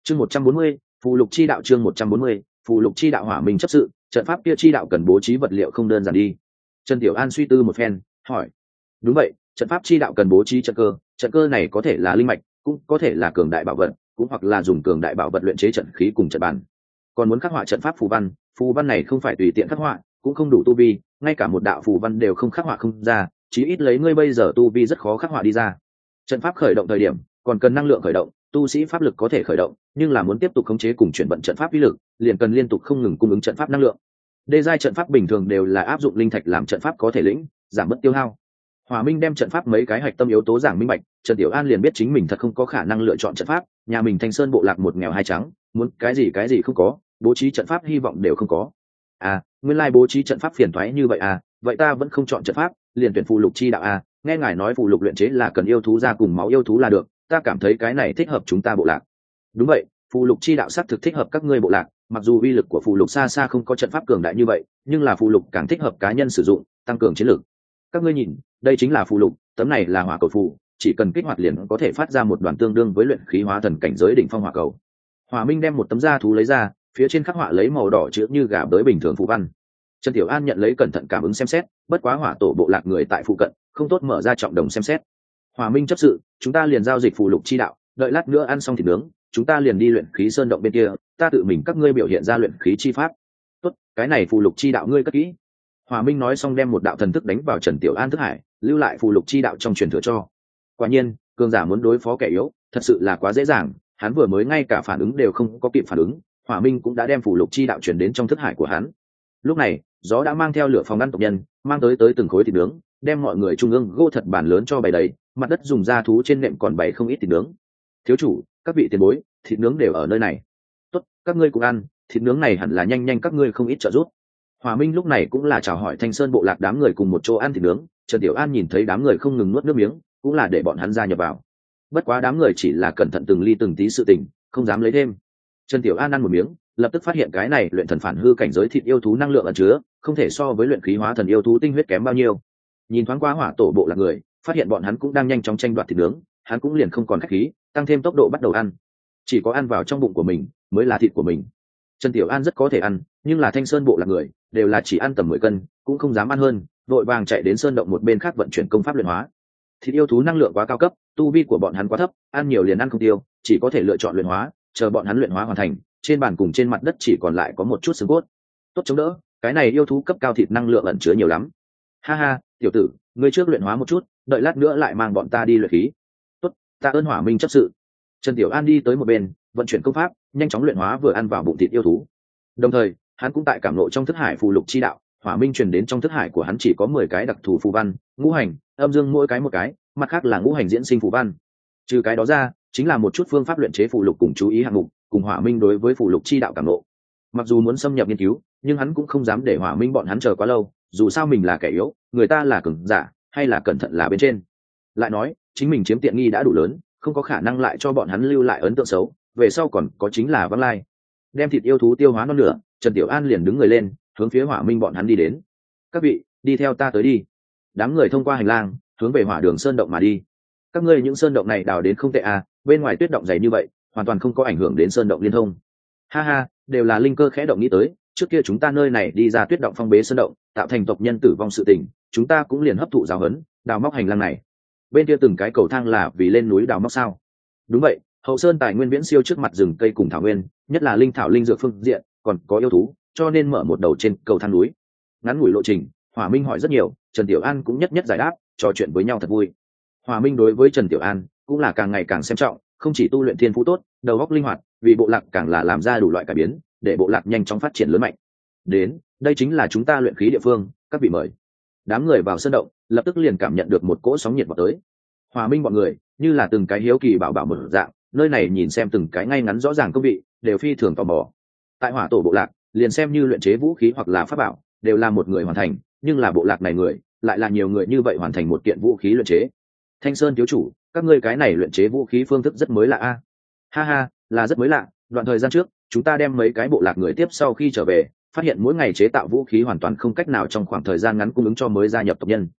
Chương 140, phù lục chi đạo. Chương 140, phù lục chi đạo. Hỏa Minh chấp sự, trận pháp kia chi đạo cần bố trí vật liệu không đơn giản đi. Trần Tiểu An suy tư một phen, hỏi. Đúng vậy, trận pháp chi đạo cần bố trí trận cơ này có thể là linh mạch, cũng có thể là cường đại bảo vật, cũng hoặc là dùng cường đại bảo vật luyện chế trận khí cùng trận bàn. Còn muốn khắc họa trận pháp phù văn này không phải tùy tiện khắc họa, cũng không đủ tu vi, ngay cả một đạo phù văn đều không khắc họa không ra, chí ít lấy ngươi bây giờ tu vi rất khó khắc họa đi ra. Trận pháp khởi động thời điểm còn cần năng lượng khởi động, tu sĩ pháp lực có thể khởi động, nhưng là muốn tiếp tục khống chế cùng chuyển vận trận pháp uy lực, liền cần liên tục không ngừng cung ứng trận pháp năng lượng. Đê giai trận pháp bình thường đều là áp dụng linh thạch làm trận pháp có thể lĩnh, giảm bớt tiêu hao. Hỏa Minh đem trận pháp mấy cái hạch tâm yếu tố giảng minh bạch, Trần Tiểu An liền biết chính mình thật không có khả năng lựa chọn trận pháp, nhà mình Thanh Sơn bộ lạc một nghèo hai trắng, muốn cái gì không có, bố trí trận pháp hy vọng đều không có. Nguyên lai bố trí trận pháp phiền toái như vậy vậy ta vẫn không chọn trận pháp, liền tuyển phù lục chi đạo nghe ngài nói phù lục luyện chế là cần yêu thú ra cùng máu yêu thú là được, ta cảm thấy cái này thích hợp chúng ta bộ lạc. Đúng vậy, phù lục chi đạo xác thực thích hợp các ngươi bộ lạc, mặc dù uy lực của phù lục xa xa không có trận pháp cường đại như vậy, nhưng là phù lục càng thích hợp cá nhân sử dụng, tăng cường chiến lược. Các ngươi nhìn, đây chính là phù lục, tấm này là hỏa cầu phù, chỉ cần kích hoạt liền có thể phát ra một đoàn tương đương với luyện khí hóa thần cảnh giới đỉnh phong hỏa cầu. Hỏa Minh đem một tấm da thú lấy ra, phía trên khắc họa lấy màu đỏ chữ như gà bới bình thường phù văn. Trần Tiểu An nhận lấy cẩn thận cảm ứng xem xét, bất quá hỏa tổ bộ lạc người tại phụ cận, không tốt mở ra trọng đồng xem xét. Hỏa Minh chấp sự, chúng ta liền giao dịch phù lục chi đạo, đợi lát nữa ăn xong thịt nướng, chúng ta liền đi luyện khí sơn động bên kia, ta tự mình các ngươi biểu hiện ra luyện khí chi pháp. Tốt, cái này phù lục chi đạo ngươi cất kỹ. Hỏa Minh nói xong đem một đạo thần thức đánh vào Trần Tiểu An thức hải, lưu lại phù lục chi đạo trong truyền thừa cho. Quả nhiên, cường giả muốn đối phó kẻ yếu, thật sự là quá dễ dàng, hắn vừa mới ngay cả phản ứng đều không có kịp phản ứng, Hỏa Minh cũng đã đem phù lục chi đạo truyền đến trong thức hải của hắn. Lúc này, gió đã mang theo lửa phòng ngăn tộc nhân, mang tới từng khối thịt nướng, đem mọi người trung ương gỗ thật bàn lớn cho bày đầy, mặt đất dùng da thú trên nệm còn bày không ít thịt nướng. Thiếu chủ, các vị tiền bối, thịt nướng đều ở nơi này. Tốt, các ngươi cùng ăn, thịt nướng này hẳn là nhanh các ngươi không ít trợ giúp. Hòa Minh lúc này cũng là chào hỏi Thanh Sơn bộ lạc đám người cùng một chỗ ăn thịt nướng, Trần Tiểu An nhìn thấy đám người không ngừng nuốt nước miếng, cũng là để bọn hắn gia nhập vào. Bất quá đám người chỉ là cẩn thận từng ly từng tí sự tình, không dám lấy thêm. Trần Tiểu An ăn một miếng, lập tức phát hiện cái này luyện thần phản hư cảnh giới thịt yêu thú năng lượng ẩn chứa, không thể so với luyện khí hóa thần yêu thú tinh huyết kém bao nhiêu. Nhìn thoáng qua hỏa tổ bộ lạc người, phát hiện bọn hắn cũng đang nhanh chóng tranh đoạt thịt nướng, hắn cũng liền không còn khách khí, tăng thêm tốc độ bắt đầu ăn. Chỉ có ăn vào trong bụng của mình mới là thịt của mình. Trần Tiểu An rất có thể ăn, nhưng là Thanh Sơn bộ lạc người đều là chỉ ăn tầm 10 cân, cũng không dám ăn hơn, vội vàng chạy đến sơn động một bên khác vận chuyển công pháp luyện hóa. Thịt yêu thú năng lượng quá cao cấp, tu vi của bọn hắn quá thấp, ăn nhiều liền ăn không tiêu, chỉ có thể lựa chọn luyện hóa, chờ bọn hắn luyện hóa hoàn thành, trên bàn cùng trên mặt đất chỉ còn lại có một chút xương cốt. Tốt chống đỡ, cái này yêu thú cấp cao thịt năng lượng ẩn chứa nhiều lắm. Ha ha, tiểu tử, ngươi trước luyện hóa một chút, đợi lát nữa lại mang bọn ta đi luyện khí. Tốt, ta ơn Hỏa Minh chấp sự. Trần Tiểu An đi tới một bên, vận chuyển công pháp, nhanh chóng luyện hóa vừa ăn vào bụng thịt yêu thú. Đồng thời, hắn cũng tại cảm ngộ trong thức hải phù lục chi đạo, Hỏa Minh truyền đến trong thức hải của hắn chỉ có 10 cái đặc thù phù văn, ngũ hành, âm dương mỗi cái một cái, mặt khác là ngũ hành diễn sinh phù văn. Trừ cái đó ra, chính là một chút phương pháp luyện chế phù lục cùng chú ý hạng mục, cùng Hỏa Minh đối với phù lục chi đạo cảm ngộ. Mặc dù muốn xâm nhập nghiên cứu, nhưng hắn cũng không dám để Hỏa Minh bọn hắn chờ quá lâu, dù sao mình là kẻ yếu, người ta là cường giả, hay là cẩn thận là bên trên. Lại nói, chính mình chiếm tiện nghi đã đủ lớn, không có khả năng lại cho bọn hắn lưu lại ấn tượng xấu, về sau còn có chính là văng lai. Đem thịt yêu thú tiêu hóa non nửa, Trần Tiểu An liền đứng người lên, hướng phía Hỏa Minh bọn hắn đi đến. Các vị, đi theo ta tới đi. Đám người thông qua hành lang, hướng về Hỏa Đường sơn động mà đi. Các ngươi những sơn động này đào đến không tệ bên ngoài tuyết động dày như vậy, hoàn toàn không có ảnh hưởng đến sơn động liên thông. Ha ha, đều là linh cơ khẽ động nghĩ tới, trước kia chúng ta nơi này đi ra tuyết động phong bế sơn động, tạo thành tộc nhân tử vong sự tình, chúng ta cũng liền hấp thụ giáo huấn, đào móc hành lang này. Bên kia từng cái cầu thang là vì lên núi đào móc sao? Đúng vậy, hậu sơn tài nguyên viễn siêu trước mặt rừng cây cùng thảo nguyên, nhất là linh thảo linh dược phương diện, còn có yêu thú, cho nên mở một đầu trên cầu thang núi. Ngắn ngủi lộ trình, Hỏa Minh hỏi rất nhiều, Trần Tiểu An cũng nhất giải đáp, trò chuyện với nhau thật vui. Hỏa Minh đối với Trần Tiểu An cũng là càng ngày càng xem trọng, không chỉ tu luyện thiên phú tốt, đầu óc linh hoạt, vì bộ lạc càng là làm ra đủ loại cải biến, để bộ lạc nhanh chóng phát triển lớn mạnh. Đến, đây chính là chúng ta luyện khí địa phương, các vị mời. Đám người vào sân động, lập tức liền cảm nhận được một cỗ sóng nhiệt vào tới. Hỏa Minh bọn người như là từng cái hiếu kỳ bảo bảo một dạng, nơi này nhìn xem từng cái ngay ngắn rõ ràng công vị, đều phi thường tò mò. Tại Hỏa tổ bộ lạc, liền xem như luyện chế vũ khí hoặc là pháp bảo, đều là một người hoàn thành, nhưng là bộ lạc này người, lại là nhiều người như vậy hoàn thành một kiện vũ khí luyện chế. Thanh Sơn thiếu chủ, các ngươi cái này luyện chế vũ khí phương thức rất mới lạ Ha ha, là rất mới lạ, đoạn thời gian trước, chúng ta đem mấy cái bộ lạc người tiếp sau khi trở về, phát hiện mỗi ngày chế tạo vũ khí hoàn toàn không cách nào trong khoảng thời gian ngắn cung ứng cho mới gia nhập tộc nhân.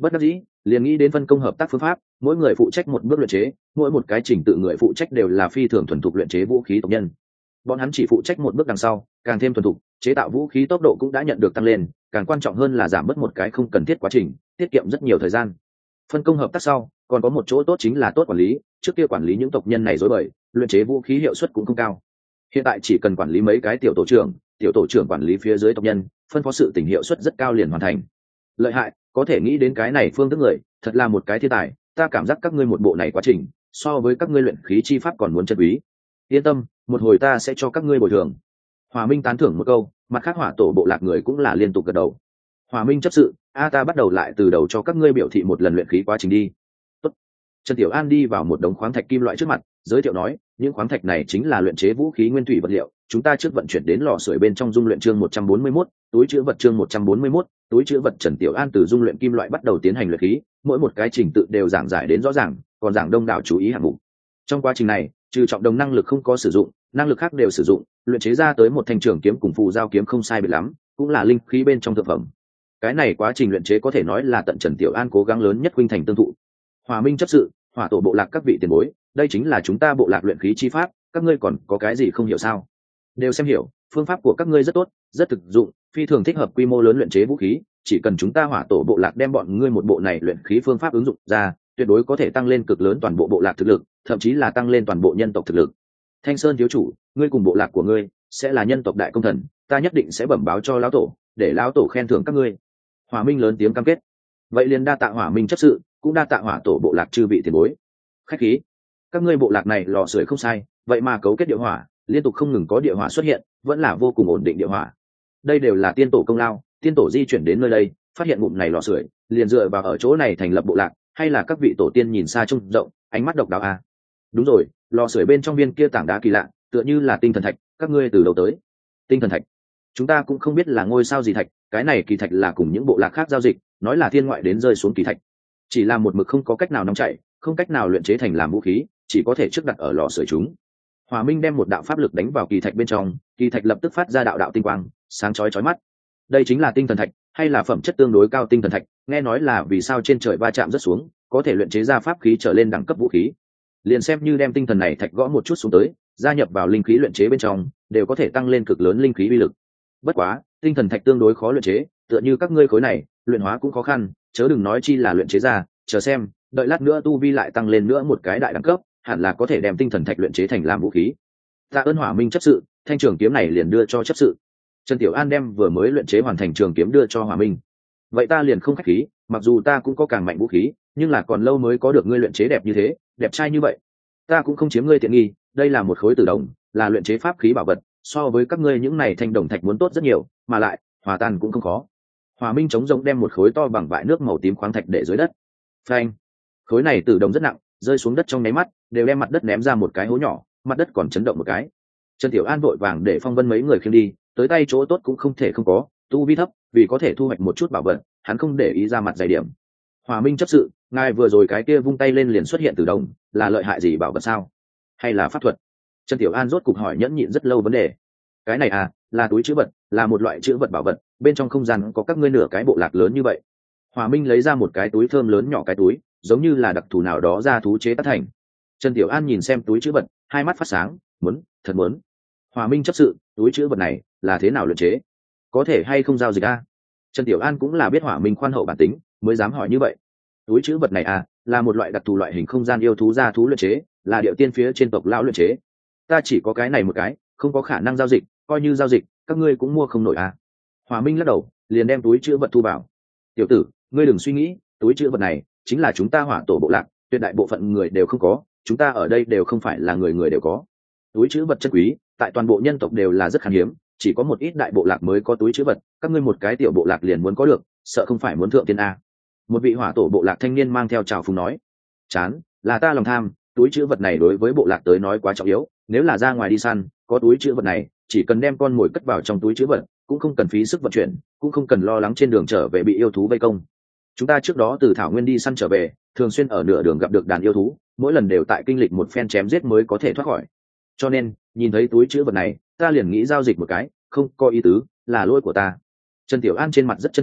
Bất đắc dĩ, liền nghĩ đến phân công hợp tác phương pháp, mỗi người phụ trách một bước luyện chế, mỗi một cái trình tự người phụ trách đều là phi thường thuần thục luyện chế vũ khí tộc nhân. Bọn hắn chỉ phụ trách một bước đằng sau, càng thêm thuần thục, chế tạo vũ khí tốc độ cũng đã nhận được tăng lên, càng quan trọng hơn là giảm bớt một cái không cần thiết quá trình, tiết kiệm rất nhiều thời gian. Phân công hợp tác sau, còn có một chỗ tốt chính là tốt quản lý, trước kia quản lý những tộc nhân này rối bời, luyện chế vũ khí hiệu suất cũng không cao. Hiện tại chỉ cần quản lý mấy cái tiểu tổ trưởng quản lý phía dưới tộc nhân, phân phó sự tình hiệu suất rất cao liền hoàn thành. Lợi hại, có thể nghĩ đến cái này phương thức người, thật là một cái thiên tài, ta cảm giác các ngươi một bộ này quá trình, so với các ngươi luyện khí chi pháp còn muốn chân quý. Yên tâm, một hồi ta sẽ cho các ngươi bồi thường. Hòa Minh tán thưởng một câu, mặt khác hỏa tổ bộ lạc người cũng là liên tục gật đầu. Hòa Minh chấp sự, ta bắt đầu lại từ đầu cho các ngươi biểu thị một lần luyện khí quá trình đi. Tốt. Trần Tiểu An đi vào một đống khoáng thạch kim loại trước mặt, giới thiệu nói, những khoáng thạch này chính là luyện chế vũ khí nguyên thủy vật liệu, chúng ta trước vận chuyển đến lò sưởi bên trong dung luyện chương 141, túi trữ vật chương 141, túi trữ vật. Trần Tiểu An từ dung luyện kim loại bắt đầu tiến hành luyện khí, mỗi một cái trình tự đều giảng giải đến rõ ràng, còn giảng đông đảo chú ý hạng mục. Trong quá trình này, trừ trọng đồng năng lực không có sử dụng, năng lực khác đều sử dụng, luyện chế ra tới một thanh trường kiếm cùng phù giao kiếm không sai biệt lắm, cũng là linh khí bên trong thực phẩm. Cái này quá trình luyện chế có thể nói là tận Trần Tiểu An cố gắng lớn nhất huynh thành tương thụ. Hòa Minh chấp sự, hỏa tổ bộ lạc các vị tiền bối, đây chính là chúng ta bộ lạc luyện khí chi pháp, các ngươi còn có cái gì không hiểu sao? Đều xem hiểu, phương pháp của các ngươi rất tốt, rất thực dụng, phi thường thích hợp quy mô lớn luyện chế vũ khí, chỉ cần chúng ta hỏa tổ bộ lạc đem bọn ngươi một bộ này luyện khí phương pháp ứng dụng ra, tuyệt đối có thể tăng lên cực lớn toàn bộ bộ lạc thực lực, thậm chí là tăng lên toàn bộ nhân tộc thực lực. Thanh Sơn thiếu chủ, ngươi cùng bộ lạc của ngươi sẽ là nhân tộc đại công thần, ta nhất định sẽ bẩm báo cho lão tổ, để lão tổ khen thưởng các ngươi. Hỏa Minh lớn tiếng cam kết. Vậy liền đa tạ Hỏa Minh chấp sự, cũng đa tạ hỏa tổ bộ lạc chư vị tiền bối. Khách khí. Các ngươi bộ lạc này lò sưởi không sai, vậy mà cấu kết địa hỏa, liên tục không ngừng có địa hỏa xuất hiện, vẫn là vô cùng ổn định địa hỏa. Đây đều là tiên tổ công lao, tiên tổ di chuyển đến nơi đây, phát hiện ngụm này lò sưởi, liền dựa vào ở chỗ này thành lập bộ lạc, hay là các vị tổ tiên nhìn xa trông rộng, ánh mắt độc đáo à? Đúng rồi, lò sưởi bên trong viên kia tảng đá kỳ lạ, tựa như là tinh thần thạch, các ngươi từ đầu tới. Tinh thần thạch? Chúng ta cũng không biết là ngôi sao gì thạch, cái này kỳ thạch là cùng những bộ lạc khác giao dịch, nói là thiên ngoại đến rơi xuống kỳ thạch. Chỉ là một mực không có cách nào nóng chảy, không cách nào luyện chế thành làm vũ khí, chỉ có thể trước đặt ở lò sưởi chúng. Hòa Minh đem một đạo pháp lực đánh vào kỳ thạch bên trong, kỳ thạch lập tức phát ra đạo đạo tinh quang, sáng chói chói mắt. Đây chính là tinh thần thạch, hay là phẩm chất tương đối cao tinh thần thạch, nghe nói là vì sao trên trời va chạm rất xuống, có thể luyện chế ra pháp khí trở lên đẳng cấp vũ khí. Liền xem như đem tinh thần này thạch gõ một chút xuống tới, gia nhập vào linh khí luyện chế bên trong, đều có thể tăng lên cực lớn linh khí uy lực. Bất quá, tinh thần thạch tương đối khó luyện chế, tựa như các ngươi khối này, luyện hóa cũng khó khăn, chớ đừng nói chi là luyện chế ra, chờ xem, đợi lát nữa tu vi lại tăng lên nữa một cái đại đẳng cấp, hẳn là có thể đem tinh thần thạch luyện chế thành làm vũ khí. Tạ ơn Hỏa Minh chấp sự, thanh trường kiếm này liền đưa cho chấp sự. Trần Tiểu An đem vừa mới luyện chế hoàn thành trường kiếm đưa cho Hỏa Minh. Vậy ta liền không khách khí, mặc dù ta cũng có càng mạnh vũ khí, nhưng là còn lâu mới có được ngươi luyện chế đẹp như thế, đẹp trai như vậy. Ta cũng không chiếm ngươi tiện nghi, đây là một khối tử đồng, là luyện chế pháp khí bảo vật, so với các ngươi những này thanh đồng thạch muốn tốt rất nhiều, mà lại hòa tan cũng không khó. Hỏa Minh chống rỗng đem một khối to bằng vại nước màu tím khoáng thạch để dưới đất. Phanh! Khối này tử đồng rất nặng, rơi xuống đất trong nháy mắt, đều đem mặt đất ném ra một cái hố nhỏ, mặt đất còn chấn động một cái. Trần Tiểu An vội vàng để Phong Vân mấy người khiêng đi, tới tay chỗ tốt cũng không thể không có, tu vi thấp, vì có thể thu hoạch một chút bảo vật, hắn không để ý ra mặt dày điểm. Hòa Minh chấp sự, ngài vừa rồi cái kia vung tay lên liền xuất hiện tử đồng, là lợi hại gì bảo vật sao? Hay là pháp thuật? Trần Tiểu An rốt cục hỏi nhẫn nhịn rất lâu vấn đề. Cái này à, là túi trữ vật, là một loại trữ vật bảo vật, bên trong không gian có các ngươi nửa cái bộ lạc lớn như vậy. Hòa Minh lấy ra một cái túi thơm lớn nhỏ cái túi, giống như là đặc thù nào đó ra thú chế tác thành. Trần Tiểu An nhìn xem túi trữ vật, hai mắt phát sáng, thật muốn. Hòa Minh chấp sự, túi trữ vật này là thế nào luyện chế? Có thể hay không giao dịch a? Trần Tiểu An cũng là biết Hỏa Minh khoan hậu bản tính, mới dám hỏi như vậy. Túi trữ vật này à, là một loại đặc thù loại hình không gian yêu thú ra thú luyện chế, là điệu tiên phía trên tộc lão luyện chế. Ta chỉ có cái này một cái, không có khả năng giao dịch, coi như giao dịch, các ngươi cũng mua không nổi à? Hỏa Minh lắc đầu, liền đem túi trữ vật thu vào. Tiểu tử, ngươi đừng suy nghĩ, túi trữ vật này chính là chúng ta Hỏa tổ bộ lạc, tuyệt đại bộ phận người đều không có, chúng ta ở đây đều không phải là người người đều có. Túi trữ vật chân quý, tại toàn bộ nhân tộc đều là rất khan hiếm, chỉ có một ít đại bộ lạc mới có túi trữ vật, các ngươi một cái tiểu bộ lạc liền muốn có được, sợ không phải muốn thượng tiên a? Một vị Hỏa tổ bộ lạc thanh niên mang theo trào phúng nói. Chán, là ta lòng tham, túi trữ vật này đối với bộ lạc tới nói quá trọng yếu, nếu là ra ngoài đi săn, có túi trữ vật này, chỉ cần đem con mồi cất vào trong túi trữ vật, cũng không cần phí sức vận chuyển, cũng không cần lo lắng trên đường trở về bị yêu thú vây công. Chúng ta trước đó từ thảo nguyên đi săn trở về, thường xuyên ở nửa đường gặp được đàn yêu thú, mỗi lần đều tại kinh lịch một phen chém giết mới có thể thoát khỏi. Cho nên, nhìn thấy túi trữ vật này, ta liền nghĩ giao dịch một cái, không có ý tứ, là lỗi của ta. Trần Tiểu An trên mặt rất chân thành,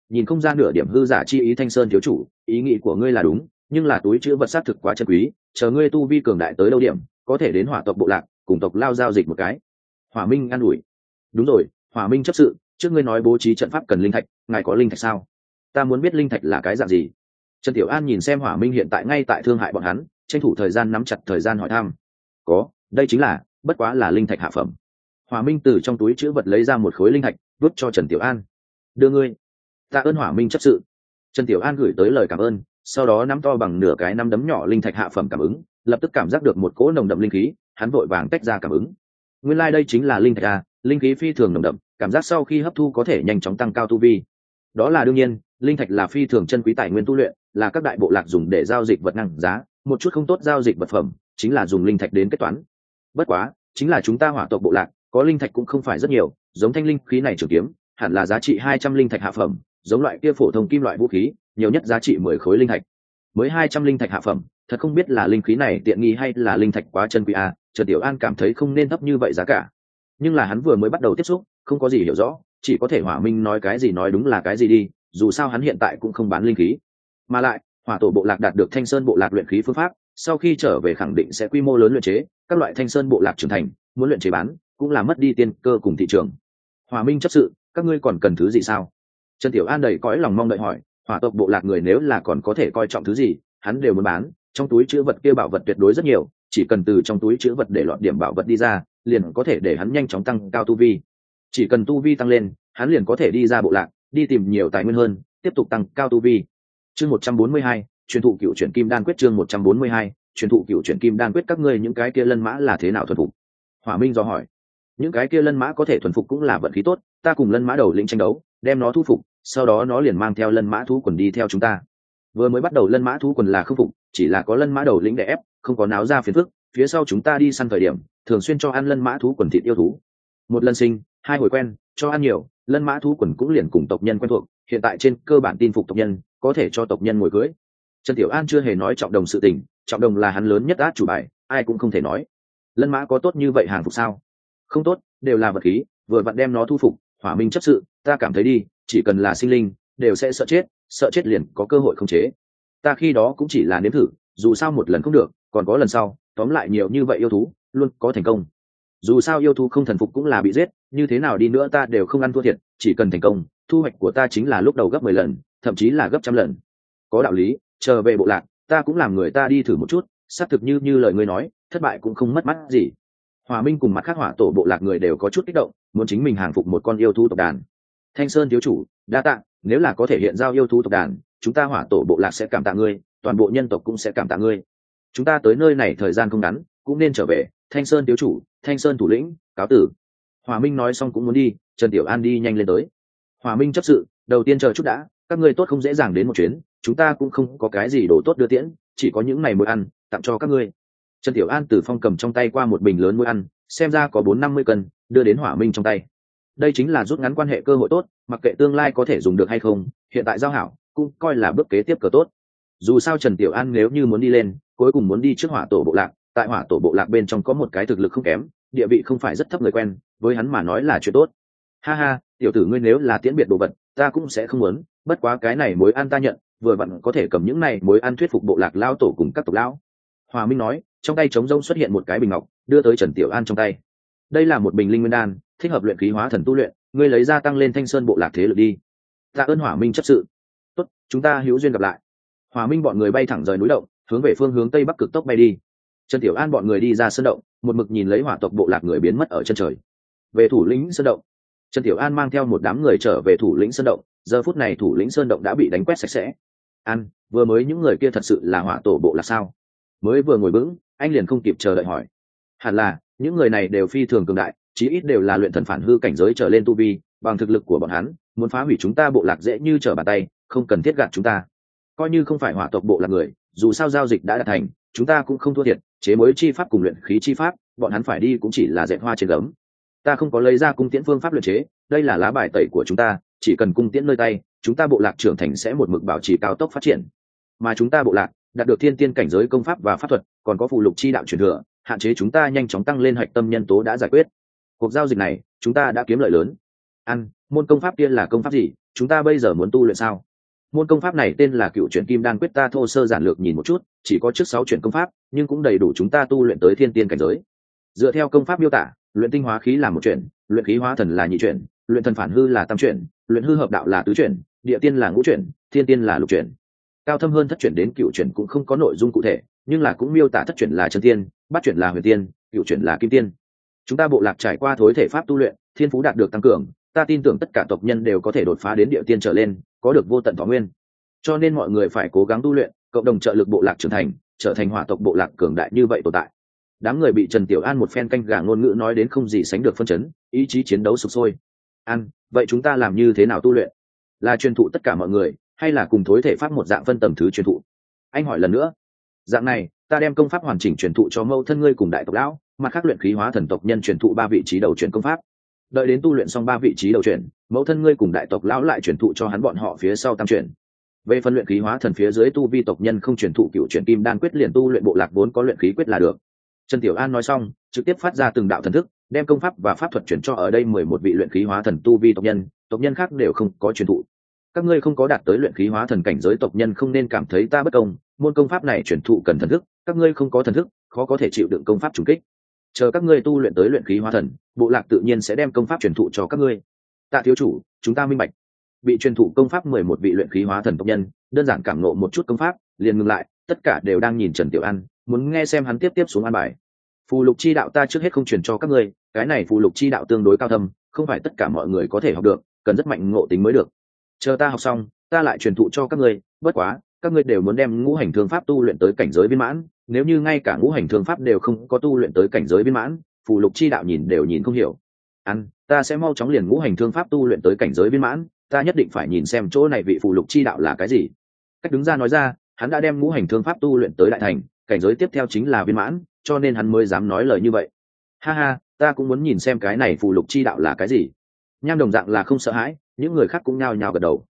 nhìn không ra nửa điểm hư giả chi ý. Thanh Sơn thiếu chủ, ý nghĩ của ngươi là đúng, nhưng là túi chứa vật xác thực quá chân quý, chờ ngươi tu vi cường đại tới đâu điểm, có thể đến hỏa tộc bộ lạc cùng tộc lao giao dịch một cái. Hỏa Minh an ủi. Đúng rồi, Hỏa Minh chấp sự, trước ngươi nói bố trí trận pháp cần linh thạch, ngài có linh thạch sao? Ta muốn biết linh thạch là cái dạng gì. Trần Tiểu An nhìn xem Hỏa Minh hiện tại ngay tại thương hại bọn hắn, tranh thủ thời gian nắm chặt thời gian hỏi thăm. Có, đây chính là, bất quá là linh thạch hạ phẩm. Hỏa Minh từ trong túi chữ vật lấy ra một khối linh thạch, vứt cho Trần Tiểu An. Đưa ngươi. Tạ ơn Hỏa Minh chấp sự. Trần Tiểu An gửi tới lời cảm ơn, sau đó nắm to bằng nửa cái nắm đấm nhỏ linh thạch hạ phẩm cảm ứng, lập tức cảm giác được một cỗ nồng đậm linh khí, hắn vội vàng tách ra cảm ứng. Nguyên lai đây chính là linh thạch a, linh khí phi thường nồng đậm, cảm giác sau khi hấp thu có thể nhanh chóng tăng cao tu vi. Đó là đương nhiên, linh thạch là phi thường chân quý tài nguyên tu luyện, là các đại bộ lạc dùng để giao dịch vật năng giá, một chút không tốt giao dịch vật phẩm, chính là dùng linh thạch đến kết toán. Bất quá, chính là chúng ta Hỏa tộc bộ lạc, có linh thạch cũng không phải rất nhiều, giống thanh linh khí này trường kiếm, hẳn là giá trị 200 linh thạch hạ phẩm, giống loại kia phổ thông kim loại vũ khí, nhiều nhất giá trị 10 khối linh thạch. Mới 200 linh thạch hạ phẩm, thật không biết là linh khí này tiện nghi hay là linh thạch quá chân quý a. Trần Tiểu An cảm thấy không nên thấp như vậy giá cả. Nhưng là hắn vừa mới bắt đầu tiếp xúc, không có gì hiểu rõ, chỉ có thể Hỏa Minh nói cái gì nói đúng là cái gì đi, dù sao hắn hiện tại cũng không bán linh khí. Mà lại, Hỏa tổ bộ lạc đạt được Thanh Sơn bộ lạc luyện khí phương pháp, sau khi trở về khẳng định sẽ quy mô lớn luyện chế, các loại Thanh Sơn bộ lạc trưởng thành, muốn luyện chế bán, cũng là mất đi tiên cơ cùng thị trường. Hỏa Minh chấp sự, các ngươi còn cần thứ gì sao? Trần Tiểu An đầy cõi lòng mong đợi hỏi. Hỏa tộc bộ lạc người nếu là còn có thể coi trọng thứ gì, hắn đều muốn bán, trong túi chứa vật kia bảo vật tuyệt đối rất nhiều, chỉ cần từ trong túi chứa vật để lọt điểm bảo vật đi ra, liền có thể để hắn nhanh chóng tăng cao tu vi. Chỉ cần tu vi tăng lên, hắn liền có thể đi ra bộ lạc, đi tìm nhiều tài nguyên hơn, tiếp tục tăng cao tu vi. Chương 142, truyền thụ cựu chuyển kim đan quyết. Chương 142, truyền thụ cựu chuyển kim đan quyết. Các ngươi những cái kia lân mã là thế nào thuần phục? Hỏa Minh dò hỏi. Những cái kia lân mã có thể thuần phục cũng là vận khí tốt, ta cùng lân mã đầu lĩnh tranh đấu, đem nó thu phục, sau đó nó liền mang theo lân mã thú quần đi theo chúng ta. Vừa mới bắt đầu lân mã thú quần là không phục, chỉ là có lân mã đầu lĩnh để ép, không có náo ra phiền phức, phía sau chúng ta đi săn thời điểm thường xuyên cho ăn lân mã thú quần thịt yêu thú. Một lần sinh, hai hồi quen, cho ăn nhiều, lân mã thú quần cũng liền cùng tộc nhân quen thuộc, hiện tại trên cơ bản tin phục tộc nhân, có thể cho tộc nhân ngồi cưới. Trần Tiểu An chưa hề nói Trọng Đồng sự tình, Trọng Đồng là hắn lớn nhất át chủ bài, ai cũng không thể nói. Lân mã có tốt như vậy hàng phục sao? Không tốt, đều là vật khí, vừa vặn đem nó thu phục. Hỏa Minh chấp sự, ta cảm thấy đi, chỉ cần là sinh linh đều sẽ sợ chết liền có cơ hội khống chế. Ta khi đó cũng chỉ là nếm thử, dù sao một lần không được, còn có lần sau, tóm lại nhiều như vậy yêu thú luôn có thành công. Dù sao yêu thú không thần phục cũng là bị giết, như thế nào đi nữa ta đều không ăn thua thiệt, chỉ cần thành công, thu hoạch của ta chính là lúc đầu gấp 10 lần, thậm chí là gấp trăm lần. Có đạo lý, chờ về bộ lạc, ta cũng làm người ta đi thử một chút, xác thực như lời ngươi nói, thất bại cũng không mất mắt gì. Hỏa Minh cùng mặt khác Hỏa tổ bộ lạc người đều có chút kích động, muốn chính mình hàng phục một con yêu thú tộc đàn. Thanh Sơn thiếu chủ, đa tạ, nếu là có thể hiện giao yêu thú tộc đàn, chúng ta Hỏa tổ bộ lạc sẽ cảm tạ ngươi, toàn bộ nhân tộc cũng sẽ cảm tạ ngươi. Chúng ta tới nơi này thời gian không ngắn, cũng nên trở về. Thanh Sơn thiếu chủ, Thanh Sơn thủ lĩnh, cáo tử. Hỏa Minh nói xong cũng muốn đi, Trần Tiểu An đi nhanh lên tới. Hỏa Minh chấp sự, đầu tiên chờ chút đã, các ngươi tốt không dễ dàng đến một chuyến, chúng ta cũng không có cái gì đồ tốt đưa tiễn, chỉ có những này muối ăn tặng cho các ngươi. Trần Tiểu An từ phong cầm trong tay qua một bình lớn muối ăn, xem ra có 450 cân, đưa đến Hỏa Minh trong tay. Đây chính là rút ngắn quan hệ cơ hội tốt, mặc kệ tương lai có thể dùng được hay không, hiện tại giao hảo cũng coi là bước kế tiếp cờ tốt. Dù sao Trần Tiểu An nếu như muốn đi lên, cuối cùng muốn đi trước Hỏa tổ bộ lạc, tại Hỏa tổ bộ lạc bên trong có một cái thực lực không kém, địa vị không phải rất thấp người quen, với hắn mà nói là chuyện tốt. Ha ha, tiểu tử ngươi nếu là tiễn biệt đồ vật, ta cũng sẽ không muốn, bất quá cái này muối ăn ta nhận, vừa vặn có thể cầm những này muối ăn thuyết phục bộ lạc lao tổ cùng các tộc lão. Hòa Minh nói, trong tay trống rỗng xuất hiện một cái bình ngọc, đưa tới Trần Tiểu An trong tay. Đây là một bình linh nguyên đan, thích hợp luyện khí hóa thần tu luyện, ngươi lấy ra tăng lên Thanh Sơn bộ lạc thế lực đi. Tạ ơn Hỏa Minh chấp sự. Tốt, chúng ta hữu duyên gặp lại. Hỏa Minh bọn người bay thẳng rời núi động, hướng về phương hướng tây bắc cực tốc bay đi. Trần Tiểu An bọn người đi ra sơn động, một mực nhìn lấy Hỏa tộc bộ lạc người biến mất ở chân trời. Về thủ lĩnh sơn động, Trần Tiểu An mang theo một đám người trở về thủ lĩnh sơn động. Giờ phút này thủ lĩnh sơn động đã bị đánh quét sạch sẽ. Vừa mới những người kia thật sự là Hỏa tổ bộ lạc sao? Mới vừa ngồi vững, anh liền không kịp chờ đợi hỏi. Hẳn là những người này đều phi thường cường đại, chí ít đều là luyện thần phản hư cảnh giới trở lên tu vi, bằng thực lực của bọn hắn, muốn phá hủy chúng ta bộ lạc dễ như trở bàn tay, không cần thiết gạt chúng ta. Coi như không phải Hỏa tộc bộ lạc người, dù sao giao dịch đã đạt thành, chúng ta cũng không thua thiệt, chế mối chi pháp cùng luyện khí chi pháp, bọn hắn phải đi cũng chỉ là dệt hoa trên gấm. Ta không có lấy ra cung tiễn phương pháp luyện chế, đây là lá bài tẩy của chúng ta, chỉ cần cung tiễn nơi tay, chúng ta bộ lạc trưởng thành sẽ một mực bảo trì cao tốc phát triển. Mà chúng ta bộ lạc đạt được thiên tiên cảnh giới công pháp và pháp thuật, còn có phù lục chi đạo truyền thừa, hạn chế chúng ta nhanh chóng tăng lên hạch tâm nhân tố đã giải quyết. Cuộc giao dịch này, chúng ta đã kiếm lợi lớn. Môn công pháp kia là công pháp gì? chúng ta bây giờ muốn tu luyện sao? Môn công pháp này tên là Cựu Chuyển Kim Đan Quyết, ta thô sơ giản lược nhìn một chút, chỉ có trước 6 chuyển công pháp, nhưng cũng đầy đủ chúng ta tu luyện tới thiên tiên cảnh giới. Dựa theo công pháp miêu tả, luyện tinh hóa khí là một chuyển, luyện khí hóa thần là nhị chuyển, luyện thần phản hư là tam chuyển, luyện hư hợp đạo là tứ chuyển, địa tiên là ngũ chuyển, thiên tiên là lục chuyển. Cao thâm hơn thất chuyển đến cựu chuyển cũng không có nội dung cụ thể, nhưng là cũng miêu tả thất chuyển là chân tiên, bát chuyển là huyền tiên, cựu chuyển là kim tiên. Chúng ta bộ lạc trải qua thối thể pháp tu luyện, thiên phú đạt được tăng cường, ta tin tưởng tất cả tộc nhân đều có thể đột phá đến địa tiên trở lên, có được vô tận thọ nguyên. Cho nên mọi người phải cố gắng tu luyện, cộng đồng trợ lực bộ lạc trưởng thành, trở thành hỏa tộc bộ lạc cường đại như vậy tồn tại. Đám người bị Trần Tiểu An một phen canh gà ngôn ngữ nói đến không gì sánh được phân chấn, ý chí chiến đấu sục sôi. An, vậy chúng ta làm như thế nào tu luyện? Là truyền thụ tất cả mọi người, hay là cùng thối thể pháp một dạng phân tầm thứ truyền thụ? Anh hỏi lần nữa. Dạng này, ta đem công pháp hoàn chỉnh truyền thụ cho mẫu thân ngươi cùng đại tộc lão, mặt khác luyện khí hóa thần tộc nhân truyền thụ 3 vị trí đầu chuyển công pháp. Đợi đến tu luyện xong 3 vị trí đầu chuyển, mẫu thân ngươi cùng đại tộc lão lại truyền thụ cho hắn bọn họ phía sau tam chuyển. Về phần luyện khí hóa thần phía dưới tu vi tộc nhân không truyền thụ Cựu Chuyển Kim Đan Quyết, liền tu luyện bộ lạc vốn có luyện khí quyết là được. Trần Tiểu An nói xong, trực tiếp phát ra từng đạo thần thức, đem công pháp và pháp thuật chuyển cho ở đây 11 vị luyện khí hóa thần tu vi tộc nhân khác đều không có truyền thụ. Các ngươi không có đạt tới luyện khí hóa thần cảnh giới tộc nhân không nên cảm thấy ta bất công, môn công pháp này truyền thụ cần thần thức, các ngươi không có thần thức, khó có thể chịu đựng công pháp trùng kích. Chờ các ngươi tu luyện tới luyện khí hóa thần, bộ lạc tự nhiên sẽ đem công pháp truyền thụ cho các ngươi. Tạ thiếu chủ, chúng ta minh bạch. Bị truyền thụ công pháp 11 vị luyện khí hóa thần tộc nhân, đơn giản cảm ngộ một chút công pháp, liền ngừng lại, tất cả đều đang nhìn Trần Tiểu An, muốn nghe xem hắn tiếp xuống an bài. Phù lục chi đạo ta trước hết không truyền cho các ngươi, cái này phù lục chi đạo tương đối cao thâm, không phải tất cả mọi người có thể học được, cần rất mạnh ngộ tính mới được. Chờ ta học xong, ta lại truyền thụ cho các ngươi, bất quá, các ngươi đều muốn đem ngũ hành thương pháp tu luyện tới cảnh giới viên mãn, nếu như ngay cả ngũ hành thương pháp đều không có tu luyện tới cảnh giới viên mãn, phù lục chi đạo nhìn đều nhìn không hiểu. Ta sẽ mau chóng liền ngũ hành thương pháp tu luyện tới cảnh giới viên mãn, ta nhất định phải nhìn xem chỗ này vị phù lục chi đạo là cái gì. Cách đứng ra nói ra, hắn đã đem ngũ hành thương pháp tu luyện tới đại thành, cảnh giới tiếp theo chính là viên mãn, cho nên hắn mới dám nói lời như vậy. Ha ha, ta cũng muốn nhìn xem cái này phù lục chi đạo là cái gì. Nham đồng dạng là không sợ hãi, những người khác cũng nhao nhao gật đầu.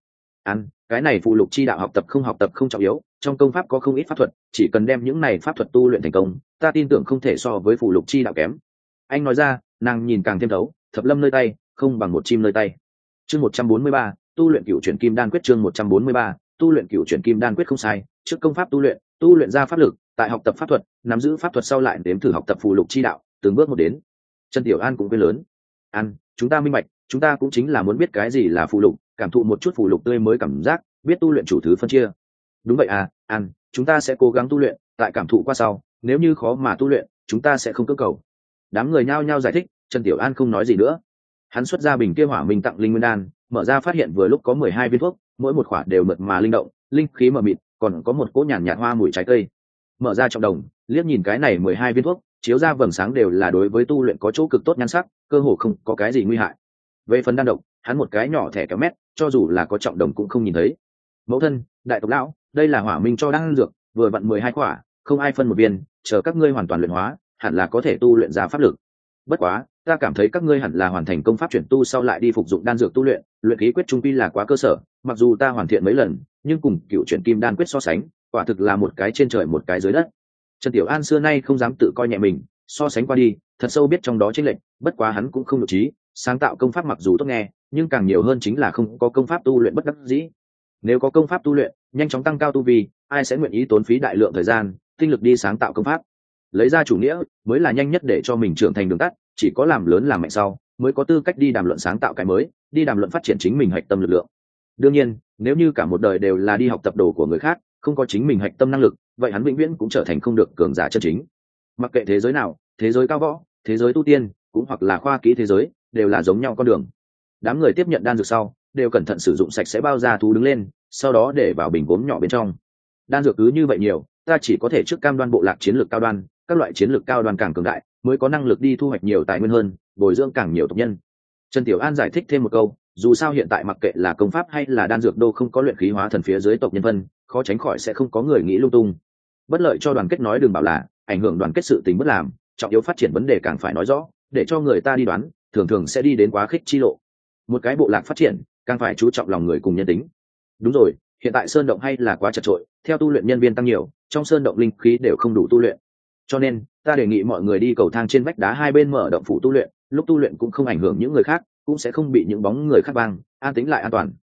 Cái này phù lục chi đạo học tập không trọng yếu, trong công pháp có không ít pháp thuật, chỉ cần đem những này pháp thuật tu luyện thành công, ta tin tưởng không thể so với phù lục chi đạo kém. Anh nói ra, nàng nhìn càng thêm thấu, thập lâm nơi tay, không bằng một chim nơi tay. Chương 143, tu luyện Cựu Chuyển Kim Đan Quyết. Chương 143, tu luyện Cựu Chuyển Kim Đan Quyết không sai, trước công pháp tu luyện ra pháp lực, tại học tập pháp thuật, nắm giữ pháp thuật sau lại đếm thử học tập phù lục chi đạo, từng bước một đến. Trần Tiểu An cũng quên lớn. Chúng ta minh bạch, chúng ta cũng chính là muốn biết cái gì là phù lục, cảm thụ một chút phù lục tươi mới cảm giác, biết tu luyện chủ thứ phân chia. Đúng vậy chúng ta sẽ cố gắng tu luyện, tại cảm thụ qua sau, nếu như khó mà tu luyện, chúng ta sẽ không cưỡng cầu. Đám người nhao nhao giải thích, Trần Tiểu An không nói gì nữa. Hắn xuất ra bình kia hỏa minh tặng linh nguyên đan, mở ra phát hiện vừa lúc có 12 viên thuốc, mỗi một khỏa đều mượt mà linh động, linh khí mờ mịt, còn có một cỗ nhàn nhạt hoa mùi trái cây. Mở ra trong đồng, liếc nhìn cái này 12 viên thuốc, chiếu ra vầng sáng đều là đối với tu luyện có chỗ cực tốt nhan sắc, cơ hồ không có cái gì nguy hại. Về phần đan độc, hắn một cái nhỏ thẻ kéo mét, cho dù là có trọng đồng cũng không nhìn thấy. Mẫu thân, đại tộc lão, đây là hỏa minh cho đan dược, vừa vặn 12 quả, không ai phân một viên, chờ các ngươi hoàn toàn luyện hóa, hẳn là có thể tu luyện ra pháp lực. Bất quá, ta cảm thấy các ngươi hẳn là hoàn thành công pháp chuyển tu sau lại đi phục dụng đan dược tu luyện, luyện khí quyết trung quy là quá cơ sở, mặc dù ta hoàn thiện mấy lần, nhưng cùng Cựu Chuyển Kim Đan Quyết so sánh, quả thực là một cái trên trời một cái dưới đất. Trần Tiểu An xưa nay không dám tự coi nhẹ mình, so sánh qua đi, thật sâu biết trong đó chênh lệch, bất quá hắn cũng không nhục trí, sáng tạo công pháp mặc dù tốt nghe, nhưng càng nhiều hơn chính là không có công pháp tu luyện bất đắc dĩ. Nếu có công pháp tu luyện, nhanh chóng tăng cao tu vi, ai sẽ nguyện ý tốn phí đại lượng thời gian, tinh lực đi sáng tạo công pháp? Lấy ra chủ nghĩa mới là nhanh nhất để cho mình trưởng thành đường tắt, chỉ có làm lớn làm mạnh sau, mới có tư cách đi đàm luận sáng tạo cái mới, đi đàm luận phát triển chính mình hạch tâm lực lượng. Đương nhiên, nếu như cả một đời đều là đi học tập đồ của người khác, không có chính mình hạch tâm năng lực, vậy hắn vĩnh viễn cũng trở thành không được cường giả chân chính. Mặc kệ thế giới nào, thế giới cao võ, thế giới tu tiên, cũng hoặc là khoa kỹ thế giới, đều là giống nhau con đường. Đám người tiếp nhận đan dược sau, đều cẩn thận sử dụng sạch sẽ bao da thú đứng lên, sau đó để vào bình gốm nhỏ bên trong. Đan dược cứ như vậy nhiều, ta chỉ có thể trước cam đoan bộ lạc chiến lược cao đoan, các loại chiến lược cao đoan càng cường đại, mới có năng lực đi thu hoạch nhiều tài nguyên hơn, bồi dưỡng càng nhiều tộc nhân. Trần Tiểu An giải thích thêm một câu, dù sao hiện tại mặc kệ là công pháp hay là đan dược đô không có luyện khí hóa thần phía dưới tộc nhân vân, khó tránh khỏi sẽ không có người nghĩ lung tung. Bất lợi cho đoàn kết nói đừng bảo là, ảnh hưởng đoàn kết sự tình bất làm, trọng yếu phát triển vấn đề càng phải nói rõ, để cho người ta đi đoán, thường thường sẽ đi đến quá khích chi lộ. Một cái bộ lạc phát triển, càng phải chú trọng lòng người cùng nhân tính. Đúng rồi, hiện tại sơn động hay là quá chật trội, theo tu luyện nhân viên tăng nhiều, trong sơn động linh khí đều không đủ tu luyện. Cho nên, ta đề nghị mọi người đi cầu thang trên vách đá hai bên mở động phủ tu luyện, lúc tu luyện cũng không ảnh hưởng những người khác, cũng sẽ không bị những bóng người khác băng, an tĩnh lại an toàn.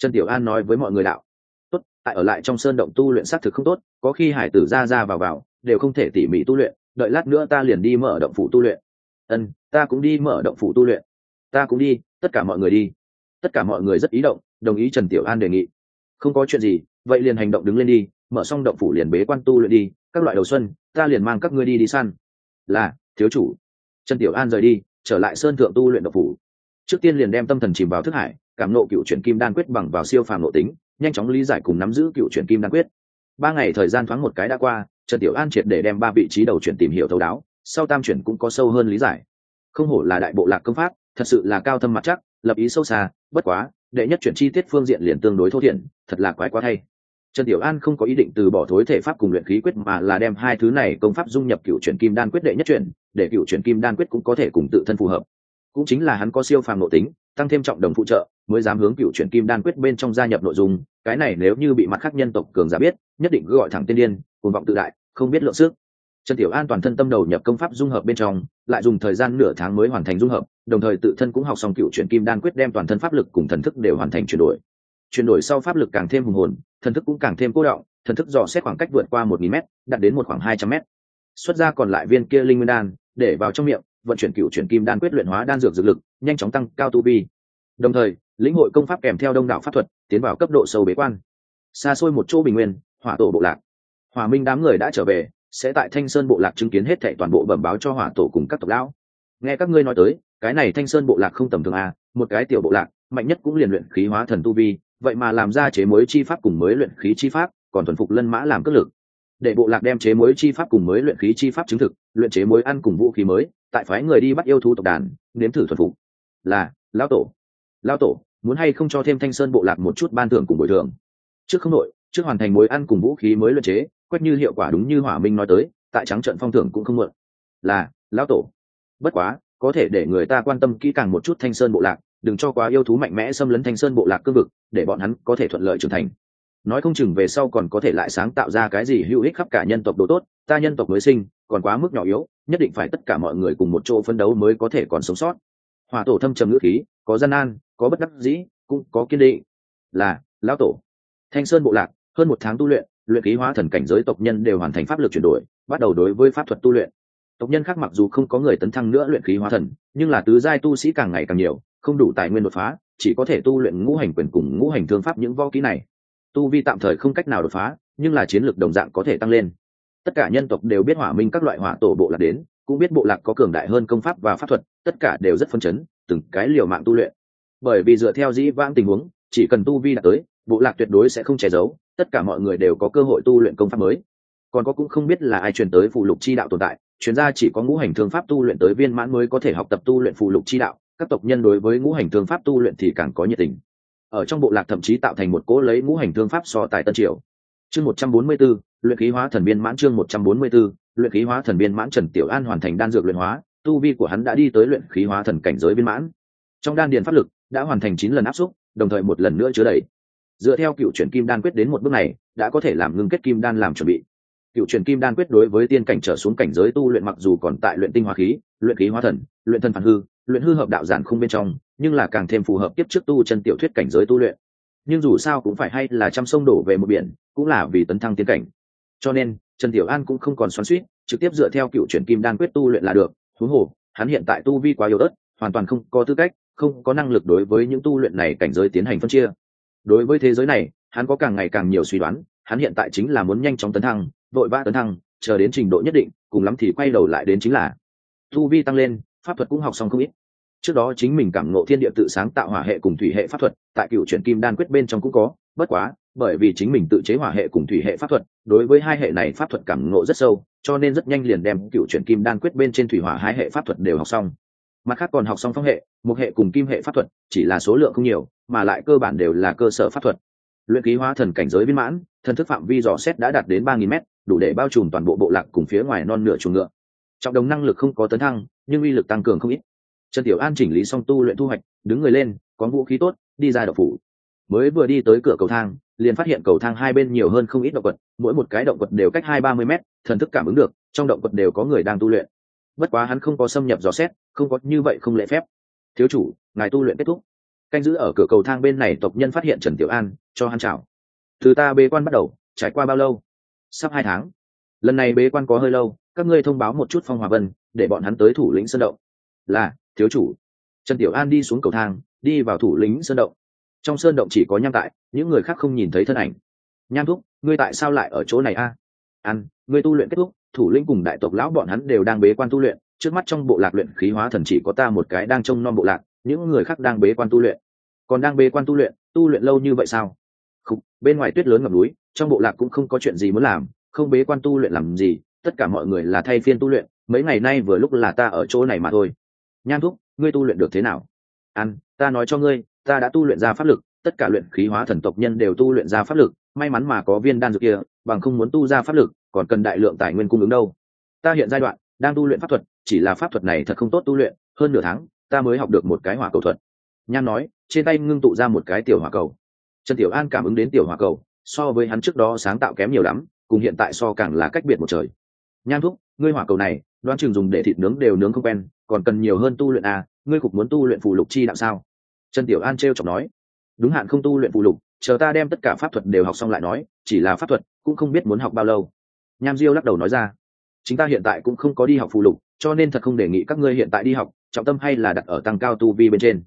Trần Tiểu An nói với mọi người đạo. Tốt, tại ở lại trong sơn động tu luyện xác thực không tốt, có khi hải tử ra ra vào vào đều không thể tỉ mỉ tu luyện, đợi lát nữa ta liền đi mở động phủ tu luyện. Ta cũng đi mở động phủ tu luyện. Ta cũng đi, tất cả mọi người đi. Tất cả mọi người rất ý động, đồng ý Trần Tiểu An đề nghị. Không có chuyện gì, vậy liền hành động đứng lên đi, mở xong động phủ liền bế quan tu luyện đi, các loại đầu xuân ta liền mang các ngươi đi săn. Là, thiếu chủ. Trần Tiểu An rời đi, trở lại sơn thượng tu luyện động phủ. Trước tiên liền đem tâm thần chìm vào thức hải, cảm nộ cựu chuyển kim đan quyết bằng vào siêu phàm nội tính, nhanh chóng lý giải cùng nắm giữ cựu chuyển kim đan quyết. 3 ngày thời gian thoáng một cái đã qua, Trần Tiểu An triệt để đem 3 vị trí đầu chuyển tìm hiểu thấu đáo, sau tam chuyển cũng có sâu hơn lý giải. Không hổ là đại bộ lạc công pháp, thật sự là cao thâm mặt chắc, lập ý sâu xa. Bất quá, đệ nhất chuyển chi tiết phương diện liền tương đối thô thiển, thật là quái quá thay. Trần Tiểu An không có ý định từ bỏ thối thể pháp cùng luyện khí quyết, mà là đem hai thứ này công pháp dung nhập cựu chuyển kim đan quyết đệ nhất chuyển, để cựu chuyển kim đan quyết cũng có thể cùng tự thân phù hợp. Cũng chính là hắn có siêu phàm nội tính, tăng thêm trọng đồng phụ trợ, mới dám hướng cựu chuyển kim đan quyết bên trong gia nhập nội dung. Cái này nếu như bị mặt khác nhân tộc cường giả biết, nhất định gọi thẳng tên điên, cuồng vọng tự đại, không biết lượng sức. Trần Tiểu An toàn thân tâm đầu nhập công pháp dung hợp bên trong, lại dùng thời gian nửa tháng mới hoàn thành dung hợp, đồng thời tự thân cũng học xong cựu chuyển kim đan quyết, đem toàn thân pháp lực cùng thần thức đều hoàn thành chuyển đổi. Chuyển đổi sau pháp lực càng thêm hùng hồn, thần thức cũng càng thêm cố động, thần thức dò xét khoảng cách vượt qua 1000 m, đạt đến một khoảng 200 m. Xuất ra còn lại viên kia linh nguyên đan, để vào trong miệng, vận chuyển cựu chuyển kim đan quyết luyện hóa đan dược dược lực, nhanh chóng tăng cao tu vi. Đồng thời, lĩnh hội công pháp kèm theo đông đảo pháp thuật, tiến vào cấp độ sâu bế quan. Xa xôi một chỗ bình nguyên, Hỏa Tổ bộ lạc. Hỏa Minh đám người đã trở về, sẽ tại Thanh Sơn bộ lạc chứng kiến hết thảy toàn bộ bẩm báo cho Hỏa Tổ cùng các tộc lão. Nghe các ngươi nói tới, cái này Thanh Sơn bộ lạc không tầm thường à, một cái tiểu bộ lạc, mạnh nhất cũng liền luyện khí hóa thần tu vi, vậy mà làm ra chế mối chi pháp cùng mới luyện khí chi pháp, còn thuần phục lân mã làm cước lực. Để bộ lạc đem chế mối chi pháp cùng mới luyện khí chi pháp chứng thực, luyện chế mối ăn cùng vũ khí mới, tại phái người đi bắt yêu thú tộc đàn, nếm thử thuần phục. Là, lão tổ, muốn hay không cho thêm Thanh Sơn bộ lạc một chút ban thưởng cùng bồi thường? Trước không nội, trước hoàn thành mối ăn cùng vũ khí mới luyện chế, quét như hiệu quả đúng như Hỏa Minh nói tới, tại trắng trận phong thưởng cũng không muộn. Là, lão tổ. Bất quá, có thể để người ta quan tâm kỹ càng một chút Thanh Sơn bộ lạc, đừng cho quá yêu thú mạnh mẽ xâm lấn Thanh Sơn bộ lạc cương vực, để bọn hắn có thể thuận lợi trưởng thành. Nói không chừng về sau còn có thể lại sáng tạo ra cái gì hữu ích khắp cả nhân tộc đồ tốt, ta nhân tộc mới sinh, còn quá mức nhỏ yếu, nhất định phải tất cả mọi người cùng một chỗ phấn đấu mới có thể còn sống sót. Hỏa Tổ thâm trầm ngữ khí, có gian nan, có bất đắc dĩ, cũng có kiên định. Là, lão tổ. Thanh Sơn bộ lạc, hơn 1 tháng tu luyện, luyện khí hóa thần cảnh giới tộc nhân đều hoàn thành pháp lực chuyển đổi, bắt đầu đối với pháp thuật tu luyện. Tộc nhân khác mặc dù không có người tấn thăng nữa luyện khí hóa thần, nhưng là tứ giai tu sĩ càng ngày càng nhiều, không đủ tài nguyên đột phá, chỉ có thể tu luyện ngũ hành quyền cùng ngũ hành thương pháp những võ kỹ này. Tu vi tạm thời không cách nào đột phá, nhưng là chiến lược đồng dạng có thể tăng lên. Tất cả nhân tộc đều biết Hỏa Minh các loại Hỏa Tổ bộ lạc đến, cũng biết bộ lạc có cường đại hơn công pháp và pháp thuật, tất cả đều rất phấn chấn, từng cái liều mạng tu luyện. Bởi vì dựa theo dĩ vãng tình huống, chỉ cần tu vi đạt tới, bộ lạc tuyệt đối sẽ không che giấu, tất cả mọi người đều có cơ hội tu luyện công pháp mới. Còn có cũng không biết là ai truyền tới phù lục chi đạo tồn tại, truyền ra chỉ có ngũ hành thương pháp tu luyện tới viên mãn mới có thể học tập tu luyện phù lục chi đạo, các tộc nhân đối với ngũ hành thương pháp tu luyện thì càng có nhiệt tình. Ở trong bộ lạc thậm chí tạo thành một cỗ lấy ngũ hành thương pháp so tài tân triều. Chương 144, luyện khí hóa thần viên mãn. Chương 144, luyện khí hóa thần viên mãn. Trần Tiểu An hoàn thành đan dược luyện hóa, tu vi của hắn đã đi tới luyện khí hóa thần cảnh giới viên mãn. Trong đan điền pháp lực đã hoàn thành 9 lần áp xúc, đồng thời một lần nữa chứa đầy. Dựa theo cựu chuyển kim đan quyết đến một bước này, đã có thể làm ngưng kết kim đan làm chuẩn bị. Cựu chuyển kim đan quyết đối với tiên cảnh trở xuống cảnh giới tu luyện mặc dù còn tại luyện tinh hóa khí, luyện khí hóa thần, luyện thân phản hư, luyện hư hợp đạo giản không bên trong, nhưng là càng thêm phù hợp tiếp trước tu chân tiểu thuyết cảnh giới tu luyện. Nhưng dù sao cũng phải hay là trăm sông đổ về một biển, cũng là vì tấn thăng tiên cảnh. Cho nên, Trần Tiểu An cũng không còn xoắn xuýt, trực tiếp dựa theo cựu chuyển kim đan quyết tu luyện là được. Huống hồ, hắn hiện tại tu vi quá yếu ớt, hoàn toàn không có tư cách, không có năng lực đối với những tu luyện này cảnh giới tiến hành phân chia. Đối với thế giới này, hắn có càng ngày càng nhiều suy đoán, hắn hiện tại chính là muốn nhanh chóng tấn thăng, vội vã tấn thăng, chờ đến trình độ nhất định, cùng lắm thì quay đầu lại đến chính là tu vi tăng lên, pháp thuật cũng học xong không ít. Trước đó chính mình cảm ngộ thiên địa tự sáng tạo hỏa hệ cùng thủy hệ pháp thuật, tại cựu chuyển kim đan quyết bên trong cũng có, bất quá, bởi vì chính mình tự chế hỏa hệ cùng thủy hệ pháp thuật, đối với hai hệ này pháp thuật cảm ngộ rất sâu, cho nên rất nhanh liền đem cựu chuyển kim đan quyết bên trên thủy hỏa hai hệ pháp thuật đều học xong. Mặt khác còn học xong phong hệ, mộc hệ cùng kim hệ pháp thuật, chỉ là số lượng không nhiều, mà lại cơ bản đều là cơ sở pháp thuật. Luyện khí hóa thần cảnh giới viên mãn, thần thức phạm vi dò xét đã đạt đến 3000 m, đủ để bao trùm toàn bộ bộ lạc cùng phía ngoài non nửa chuồng ngựa. Trọng đồng năng lực không có tấn thăng, nhưng uy lực tăng cường không ít. Trần Tiểu An chỉnh lý xong tu luyện thu hoạch, đứng người lên, có vũ khí tốt, đi ra động phủ. Mới vừa đi tới cửa cầu thang, liền phát hiện cầu thang hai bên nhiều hơn không ít động vật, mỗi một cái động vật đều cách 20-30 m, thần thức cảm ứng được, trong động vật đều có người đang tu luyện. Bất quá hắn không có xâm nhập dò xét, không có như vậy không lễ phép. Thiếu chủ, ngài tu luyện kết thúc. Canh giữ ở cửa cầu thang bên này tộc nhân phát hiện Trần Tiểu An, cho hắn chào. Từ ta bế quan bắt đầu, trải qua bao lâu? Sắp 2 tháng. Lần này bế quan có hơi lâu, các ngươi thông báo một chút Phong Hòa Vân, để bọn hắn tới thủ lĩnh sơn động. Là, thiếu chủ. Trần Tiểu An đi xuống cầu thang, đi vào thủ lĩnh sơn động. Trong sơn động chỉ có Nham tại, những người khác không nhìn thấy thân ảnh. Nham thúc, ngươi tại sao lại ở chỗ này a? Ngươi tu luyện kết thúc, thủ lĩnh cùng đại tộc lão bọn hắn đều đang bế quan tu luyện, trước mắt trong bộ lạc luyện khí hóa thần chỉ có ta một cái đang trông nom bộ lạc, những người khác đang bế quan tu luyện. Còn đang bế quan tu luyện lâu như vậy sao? Không, bên ngoài tuyết lớn ngập núi, trong bộ lạc cũng không có chuyện gì muốn làm, không bế quan tu luyện làm gì, tất cả mọi người là thay phiên tu luyện, mấy ngày nay vừa lúc là ta ở chỗ này mà thôi. Nham thúc, ngươi tu luyện được thế nào? Ta nói cho ngươi, ta đã tu luyện ra pháp lực, tất cả luyện khí hóa thần tộc nhân đều tu luyện ra pháp lực, may mắn mà có viên đan dược kia, bằng không muốn tu ra pháp lực, còn cần đại lượng tài nguyên cung ứng đâu. Ta hiện giai đoạn đang tu luyện pháp thuật, chỉ là pháp thuật này thật không tốt tu luyện, hơn nửa tháng ta mới học được một cái hỏa cầu thuật. Nham nói, trên tay ngưng tụ ra một cái tiểu hỏa cầu. Trần Tiểu An cảm ứng đến tiểu hỏa cầu, so với hắn trước đó sáng tạo kém nhiều lắm, cùng hiện tại so càng là cách biệt một trời. Nham thúc, ngươi hỏa cầu này, đoán chừng dùng để thịt nướng đều nướng không quen, còn cần nhiều hơn tu luyện à, ngươi cục muốn tu luyện phù lục chi đạo sao? Trần Tiểu An trêu chọc nói, đúng hạn không tu luyện phù lục, chờ ta đem tất cả pháp thuật đều học xong lại nói, chỉ là pháp thuật cũng không biết muốn học bao lâu. Nham Diêu lắc đầu nói ra, chính ta hiện tại cũng không có đi học phù lục, cho nên thật không đề nghị các ngươi hiện tại đi học, trọng tâm hay là đặt ở tăng cao tu vi bên trên.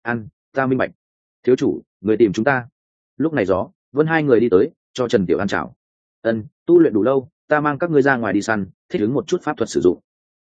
Ta minh bạch. Thiếu chủ, người tìm chúng ta. Lúc này Gió, Vân hai người đi tới, cho Trần Tiểu An chào. Tu luyện đủ lâu, ta mang các ngươi ra ngoài đi săn, thích ứng một chút pháp thuật sử dụng.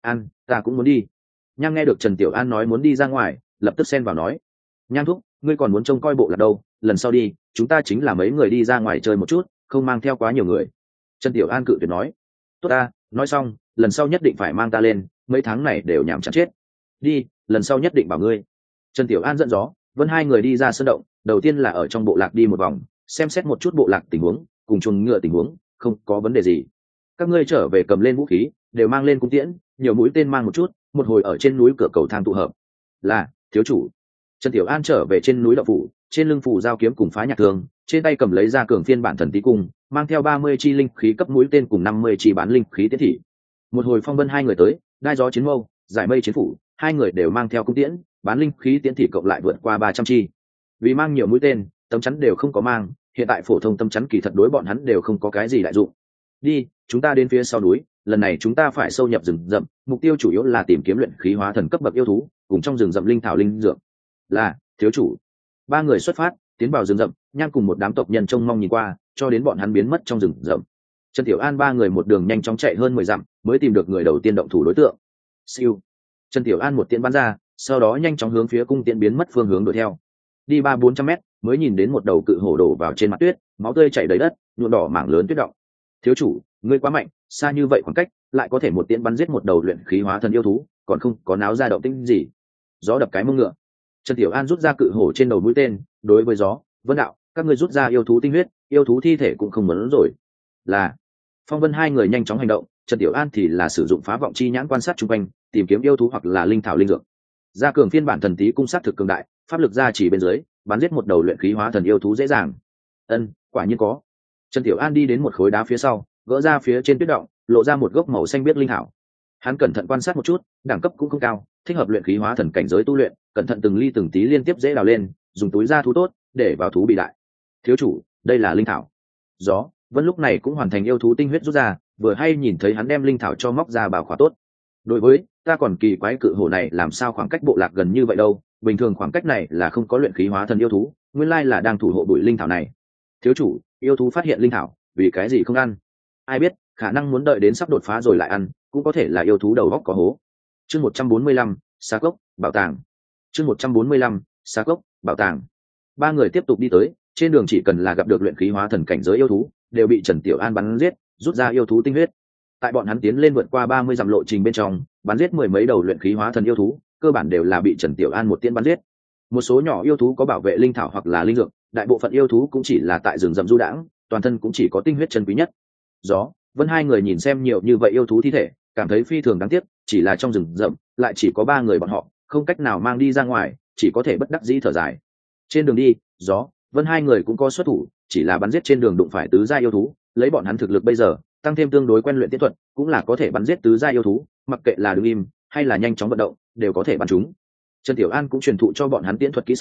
Ta cũng muốn đi. Nham nghe được Trần Tiểu An nói muốn đi ra ngoài, lập tức xen vào nói, Nham thúc, ngươi còn muốn trông coi bộ lạc đâu, lần sau đi, chúng ta chính là mấy người đi ra ngoài chơi một chút, không mang theo quá nhiều người. Trần Tiểu An cự tuyệt nói, tốt ta, nói xong, lần sau nhất định phải mang ta lên, mấy tháng này đều nhảm chán chết. Đi, lần sau nhất định bảo ngươi. Trần Tiểu An dẫn Gió, Vân hai người đi ra sơn động, đầu tiên là ở trong bộ lạc đi một vòng, xem xét một chút bộ lạc tình huống, cùng chuồng ngựa tình huống, không có vấn đề gì. Các ngươi trở về cầm lên vũ khí, đều mang lên cung tiễn, nhiều mũi tên mang một chút, một hồi ở trên núi cửa cầu thang tụ hợp. Là, thiếu chủ. Trần Tiểu An trở về trên núi Đậu Phủ, trên lưng phủ giao kiếm cùng phá nhạc thương, trên tay cầm lấy ra cường phiên bản thần tí cung, mang theo 30 chi linh khí cấp mũi tên cùng 50 chi bán linh khí tiễn thị. Một hồi phong vân hai người tới, đai gió chiến mâu, giải mây chiến phủ, hai người đều mang theo cung tiễn, bán linh khí tiễn thị cộng lại vượt qua 300 chi. Vì mang nhiều mũi tên, tấm chắn đều không có mang, hiện tại phổ thông tấm chắn kỳ thật đối bọn hắn đều không có cái gì đại dụng. Đi, chúng ta đến phía sau núi, lần này chúng ta phải sâu nhập rừng rậm, mục tiêu chủ yếu là tìm kiếm luyện khí hóa thần cấp bậc yêu thú, cùng trong rừng rậm linh thảo linh dược. Là, thiếu chủ. Ba người xuất phát, tiến vào rừng rậm, Nham cùng một đám tộc nhân trông mong nhìn qua, cho đến bọn hắn biến mất trong rừng rậm. Trần Tiểu An ba người một đường nhanh chóng chạy hơn 10 dặm, mới tìm được người đầu tiên động thủ đối tượng. Siêu. Trần Tiểu An một tiễn bắn ra, sau đó nhanh chóng hướng phía cung tiễn biến mất phương hướng đuổi theo. Đi 300-400 mét, mới nhìn đến một đầu cự hổ đổ vào trên mặt tuyết, máu tươi chảy đầy đất, nhuộm đỏ mảng lớn tuyết động. Thiếu chủ, ngươi quá mạnh, xa như vậy khoảng cách, lại có thể một tiễn bắn giết một đầu luyện khí hóa thần yêu thú, còn không có náo ra động tĩnh gì. Gió đập cái mông ngựa. Trần Tiểu An rút ra cự hổ trên đầu mũi tên, đối với Gió, Vân đạo, các ngươi rút ra yêu thú tinh huyết, yêu thú thi thể cũng không muốn rồi. Là. Phong Vân hai người nhanh chóng hành động, Trần Tiểu An thì là sử dụng phá vọng chi nhãn quan sát xung quanh, tìm kiếm yêu thú hoặc là linh thảo linh dược. Gia cường phiên bản thần tí cung sát thực cường đại, pháp lực gia chỉ bên dưới, bắn giết một đầu luyện khí hóa thần yêu thú dễ dàng. Quả nhiên có. Trần Tiểu An đi đến một khối đá phía sau, gỡ ra phía trên tuyết động, lộ ra một gốc màu xanh biếc linh thảo. Hắn cẩn thận quan sát một chút, đẳng cấp cũng không cao, thích hợp luyện khí hóa thần cảnh giới tu luyện, cẩn thận từng ly từng tí liên tiếp dễ đào lên, dùng túi ra thú tốt, để vào thú bị đại. Thiếu chủ, đây là linh thảo. Gió, Vân lúc này cũng hoàn thành yêu thú tinh huyết rút ra, vừa hay nhìn thấy hắn đem linh thảo cho móc ra bảo khóa tốt. Đối với, ta còn kỳ quái cự hổ này làm sao khoảng cách bộ lạc gần như vậy đâu, bình thường khoảng cách này là không có luyện khí hóa thần yêu thú, nguyên lai là đang thủ hộ bụi linh thảo này. Thiếu chủ, yêu thú phát hiện linh thảo, vì cái gì không ăn? Ai biết, khả năng muốn đợi đến sắp đột phá rồi lại ăn, cũng có thể là yêu thú đầu góc có hố. Chương 145, Sa Cốc, bảo tàng. Chương 145, Sa Cốc, bảo tàng. Ba người tiếp tục đi tới, trên đường chỉ cần là gặp được luyện khí hóa thần cảnh giới yêu thú, đều bị Trần Tiểu An bắn giết, rút ra yêu thú tinh huyết. Tại bọn hắn tiến lên vượt qua 30 dặm lộ trình bên trong, bắn giết mười mấy đầu luyện khí hóa thần yêu thú, cơ bản đều là bị Trần Tiểu An một tiễn bắn giết. Một số nhỏ yêu thú có bảo vệ linh thảo hoặc là linh dược, đại bộ phận yêu thú cũng chỉ là tại rừng rậm du đãng, toàn thân cũng chỉ có tinh huyết chân quý nhất. Gió, Vân hai người nhìn xem nhiều như vậy yêu thú thi thể, cảm thấy phi thường đáng tiếc, chỉ là trong rừng rậm lại chỉ có ba người bọn họ, không cách nào mang đi ra ngoài, chỉ có thể bất đắc dĩ thở dài. Trên đường đi, Gió, Vân hai người cũng có xuất thủ, chỉ là bắn giết trên đường đụng phải tứ gia yêu thú, lấy bọn hắn thực lực bây giờ, tăng thêm tương đối quen luyện tiễn thuật, cũng là có thể bắn giết tứ gia yêu thú, mặc kệ là đứng im hay là nhanh chóng vận động, đều có thể bắn chúng. Trần Tiểu An cũng truyền thụ cho bọn hắn tiễn thuật kỹ xảo,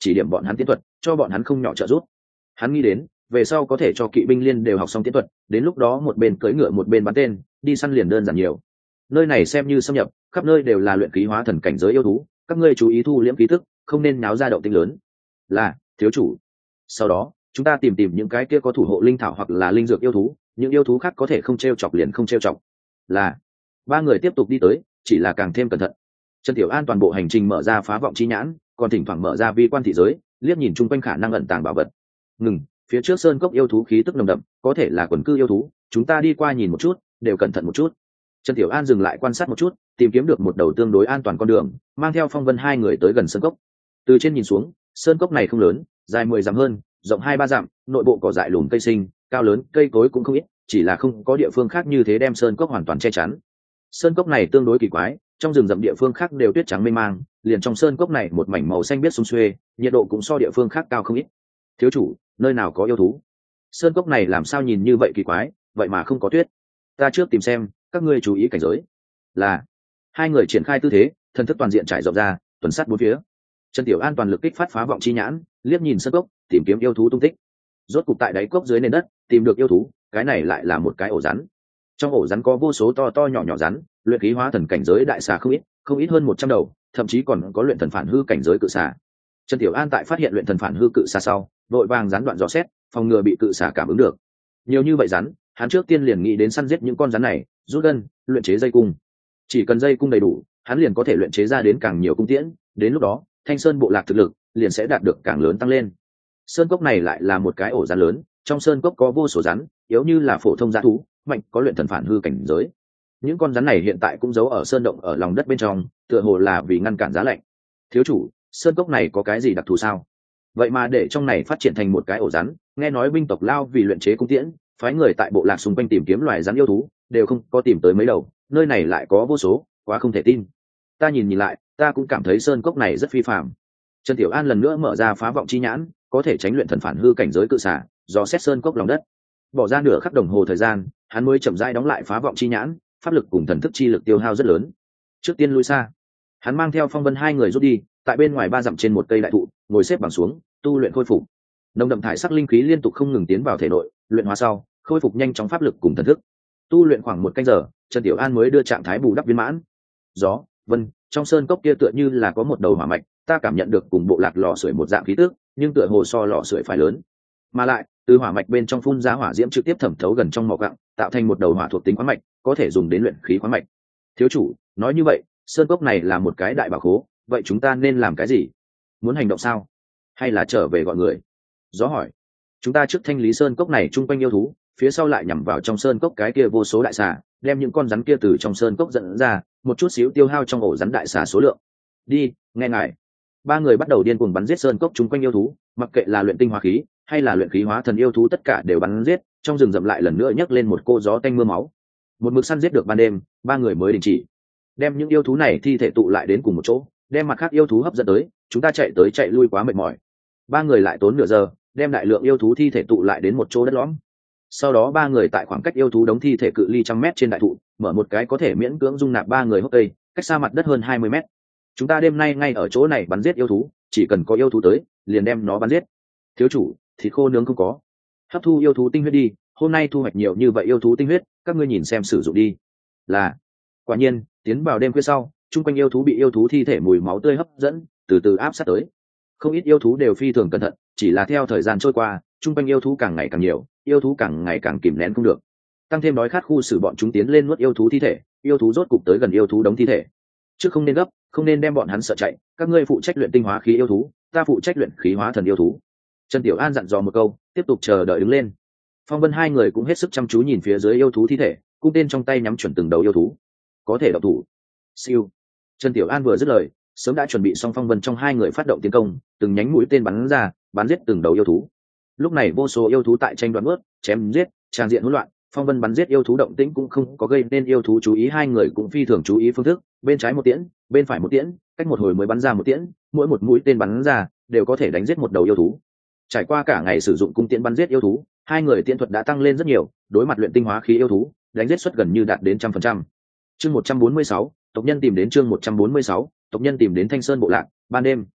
chỉ điểm bọn hắn tiến thuật, cho bọn hắn không nhỏ trợ giúp. Hắn nghĩ đến về sau có thể cho kỵ binh liên đều học xong tiến thuật, đến lúc đó một bên cưỡi ngựa một bên bắn tên, đi săn liền đơn giản nhiều. Nơi này xem như xâm nhập, khắp nơi đều là luyện khí hóa thần cảnh giới yêu thú, các ngươi chú ý thu liễm khí tức, không nên náo ra động tĩnh lớn. Là, thiếu chủ. Sau đó chúng ta tìm những cái kia có thủ hộ linh thảo hoặc là linh dược yêu thú, những yêu thú khác có thể không treo chọc liền không treo chọc. Là. Ba người tiếp tục đi tới, chỉ là càng thêm cẩn thận. Trần Tiểu An toàn bộ hành trình mở ra phá vọng chi nhãn, còn thỉnh thoảng mở ra vi quan thị giới, liếc nhìn chung quanh khả năng ẩn tàng bảo vật. Ngừng, phía trước sơn cốc yêu thú khí tức nồng đậm, có thể là quần cư yêu thú, chúng ta đi qua nhìn một chút, đều cẩn thận một chút. Trần Tiểu An dừng lại quan sát một chút, tìm kiếm được một đầu tương đối an toàn con đường, mang theo Phong Vân hai người tới gần sơn cốc. Từ trên nhìn xuống, sơn cốc này không lớn, dài 10 dặm hơn, rộng 2-3 dặm, nội bộ cỏ dại lùm cây sinh, cao lớn, cây cối cũng không ít, chỉ là không có địa phương khác như thế đem sơn cốc hoàn toàn che chắn. Sơn cốc này tương đối kỳ quái, trong rừng rậm địa phương khác đều tuyết trắng mênh mang, liền trong sơn cốc này một mảnh màu xanh biếc sum xuê, nhiệt độ cũng so địa phương khác cao không ít. Thiếu chủ, nơi nào có yêu thú? Sơn cốc này làm sao nhìn như vậy kỳ quái, vậy mà không có tuyết. Ta trước tìm xem, các ngươi chú ý cảnh giới. Là. Hai người triển khai tư thế, thần thức toàn diện trải rộng ra, tuần sát bốn phía. Trần Tiểu An toàn lực kích phát phá vọng chi nhãn, liếc nhìn sơn cốc, tìm kiếm yêu thú tung tích. Rốt cục tại đáy cốc dưới nền đất, tìm được yêu thú, cái này lại là một cái ổ rắn. Trong ổ rắn có vô số to to nhỏ nhỏ rắn, luyện khí hóa thần cảnh giới đại xà không ít hơn 100 đầu, thậm chí còn có luyện thần phản hư cảnh giới cự xà. Trần Tiểu An tại phát hiện luyện thần phản hư cự xà sau, vội vàng gián đoạn dò xét, phòng ngừa bị cự xà cảm ứng được. Nhiều như vậy rắn, hắn trước tiên liền nghĩ đến săn giết những con rắn này, rút gân, luyện chế dây cung. Chỉ cần dây cung đầy đủ, hắn liền có thể luyện chế ra đến càng nhiều cung tiễn, đến lúc đó, Thanh Sơn bộ lạc thực lực liền sẽ đạt được càng lớn tăng lên. Sơn cốc này lại là một cái ổ rắn lớn, trong sơn cốc có vô số rắn, yếu như là phổ thông dã thú, mạnh có luyện thần phản hư cảnh giới. Những con rắn này hiện tại cũng giấu ở sơn động ở lòng đất bên trong, tựa hồ là vì ngăn cản giá lạnh. Thiếu chủ, sơn cốc này có cái gì đặc thù sao? Vậy mà để trong này phát triển thành một cái ổ rắn, nghe nói binh tộc Lao vì luyện chế cung tiễn, phái người tại bộ lạc xung quanh tìm kiếm loài rắn yêu thú, đều không có tìm tới mấy đầu, nơi này lại có vô số, quá không thể tin. Ta nhìn lại, ta cũng cảm thấy sơn cốc này rất phi phàm. Trần Tiểu An lần nữa mở ra phá vọng chi nhãn, có thể tránh luyện thần phản hư cảnh giới cự xả, do xét sơn cốc lòng đất. Bỏ ra nửa khắc đồng hồ thời gian, hắn mới chậm rãi đóng lại phá vọng chi nhãn, pháp lực cùng thần thức chi lực tiêu hao rất lớn. Trước tiên lui xa, hắn mang theo Phong Vân hai người rút đi, tại bên ngoài 3 dặm trên một cây đại thụ, ngồi xếp bằng xuống, tu luyện khôi phục. Nồng đậm thải sắc linh khí liên tục không ngừng tiến vào thể nội, luyện hóa sau, khôi phục nhanh chóng pháp lực cùng thần thức. Tu luyện khoảng 1 canh giờ, Trần Tiểu An mới đưa trạng thái bù đắp viên mãn. Gió, vân, trong sơn cốc kia tựa như là có một đầu hỏa mạch, ta cảm nhận được cùng bộ lạc lò sưởi một dạng khí tức, nhưng tựa hồ so lò sưởi phải lớn. Mà lại, từ hỏa mạch bên trong phun ra hỏa diễm trực tiếp thẩm thấu gần trong mỏ gặng, tạo thành một đầu hỏa thuộc tính khoáng mạch, có thể dùng đến luyện khí khoáng mạch. Thiếu chủ, nói như vậy, sơn cốc này là một cái đại bảo khố, vậy chúng ta nên làm cái gì? Muốn hành động sao? Hay là trở về gọi người? Gió hỏi. Chúng ta trước thanh lý sơn cốc này chung quanh yêu thú, phía sau lại nhằm vào trong sơn cốc cái kia vô số đại xà, đem những con rắn kia từ trong sơn cốc dẫn ra, một chút xíu tiêu hao trong ổ rắn đại xà số lượng. Đi, nghe ngài. 3 người bắt đầu điên cuồng bắn giết sơn cốc chung quanh yêu thú, mặc kệ là luyện tinh hóa khí hay là luyện khí hóa thần yêu thú, tất cả đều bắn giết. Trong rừng rậm lại lần nữa nhấc lên một cô gió tanh mưa máu. Một mực săn giết được ban đêm, 3 người mới đình chỉ, đem những yêu thú này thi thể tụ lại đến cùng một chỗ, đem mặt khác yêu thú hấp dẫn tới. Chúng ta chạy tới chạy lui quá mệt mỏi, 3 người lại tốn nửa giờ, đem đại lượng yêu thú thi thể tụ lại đến một chỗ đất lõm. Sau đó 3 người tại khoảng cách yêu thú đống thi thể cự ly 100 mét trên đại thụ, mở một cái có thể miễn cưỡng dung nạp 3 người hốc cây, cách xa mặt đất hơn 20 mét. Chúng ta đêm nay ngay ở chỗ này bắn giết yêu thú, chỉ cần có yêu thú tới, liền đem nó bắn giết. Thiếu chủ, thịt khô nướng không có. Hấp thu yêu thú tinh huyết đi, hôm nay thu hoạch nhiều như vậy yêu thú tinh huyết, các ngươi nhìn xem sử dụng đi. Là. Quả nhiên, tiến vào đêm khuya sau, chung quanh yêu thú bị yêu thú thi thể mùi máu tươi hấp dẫn, từ từ áp sát tới. Không ít yêu thú đều phi thường cẩn thận, chỉ là theo thời gian trôi qua, chung quanh yêu thú càng ngày càng nhiều, yêu thú càng ngày càng kìm nén không được. Tăng thêm đói khát khu xử bọn chúng tiến lên nuốt yêu thú thi thể, yêu thú rốt cục tới gần yêu thú đống thi thể. Chứ không nên gấp, không nên đem bọn hắn sợ chạy, các ngươi phụ trách luyện tinh hóa khí yêu thú, ta phụ trách luyện khí hóa thần yêu thú. Trần Tiểu An dặn dò một câu, tiếp tục chờ đợi đứng lên. Phong Vân hai người cũng hết sức chăm chú nhìn phía dưới yêu thú thi thể, cung tên trong tay nhắm chuẩn từng đầu yêu thú. Có thể động thủ. Siêu. Trần Tiểu An vừa dứt lời, sớm đã chuẩn bị xong Phong Vân trong 2 người phát động tiến công, từng nhánh mũi tên bắn ra, bắn giết từng đầu yêu thú. Lúc này vô số yêu thú tại tranh đoạt nuốt, chém giết, tràn diện hỗn loạn. Phong Vân bắn giết yêu thú động tĩnh cũng không có gây nên yêu thú chú ý, 2 người cũng phi thường chú ý phương thức, bên trái một tiễn, bên phải một tiễn, cách một hồi mới bắn ra một tiễn, mỗi một mũi tên bắn ra đều có thể đánh giết một đầu yêu thú. Trải qua cả ngày sử dụng cung tiễn bắn giết yêu thú, 2 người tiễn thuật đã tăng lên rất nhiều, đối mặt luyện tinh hóa khí yêu thú, đánh giết suất gần như đạt đến 100%. Chương 146, tộc nhân tìm đến chương 146, tộc nhân tìm đến Thanh Sơn bộ lạc, ban đêm.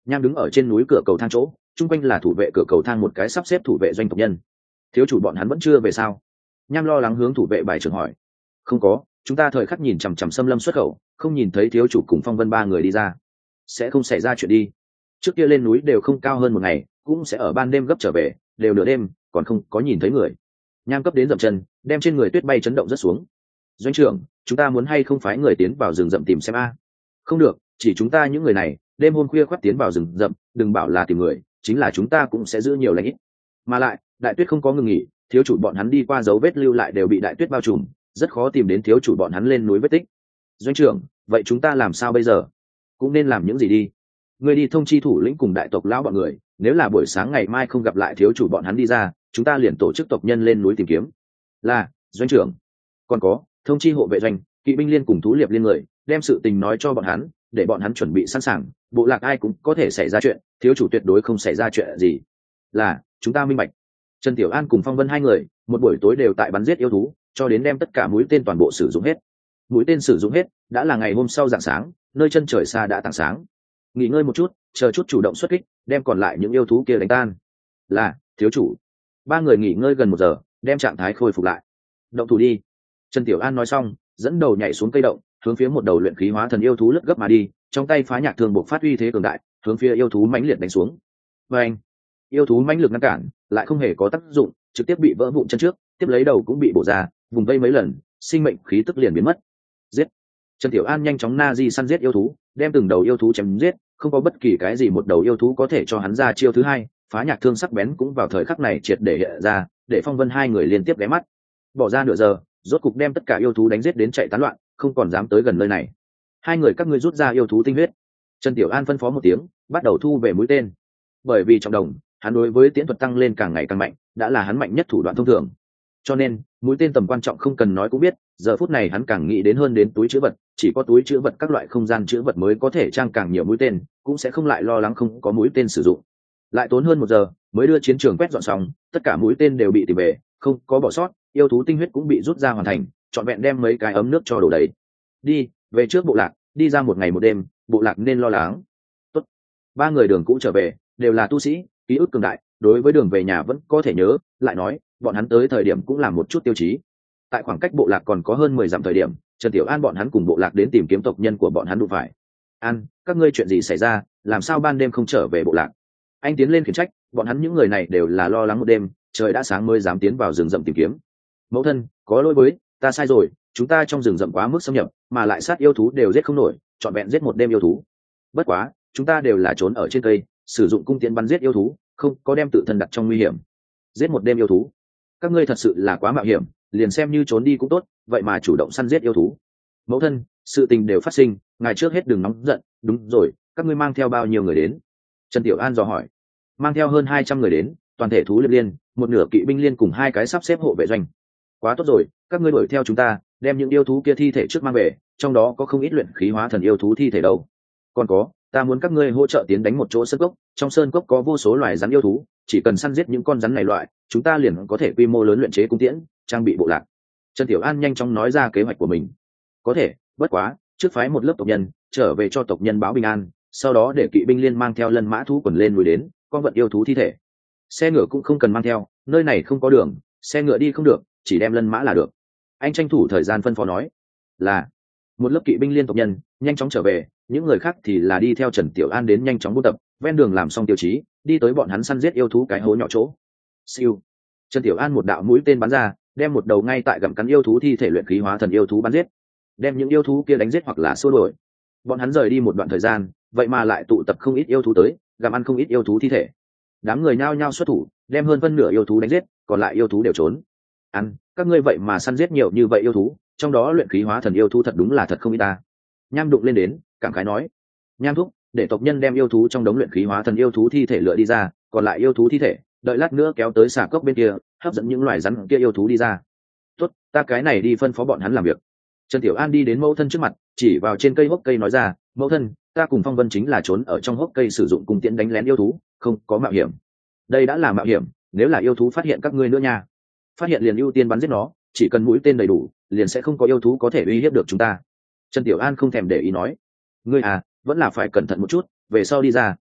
Nham đứng ở trên núi cửa cầu thang chỗ, chung quanh là thủ vệ cửa cầu thang một cái sắp xếp thủ vệ doanh tộc nhân. Thiếu chủ bọn hắn vẫn chưa về sao? Nham lo lắng hướng thủ vệ bài trưởng hỏi. Không có, chúng ta thời khắc nhìn chằm chằm xâm lâm xuất khẩu, không nhìn thấy thiếu chủ cùng Phong Vân ba người đi ra. Sẽ không xảy ra chuyện đi. Trước kia lên núi đều không cao hơn một ngày, cũng sẽ ở ban đêm gấp trở về, đều nửa đêm, còn không có nhìn thấy người. Nham cấp đến dậm chân, đem trên người tuyết bay chấn động rất xuống. Doanh trưởng, chúng ta muốn hay không phái người tiến vào rừng rậm tìm xem a? Không được, chỉ chúng ta những người này, đêm hôm khuya khoắt tiến vào rừng rậm, đừng bảo là tìm người, chính là chúng ta cũng sẽ giữ nhiều lãnh ít. Mà lại, đại tuyết không có ngừng nghỉ, thiếu chủ bọn hắn đi qua dấu vết lưu lại đều bị đại tuyết bao trùm, rất khó tìm đến thiếu chủ bọn hắn lên núi vết tích. Doanh trưởng, vậy chúng ta làm sao bây giờ? Cũng nên làm những gì đi? Người đi thông chi thủ lĩnh cùng đại tộc lão bọn người, nếu là buổi sáng ngày mai không gặp lại thiếu chủ bọn hắn đi ra, chúng ta liền tổ chức tộc nhân lên núi tìm kiếm. Là, doanh trưởng. Còn có, thông chi hộ vệ doanh, kỵ binh liên cùng thú liệp liên người, đem sự tình nói cho bọn hắn, để bọn hắn chuẩn bị sẵn sàng, bộ lạc ai cũng có thể xảy ra chuyện, thiếu chủ tuyệt đối không xảy ra chuyện gì. Là, chúng ta minh bạch. Trần Tiểu An cùng Phong Vân hai người, một buổi tối đều tại bắn giết yêu thú, cho đến đem tất cả mũi tên toàn bộ sử dụng hết. Mũi tên sử dụng hết, đã là ngày hôm sau rạng sáng, nơi chân trời xa đã tảng sáng. Nghỉ ngơi một chút, chờ chút chủ động xuất kích, đem còn lại những yêu thú kia đánh tan. Là, thiếu chủ. Ba người nghỉ ngơi gần 1 giờ, đem trạng thái khôi phục lại. Động thủ đi. Trần Tiểu An nói xong, dẫn đầu nhảy xuống cây động, hướng phía một đầu luyện khí hóa thần yêu thú lướt gấp mà đi, trong tay phá nhạc thương buộc phát uy thế cường đại, hướng phía yêu thú mãnh liệt đánh xuống. Và yêu thú mãnh lực ngăn cản, lại không hề có tác dụng, trực tiếp bị vỡ vụn chân trước, tiếp lấy đầu cũng bị bổ ra, vùng vây mấy lần, sinh mệnh khí tức liền biến mất. Giết! Trần Tiểu An nhanh chóng na di săn giết yêu thú, đem từng đầu yêu thú chém giết, không có bất kỳ cái gì một đầu yêu thú có thể cho hắn ra chiêu thứ hai, phá nhạc thương sắc bén cũng vào thời khắc này triệt để hiện ra, để Phong Vân hai người liên tiếp ghé mắt. Bỏ ra nửa giờ, rốt cục đem tất cả yêu thú đánh giết đến chạy tán loạn, không còn dám tới gần nơi này. Hai người các ngươi rút ra yêu thú tinh huyết. Trần Tiểu An phân phó một tiếng, bắt đầu thu về mũi tên. Bởi vì trọng đồng, hắn đối với tiễn thuật tăng lên càng ngày càng mạnh, đã là hắn mạnh nhất thủ đoạn thông thường. Cho nên, mũi tên tầm quan trọng không cần nói cũng biết, giờ phút này hắn càng nghĩ đến hơn đến túi trữ vật, chỉ có túi trữ vật các loại không gian trữ vật mới có thể trang càng nhiều mũi tên, cũng sẽ không lại lo lắng không có mũi tên sử dụng. Lại tốn hơn 1 giờ, mới đưa chiến trường quét dọn xong, tất cả mũi tên đều bị tìm về, không có bỏ sót, yêu thú tinh huyết cũng bị rút ra hoàn thành, trọn vẹn đem mấy cái ấm nước cho đổ đầy. Đi, về trước bộ lạc, đi ra một ngày một đêm, bộ lạc nên lo lắng. Tốt. Ba người đường cũ trở về, đều là tu sĩ, ký ức cường đại, đối với đường về nhà vẫn có thể nhớ, lại nói, bọn hắn tới thời điểm cũng làm một chút tiêu chí. Tại khoảng cách bộ lạc còn có hơn 10 dặm thời điểm, Trần Tiểu An bọn hắn cùng bộ lạc đến tìm kiếm tộc nhân của bọn hắn đụng phải. An, các ngươi chuyện gì xảy ra, làm sao ban đêm không trở về bộ lạc? Anh tiến lên khiển trách, bọn hắn những người này đều là lo lắng một đêm, trời đã sáng mới dám tiến vào rừng rậm tìm kiếm. Mẫu thân, có lỗi với, ta sai rồi, chúng ta trong rừng rậm quá mức xâm nhập, mà lại sát yêu thú đều giết không nổi, trọn vẹn giết một đêm yêu thú. Bất quá, chúng ta đều là trốn ở trên cây, sử dụng cung tiễn bắn giết yêu thú, không có đem tự thân đặt trong nguy hiểm. Giết một đêm yêu thú, các ngươi thật sự là quá mạo hiểm, liền xem như trốn đi cũng tốt, vậy mà chủ động săn giết yêu thú. Mẫu thân, sự tình đều phát sinh, ngài trước hết đừng nóng giận. Đúng rồi, các ngươi mang theo bao nhiêu người đến? Trần Tiểu An dò hỏi. Mang theo hơn 200 người đến, toàn thể thú liệp liên, một nửa kỵ binh liên cùng 2 cái sắp xếp hộ vệ doanh. Quá tốt rồi, các ngươi đuổi theo chúng ta, đem những yêu thú kia thi thể trước mang về, trong đó có không ít luyện khí hóa thần yêu thú thi thể đâu. Còn có, ta muốn các ngươi hỗ trợ tiến đánh một chỗ sơn cốc, trong sơn cốc có vô số loài rắn yêu thú, chỉ cần săn giết những con rắn này loại, chúng ta liền có thể quy mô lớn luyện chế cung tiễn, trang bị bộ lạc. Trần Tiểu An nhanh chóng nói ra kế hoạch của mình. Có thể, bất quá, trước phái một lớp tộc nhân trở về cho tộc nhân báo bình an, sau đó để kỵ binh liên mang theo lân mã thú quần lên núi đến, con vận yêu thú thi thể. Xe ngựa cũng không cần mang theo, nơi này không có đường, xe ngựa đi không được, chỉ đem lân mã là được. Anh tranh thủ thời gian phân phó nói. Là. Một lớp kỵ binh liên tộc nhân nhanh chóng trở về, những người khác thì là đi theo Trần Tiểu An đến nhanh chóng buôn tập, ven đường làm xong tiêu chí, đi tới bọn hắn săn giết yêu thú cái hố nhỏ chỗ. Siêu. Trần Tiểu An một đạo mũi tên bắn ra, đem một đầu ngay tại gặm cắn yêu thú thi thể luyện khí hóa thần yêu thú bắn giết, đem những yêu thú kia đánh giết hoặc là xua đuổi. Bọn hắn rời đi một đoạn thời gian, vậy mà lại tụ tập không ít yêu thú tới, gặm ăn không ít yêu thú thi thể. Đám người nhao nhao xuất thủ, đem hơn phân nửa yêu thú đánh giết, còn lại yêu thú đều trốn. Ăn, các ngươi vậy mà săn giết nhiều như vậy yêu thú, trong đó luyện khí hóa thần yêu thú thật đúng là thật không ít ta. Nham đụng lên đến, cảm khái nói. Nham thúc, để tộc nhân đem yêu thú trong đống luyện khí hóa thần yêu thú thi thể lựa đi ra, còn lại yêu thú thi thể, đợi lát nữa kéo tới xà cốc bên kia, hấp dẫn những loài rắn kia yêu thú đi ra. Tốt, ta cái này đi phân phó bọn hắn làm việc. Trần Tiểu An đi đến mẫu thân trước mặt, chỉ vào trên cây hốc cây nói ra, mẫu thân, ta cùng Phong Vân chính là trốn ở trong hốc cây sử dụng cung tiễn đánh lén yêu thú, không có mạo hiểm. Đây đã là mạo hiểm, nếu là yêu thú phát hiện các ngươi nữa nha. Phát hiện liền ưu tiên bắn giết nó, chỉ cần mũi tên đầy đủ, liền sẽ không có yêu thú có thể uy hiếp được chúng ta. Trần Tiểu An không thèm để ý nói, ngươi à, vẫn là phải cẩn thận một chút, về sau đi ra,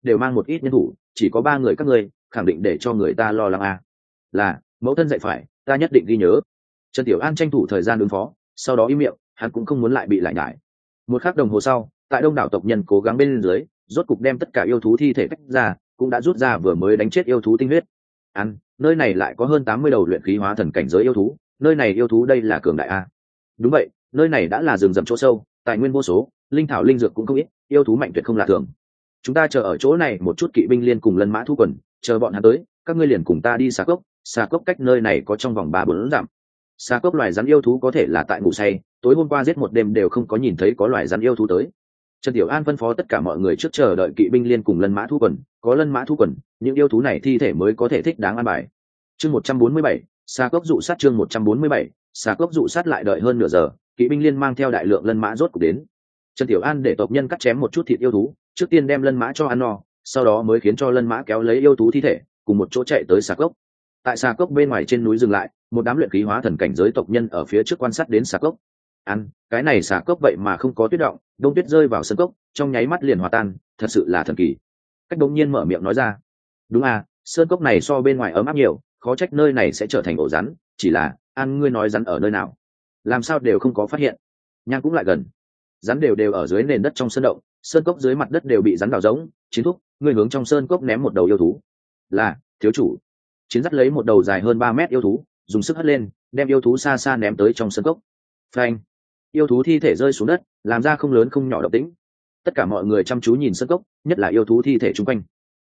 đều mang một ít nhân thủ, chỉ có 3 người các ngươi, khẳng định để cho người ta lo lắng à. Là, mẫu thân dạy phải, ta nhất định ghi nhớ. Trần Tiểu An tranh thủ thời gian ứng phó, sau đó im miệng, hắn cũng không muốn lại bị lại nhải. Một khắc đồng hồ sau, tại đông đảo tộc nhân cố gắng bên dưới, rốt cục đem tất cả yêu thú thi thể tách ra, cũng đã rút ra vừa mới đánh chết yêu thú tinh huyết. Ăn, nơi này lại có hơn 80 đầu luyện khí hóa thần cảnh giới yêu thú, nơi này yêu thú đây là cường đại a. Đúng vậy, nơi này đã là rừng rậm chỗ sâu, tài nguyên vô số, linh thảo linh dược cũng không ít, yêu thú mạnh tuyệt không lạ thường. Chúng ta chờ ở chỗ này một chút kỵ binh liên cùng lân mã thu quần, chờ bọn hắn tới, các ngươi liền cùng ta đi xà cốc cách nơi này có trong vòng 3-4 dặm. Xà cốc loài rắn yêu thú có thể là tại ngủ say, tối hôm qua giết một đêm đều không có nhìn thấy có loài rắn yêu thú tới. Trần Tiểu An phân phó tất cả mọi người trước chờ đợi kỵ binh liên cùng lân mã thu quần, có lân mã thu quần, những yêu thú này thi thể mới có thể thích đáng an bài. Chương 147, xà cốc dụ sát chương 147, xà cốc dụ sát lại đợi hơn nửa giờ, kỵ binh liên mang theo đại lượng lân mã rốt cục đến. Trần Tiểu An để tộc nhân cắt chém một chút thịt yêu thú, trước tiên đem lân mã cho ăn no, sau đó mới khiến cho lân mã kéo lấy yêu thú thi thể, cùng một chỗ chạy tới xà cốc. Tại xà cốc bên ngoài trên núi dừng lại, một đám luyện khí hóa thần cảnh giới tộc nhân ở phía trước quan sát đến xà cốc. Ăn, cái này xà cốc vậy mà không có tuyết động, đông tuyết rơi vào sân cốc, trong nháy mắt liền hòa tan, thật sự là thần kỳ. Cách đống nhiên mở miệng nói ra. Đúng à, sơn cốc này so bên ngoài ấm áp nhiều, khó trách nơi này sẽ trở thành ổ rắn, chỉ là, An ngươi nói rắn ở nơi nào? Làm sao đều không có phát hiện. Nhang cũng lại gần. Rắn đều ở dưới nền đất trong sơn động, sơn cốc dưới mặt đất đều bị rắn đào rỗng, Chiến thúc, ngươi hướng trong sơn cốc ném một đầu yêu thú. Là, thiếu chủ. Chiến dắt lấy một đầu dài hơn 3 mét yêu thú, dùng sức hất lên, đem yêu thú xa xa ném tới trong sơn cốc. Phanh. Yêu thú thi thể rơi xuống đất, làm ra không lớn không nhỏ động tĩnh. Tất cả mọi người chăm chú nhìn sơn cốc, nhất là yêu thú thi thể chung quanh.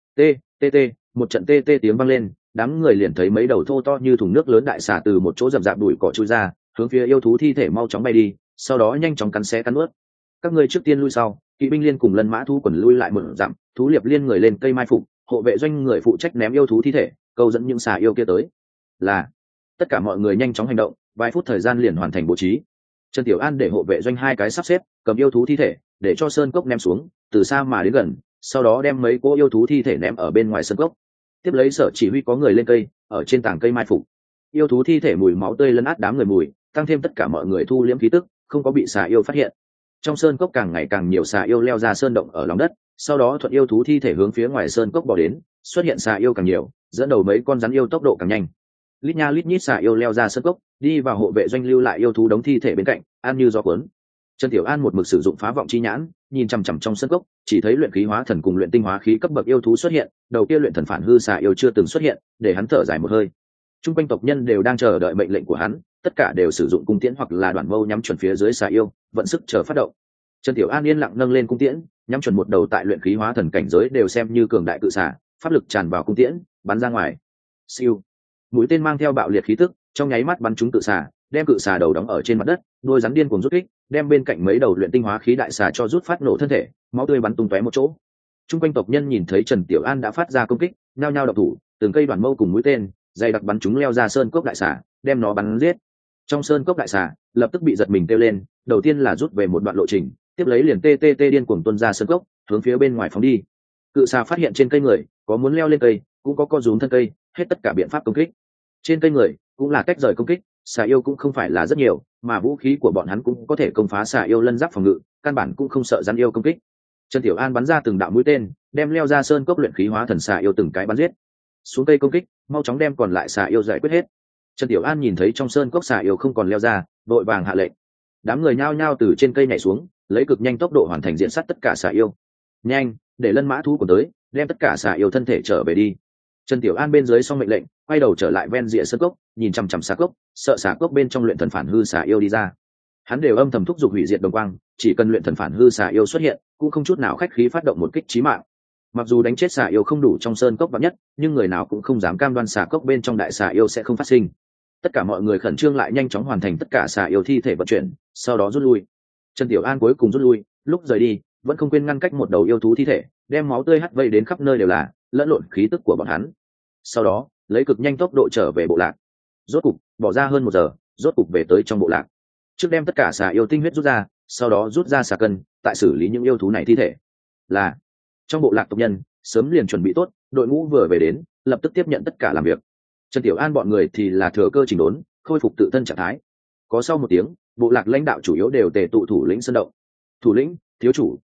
T, một trận tê tiếng vang lên, đám người liền thấy mấy đầu thô to như thùng nước lớn đại xà từ một chỗ rậm rạp đùi cỏ chui ra, hướng phía yêu thú thi thể mau chóng bay đi, sau đó nhanh chóng cắn xé cắn nuốt. Các ngươi trước tiên lui sau, kỵ binh liên cùng lân mã thú quần lui lại một dặm, thú liệp liên người lên cây mai phục, hộ vệ doanh người phụ trách ném yêu thú thi thể, câu dẫn những xà yêu kia tới. Là, tất cả mọi người nhanh chóng hành động, vài phút thời gian liền hoàn thành bố trí. Trần Tiểu An để hộ vệ doanh 2 cái sắp xếp, cầm yêu thú thi thể, để cho sơn cốc ném xuống, từ xa mà đến gần, sau đó đem mấy cỗ yêu thú thi thể ném ở bên ngoài sơn cốc. Tiếp lấy Sở Chỉ Huy có người lên cây, ở trên tảng cây mai phục. Yêu thú thi thể mùi máu tươi lấn át đám người mùi, tăng thêm tất cả mọi người thu liễm khí tức, không có bị xà yêu phát hiện. Trong sơn cốc càng ngày càng nhiều xà yêu leo ra sơn động ở lòng đất, sau đó thuận yêu thú thi thể hướng phía ngoài sơn cốc bò đến, xuất hiện xà yêu càng nhiều, dẫn đầu mấy con rắn yêu tốc độ càng nhanh. Lít nha lít nhít xà yêu leo ra sơn cốc, đi vào hộ vệ doanh lưu lại yêu thú đống thi thể bên cạnh, an như gió cuốn. Trần Tiểu An một mực sử dụng phá vọng chi nhãn, nhìn chằm chằm trong sơn cốc, chỉ thấy luyện khí hóa thần cùng luyện tinh hóa khí cấp bậc yêu thú xuất hiện, đầu kia luyện thần phản hư xà yêu chưa từng xuất hiện, để hắn thở dài một hơi. Trung quanh tộc nhân đều đang chờ đợi mệnh lệnh của hắn, tất cả đều sử dụng cung tiễn hoặc là đoạn mâu nhắm chuẩn phía dưới xà yêu, vận sức chờ phát động. Trần Tiểu An yên lặng nâng lên cung tiễn, nhắm chuẩn một đầu tại luyện khí hóa thần cảnh giới đều xem như cường đại cự xà, pháp lực tràn vào cung tiễn, bắn ra ngoài. Siêu, mũi tên mang theo bạo liệt khí tức, trong nháy mắt bắn trúng cự xà, đem cự xà đầu đóng ở trên mặt đất, đôi rắn điên cuồng rút kích, đem bên cạnh mấy đầu luyện tinh hóa khí đại xà cho rút phát nổ thân thể, máu tươi bắn tung tóe một chỗ. Trung quanh tộc nhân nhìn thấy Trần Tiểu An đã phát ra công kích, nhao nhao động thủ, từng cây đoàn mâu cùng mũi tên, dày đặc bắn chúng leo ra sơn cốc đại xà, đem nó bắn giết. Trong sơn cốc đại xà, lập tức bị giật mình kêu lên, đầu tiên là rút về một đoạn lộ trình, tiếp lấy liền tê điên cuồng tuôn ra sơn cốc, hướng phía bên ngoài phóng đi. Cự xà phát hiện trên cây người, có muốn leo lên cây, cũng có co rúm thân cây, hết tất cả biện pháp công kích. Trên cây người, cũng là cách rời công kích, xà yêu cũng không phải là rất nhiều, mà vũ khí của bọn hắn cũng có thể công phá xà yêu lân giáp phòng ngự, căn bản cũng không sợ rắn yêu công kích. Trần Tiểu An bắn ra từng đạo mũi tên, đem leo ra sơn cốc luyện khí hóa thần xà yêu từng cái bắn giết. Xuống cây công kích, mau chóng đem còn lại xà yêu giải quyết hết. Trần Tiểu An nhìn thấy trong sơn cốc xà yêu không còn leo ra, vội vàng hạ lệnh. Đám người nhao nhao từ trên cây nhảy xuống, lấy cực nhanh tốc độ hoàn thành diện sát tất cả xà yêu. Nhanh, để lân mã thú của tới, đem tất cả xà yêu thân thể trở về đi. Trần Tiểu An bên dưới xong mệnh lệnh, quay đầu trở lại ven rìa sơn cốc, nhìn chằm chằm xà cốc, sợ xà cốc bên trong luyện thần phản hư xà yêu đi ra. Hắn đều âm thầm thúc giục hủy diệt đồng quang, chỉ cần luyện thần phản hư xà yêu xuất hiện, cũng không chút nào khách khí phát động một kích chí mạng. Mặc dù đánh chết xà yêu không đủ trong sơn cốc vạn nhất, nhưng người nào cũng không dám cam đoan xà cốc bên trong đại xà yêu sẽ không phát sinh. Tất cả mọi người khẩn trương lại nhanh chóng hoàn thành tất cả xà yêu thi thể vận chuyển, sau đó rút lui. Trần Tiểu An cuối cùng rút lui, lúc rời đi, vẫn không quên ngăn cách một đầu yêu thú thi thể, đem máu tươi hắt vây đến khắp nơi đều là, lẫn lộn khí tức của bọn hắn. Sau đó, lấy cực nhanh tốc độ trở về bộ lạc. Rốt cục, bỏ ra hơn 1 giờ, rốt cục về tới trong bộ lạc. Trước đem tất cả xà yêu tinh huyết rút ra, sau đó rút ra xà cân, tại xử lý những yêu thú này thi thể. Là trong bộ lạc tộc nhân sớm liền chuẩn bị tốt, đội ngũ vừa về đến, lập tức tiếp nhận tất cả làm việc. Trần Tiểu An bọn người thì là thừa cơ chỉnh đốn, khôi phục tự thân trạng thái. Có sau 1 tiếng, bộ lạc lãnh đạo chủ yếu đều tề tụ thủ lĩnh sơn động. Thủ lĩnh, thiếu chủ,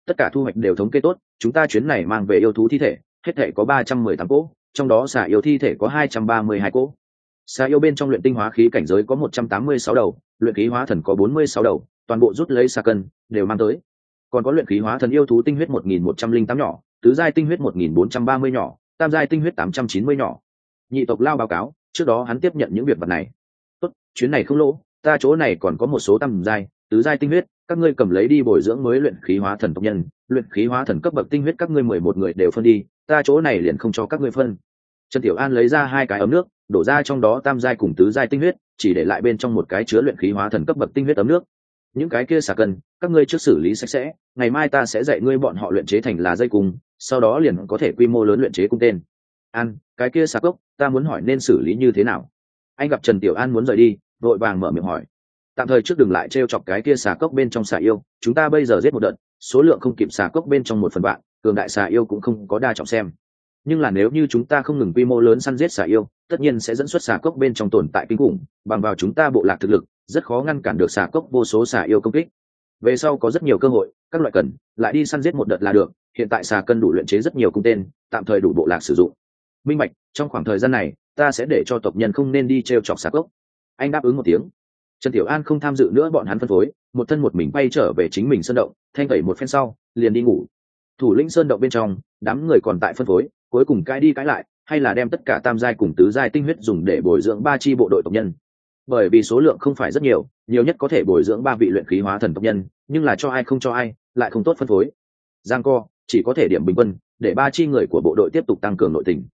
tất cả thu hoạch đều thống kê tốt, chúng ta chuyến này mang về yêu thú thi thể hết thể có 318 cỗ, trong đó xà yêu thi thể có 232 cỗ. Xà yêu bên trong luyện tinh hóa khí cảnh giới có 186 đầu, luyện khí hóa thần có 46 đầu, toàn bộ rút lấy xà cân đều mang tới. Còn có luyện khí hóa thần yêu thú tinh huyết 1108 nhỏ, tứ giai tinh huyết 1430 nhỏ, tam giai tinh huyết 890 nhỏ. Nhị tộc Lao báo cáo, trước đó hắn tiếp nhận những việc vật này. Tốt, chuyến này không lỗ, ta chỗ này còn có một số tam giai, tứ giai tinh huyết, các ngươi cầm lấy đi bồi dưỡng mới luyện khí hóa thần tộc nhân, luyện khí hóa thần cấp bậc tinh huyết các ngươi 11 người đều phân đi, ta chỗ này liền không cho các ngươi phân. Trần Tiểu An lấy ra 2 cái ấm nước, đổ ra trong đó tam giai cùng tứ giai tinh huyết, chỉ để lại bên trong một cái chứa luyện khí hóa thần cấp bậc tinh huyết ấm nước. Những cái kia xà cân, các ngươi trước xử lý sạch sẽ, ngày mai ta sẽ dạy ngươi bọn họ luyện chế thành là dây cung, sau đó liền có thể quy mô lớn luyện chế cung tên. An, cái kia xà cốc, ta muốn hỏi nên xử lý như thế nào? Anh gặp Trần Tiểu An muốn rời đi, vội vàng mở miệng hỏi. Tạm thời trước đừng lại trêu chọc cái kia xà cốc bên trong xà yêu, chúng ta bây giờ giết một đợt, số lượng không kịp xà cốc bên trong 1/3, cường đại xà yêu cũng không có đa trọng xem. Nhưng là nếu như chúng ta không ngừng quy mô lớn săn giết xà yêu, tất nhiên sẽ dẫn xuất xà cốc bên trong tồn tại kinh khủng, bằng vào chúng ta bộ lạc thực lực, rất khó ngăn cản được xà cốc vô số xà yêu công kích. Về sau có rất nhiều cơ hội, các loại cần lại đi săn giết một đợt là được, hiện tại xà cân đủ luyện chế rất nhiều cung tên, tạm thời đủ bộ lạc sử dụng. Minh bạch, trong khoảng thời gian này, ta sẽ để cho tộc nhân không nên đi trêu chọc xà cốc. Anh đáp ứng một tiếng. Trần Tiểu An không tham dự nữa bọn hắn phân phối, một thân một mình bay trở về chính mình sơn động, thanh tẩy một phen sau, liền đi ngủ. Thủ lĩnh sơn động bên trong, đám người còn tại phân phối, cuối cùng cãi đi cãi lại, hay là đem tất cả tam giai cùng tứ giai tinh huyết dùng để bồi dưỡng 3 chi bộ đội tộc nhân. Bởi vì số lượng không phải rất nhiều, nhiều nhất có thể bồi dưỡng 3 vị luyện khí hóa thần tộc nhân, nhưng là cho ai không cho ai, lại không tốt phân phối. Giang co, chỉ có thể điểm bình quân, để 3 chi người của bộ đội tiếp tục tăng cường nội tình.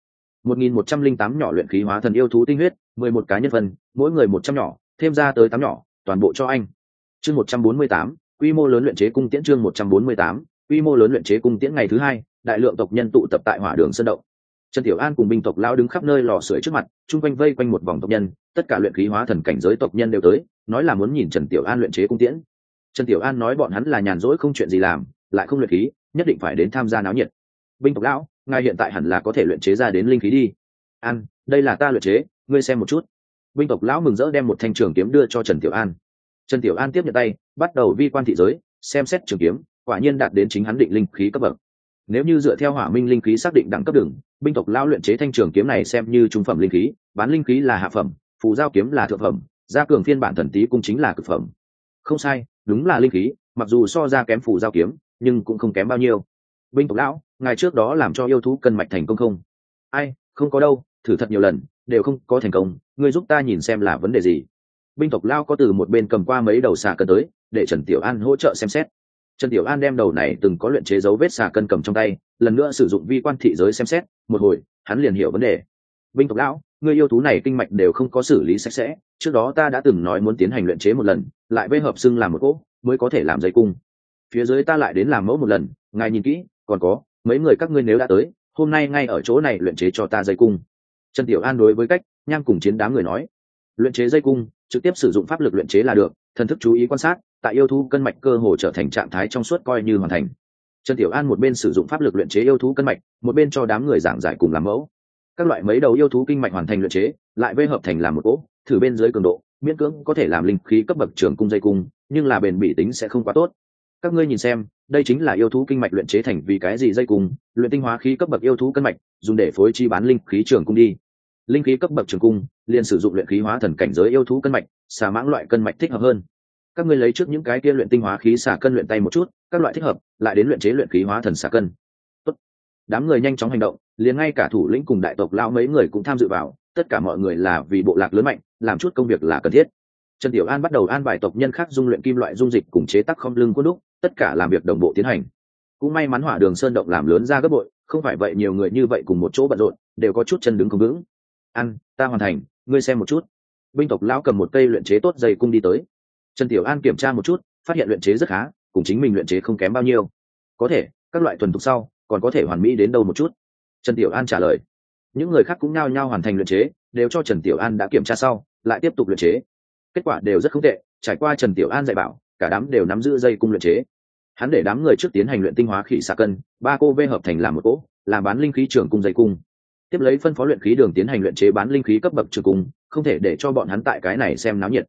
1108 nhỏ luyện khí hóa thần yêu thú tinh huyết, 11 cá nhân phân, mỗi người 100 nhỏ, thêm ra tới 8 nhỏ, toàn bộ cho anh. Chương 148, quy mô lớn luyện chế cung tiễn chương 148, quy mô lớn luyện chế cung tiễn ngày thứ 2, đại lượng tộc nhân tụ tập tại Hỏa Đường Sơn động. Trần Tiểu An cùng binh tộc lão đứng khắp nơi lò sưởi trước mặt, chung quanh vây quanh một vòng tộc nhân, tất cả luyện khí hóa thần cảnh giới tộc nhân đều tới, nói là muốn nhìn Trần Tiểu An luyện chế cung tiễn. Trần Tiểu An nói bọn hắn là nhàn rỗi không chuyện gì làm, lại không luyện khí, nhất định phải đến tham gia náo nhiệt. Binh tộc lão, ngài hiện tại hẳn là có thể luyện chế ra đến linh khí đi. An, đây là ta luyện chế, ngươi xem một chút. Binh tộc lão mừng rỡ đem một thanh trường kiếm đưa cho Trần Tiểu An. Trần Tiểu An tiếp nhận tay, bắt đầu vi quan thị giới, xem xét trường kiếm, quả nhiên đạt đến chính hắn định linh khí cấp bậc. Nếu như dựa theo Hỏa Minh linh khí xác định đẳng cấp đường, binh tộc lão luyện chế thanh trường kiếm này xem như trung phẩm linh khí, bán linh khí là hạ phẩm, phù giao kiếm là thượng phẩm, gia cường phiên bản thần tí cung chính là cực phẩm. Không sai, đúng là linh khí, mặc dù so ra kém phù giao kiếm, nhưng cũng không kém bao nhiêu. Binh tộc lão, ngài trước đó làm cho yêu thú cân mạch thành công không? Ai, không có đâu, thử thật nhiều lần, đều không có thành công, ngươi giúp ta nhìn xem là vấn đề gì. Binh tộc lão có từ một bên cầm qua mấy đầu xà cân tới, để Trần Tiểu An hỗ trợ xem xét. Trần Tiểu An đem đầu này từng có luyện chế dấu vết xà cân cầm trong tay, lần nữa sử dụng vi quan thị giới xem xét, một hồi, hắn liền hiểu vấn đề. Binh tộc lão, ngươi yêu thú này kinh mạch đều không có xử lý sạch sẽ, trước đó ta đã từng nói muốn tiến hành luyện chế một lần, lại vây hợp xưng làm một cỗ, mới có thể làm dây cung. Phía dưới ta lại đến làm mẫu một lần, ngài nhìn kỹ, còn có, mấy người các ngươi nếu đã tới, hôm nay ngay ở chỗ này luyện chế cho ta dây cung. Trần Tiểu An đối với cách Nham cùng Chiến đám người nói, luyện chế dây cung, trực tiếp sử dụng pháp lực luyện chế là được, thần thức chú ý quan sát, tại yêu thú cân mạch cơ hồ trở thành trạng thái trong suốt coi như hoàn thành. Trần Tiểu An một bên sử dụng pháp lực luyện chế yêu thú cân mạch, một bên cho đám người giảng giải cùng làm mẫu. Các loại mấy đầu yêu thú kinh mạch hoàn thành luyện chế, lại vây hợp thành làm một cỗ, thử bên dưới cường độ, miễn cưỡng có thể làm linh khí cấp bậc trường cung dây cung, nhưng là bền bỉ tính sẽ không quá tốt. Các ngươi nhìn xem, đây chính là yêu thú kinh mạch luyện chế thành vì cái gì dây cung, luyện tinh hóa khí cấp bậc yêu thú cân mạch, dùng để phối chi bán linh khí trường cung đi. Linh khí cấp bậc trường cung, liền sử dụng luyện khí hóa thần cảnh giới yêu thú cân mạch, xà mãng loại cân mạch thích hợp hơn. Các ngươi lấy trước những cái kia luyện tinh hóa khí xà cân luyện tay một chút, các loại thích hợp, lại đến luyện chế luyện khí hóa thần xà cân. Tốt. Đám người nhanh chóng hành động, liền ngay cả thủ lĩnh cùng đại tộc lão mấy người cũng tham dự vào, tất cả mọi người là vì bộ lạc lớn mạnh, làm chút công việc là cần thiết. Trần Tiểu An bắt đầu an bài tộc nhân khác dung luyện kim loại dung dịch cùng chế tác không lưng quân đúc, tất cả làm việc đồng bộ tiến hành. Cũng may mắn Hỏa Đường Sơn động làm lớn ra gấp bội, không phải vậy nhiều người như vậy cùng một chỗ bận rộn, đều có chút chân đứng không vững. An, ta hoàn thành, ngươi xem một chút. Binh tộc lão cầm một cây luyện chế tốt dây cung đi tới. Trần Tiểu An kiểm tra một chút, phát hiện luyện chế rất khá, cùng chính mình luyện chế không kém bao nhiêu. Có thể, các loại thuần thục sau, còn có thể hoàn mỹ đến đâu một chút. Trần Tiểu An trả lời. Những người khác cũng nhao nhao hoàn thành luyện chế, đều cho Trần Tiểu An đã kiểm tra sau, lại tiếp tục luyện chế. Kết quả đều rất không tệ, trải qua Trần Tiểu An dạy bảo, cả đám đều nắm giữ dây cung luyện chế. Hắn để đám người trước tiến hành luyện tinh hóa khí xà cân, 3 cô vê hợp thành làm một cỗ, làm bán linh khí trường cung dây cung. Tiếp lấy phân phó luyện khí đường tiến hành luyện chế bán linh khí cấp bậc trường cung, không thể để cho bọn hắn tại cái này xem náo nhiệt.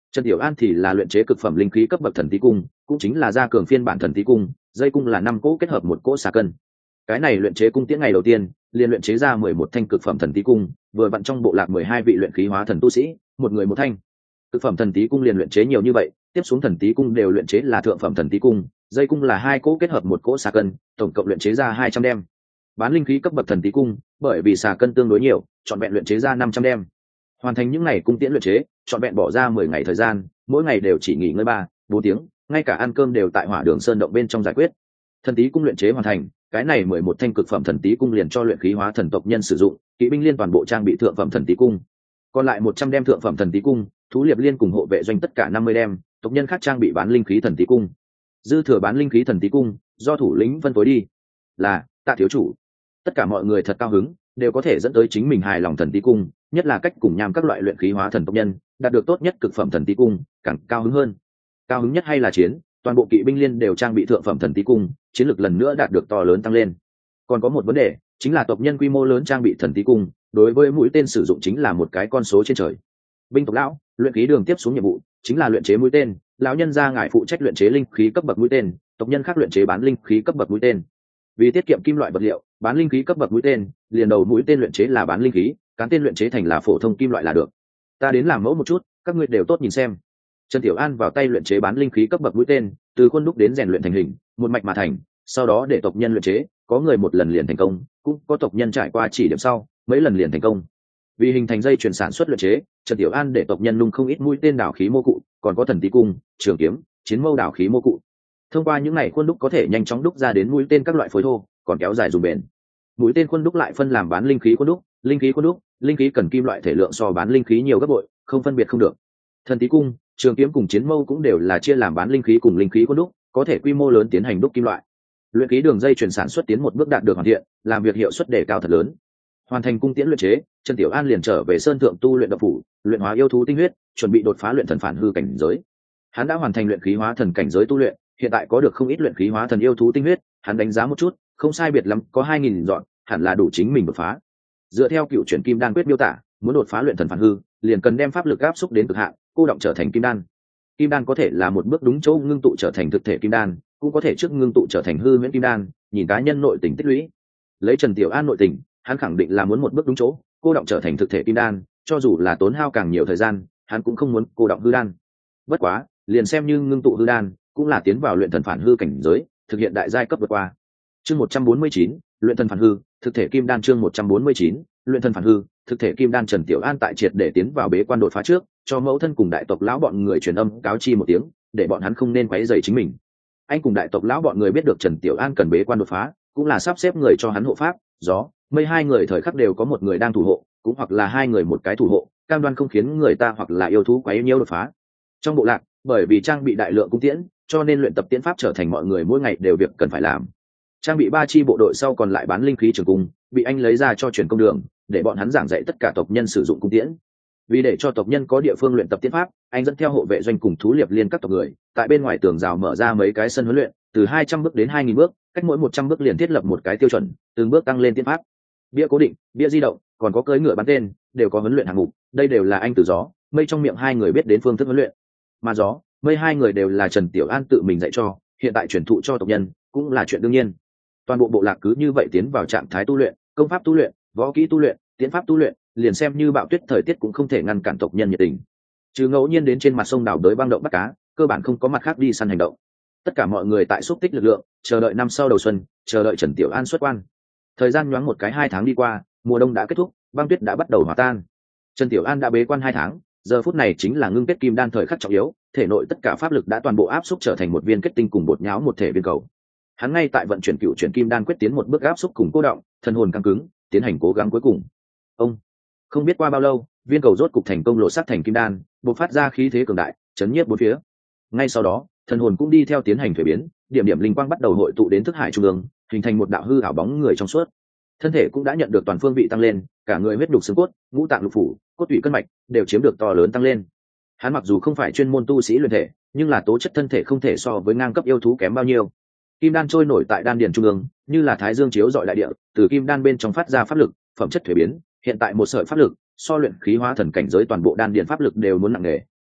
Trần Tiểu An thì là luyện chế cực phẩm linh khí cấp bậc thần tí cung, cũng chính là gia cường phiên bản thần tí cung, dây cung là 5 cỗ kết hợp một cỗ xà cân. Cái này luyện chế cung tiễn ngày đầu tiên, liền luyện chế ra 11 thanh cực phẩm thần tí cung, vừa vặn trong bộ lạc 12 vị luyện khí hóa thần tu sĩ, một người một thanh. Cực phẩm thần tí cung liền luyện chế nhiều như vậy, tiếp xuống thần tí cung đều luyện chế là thượng phẩm thần tí cung, dây cung là 2 cỗ kết hợp một cỗ xà cân, tổng cộng luyện chế ra 200 đem. Bán linh khí cấp bậc thần tí cung, bởi vì xà cân tương đối nhiều, chọn vẹn luyện chế ra 500 đem. Hoàn thành những ngày cung tiễn luyện chế, chọn vẹn bỏ ra 10 ngày thời gian, mỗi ngày đều chỉ nghỉ ngơi 3-4 tiếng, ngay cả ăn cơm đều tại Hỏa Đường Sơn động bên trong giải quyết. Thần tí cung luyện chế hoàn thành, cái này 11 thanh cực phẩm thần tí cung liền cho luyện khí hóa thần tộc nhân sử dụng, kỵ binh liên toàn bộ trang bị thượng phẩm thần tí cung. Còn lại 100 đem thượng phẩm thần tí cung, thú liệp liên cùng hộ vệ doanh tất cả 50 đem, tộc nhân khác trang bị bán linh khí thần tí cung. Dư thừa bán linh khí thần tí cung, do thủ lĩnh phân phối đi. Là, Tạ thiếu chủ. Tất cả mọi người thật cao hứng, đều có thể dẫn tới chính mình hài lòng thần tí cung, nhất là cách cùng nham các loại luyện khí hóa thần tộc nhân, đạt được tốt nhất cực phẩm thần tí cung, càng cao hứng hơn. Cao hứng nhất hay là chiến, toàn bộ kỵ binh liên đều trang bị thượng phẩm thần tí cung, chiến lược lần nữa đạt được to lớn tăng lên. Còn có một vấn đề, chính là tộc nhân quy mô lớn trang bị thần tí cung, đối với mũi tên sử dụng chính là một cái con số trên trời. Binh tộc lão, luyện khí đường tiếp xuống nhiệm vụ chính là luyện chế mũi tên, lão nhân gia ngài phụ trách luyện chế linh khí cấp bậc mũi tên, tộc nhân khác luyện chế bán linh khí cấp bậc mũi tên. Vì tiết kiệm kim loại vật liệu, bán linh khí cấp bậc mũi tên, liền đầu mũi tên luyện chế là bán linh khí, cán tên luyện chế thành là phổ thông kim loại là được. Ta đến làm mẫu một chút, các ngươi đều tốt nhìn xem. Trần Tiểu An vào tay luyện chế bán linh khí cấp bậc mũi tên, từ khuôn đúc đến rèn luyện thành hình, một mạch mà thành, sau đó để tộc nhân luyện chế, có người một lần liền thành công, cũng có tộc nhân trải qua chỉ điểm sau, mấy lần liền thành công. Vì hình thành dây chuyển sản xuất luyện chế, Trần Tiểu An để tộc nhân nung không ít mũi tên đảo khí mô cụ, còn có thần tí cung, trường kiếm, chiến mâu đảo khí mô cụ. Thông qua những này khuôn đúc có thể nhanh chóng đúc ra đến mũi tên các loại phối thô, còn kéo dài dùng bền. Mũi tên khuôn đúc lại phân làm bán linh khí khuôn đúc, linh khí khuôn đúc, linh khí cần kim loại thể lượng so bán linh khí nhiều gấp bội, không phân biệt không được. Thần tí cung, trường kiếm cùng chiến mâu cũng đều là chia làm bán linh khí cùng linh khí khuôn đúc, có thể quy mô lớn tiến hành đúc kim loại. Luyện khí đường dây chuyển sản xuất tiến một bước đạt được hoàn thiện, làm việc hiệu suất đề cao thật lớn. Hoàn thành cung tiễn luyện chế, Trần Tiểu An liền trở về sơn thượng tu luyện độc phủ, luyện hóa yêu thú tinh huyết, chuẩn bị đột phá luyện thần phản hư cảnh giới. Hắn đã hoàn thành luyện khí hóa thần cảnh giới tu luyện, hiện tại có được không ít luyện khí hóa thần yêu thú tinh huyết, hắn đánh giá một chút, không sai biệt lắm, có 2000 dọn, hẳn là đủ chính mình đột phá. Dựa theo cựu chuyển kim đan quyết miêu tả, muốn đột phá luyện thần phản hư, liền cần đem pháp lực áp xúc đến cực hạn, cô động trở thành kim đan. Kim đan có thể là một bước đúng chỗ ngưng tụ trở thành thực thể kim đan, cũng có thể trước ngưng tụ trở thành hư huyễn kim đan, nhìn cá nhân nội tình tích lũy. Lấy Trần Tiểu An nội tình, hắn khẳng định là muốn một bước đúng chỗ, cô động trở thành thực thể kim đan, cho dù là tốn hao càng nhiều thời gian, hắn cũng không muốn cô động hư đan. Bất quá, liền xem như ngưng tụ hư đan, cũng là tiến vào luyện thần phản hư cảnh giới, thực hiện đại giai cấp vượt qua. Chương 149, luyện thần phản hư, thực thể kim đan chương 149, luyện thần phản hư, thực thể kim đan. Trần Tiểu An tại triệt để tiến vào bế quan đột phá trước, cho mẫu thân cùng đại tộc lão bọn người truyền âm cáo chi một tiếng, để bọn hắn không nên quấy rầy chính mình. Anh cùng đại tộc lão bọn người biết được Trần Tiểu An cần bế quan đột phá, cũng là sắp xếp người cho hắn hộ pháp, gió, mây hai người thời khắc đều có một người đang thủ hộ, cũng hoặc là hai người một cái thủ hộ, cam đoan không khiến người ta hoặc là yêu thú quấy nhiễu đột phá. Trong bộ lạc, bởi vì trang bị đại lượng cung tiễn, cho nên luyện tập tiễn pháp trở thành mọi người mỗi ngày đều việc cần phải làm. Trang bị 3 chi bộ đội sau còn lại bán linh khí trường cung, bị anh lấy ra cho truyền công đường, để bọn hắn giảng dạy tất cả tộc nhân sử dụng cung tiễn. Vì để cho tộc nhân có địa phương luyện tập tiễn pháp, anh dẫn theo hộ vệ doanh cùng thú liệp liên các tộc người, tại bên ngoài tường rào mở ra mấy cái sân huấn luyện, từ 200 bước đến 2000 bước, cách mỗi 100 bước liền thiết lập một cái tiêu chuẩn, từng bước tăng lên tiễn pháp. Bia cố định, bia di động, còn có cưỡi ngựa bắn tên, đều có huấn luyện hạng mục, đây đều là anh từ gió, mây trong miệng hai người biết đến phương thức huấn luyện. Mà gió, mây hai người đều là Trần Tiểu An tự mình dạy cho, hiện tại truyền thụ cho tộc nhân, cũng là chuyện đương nhiên. Toàn bộ bộ lạc cứ như vậy tiến vào trạng thái tu luyện, công pháp tu luyện, võ kỹ tu luyện, tiễn pháp tu luyện, liền xem như bạo tuyết thời tiết cũng không thể ngăn cản tộc nhân nhiệt tình. Trừ ngẫu nhiên đến trên mặt sông đảo đới băng động bắt cá, cơ bản không có mặt khác đi săn hành động. Tất cả mọi người tại xúc tích lực lượng, chờ đợi năm sau đầu xuân, chờ đợi Trần Tiểu An xuất quan. Thời gian nhoáng một cái 2 tháng đi qua, mùa đông đã kết thúc, băng tuyết đã bắt đầu hòa tan. Trần Tiểu An đã bế quan 2 tháng, giờ phút này chính là ngưng kết kim đan thời khắc trọng yếu, thể nội tất cả pháp lực đã toàn bộ áp xúc trở thành một viên kết tinh cùng bột nháo một thể viên cầu. Hắn ngay tại vận chuyển cựu chuyển kim đan quyết tiến một bước áp xúc cùng cô động, thần hồn căng cứng, tiến hành cố gắng cuối cùng. Ông không biết qua bao lâu, viên cầu rốt cục thành công lộ sắc thành kim đan, bộc phát ra khí thế cường đại, chấn nhiếp bốn phía. Ngay sau đó, thần hồn cũng đi theo tiến hành thuế biến, điểm điểm linh quang bắt đầu hội tụ đến thức hải trung ương, hình thành một đạo hư ảo bóng người trong suốt. Thân thể cũng đã nhận được toàn phương vị tăng lên, cả người huyết đục xương cốt, ngũ tạng lục phủ, cốt tủy cân mạch đều chiếm được to lớn tăng lên. Hắn mặc dù không phải chuyên môn tu sĩ luyện thể, nhưng là tố chất thân thể không thể so với ngang cấp yêu thú kém bao nhiêu. Kim đan trôi nổi tại đan điền trung ương, như là thái dương chiếu rọi đại địa, từ kim đan bên trong phát ra pháp lực, phẩm chất thuế biến, hiện tại một sợi pháp lực, so luyện khí hóa thần cảnh giới toàn bộ đan điền pháp lực đều muốn nặng nề,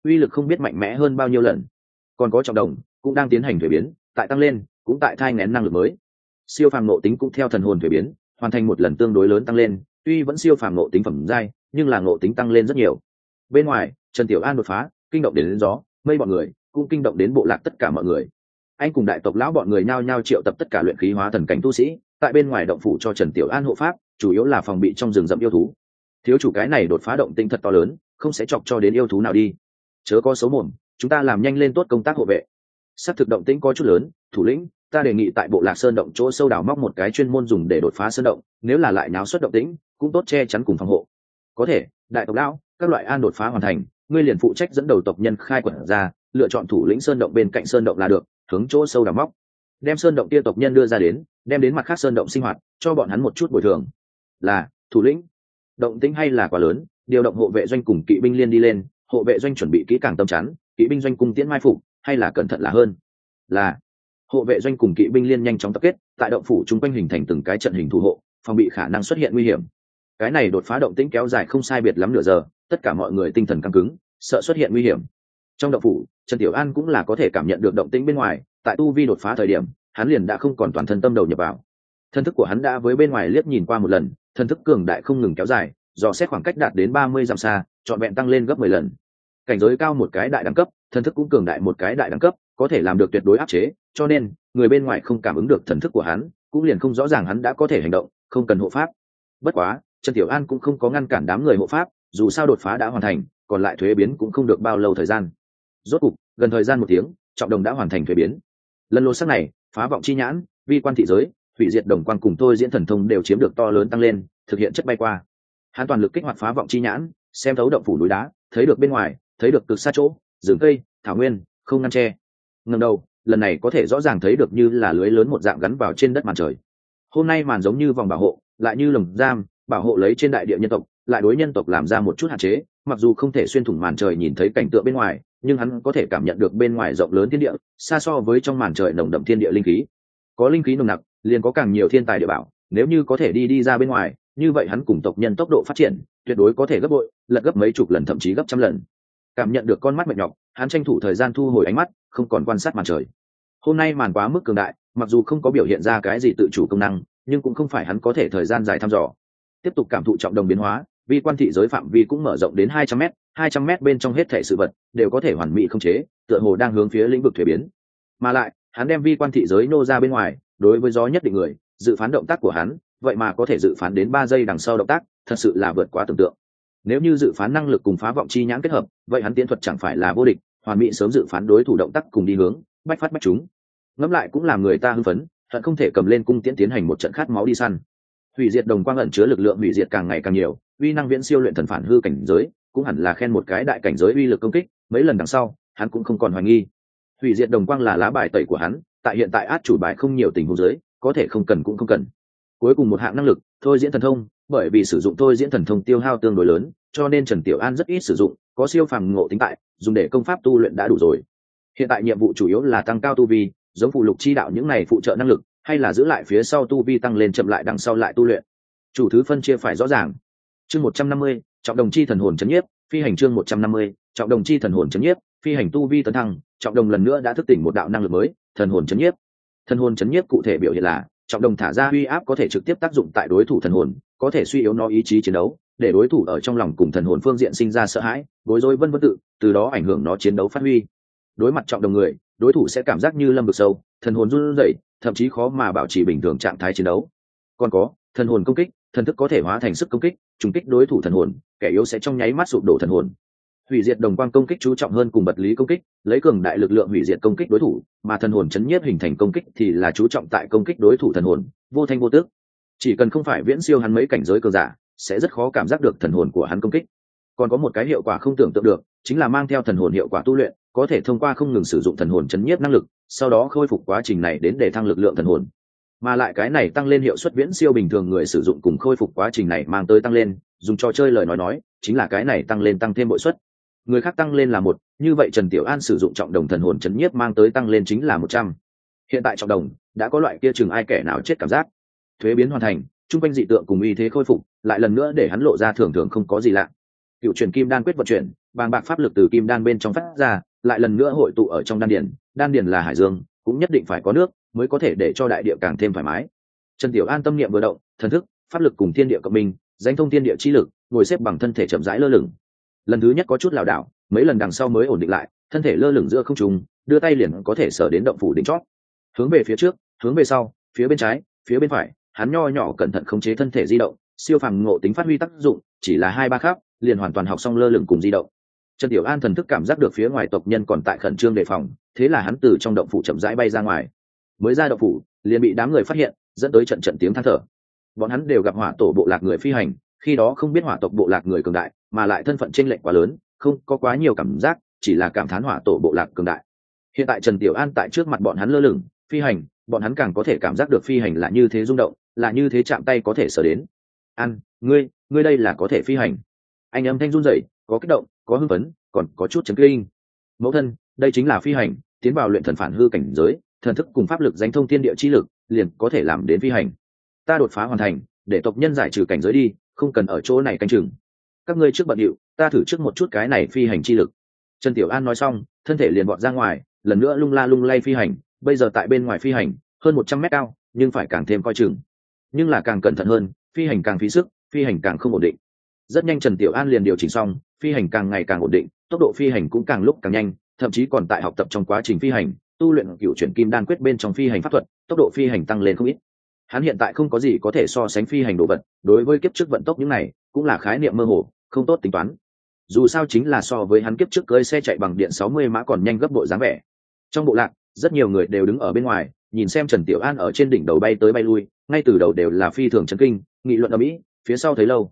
uy lực không biết mạnh mẽ hơn bao nhiêu lần. Còn có trọng đồng cũng đang tiến hành thuế biến, tại tăng lên, cũng tại thai nghén năng lực mới. Siêu phàm ngộ tính cũng theo thần hồn thuế biến, hoàn thành một lần tương đối lớn tăng lên, tuy vẫn siêu phàm ngộ tính phẩm giai, nhưng là ngộ tính tăng lên rất nhiều. Bên ngoài, Trần Tiểu An đột phá, kinh động đến gió, mây bọn người, cũng kinh động đến bộ lạc tất cả mọi người. Anh cùng đại tộc lão bọn người nhao nhao triệu tập tất cả luyện khí hóa thần cảnh tu sĩ, tại bên ngoài động phủ cho Trần Tiểu An hộ pháp, chủ yếu là phòng bị trong rừng rậm yêu thú. Thiếu chủ cái này đột phá động tinh thật to lớn, không sẽ chọc cho đến yêu thú nào đi. Chớ có xấu mồm, chúng ta làm nhanh lên tốt công tác hộ vệ. Sắp thực động tĩnh có chút lớn, thủ lĩnh, ta đề nghị tại bộ lạc sơn động chỗ sâu đào móc một cái chuyên môn dùng để đột phá sơn động, nếu là lại náo xuất động tĩnh, cũng tốt che chắn cùng phòng hộ. Có thể, đại tộc lão, các loại an đột phá hoàn thành, ngươi liền phụ trách dẫn đầu tộc nhân khai quật ra, lựa chọn thủ lĩnh sơn động bên cạnh sơn động là được, hướng chỗ sâu đào móc. Đem sơn động kia tộc nhân đưa ra đến, đem đến mặt khác sơn động sinh hoạt, cho bọn hắn một chút bồi thường. Là, thủ lĩnh. Động tĩnh hay là quá lớn, điều động hộ vệ doanh cùng kỵ binh liên đi lên, hộ vệ doanh chuẩn bị kỹ càng tâm chắn, kỵ binh doanh cung tiễn mai phục, hay là cẩn thận là hơn. Là, hộ vệ doanh cùng kỵ binh liên nhanh chóng tập kết, tại động phủ chung quanh hình thành từng cái trận hình thủ hộ, phòng bị khả năng xuất hiện nguy hiểm. Cái này đột phá động tĩnh kéo dài không sai biệt lắm nửa giờ, tất cả mọi người tinh thần căng cứng, sợ xuất hiện nguy hiểm. Trong động phủ, Trần Tiểu An cũng là có thể cảm nhận được động tĩnh bên ngoài, tại tu vi đột phá thời điểm, hắn liền đã không còn toàn thân tâm đầu nhập vào. Thân thức của hắn đã với bên ngoài liếc nhìn qua một lần, thân thức cường đại không ngừng kéo dài, dò xét khoảng cách đạt đến 30 dặm xa, trọn vẹn tăng lên gấp 10 lần. Cảnh giới cao một cái đại đẳng cấp, thân thức cũng cường đại một cái đại đẳng cấp, có thể làm được tuyệt đối áp chế, cho nên người bên ngoài không cảm ứng được thần thức của hắn, cũng liền không rõ ràng hắn đã có thể hành động, không cần hộ pháp. Bất quá, Trần Tiểu An cũng không có ngăn cản đám người hộ pháp, dù sao đột phá đã hoàn thành, còn lại thuế biến cũng không được bao lâu thời gian. Rốt cục, gần thời gian 1 tiếng, trọng đồng đã hoàn thành thuế biến. Lần lột xác này, phá vọng chi nhãn, vi quan thị giới, hủy diệt đồng quan cùng tôi diễn thần thông đều chiếm được to lớn tăng lên, thực hiện chất bay qua. Hắn toàn lực kích hoạt phá vọng chi nhãn, xem thấu động phủ núi đá, thấy được bên ngoài, thấy được cực xa chỗ, rừng cây, thảo nguyên, không ngăn che. Ngẩng đầu, lần này có thể rõ ràng thấy được như là lưới lớn một dạng gắn vào trên đất màn trời. Hôm nay màn giống như vòng bảo hộ, lại như lồng giam, bảo hộ lấy trên đại địa nhân tộc, lại đối nhân tộc làm ra một chút hạn chế, mặc dù không thể xuyên thủng màn trời nhìn thấy cảnh tượng bên ngoài, nhưng hắn có thể cảm nhận được bên ngoài rộng lớn thiên địa, xa so với trong màn trời nồng đậm thiên địa linh khí. Có linh khí nồng nặc, liền có càng nhiều thiên tài địa bảo, nếu như có thể đi ra bên ngoài, như vậy hắn cùng tộc nhân tốc độ phát triển tuyệt đối có thể gấp bội, lật gấp mấy chục lần thậm chí gấp trăm lần. Cảm nhận được con mắt mệt nhọc, hắn tranh thủ thời gian thu hồi ánh mắt, không còn quan sát màn trời. Hôm nay màn quá mức cường đại, mặc dù không có biểu hiện ra cái gì tự chủ công năng, nhưng cũng không phải hắn có thể thời gian dài thăm dò. Tiếp tục cảm thụ trọng đồng biến hóa, vi quan thị giới phạm vi cũng mở rộng đến 200m, 200m bên trong hết thảy sự vật đều có thể hoàn mỹ khống chế, tựa hồ đang hướng phía lĩnh vực thuế biến. Mà lại, hắn đem vi quan thị giới nô ra bên ngoài, đối với gió nhất định người, dự phán động tác của hắn, vậy mà có thể dự phán đến 3 giây đằng sau động tác, thật sự là vượt quá tưởng tượng. Nếu như dự phán năng lực cùng phá vọng chi nhãn kết hợp, vậy hắn tiến thuật chẳng phải là vô địch, hoàn mỹ sớm dự phán đối thủ động tác cùng đi hướng, bách phát bách trúng. Ngẫm lại cũng làm người ta hưng phấn, hận không thể cầm lên cung tiễn tiến hành một trận khát máu đi săn. Hủy diệt đồng quang ẩn chứa lực lượng hủy diệt càng ngày càng nhiều, uy năng viễn siêu luyện thần phản hư cảnh giới, cũng hẳn là khen một cái đại cảnh giới uy lực công kích, mấy lần đằng sau, hắn cũng không còn hoài nghi. Hủy diệt đồng quang là lá bài tẩy của hắn, tại hiện tại át chủ bài không nhiều tình huống giới, có thể không cần cũng không cần. Cuối cùng một hạng năng lực, thôi diễn thần thông, bởi vì sử dụng thôi diễn thần thông tiêu hao tương đối lớn, cho nên Trần Tiểu An rất ít sử dụng, có siêu phàm ngộ tính tại, dùng để công pháp tu luyện đã đủ rồi. Hiện tại nhiệm vụ chủ yếu là tăng cao tu vi, giống phụ lục chi đạo những này phụ trợ năng lực, hay là giữ lại phía sau tu vi tăng lên chậm lại đằng sau lại tu luyện. Chủ thứ phân chia phải rõ ràng. Chương 150, trọng đồng chi thần hồn chấn nhiếp, phi hành chương 150, trọng đồng chi thần hồn chấn nhiếp, phi hành tu vi tấn thăng, trọng đồng lần nữa đã thức tỉnh một đạo năng lực mới, thần hồn chấn nhiếp. Thần hồn chấn nhiếp cụ thể biểu hiện là trọng đồng thả ra uy áp có thể trực tiếp tác dụng tại đối thủ thần hồn, có thể suy yếu nó ý chí chiến đấu, để đối thủ ở trong lòng cùng thần hồn phương diện sinh ra sợ hãi, bối rối vân vân tự, từ đó ảnh hưởng nó chiến đấu phát huy. Đối mặt trọng đồng người, đối thủ sẽ cảm giác như lâm vực sâu, thần hồn run rẩy, thậm chí khó mà bảo trì bình thường trạng thái chiến đấu. Còn có thần hồn công kích, thần thức có thể hóa thành sức công kích, trùng kích đối thủ thần hồn, kẻ yếu sẽ trong nháy mắt sụp đổ thần hồn. Hủy diệt đồng quang công kích chú trọng hơn cùng vật lý công kích, lấy cường đại lực lượng hủy diệt công kích đối thủ, mà thần hồn chấn nhiếp hình thành công kích thì là chú trọng tại công kích đối thủ thần hồn, vô thanh vô tước. Chỉ cần không phải viễn siêu hắn mấy cảnh giới cường giả, sẽ rất khó cảm giác được thần hồn của hắn công kích. Còn có một cái hiệu quả không tưởng tượng được, chính là mang theo thần hồn hiệu quả tu luyện, có thể thông qua không ngừng sử dụng thần hồn chấn nhiếp năng lực, sau đó khôi phục quá trình này đến để thăng lực lượng thần hồn. Mà lại cái này tăng lên hiệu suất viễn siêu bình thường người sử dụng cùng khôi phục quá trình này mang tới tăng lên, dùng trò chơi lời nói, chính là cái này tăng lên tăng thêm bội suất. Người khác tăng lên là 1, như vậy Trần Tiểu An sử dụng trọng đồng thần hồn chấn nhiếp mang tới tăng lên chính là 100. Hiện tại trọng đồng đã có loại kia chừng ai kẻ nào chết cảm giác. Thuế biến hoàn thành, trung quanh dị tượng cùng uy thế khôi phục, lại lần nữa để hắn lộ ra thường thường không có gì lạ. Cựu truyền kim đan quyết vận chuyển, bàng bạc pháp lực từ kim đan bên trong phát ra, lại lần nữa hội tụ ở trong đan điền là hải dương, cũng nhất định phải có nước mới có thể để cho đại địa càng thêm thoải mái. Trần Tiểu An tâm niệm vừa động, thần thức, pháp lực cùng thiên địa cộng minh, danh thông thiên địa chi lực, ngồi xếp bằng thân thể chậm rãi lơ lửng. Lần thứ nhất có chút lảo đảo, mấy lần đằng sau mới ổn định lại, thân thể lơ lửng giữa không trung, đưa tay liền có thể sở đến động phủ đỉnh chót. Hướng về phía trước, hướng về sau, phía bên trái, phía bên phải, hắn nho nhỏ cẩn thận khống chế thân thể di động, siêu phàm ngộ tính phát huy tác dụng, chỉ là 2-3 khắc, liền hoàn toàn học xong lơ lửng cùng di động. Trần Tiểu An thần thức cảm giác được phía ngoài tộc nhân còn tại khẩn trương đề phòng, thế là hắn từ trong động phủ chậm rãi bay ra ngoài. Mới ra động phủ, liền bị đám người phát hiện, dẫn tới trận tiếng than thở. Bọn hắn đều gặp hỏa tổ bộ lạc người phi hành, khi đó không biết hỏa tộc bộ lạc người cường đại, mà lại thân phận chênh lệch quá lớn, không có quá nhiều cảm giác, chỉ là cảm thán hỏa tổ bộ lạc cường đại. Hiện tại Trần Tiểu An tại trước mặt bọn hắn lơ lửng, phi hành, bọn hắn càng có thể cảm giác được phi hành là như thế rung động, là như thế chạm tay có thể sở đến. Ngươi đây là có thể phi hành. Anh âm thanh run rẩy, có kích động, có hưng phấn, còn có chút chấn kinh. Mẫu thân, đây chính là phi hành, tiến vào luyện thần phản hư cảnh giới, thần thức cùng pháp lực danh thông thiên địa chi lực, liền có thể làm đến phi hành. Ta đột phá hoàn thành, để tộc nhân giải trừ cảnh giới đi, không cần ở chỗ này canh chừng. Các ngươi trước bận điệu, ta thử trước một chút cái này phi hành chi lực. Trần Tiểu An nói xong, thân thể liền vọt ra ngoài, lần nữa lung la lung lay phi hành, bây giờ tại bên ngoài phi hành, hơn 100 mét cao, nhưng phải càng thêm coi chừng. Nhưng là càng cẩn thận hơn, phi hành càng phí sức, phi hành càng không ổn định. Rất nhanh Trần Tiểu An liền điều chỉnh xong, phi hành càng ngày càng ổn định, tốc độ phi hành cũng càng lúc càng nhanh, thậm chí còn tại học tập trong quá trình phi hành, tu luyện cựu chuyển kim đan quyết bên trong phi hành pháp thuật, tốc độ phi hành tăng lên không ít. Hắn hiện tại không có gì có thể so sánh phi hành đồ vật, đối với kiếp trước vận tốc những này, cũng là khái niệm mơ hồ, không tốt tính toán. Dù sao chính là so với hắn kiếp trước cưỡi xe chạy bằng điện 60 mã còn nhanh gấp bội dáng vẻ. Trong bộ lạc, rất nhiều người đều đứng ở bên ngoài, nhìn xem Trần Tiểu An ở trên đỉnh đầu bay tới bay lui, ngay từ đầu đều là phi thường chấn kinh, nghị luận ầm ĩ, phía sau thấy lâu,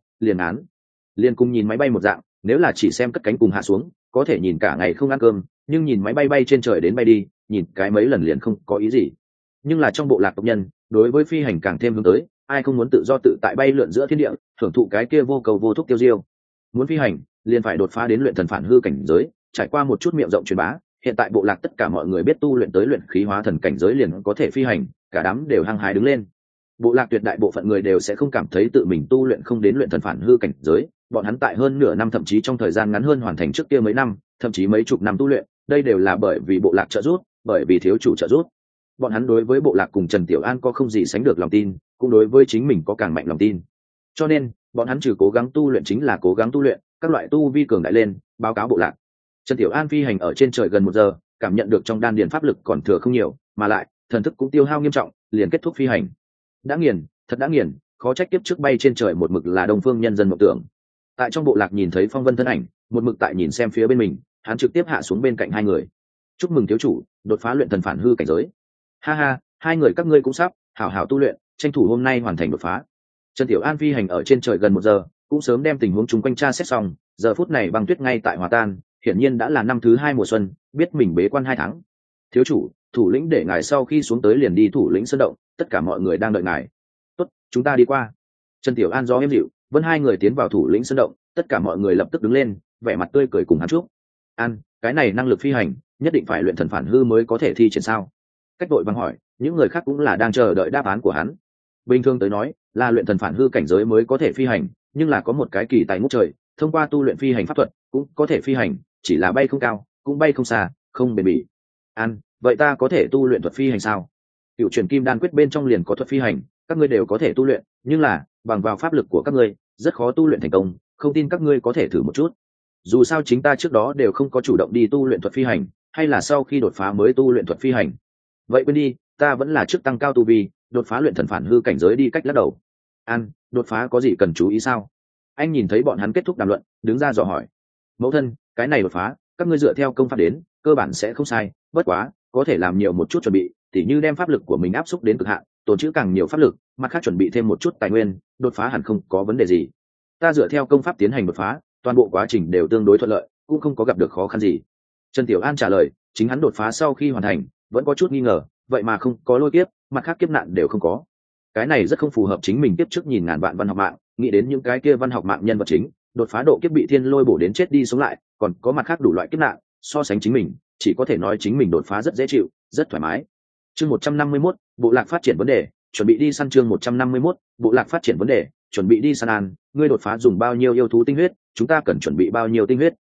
liền cùng nhìn máy bay một dạng, nếu là chỉ xem cất cánh cùng hạ xuống, có thể nhìn cả ngày không ăn cơm, nhưng nhìn máy bay bay trên trời đến bay đi, nhìn cái mấy lần liền không có ý gì. Nhưng là trong bộ lạc tộc nhân, đối với phi hành càng thêm hướng tới, ai không muốn tự do tự tại bay lượn giữa thiên địa, thưởng thụ cái kia vô cầu vô thúc tiêu diêu. Muốn phi hành, liền phải đột phá đến luyện thần phản hư cảnh giới, trải qua một chút miệng rộng truyền bá, hiện tại bộ lạc tất cả mọi người biết tu luyện tới luyện khí hóa thần cảnh giới liền có thể phi hành, cả đám đều hăng hái đứng lên. Bộ lạc tuyệt đại bộ phận người đều sẽ không cảm thấy tự mình tu luyện không đến luyện thần phản hư cảnh giới, bọn hắn tại hơn nửa năm thậm chí trong thời gian ngắn hơn hoàn thành trước kia mấy năm, thậm chí mấy chục năm tu luyện, đây đều là bởi vì bộ lạc trợ giúp, bởi vì thiếu chủ trợ giúp. Bọn hắn đối với bộ lạc cùng Trần Tiểu An có không gì sánh được lòng tin, cũng đối với chính mình có càng mạnh lòng tin. Cho nên, bọn hắn trừ cố gắng tu luyện chính là cố gắng tu luyện, các loại tu vi cường đại lên, báo cáo bộ lạc. Trần Tiểu An phi hành ở trên trời gần 1 giờ, cảm nhận được trong đan điền pháp lực còn thừa không nhiều, mà lại thần thức cũng tiêu hao nghiêm trọng, liền kết thúc phi hành. Đã nghiền, thật đã nghiền, khó trách tiếp trước bay trên trời một mực là Đông Phương nhân dân mộng tưởng. Tại trong bộ lạc nhìn thấy Phong Vân thân ảnh, một mực tại nhìn xem phía bên mình, hắn trực tiếp hạ xuống bên cạnh hai người. Chúc mừng thiếu chủ, đột phá luyện thần phản hư cảnh giới. Ha ha, hai người các ngươi cũng sắp hảo hảo tu luyện, tranh thủ hôm nay hoàn thành đột phá. Trần Tiểu An phi hành ở trên trời gần 1 giờ, cũng sớm đem tình huống chung quanh tra xét xong, giờ phút này băng tuyết ngay tại hòa tan, hiển nhiên đã là năm thứ 2 mùa xuân, biết mình bế quan 2 tháng. Thiếu chủ, thủ lĩnh để ngài sau khi xuống tới liền đi thủ lĩnh sơn động, tất cả mọi người đang đợi ngài. Tốt, chúng ta đi qua. Trần Tiểu An gió êm dịu, vân hai người tiến vào thủ lĩnh sơn động, tất cả mọi người lập tức đứng lên, vẻ mặt tươi cười cùng hắn chúc. An, cái này năng lực phi hành, nhất định phải luyện thần phản hư mới có thể thi triển sao? Cách đội vắng hỏi, những người khác cũng là đang chờ đợi đáp án của hắn. Bình thường tới nói, là luyện thần phản hư cảnh giới mới có thể phi hành, nhưng là có một cái kỳ tài ngút trời, thông qua tu luyện phi hành pháp thuật, cũng có thể phi hành, chỉ là bay không cao, cũng bay không xa, không bền bỉ. An, vậy ta có thể tu luyện thuật phi hành sao? Cựu truyền kim đan quyết bên trong liền có thuật phi hành, các ngươi đều có thể tu luyện, nhưng là bằng vào pháp lực của các ngươi, rất khó tu luyện thành công, không tin các ngươi có thể thử một chút. Dù sao chính ta trước đó đều không có chủ động đi tu luyện thuật phi hành, hay là sau khi đột phá mới tu luyện thuật phi hành. Vậy quên đi, ta vẫn là trước tăng cao tu vi, đột phá luyện thần phản hư cảnh giới đi cách lắc đầu. An, đột phá có gì cần chú ý sao? Anh nhìn thấy bọn hắn kết thúc đàm luận, đứng ra dò hỏi. Mẫu thân, cái này đột phá, các ngươi dựa theo công pháp đến, cơ bản sẽ không sai, bất quá, có thể làm nhiều một chút chuẩn bị, tỉ như đem pháp lực của mình áp xúc đến cực hạn, tồn trữ càng nhiều pháp lực, mặt khác chuẩn bị thêm một chút tài nguyên, đột phá hẳn không có vấn đề gì. Ta dựa theo công pháp tiến hành đột phá, toàn bộ quá trình đều tương đối thuận lợi, cũng không có gặp được khó khăn gì. Trần Tiểu An trả lời, chính hắn đột phá sau khi hoàn thành, vẫn có chút nghi ngờ, vậy mà không có lôi kiếp, mặt khác kiếp nạn đều không có. Cái này rất không phù hợp chính mình tiếp trước nhìn ngàn vạn văn học mạng, nghĩ đến những cái kia văn học mạng nhân vật chính, đột phá độ kiếp bị thiên lôi bổ đến chết đi sống lại, còn có mặt khác đủ loại kiếp nạn, so sánh chính mình, chỉ có thể nói chính mình đột phá rất dễ chịu, rất thoải mái. Chương 151, bộ lạc phát triển vấn đề, chuẩn bị đi săn. Chương 151, bộ lạc phát triển vấn đề, chuẩn bị đi săn. An, ngươi đột phá dùng bao nhiêu yêu thú tinh huyết, chúng ta cần chuẩn bị bao nhiêu tinh huyết?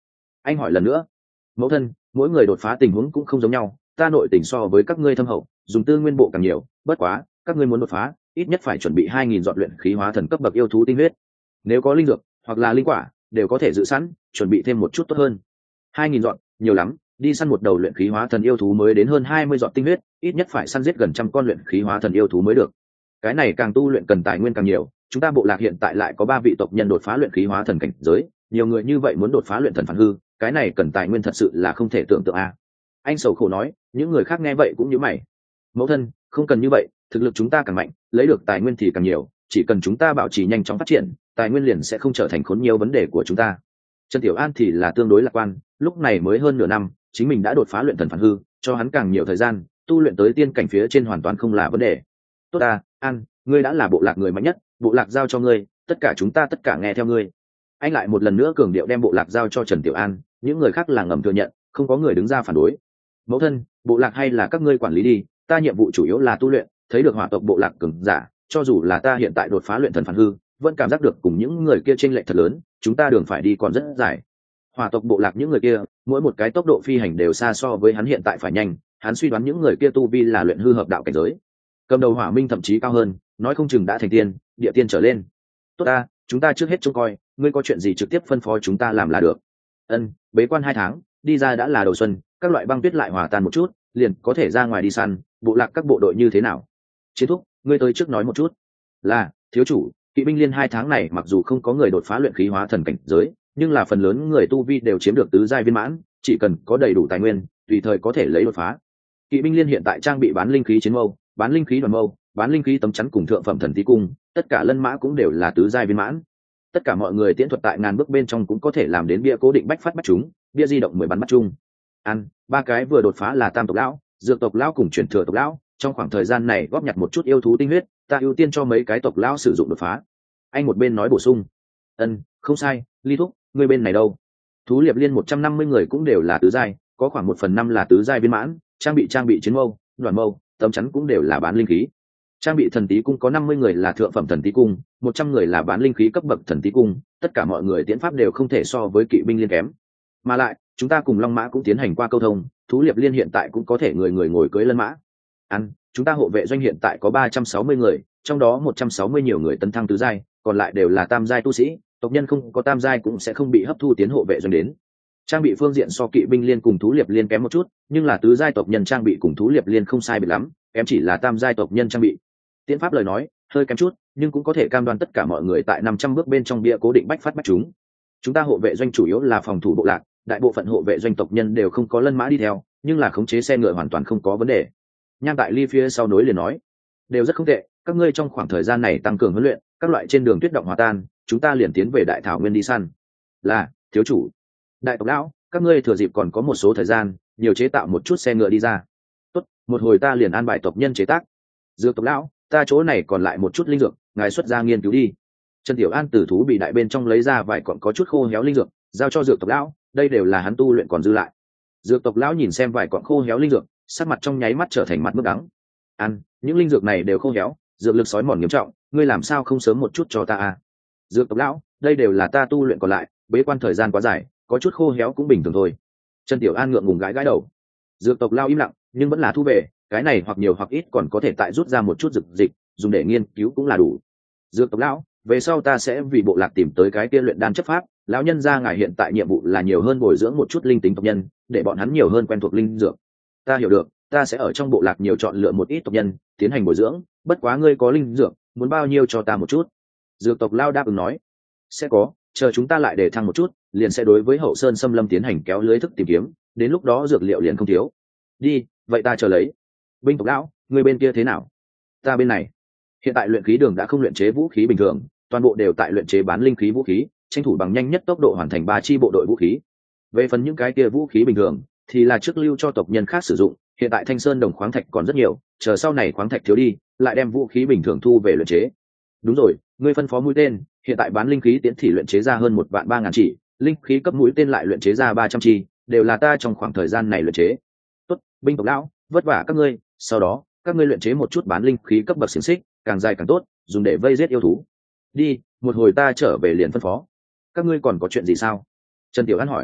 Anh hỏi lần nữa. Mẫu thân, mỗi người đột phá tình huống cũng không giống nhau, ta nội tình so với các ngươi thâm hậu, dùng tư nguyên bộ càng nhiều, bất quá các ngươi muốn đột phá ít nhất phải chuẩn bị 2.000 dọn luyện khí hóa thần cấp bậc yêu thú tinh huyết. Nếu có linh dược hoặc là linh quả đều có thể dự sẵn, chuẩn bị thêm một chút tốt hơn. 2.000 dọn nhiều lắm, đi săn một đầu luyện khí hóa thần yêu thú mới đến hơn 20 dọn tinh huyết, ít nhất phải săn giết gần trăm con luyện khí hóa thần yêu thú mới được. Cái này càng tu luyện cần tài nguyên càng nhiều, chúng ta bộ lạc hiện tại lại có 3 vị tộc nhân đột phá luyện khí hóa thần cảnh giới, nhiều người như vậy muốn đột phá luyện thần phản hư, cái này cần tài nguyên thật sự là không thể tưởng tượng a. Anh sầu khổ nói, những người khác nghe vậy cũng như mày. Mẫu thân, không cần như vậy, thực lực chúng ta càng mạnh, lấy được tài nguyên thì càng nhiều, chỉ cần chúng ta bảo trì nhanh chóng phát triển, tài nguyên liền sẽ không trở thành khốn nhiều vấn đề của chúng ta. Trần Tiểu An thì là tương đối lạc quan, lúc này mới hơn nửa năm, chính mình đã đột phá luyện thần phản hư, cho hắn càng nhiều thời gian, tu luyện tới tiên cảnh phía trên hoàn toàn không là vấn đề. Tốt à, An, ngươi đã là bộ lạc người mạnh nhất, bộ lạc giao cho ngươi, tất cả chúng ta tất cả nghe theo ngươi. Anh lại một lần nữa cường điệu đem bộ lạc giao cho Trần Tiểu An, những người khác là ngầm thừa nhận, không có người đứng ra phản đối. Mẫu thân, bộ lạc hay là các ngươi quản lý đi, ta nhiệm vụ chủ yếu là tu luyện, thấy được hỏa tộc bộ lạc cường giả, cho dù là ta hiện tại đột phá luyện thần phản hư, vẫn cảm giác được cùng những người kia chênh lệch thật lớn, chúng ta đường phải đi còn rất dài. Hỏa tộc bộ lạc những người kia, mỗi một cái tốc độ phi hành đều xa so với hắn hiện tại phải nhanh, hắn suy đoán những người kia tu vi là luyện hư hợp đạo cảnh giới. Cầm đầu Hỏa Minh thậm chí cao hơn, nói không chừng đã thành tiên, địa tiên trở lên. Tốt ta, chúng ta trước hết trông coi, ngươi có chuyện gì trực tiếp phân phó chúng ta làm là được. Ân, bế quan 2 tháng, đi ra đã là đầu xuân, các loại băng tuyết lại hòa tan một chút, liền có thể ra ngoài đi săn. Bộ lạc các bộ đội như thế nào? Chiến thúc, ngươi tới trước nói một chút. Là, thiếu chủ, kỵ binh liên 2 tháng này mặc dù không có người đột phá luyện khí hóa thần cảnh giới, nhưng là phần lớn người tu vi đều chiếm được tứ giai viên mãn, chỉ cần có đầy đủ tài nguyên, tùy thời có thể lấy đột phá. Kỵ binh liên hiện tại trang bị bán linh khí chiến mâu, bán linh khí đoàn mâu, bán linh khí tấm chắn cùng thượng phẩm thần tí cung, tất cả lân mã cũng đều là tứ giai viên mãn. Tất cả mọi người tiễn thuật tại ngàn bước bên trong cũng có thể làm đến bia cố định bách phát bắt chúng, bia di động 10 bắn bắt chung. Ăn, 3 cái vừa đột phá là tam tộc lão, dược tộc lão cùng truyền thừa tộc lão, trong khoảng thời gian này góp nhặt một chút yêu thú tinh huyết, ta ưu tiên cho mấy cái tộc lão sử dụng đột phá. Anh một bên nói bổ sung. Ân, không sai, Ly thúc, người bên này đâu? Thú liệp liên 150 người cũng đều là tứ giai, có khoảng 1/5 là tứ giai viên mãn, trang bị chiến mâu, đoàn mâu, tấm chắn cũng đều là bán linh khí. Trang bị thần tí cung có 50 người là thượng phẩm thần tí cung, 100 người là bán linh khí cấp bậc thần tí cung, tất cả mọi người tiễn pháp đều không thể so với kỵ binh liên kém. Mà lại, chúng ta cùng Long Mã cũng tiến hành qua câu thông, thú liệp liên hiện tại cũng có thể người người ngồi cưỡi lân mã. Ăn, chúng ta hộ vệ doanh hiện tại có 360 người, trong đó 160 nhiều người tấn thăng tứ giai, còn lại đều là tam giai tu sĩ, tộc nhân không có tam giai cũng sẽ không bị hấp thu tiến hộ vệ doanh đến. Trang bị phương diện so kỵ binh liên cùng thú liệp liên kém một chút, nhưng là tứ giai tộc nhân trang bị cùng thú liệp liên không sai biệt lắm, kém chỉ là tam giai tộc nhân trang bị. Tiễn pháp lời nói hơi kém chút, nhưng cũng có thể cam đoan tất cả mọi người tại 500 bước bên trong bia cố định bách phát bắt chúng. Chúng ta hộ vệ doanh chủ yếu là phòng thủ bộ lạc, đại bộ phận hộ vệ doanh tộc nhân đều không có lân mã đi theo, nhưng là khống chế xe ngựa hoàn toàn không có vấn đề. Nham tại ly phía sau nối liền nói, đều rất không tệ, các ngươi trong khoảng thời gian này tăng cường huấn luyện, các loại trên đường tuyết động hòa tan, chúng ta liền tiến về đại thảo nguyên đi săn. Là, thiếu chủ. Đại tộc lão, các ngươi thừa dịp còn có một số thời gian, nhiều chế tạo một chút xe ngựa đi ra. Tốt, một hồi ta liền an bài tộc nhân chế tác. Dược tộc lão, ta chỗ này còn lại một chút linh dược, ngài xuất ra nghiên cứu đi. Trần Tiểu An từ thú bị đại bên trong lấy ra vài cọng có chút khô héo linh dược, giao cho dược tộc lão, đây đều là hắn tu luyện còn dư lại. Dược tộc lão nhìn xem vài cọng khô héo linh dược, sắc mặt trong nháy mắt trở thành mặt mức đắng. Ăn, những linh dược này đều khô héo, dược lực sói mòn nghiêm trọng, ngươi làm sao không sớm một chút cho ta à? Dược tộc lão, đây đều là ta tu luyện còn lại, bế quan thời gian quá dài, có chút khô héo cũng bình thường thôi. Trần Tiểu An ngượng ngùng gãi gãi đầu. Dược tộc lão im lặng, nhưng vẫn là thu về, cái này hoặc nhiều hoặc ít còn có thể tại rút ra một chút dược dịch, dùng để nghiên cứu cũng là đủ. Dược tộc lão, về sau ta sẽ vì bộ lạc tìm tới cái kia luyện đan chấp pháp, lão nhân gia ngài hiện tại nhiệm vụ là nhiều hơn bồi dưỡng một chút linh tính tộc nhân, để bọn hắn nhiều hơn quen thuộc linh dược. Ta hiểu được, ta sẽ ở trong bộ lạc nhiều chọn lựa một ít tộc nhân, tiến hành bồi dưỡng, bất quá ngươi có linh dược, muốn bao nhiêu cho ta một chút. Dược tộc lão đáp ứng nói, sẽ có, chờ chúng ta lại để thăng một chút, liền sẽ đối với Hậu Sơn Xâm Lâm tiến hành kéo lưới thức tìm kiếm, đến lúc đó dược liệu liền không thiếu. Đi, vậy ta chờ lấy. Binh tộc lão, người bên kia thế nào? Ta bên này, hiện tại luyện khí đường đã không luyện chế vũ khí bình thường, toàn bộ đều tại luyện chế bán linh khí vũ khí, tranh thủ bằng nhanh nhất tốc độ hoàn thành 3 chi bộ đội vũ khí. Về phần những cái kia vũ khí bình thường, thì là trước lưu cho tộc nhân khác sử dụng. Hiện tại Thanh Sơn đồng khoáng thạch còn rất nhiều, chờ sau này khoáng thạch thiếu đi, lại đem vũ khí bình thường thu về luyện chế. Đúng rồi, ngươi phân phó mũi tên, hiện tại bán linh khí tiễn thì luyện chế ra hơn 1.300.000 chỉ, linh khí cấp mũi tên lại luyện chế ra 300 chi, đều là ta trong khoảng thời gian này luyện chế. Tốt, binh tộc lão, vất vả các ngươi, sau đó các ngươi luyện chế một chút bán linh khí cấp bậc xiển xích, càng dài càng tốt, dùng để vây giết yêu thú. Đi, một hồi ta trở về liền phân phó. Các ngươi còn có chuyện gì sao? Trần Tiểu An hỏi.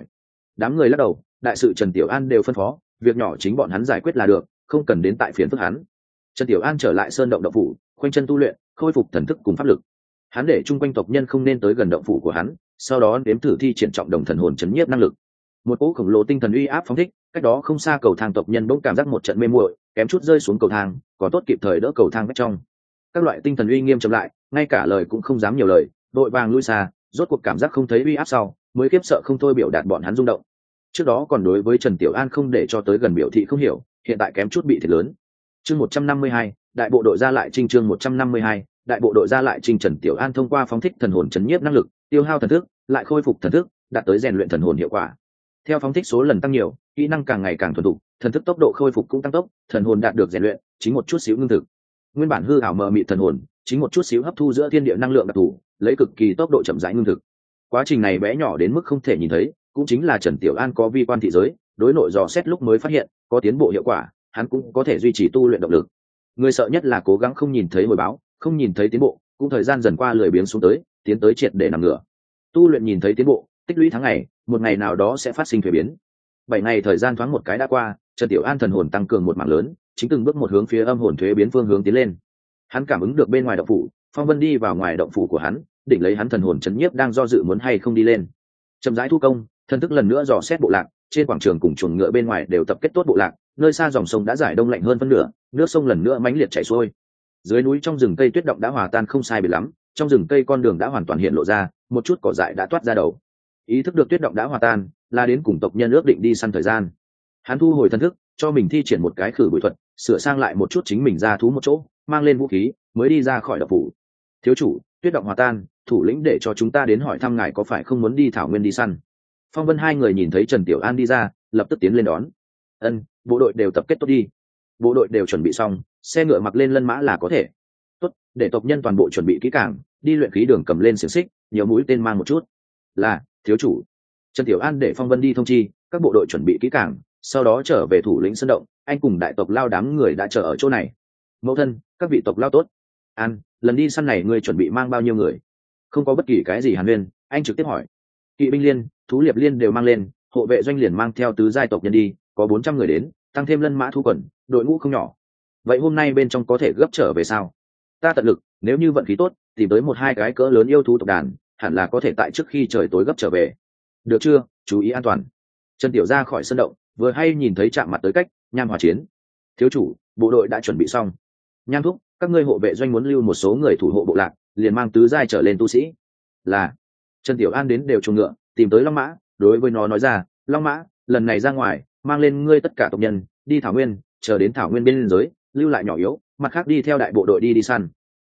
Đám người lắc đầu, đại sự Trần Tiểu An đều phân phó, việc nhỏ chính bọn hắn giải quyết là được, không cần đến tại phiền phức hắn. Trần Tiểu An trở lại sơn động động phủ, khoanh chân tu luyện, khôi phục thần thức cùng pháp lực. Hắn để chung quanh tộc nhân không nên tới gần động phủ của hắn, sau đó nếm thử thi triển trọng đồng thần hồn chấn nhiếp năng lực. Một cỗ khổng lồ tinh thần uy áp phóng thích, cách đó không xa cầu thang tộc nhân bỗng cảm giác một trận mê muội, kém chút rơi xuống cầu thang, có tốt kịp thời đỡ cầu thang vách trong. Các loại tinh thần uy nghiêm chậm lại, ngay cả lời cũng không dám nhiều lời, đội vàng lui xa, rốt cuộc cảm giác không thấy uy áp sau, mới khiếp sợ không thôi biểu đạt bọn hắn rung động. Trước đó còn đối với Trần Tiểu An không để cho tới gần biểu thị không hiểu, hiện tại kém chút bị thiệt lớn. Chương 152, đại bộ đội ra lại trình chương 152, đại bộ đội ra lại trình. Trần Tiểu An thông qua phóng thích thần hồn chấn nhiếp năng lực, tiêu hao thần thức, lại khôi phục thần thức, đạt tới rèn luyện thần hồn hiệu quả. Theo phóng thích số lần tăng nhiều, kỹ năng càng ngày càng thuần thục, thần thức tốc độ khôi phục cũng tăng tốc, thần hồn đạt được rèn luyện, chính một chút xíu ngưng thực. Nguyên bản hư ảo mờ mịt thần hồn, chính một chút xíu hấp thu giữa thiên địa năng lượng đặc thù, lấy cực kỳ tốc độ chậm rãi ngưng thực. Quá trình này bé nhỏ đến mức không thể nhìn thấy, cũng chính là Trần Tiểu An có vi quan thị giới, đối nội dò xét lúc mới phát hiện, có tiến bộ hiệu quả, hắn cũng có thể duy trì tu luyện động lực. Người sợ nhất là cố gắng không nhìn thấy hồi báo, không nhìn thấy tiến bộ, cũng thời gian dần qua lười biếng xuống tới, tiến tới triệt để nằm ngửa. Tu luyện nhìn thấy tiến bộ, tích lũy tháng ngày, một ngày nào đó sẽ phát sinh thay biến. 7 ngày thời gian thoáng một cái đã qua, Trần Tiểu An thần hồn tăng cường một mảng lớn, chính từng bước một hướng phía âm hồn thuế biến phương hướng tiến lên. Hắn cảm ứng được bên ngoài động phủ, Phong Vân đi vào ngoài động phủ của hắn, định lấy hắn thần hồn chấn nhiếp đang do dự muốn hay không đi lên. Chậm rãi thu công, thần thức lần nữa dò xét bộ lạc, trên quảng trường cùng chuồng ngựa bên ngoài đều tập kết tốt bộ lạc, nơi xa dòng sông đã giải đông lạnh hơn phân nửa, nước sông lần nữa mãnh liệt chảy xuôi. Dưới núi trong rừng cây tuyết động đã hòa tan không sai biệt lắm, trong rừng cây con đường đã hoàn toàn hiện lộ ra, một chút cỏ dại đã toát ra đầu. Ý thức được tuyết động đã hòa tan, là đến cùng tộc nhân ước định đi săn thời gian. Hắn thu hồi thần thức, cho mình thi triển một cái khử bụi thuật, sửa sang lại một chút chính mình ra thú một chỗ, mang lên vũ khí, mới đi ra khỏi động phủ. Thiếu chủ, tuyết động hòa tan, thủ lĩnh để cho chúng ta đến hỏi thăm ngài có phải không muốn đi thảo nguyên đi săn. Phong Vân hai người nhìn thấy Trần Tiểu An đi ra, lập tức tiến lên đón. Ân, bộ đội đều tập kết tốt đi. Bộ đội đều chuẩn bị xong, xe ngựa mặc lên lân mã là có thể. Tốt, để tộc nhân toàn bộ chuẩn bị kỹ càng, đi luyện khí đường cầm lên xiềng xích, nhiều mũi tên mang một chút. Là, thiếu chủ. Trần Tiểu An để Phong Vân đi thông chi, các bộ đội chuẩn bị kỹ càng, sau đó trở về thủ lĩnh sân động, anh cùng đại tộc lao đám người đã chờ ở chỗ này. Mẫu thân, các vị tộc lao tốt. An, lần đi săn này ngươi chuẩn bị mang bao nhiêu người? Không có bất kỳ cái gì hàn huyên, anh trực tiếp hỏi. Kỵ binh liên, thú liệp liên đều mang lên, hộ vệ doanh liền mang theo tứ giai tộc nhân đi, có 400 người đến, tăng thêm lân mã thu quần, đội ngũ không nhỏ. Vậy hôm nay bên trong có thể gấp trở về sao? Ta tận lực, nếu như vận khí tốt, tìm tới 1-2 cái cỡ lớn yêu thú tộc đàn, hẳn là có thể tại trước khi trời tối gấp trở về. Được chưa? Chú ý an toàn. Trần Tiểu ra khỏi sân động, vừa hay nhìn thấy chạm mặt tới cách Nham hòa chiến. Thiếu chủ, bộ đội đã chuẩn bị xong. Nham thúc, các ngươi hộ vệ doanh muốn lưu một số người thủ hộ bộ lạc, liền mang tứ giai trở lên tu sĩ. Là. Trần Tiểu An đến đều chuồng ngựa, tìm tới Long Mã, đối với nó nói ra, Long Mã, lần này ra ngoài, mang lên ngươi tất cả tộc nhân, đi thảo nguyên, chờ đến thảo nguyên biên giới, lưu lại nhỏ yếu, mặt khác đi theo đại bộ đội đi săn.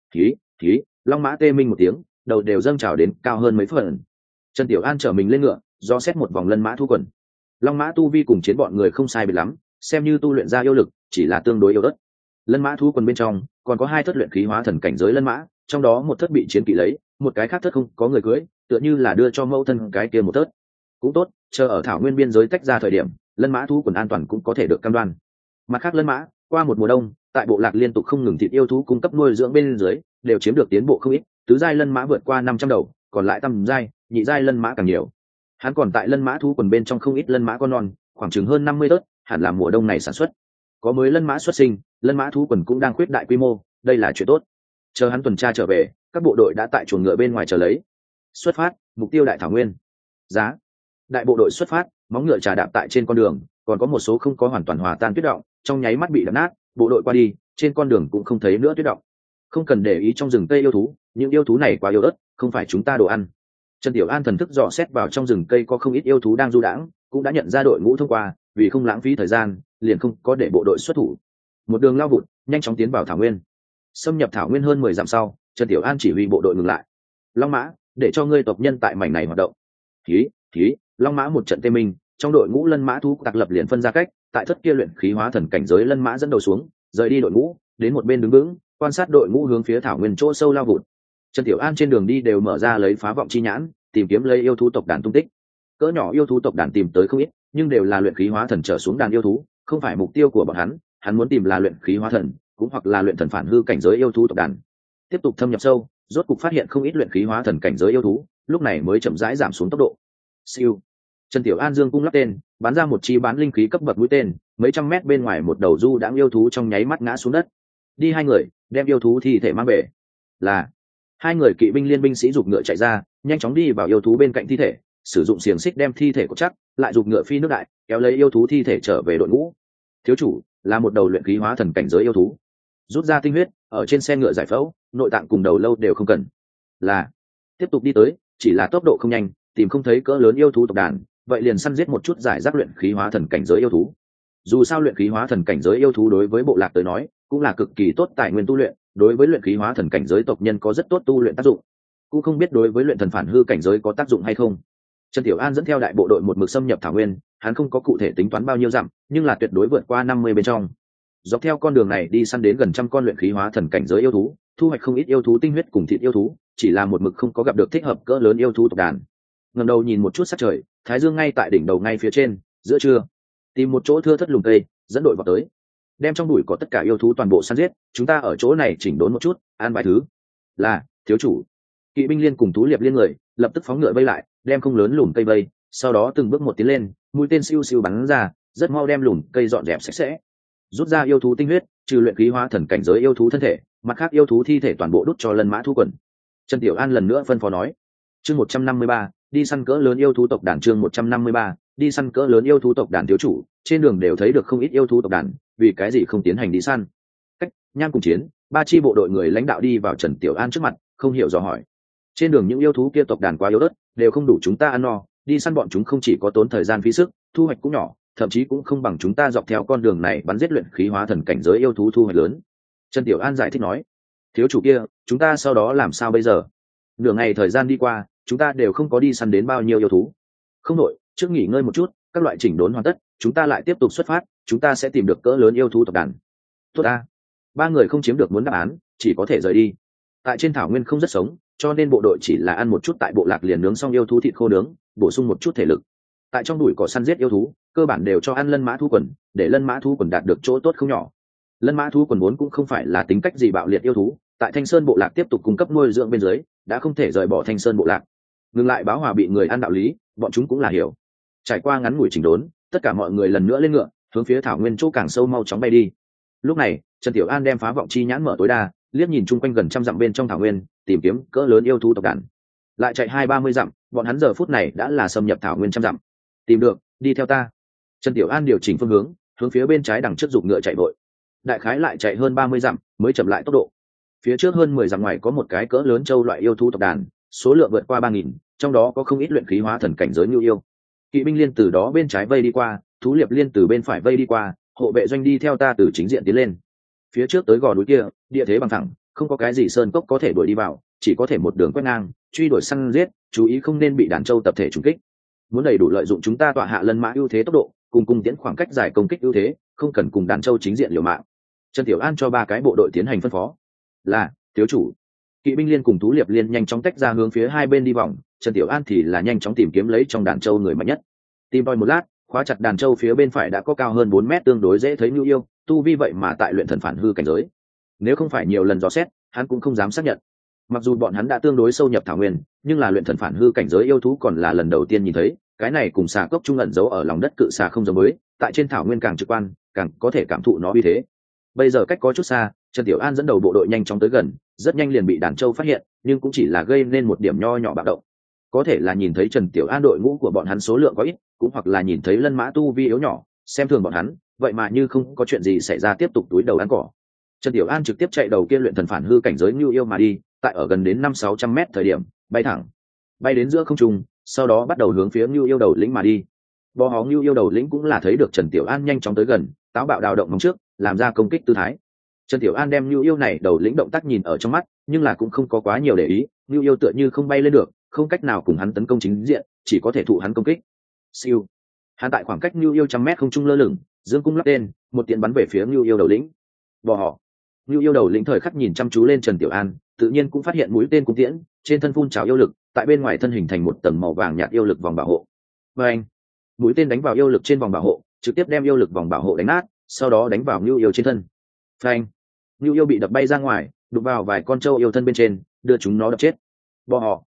Khí, Long Mã tê minh một tiếng, đầu đều dâng trào đến cao hơn mấy phần. Trần Tiểu An chở mình lên ngựa, do xét một vòng lân mã thu quần. Long Mã tu vi cùng chiến bọn người không sai biệt lắm, xem như tu luyện ra yêu lực, chỉ là tương đối yếu ớt. Lân mã thu quần bên trong còn có 2 thất luyện khí hóa thần cảnh giới lân mã, trong đó một thất bị chiến kỵ lấy, một cái khác thất không có người cưới, tựa như là đưa cho mẫu thân cái kia một thất. Cũng tốt, chờ ở thảo nguyên biên giới tách ra thời điểm, lân mã thu quần an toàn cũng có thể được cam đoan. Mặt khác lân mã, qua một mùa đông, tại bộ lạc liên tục không ngừng thịt yêu thú cung cấp nuôi dưỡng bên dưới, đều chiếm được tiến bộ không ít, tứ giai lân mã vượt qua 500 đầu, còn lại tam giai, nhị giai lân mã càng nhiều. Hắn còn tại lân mã thú quần bên trong không ít lân mã con non, khoảng chừng hơn 50 tớt, hẳn là mùa đông này sản xuất. Có mới lân mã xuất sinh, lân mã thú quần cũng đang khuyết đại quy mô, đây là chuyện tốt. Chờ hắn tuần tra trở về, các bộ đội đã tại chuồng ngựa bên ngoài chờ lấy. Xuất phát, mục tiêu đại thảo nguyên. Giá. Đại bộ đội xuất phát, móng ngựa trà đạp tại trên con đường, còn có một số không có hoàn toàn hòa tan tuyết động, trong nháy mắt bị đập nát, bộ đội qua đi, trên con đường cũng không thấy nữa tuyết động. Không cần để ý trong rừng cây yêu thú, những yêu thú này quá yếu ớt, không phải chúng ta đồ ăn. Trần Tiểu An thần thức dò xét vào trong rừng cây có không ít yêu thú đang du đãng, cũng đã nhận ra đội ngũ thông qua, vì không lãng phí thời gian, liền không có để bộ đội xuất thủ. Một đường lao vụt, nhanh chóng tiến vào thảo nguyên. Xâm nhập thảo nguyên hơn 10 dặm sau, Trần Tiểu An chỉ huy bộ đội ngừng lại. Long Mã, để cho ngươi tộc nhân tại mảnh này hoạt động. Khí, Long Mã một trận tê minh, trong đội ngũ lân mã thú đặc lập liền phân ra cách, tại thất kia luyện khí hóa thần cảnh giới lân mã dẫn đầu xuống, rời đi đội ngũ, đến một bên đứng vững, quan sát đội ngũ hướng phía thảo nguyên chỗ sâu lao vụt. Trần Tiểu An trên đường đi đều mở ra lấy phá vọng chi nhãn, tìm kiếm lấy yêu thú tộc đàn tung tích. Cỡ nhỏ yêu thú tộc đàn tìm tới không ít, nhưng đều là luyện khí hóa thần trở xuống đàn yêu thú, không phải mục tiêu của bọn hắn muốn tìm là luyện khí hóa thần, cũng hoặc là luyện thần phản hư cảnh giới yêu thú tộc đàn. Tiếp tục thâm nhập sâu, rốt cục phát hiện không ít luyện khí hóa thần cảnh giới yêu thú, lúc này mới chậm rãi giảm xuống tốc độ. Siêu. Trần Tiểu An dương cung lắp tên, bắn ra một chi bán linh khí cấp bậc mũi tên, mấy trăm mét bên ngoài một đầu du đãng yêu thú trong nháy mắt ngã xuống đất. Đi hai người, đem yêu thú thi thể mang về. Là hai người kỵ binh liên binh sĩ giục ngựa chạy ra, nhanh chóng đi vào yêu thú bên cạnh thi thể, sử dụng xiềng xích đem thi thể cột chắc, lại giục ngựa phi nước đại, kéo lấy yêu thú thi thể trở về đội ngũ. Thiếu chủ là một đầu luyện khí hóa thần cảnh giới yêu thú, rút ra tinh huyết, ở trên xe ngựa giải phẫu, nội tạng cùng đầu lâu đều không cần. Là tiếp tục đi tới, chỉ là tốc độ không nhanh, tìm không thấy cỡ lớn yêu thú tộc đàn, vậy liền săn giết một chút giải rác luyện khí hóa thần cảnh giới yêu thú. Dù sao luyện khí hóa thần cảnh giới yêu thú đối với bộ lạc tới nói cũng là cực kỳ tốt tài nguyên tu luyện, đối với luyện khí hóa thần cảnh giới tộc nhân có rất tốt tu luyện tác dụng, cũng không biết đối với luyện thần phản hư cảnh giới có tác dụng hay không. Trần Tiểu An dẫn theo đại bộ đội một mực xâm nhập thảo nguyên, hắn không có cụ thể tính toán bao nhiêu dặm, nhưng là tuyệt đối vượt qua 50 bên trong. Dọc theo con đường này đi săn đến gần trăm con luyện khí hóa thần cảnh giới yêu thú, thu hoạch không ít yêu thú tinh huyết cùng thịt yêu thú, chỉ là một mực không có gặp được thích hợp cỡ lớn yêu thú tộc đàn. Ngẩng đầu nhìn một chút sắc trời, thái dương ngay tại đỉnh đầu ngay phía trên, giữa trưa. Tìm một chỗ thưa thất lùm cây, dẫn đội vào tới. Đem trong bụi có tất cả yêu thú toàn bộ săn giết, chúng ta ở chỗ này chỉnh đốn một chút, ăn vài thứ. Là, thiếu chủ. Kỵ binh liên cùng thú liệp liên người, lập tức phóng ngựa vây lại, đem không lớn lùm cây vây, sau đó từng bước một tiến lên, mũi tên siêu siêu bắn ra, rất mau đem lùm cây dọn dẹp sạch sẽ. Rút ra yêu thú tinh huyết, trừ luyện khí hóa thần cảnh giới yêu thú thân thể, mặt khác yêu thú thi thể toàn bộ đút cho Lân Mã thú quần. Trần Tiểu An lần nữa phân phó nói. Chương 153, đi săn cỡ lớn yêu thú tộc đàn. Chương 153, đi săn cỡ lớn yêu thú tộc đàn. Thiếu chủ, trên đường đều thấy được không ít yêu thú tộc đàn, vì cái gì không tiến hành đi săn? Cách Nham cùng Chiến, ba chi bộ đội người lãnh đạo đi vào Trần Tiểu An trước mặt, không hiểu dò hỏi. Trên đường những yêu thú kia tộc đàn quá yếu ớt, đều không đủ chúng ta ăn no, đi săn bọn chúng không chỉ có tốn thời gian phí sức, thu hoạch cũng nhỏ, thậm chí cũng không bằng chúng ta dọc theo con đường này bắn giết luyện khí hóa thần cảnh giới yêu thú thu hoạch lớn. Trần Tiểu An giải thích nói. Thiếu chủ kia, chúng ta sau đó làm sao bây giờ? Nửa ngày thời gian đi qua, chúng ta đều không có đi săn đến bao nhiêu yêu thú. Không nội, trước nghỉ ngơi một chút, các loại chỉnh đốn hoàn tất, chúng ta lại tiếp tục xuất phát, chúng ta sẽ tìm được cỡ lớn yêu thú tộc đàn. Tốt ta. Ba người không chiếm được muốn đáp án, chỉ có thể rời đi. Tại trên thảo nguyên không rất sống, cho nên bộ đội chỉ là ăn một chút tại bộ lạc liền nướng xong yêu thú thịt khô nướng, bổ sung một chút thể lực. Tại trong bụi cỏ săn giết yêu thú, cơ bản đều cho ăn lân mã thú quần, để lân mã thú quần đạt được chỗ tốt không nhỏ. Lân mã thú quần vốn cũng không phải là tính cách gì bạo liệt yêu thú, tại Thanh Sơn bộ lạc tiếp tục cung cấp nuôi dưỡng bên dưới, đã không thể rời bỏ Thanh Sơn bộ lạc. Ngừng lại báo hòa bị người ăn đạo lý, bọn chúng cũng là hiểu. Trải qua ngắn ngủi chỉnh đốn, tất cả mọi người lần nữa lên ngựa, hướng phía thảo nguyên chỗ càng sâu mau chóng bay đi. Lúc này, Trần Tiểu An đem phá vọng chi nhãn mở tối đa, liếc nhìn chung quanh gần trăm dặm bên trong thảo nguyên, tìm kiếm cỡ lớn yêu thú tộc đàn. Lại chạy 20-30 dặm, bọn hắn giờ phút này đã là xâm nhập thảo nguyên trăm dặm. Tìm được, đi theo ta. Trần Tiểu An điều chỉnh phương hướng, hướng phía bên trái đằng trước giục ngựa chạy vội. Đại khái lại chạy hơn 30 dặm, mới chậm lại tốc độ. Phía trước hơn 10 dặm ngoài có một cái cỡ lớn châu loại yêu thú tộc đàn, số lượng vượt qua 3000, trong đó có không ít luyện khí hóa thần cảnh giới như yêu. Kỵ binh liên từ đó bên trái vây đi qua, thú liệp liên từ bên phải vây đi qua, hộ vệ doanh đi theo ta từ chính diện tiến lên. Phía trước tới gò núi kia, địa thế bằng thẳng, không có cái gì sơn cốc có thể đuổi đi vào, chỉ có thể một đường quét ngang, truy đuổi săn giết, chú ý không nên bị đàn châu tập thể trúng kích. Muốn đầy đủ lợi dụng chúng ta tọa hạ lân mã ưu thế tốc độ, cùng cung tiễn khoảng cách dài công kích ưu thế, không cần cùng đàn châu chính diện liều mạng. Trần Tiểu An cho ba cái bộ đội tiến hành phân phó. Là, thiếu chủ. Kỵ binh liên cùng thú liệp liên nhanh chóng tách ra hướng phía hai bên đi vòng, Trần Tiểu An thì là nhanh chóng tìm kiếm lấy trong đàn châu người mạnh nhất. Tìm tòi một lát, khóa chặt đàn châu phía bên phải đã có cao hơn 4 mét tương đối dễ thấy nhu yêu, tu vi vậy mà tại luyện thần phản hư cảnh giới. Nếu không phải nhiều lần dò xét, hắn cũng không dám xác nhận. Mặc dù bọn hắn đã tương đối sâu nhập thảo nguyên, nhưng là luyện thần phản hư cảnh giới yêu thú còn là lần đầu tiên nhìn thấy, cái này cùng xà cốc trung ẩn giấu ở lòng đất cự xà không giống mới, tại trên thảo nguyên càng trực quan, càng có thể cảm thụ nó uy thế. Bây giờ cách có chút xa, Trần Tiểu An dẫn đầu bộ đội nhanh chóng tới gần, rất nhanh liền bị đàn châu phát hiện, nhưng cũng chỉ là gây nên một điểm nho nhỏ bạo động. Có thể là nhìn thấy Trần Tiểu An đội ngũ của bọn hắn số lượng có ít, cũng hoặc là nhìn thấy lân mã tu vi yếu nhỏ, xem thường bọn hắn, vậy mà như không có chuyện gì xảy ra tiếp tục túi đầu ăn cỏ. Trần Tiểu An trực tiếp chạy đầu kia luyện thần phản hư cảnh giới như yêu mà đi, tại ở gần đến 500-600 mét thời điểm, bay thẳng, bay đến giữa không trung, sau đó bắt đầu hướng phía như yêu đầu lĩnh mà đi. Bò hó như yêu đầu lĩnh cũng là thấy được Trần Tiểu An nhanh chóng tới gần, táo bạo đào động móng trước, làm ra công kích tư thái. Trần Tiểu An đem như yêu này đầu lĩnh động tác nhìn ở trong mắt, nhưng là cũng không có quá nhiều để ý, như yêu tựa như không bay lên được, không cách nào cùng hắn tấn công chính diện, chỉ có thể thụ hắn công kích. Siêu. Hắn tại khoảng cách như yêu 100 mét không trung lơ lửng, dương cung lắp tên, một tiện bắn về phía như yêu đầu lĩnh. Bò họ. Như yêu đầu lĩnh thời khắc nhìn chăm chú lên Trần Tiểu An, tự nhiên cũng phát hiện mũi tên cung tiễn, trên thân phun trào yêu lực, tại bên ngoài thân hình thành một tầng màu vàng nhạt yêu lực vòng bảo hộ. Và anh, mũi tên đánh vào yêu lực trên vòng bảo hộ, trực tiếp đem yêu lực vòng bảo hộ đánh nát, sau đó đánh vào Nưu yêu trên thân. Phanh, Nưu yêu bị đập bay ra ngoài, đụng vào vài con trâu yêu thân bên trên, đưa chúng nó đập chết. Bò họ,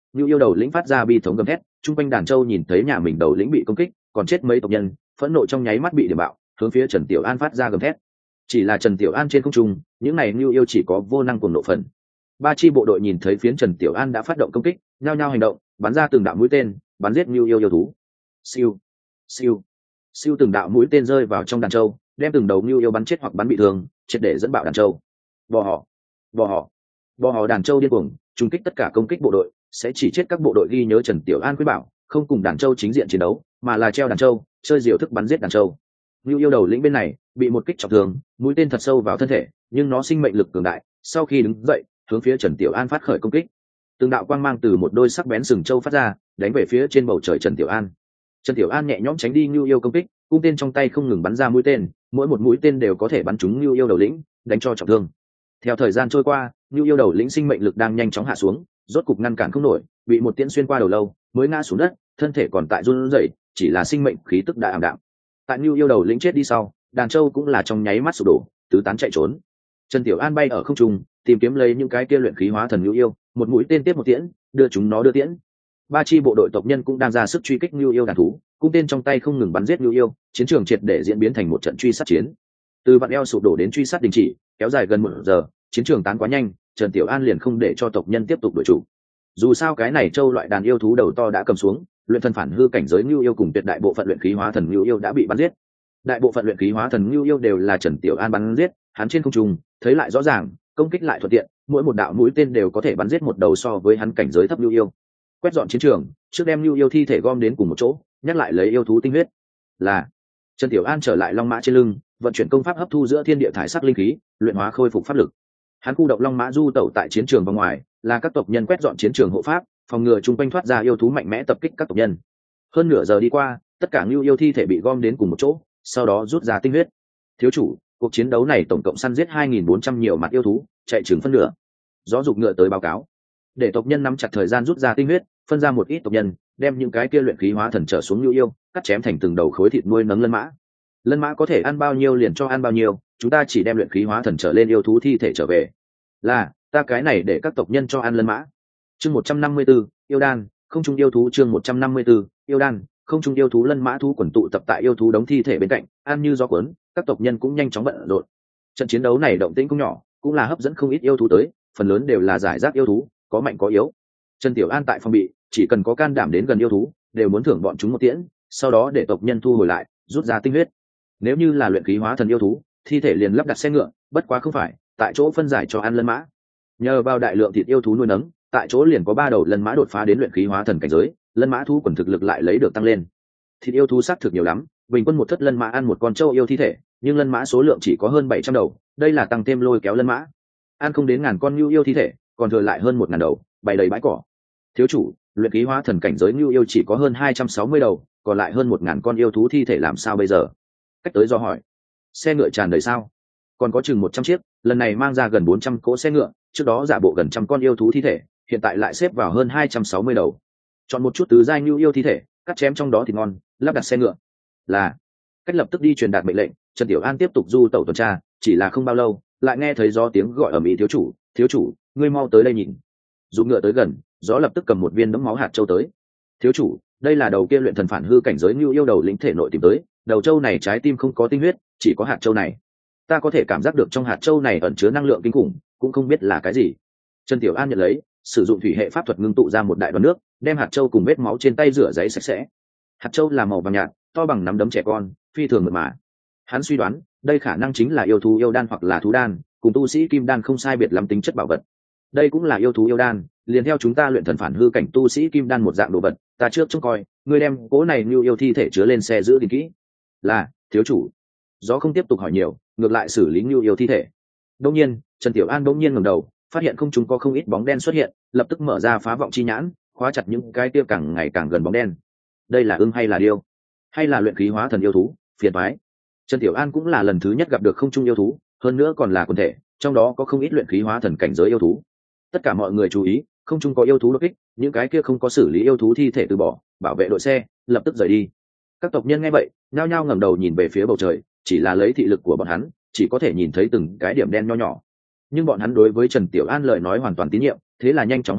Nưu yêu đầu lĩnh phát ra bi thống gầm thét, chung quanh đàn trâu nhìn thấy nhà mình đầu lĩnh bị công kích, còn chết mấy tộc nhân, phẫn nộ trong nháy mắt bị điểm bạo, hướng phía Trần Tiểu An phát ra gầm thét. Chỉ là Trần Tiểu An trên không trung, những này Nưu yêu chỉ có vô năng cuồng nộ phần. Ba chi bộ đội nhìn thấy phiến Trần Tiểu An đã phát động công kích, nhao nhao hành động, bắn ra từng đạo mũi tên, bắn giết Nưu yêu thú. Siêu, siêu, siêu, từng đạo mũi tên rơi vào trong đàn trâu, đem từng đầu Nưu yêu bắn chết hoặc bắn bị thương, triệt để dẫn bạo đàn trâu. Bò họ, bò họ, bò họ, đàn trâu điên cuồng, trùng kích tất cả công kích bộ đội, sẽ chỉ chết các bộ đội ghi nhớ Trần Tiểu An quyết bảo, không cùng đàn trâu chính diện chiến đấu, mà là treo đàn trâu, chơi diều thức bắn giết đàn trâu. Nưu yêu đầu lĩnh bên này bị một kích trọng thương, mũi tên thật sâu vào thân thể, nhưng nó sinh mệnh lực cường đại, sau khi đứng dậy, hướng phía Trần Tiểu An phát khởi công kích. Từng đạo quang mang từ một đôi sắc bén sừng trâu phát ra, đánh về phía trên bầu trời Trần Tiểu An. Trần Tiểu An nhẹ nhõm tránh đi Nưu yêu công kích, cung tên trong tay không ngừng bắn ra mũi tên, mỗi một mũi tên đều có thể bắn trúng Nưu yêu đầu lĩnh, đánh cho trọng thương. Theo thời gian trôi qua, Nưu yêu đầu lĩnh sinh mệnh lực đang nhanh chóng hạ xuống, rốt cục ngăn cản không nổi, bị một tiễn xuyên qua đầu lâu, mới ngã xuống đất, thân thể còn tại run rẩy, chỉ là sinh mệnh khí tức đã ảm đạm. Tại Nưu yêu đầu lĩnh chết đi sau, đàn trâu cũng là trong nháy mắt sụp đổ, tứ tán chạy trốn. Trần Tiểu An bay ở không trung, tìm kiếm lấy những cái kia luyện khí hóa thần Nưu yêu, một mũi tên tiếp một tiễn, đưa chúng nó đưa tiễn. Ba chi bộ đội tộc nhân cũng đang ra sức truy kích Nưu yêu đàn thú, cung tên trong tay không ngừng bắn giết Nưu yêu, chiến trường triệt để diễn biến thành một trận truy sát chiến. Từ vạn eo sụp đổ đến truy sát đình chỉ, kéo dài gần 1 giờ, chiến trường tán quá nhanh, Trần Tiểu An liền không để cho tộc nhân tiếp tục đuổi chủ. Dù sao cái này châu loại đàn yêu thú đầu to đã cầm xuống, luyện thần phản hư cảnh giới Nưu yêu cùng tuyệt đại bộ phận luyện khí hóa thần Nưu yêu đã bị bắn giết. Đại bộ phận luyện khí hóa thần Nưu yêu đều là Trần Tiểu An bắn giết, hắn trên không trung thấy lại rõ ràng, công kích lại thuận tiện, mỗi một đạo mũi tên đều có thể bắn giết một đầu so với hắn cảnh giới thấp Nưu yêu. Quét dọn chiến trường, trước đem Nưu yêu thi thể gom đến cùng một chỗ, nhắc lại lấy yêu thú tinh huyết. Là Trần Tiểu An trở lại long mã trên lưng, vận chuyển công pháp hấp thu giữa thiên địa thải sắc linh khí, luyện hóa khôi phục pháp lực. Hắn khu động long mã du tẩu tại chiến trường vòng ngoài, là các tộc nhân quét dọn chiến trường hộ pháp, phòng ngừa chung quanh thoát ra yêu thú mạnh mẽ tập kích các tộc nhân. Hơn nửa giờ đi qua, tất cả Nưu yêu thi thể bị gom đến cùng một chỗ, sau đó rút ra tinh huyết. Thiếu chủ, cuộc chiến đấu này tổng cộng săn giết 2.400 nhiều mặt yêu thú, chạy chừng phân nửa. Gió dục ngựa tới báo cáo, để tộc nhân nắm chặt thời gian rút ra tinh huyết, phân ra một ít tộc nhân, đem những cái kia luyện khí hóa thần trở xuống Nưu yêu, cắt chém thành từng đầu khối thịt nuôi nấng lân mã. Lân mã có thể ăn bao nhiêu liền cho ăn bao nhiêu, chúng ta chỉ đem luyện khí hóa thần trở lên yêu thú thi thể trở về. Là, ta cái này để các tộc nhân cho ăn lân mã. Chương 154, yêu đan, không trung yêu thú. Chương 154, yêu đan, không trung yêu thú. Lân mã thú quần tụ tập tại yêu thú đống thi thể bên cạnh, ăn như gió cuốn, các tộc nhân cũng nhanh chóng bận rộn. Trận chiến đấu này động tĩnh cũng nhỏ, cũng là hấp dẫn không ít yêu thú tới, phần lớn đều là giải rác yêu thú, có mạnh có yếu. Trần Tiểu An tại phòng bị, chỉ cần có can đảm đến gần yêu thú, đều muốn thưởng bọn chúng một tiễn, sau đó để tộc nhân thu hồi lại, rút ra tinh huyết. Nếu như là luyện khí hóa thần yêu thú, thi thể liền lắp đặt xe ngựa, bất quá không phải, tại chỗ phân giải cho ăn lân mã. Nhờ vào đại lượng thịt yêu thú nuôi nấng, tại chỗ liền có 3 đầu lân mã đột phá đến luyện khí hóa thần cảnh giới, lân mã thú quần thực lực lại lấy được tăng lên. Thịt yêu thú xác thực nhiều lắm, bình quân một thất lân mã ăn một con trâu yêu thi thể, nhưng lân mã số lượng chỉ có hơn 700 đầu, đây là tăng thêm lôi kéo lân mã. Ăn không đến ngàn con nưu yêu thi thể, còn thừa lại hơn 1000 đầu, bày đầy bãi cỏ. Thiếu chủ, luyện khí hóa thần cảnh giới nưu yêu chỉ có hơn 260 đầu, còn lại hơn 1000 con yêu thú thi thể làm sao bây giờ? Cách tới do hỏi. Xe ngựa tràn đầy sao? Còn có chừng 100 chiếc, lần này mang ra gần 400 cỗ xe ngựa, trước đó giả bộ gần 100 con yêu thú thi thể, hiện tại lại xếp vào hơn 260 đầu. Chọn một chút tứ giai nưu yêu thi thể, cắt chém trong đó thì ngon, lắp đặt xe ngựa. Là. Cách lập tức đi truyền đạt mệnh lệnh, Trần Tiểu An tiếp tục du tẩu tuần tra, chỉ là không bao lâu, lại nghe thấy gió tiếng gọi ầm ĩ. Thiếu chủ, ngươi mau tới đây nhìn. Dụ ngựa tới gần, gió lập tức cầm một viên đấm máu hạt châu tới. Thiếu chủ, đây là đầu kia luyện thần phản hư cảnh giới nưu yêu đầu lĩnh thể nội tìm tới, đầu châu này trái tim không có tinh huyết, chỉ có hạt châu này. Ta có thể cảm giác được trong hạt châu này ẩn chứa năng lượng kinh khủng, cũng không biết là cái gì. Trần Tiểu An nhận lấy, sử dụng thủy hệ pháp thuật ngưng tụ ra một đại đoàn nước, đem hạt châu cùng vết máu trên tay rửa giấy sạch sẽ. Hạt châu là màu vàng nhạt, to bằng nắm đấm trẻ con, phi thường mượt mà. Hắn suy đoán, đây khả năng chính là yêu thú yêu đan hoặc là thú đan, cùng tu sĩ kim đan không sai biệt lắm tính chất bảo vật. Đây cũng là yêu thú yêu đan, liền theo chúng ta luyện thần phản hư cảnh tu sĩ kim đan một dạng đồ vật, ta trước trông coi, ngươi đem cố này như yêu thi thể chứa lên xe giữ gìn kỹ. Là, thiếu chủ. Gió không tiếp tục hỏi nhiều, ngược lại xử lý như yêu thi thể. Đương nhiên, Trần Tiểu An đột nhiên ngẩng đầu, phát hiện không trung có không ít bóng đen xuất hiện, lập tức mở ra phá vọng chi nhãn, khóa chặt những cái tiêu càng ngày càng gần bóng đen. Đây là ưng hay là điêu, hay là luyện khí hóa thần yêu thú? Phiền toái. Trần Tiểu An cũng là lần thứ nhất gặp được không trung yêu thú, hơn nữa còn là quần thể, trong đó có không ít luyện khí hóa thần cảnh giới yêu thú. Tất cả mọi người chú ý, không trung có yêu thú đột kích, những cái kia không có xử lý yêu thú thi thể từ bỏ, bảo vệ đội xe, lập tức rời đi. Các tộc nhân nghe vậy, nhao nhao ngẩng đầu nhìn về phía bầu trời, chỉ là lấy thị lực của bọn hắn, chỉ có thể nhìn thấy từng cái điểm đen nho nhỏ. Nhưng bọn hắn đối với Trần Tiểu An lời nói hoàn toàn tín nhiệm, thế là nhanh chóng hành động,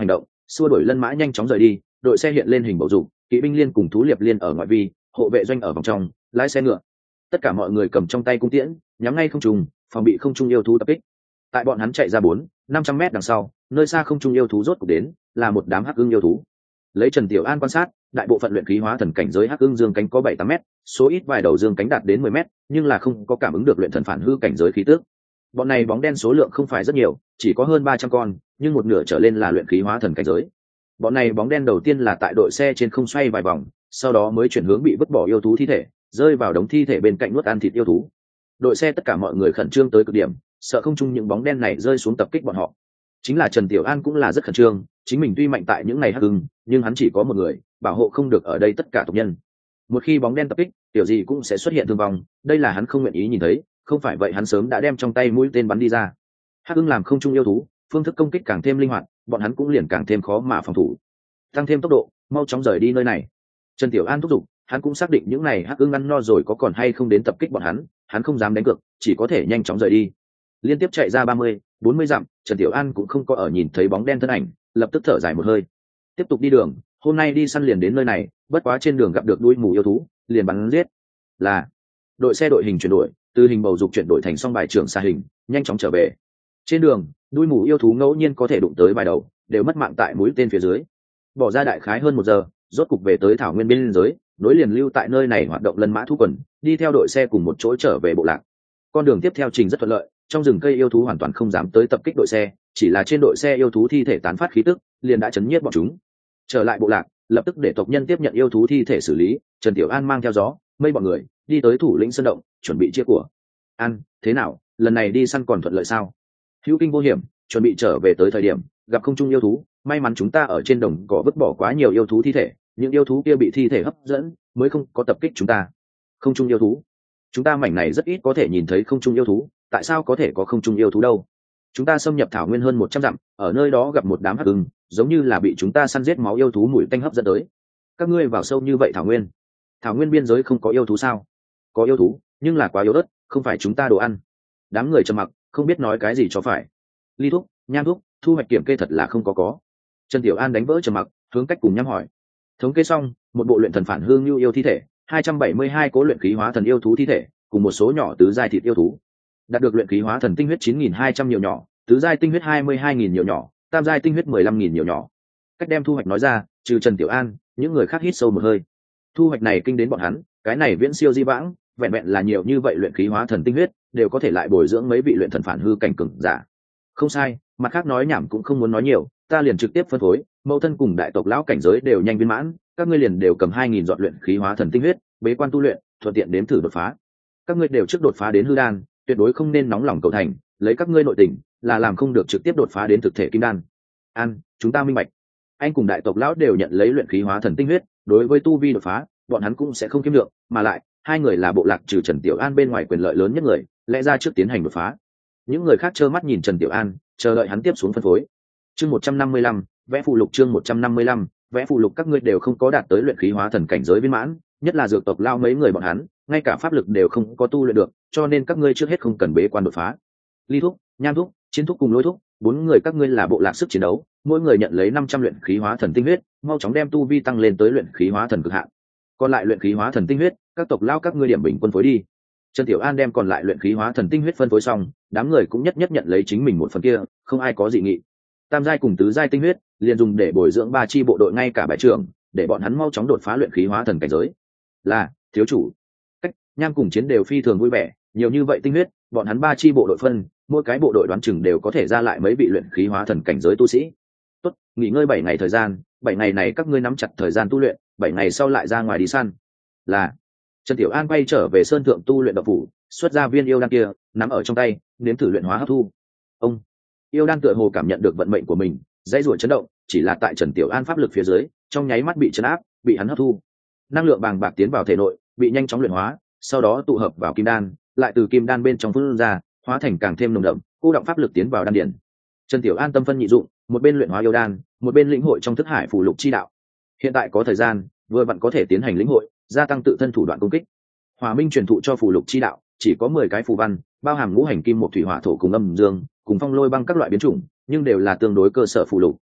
xua đuổi lân mã nhanh chóng rời đi. Đội xe hiện lên hình bầu dục, kỵ binh liên cùng thú liệp liên ở ngoại vi, hộ vệ doanh ở vòng trong, lái xe ngựa. Tất cả mọi người cầm trong tay cung tiễn, nhắm ngay không trung, phòng bị không trung yêu thú tập kích. Tại bọn hắn chạy ra 400-500 mét đằng sau, nơi xa không trung yêu thú rốt cục đến, là một đám hắc ưng yêu thú. Lấy Trần Tiểu An quan sát, đại bộ phận luyện khí hóa thần cảnh giới hắc ưng dương cánh có 7-8 mét, số ít vài đầu dương cánh đạt đến 10 mét, nhưng là không có cảm ứng được luyện thần phản hư cảnh giới khí tức. Bọn này bóng đen số lượng không phải rất nhiều, chỉ có hơn 300 con, nhưng một nửa trở lên là luyện khí hóa thần cảnh giới. Bọn này bóng đen đầu tiên là tại đội xe trên không xoay vài vòng, sau đó mới chuyển hướng bị vứt bỏ yêu thú thi thể, rơi vào đống thi thể bên cạnh nuốt ăn thịt yêu thú. Đội xe tất cả mọi người khẩn trương tới cực điểm, sợ không chung những bóng đen này rơi xuống tập kích bọn họ. Chính là Trần Tiểu An cũng là rất khẩn trương, chính mình tuy mạnh tại những ngày hắc ưng, nhưng hắn chỉ có một người, bảo hộ không được ở đây tất cả tộc nhân. Một khi bóng đen tập kích, tiểu gì cũng sẽ xuất hiện thương vong, đây là hắn không nguyện ý nhìn thấy, không phải vậy hắn sớm đã đem trong tay mũi tên bắn đi ra. Hắc ưng làm không chung yêu thú, phương thức công kích càng thêm linh hoạt, bọn hắn cũng liền càng thêm khó mà phòng thủ. Tăng thêm tốc độ, mau chóng rời đi nơi này. Trần Tiểu An thúc giục, hắn cũng xác định những này hắc ưng ăn no rồi có còn hay không đến tập kích bọn hắn không dám đánh cược, chỉ có thể nhanh chóng rời đi. Liên tiếp chạy ra 30-40 dặm, Trần Tiểu An cũng không có ở nhìn thấy bóng đen thân ảnh, lập tức thở dài một hơi. Tiếp tục đi đường, hôm nay đi săn liền đến nơi này, bất quá trên đường gặp được đuôi mù yêu thú, liền bắn giết. Là đội xe đội hình chuyển đổi, từ hình bầu dục chuyển đổi thành song bài trưởng xa hình, nhanh chóng trở về. Trên đường, đuôi mù yêu thú ngẫu nhiên có thể đụng tới vài đầu, đều mất mạng tại mũi tên phía dưới. Bỏ ra đại khái hơn 1 giờ, rốt cục về tới thảo nguyên biên giới, nối liền lưu tại nơi này hoạt động lân mã thú quần, đi theo đội xe cùng một chỗ trở về bộ lạc. Con đường tiếp theo trình rất thuận lợi, trong rừng cây yêu thú hoàn toàn không dám tới tập kích đội xe, chỉ là trên đội xe yêu thú thi thể tán phát khí tức, liền đã chấn nhiếp bọn chúng. Trở lại bộ lạc, lập tức để tộc nhân tiếp nhận yêu thú thi thể xử lý. Trần Tiểu An mang theo gió, mây bọn người đi tới thủ lĩnh sơn động, chuẩn bị chia của. An, thế nào, lần này đi săn còn thuận lợi sao? Hữu kinh vô hiểm, chuẩn bị trở về tới thời điểm gặp không trung yêu thú, may mắn chúng ta ở trên đồng cỏ vứt bỏ quá nhiều yêu thú thi thể, những yêu thú kia bị thi thể hấp dẫn, mới không có tập kích chúng ta. Không trung yêu thú? Chúng ta mảnh này rất ít có thể nhìn thấy không trung yêu thú, tại sao có thể có không trung yêu thú đâu? Chúng ta xâm nhập thảo nguyên hơn 100 dặm, ở nơi đó gặp một đám hắc ưng, giống như là bị chúng ta săn giết máu yêu thú mùi tanh hấp dẫn tới. Các ngươi vào sâu như vậy thảo nguyên biên giới không có yêu thú sao? Có yêu thú, nhưng là quá yếu ớt, không phải chúng ta đồ ăn. Đám người trầm mặc, không biết nói cái gì cho phải. Ly thúc, Nham thúc, thu hoạch kiểm kê thật là không có. Trần Tiểu An đánh vỡ trầm mặc, hướng cách cùng Nham hỏi. Thống kê xong, một bộ luyện thần phản hương lưu yêu thi thể, 272 cố luyện khí hóa thần yêu thú thi thể, cùng một số nhỏ tứ giai thịt yêu thú. Đạt được luyện khí hóa thần tinh huyết 9.200 nhiều nhỏ, tứ giai tinh huyết 22.000 nhiều nhỏ, tam giai tinh huyết 15.000 nhiều nhỏ. Cách đem thu hoạch nói ra, trừ Trần Tiểu An, những người khác hít sâu một hơi. Thu hoạch này kinh đến bọn hắn, cái này viễn siêu di vãng, vẹn vẹn là nhiều như vậy luyện khí hóa thần tinh huyết, đều có thể lại bồi dưỡng mấy vị luyện thần phản hư cảnh cường giả. Không sai, mặt khác nói nhảm cũng không muốn nói nhiều, ta liền trực tiếp phân phối, mẫu thân cùng đại tộc lão cảnh giới đều nhanh viên mãn, các ngươi liền đều cầm 2.000 giọt luyện khí hóa thần tinh huyết, bế quan tu luyện, thuận tiện đếm thử đột phá. Các ngươi đều trước đột phá đến hư đan, tuyệt đối không nên nóng lòng cầu thành, lấy các ngươi nội tình, là làm không được trực tiếp đột phá đến thực thể kim đan. An, chúng ta minh bạch. Anh cùng đại tộc lão đều nhận lấy luyện khí hóa thần tinh huyết, đối với tu vi đột phá, bọn hắn cũng sẽ không kiếm được, mà lại, hai người là bộ lạc trừ Trần Tiểu An bên ngoài quyền lợi lớn nhất người, lẽ ra trước tiến hành đột phá. Những người khác trơ mắt nhìn Trần Tiểu An, chờ đợi hắn tiếp xuống phân phối. Chương 155, vẽ phụ lục. Chương 155, vẽ phụ lục. Các ngươi đều không có đạt tới luyện khí hóa thần cảnh giới viên mãn, nhất là dược tộc lao mấy người bọn hắn, ngay cả pháp lực đều không có tu luyện được, cho nên các ngươi trước hết không cần bế quan đột phá. Ly thúc, Nham thúc, Chiến thúc cùng Lôi thúc, 4 người các ngươi là bộ lạc sức chiến đấu, mỗi người nhận lấy 500 luyện khí hóa thần tinh huyết, mau chóng đem tu vi tăng lên tới luyện khí hóa thần cực hạn. Còn lại luyện khí hóa thần tinh huyết, các tộc lao các ngươi điểm bình quân phối đi. Trần Tiểu An đem còn lại luyện khí hóa thần tinh huyết phân phối xong, đám người cũng nhất nhất nhận lấy chính mình một phần kia, không ai có dị nghị. Tam giai cùng tứ giai tinh huyết, liền dùng để bồi dưỡng 3 chi bộ đội ngay cả bại trưởng, để bọn hắn mau chóng đột phá luyện khí hóa thần cảnh giới. Là, thiếu chủ. Cách, Nham cùng Chiến đều phi thường vui vẻ, nhiều như vậy tinh huyết, bọn hắn 3 chi bộ đội phân, mỗi cái bộ đội đoán chừng đều có thể ra lại mấy vị luyện khí hóa thần cảnh giới tu sĩ. Tốt, nghỉ ngơi 7 ngày thời gian, 7 ngày này các ngươi nắm chặt thời gian tu luyện, 7 ngày sau lại ra ngoài đi săn. Là. Trần Tiểu An quay trở về sơn thượng tu luyện độc phủ, xuất ra viên yêu đan kia, nắm ở trong tay, nếm thử luyện hóa hấp thu. Ông yêu đan tựa hồ cảm nhận được vận mệnh của mình, dãy rủa chấn động, chỉ là tại Trần Tiểu An pháp lực phía dưới, trong nháy mắt bị chấn áp, bị hắn hấp thu. Năng lượng bàng bạc tiến vào thể nội, bị nhanh chóng luyện hóa, sau đó tụ hợp vào kim đan, lại từ kim đan bên trong phun ra, hóa thành càng thêm nồng đậm, cô động pháp lực tiến vào đan điển. Trần Tiểu An tâm phân nhị dụng, một bên luyện hóa yêu đan, một bên lĩnh hội trong thức hải phù lục chi đạo. Hiện tại có thời gian, vừa vặn có thể tiến hành lĩnh hội, gia tăng tự thân thủ đoạn công kích. Hỏa Minh truyền thụ cho phù lục chi đạo, chỉ có 10 cái phù văn, bao hàm ngũ hành kim một thủy hỏa thổ cùng âm dương, cùng phong lôi băng các loại biến chủng, nhưng đều là tương đối cơ sở phù lục.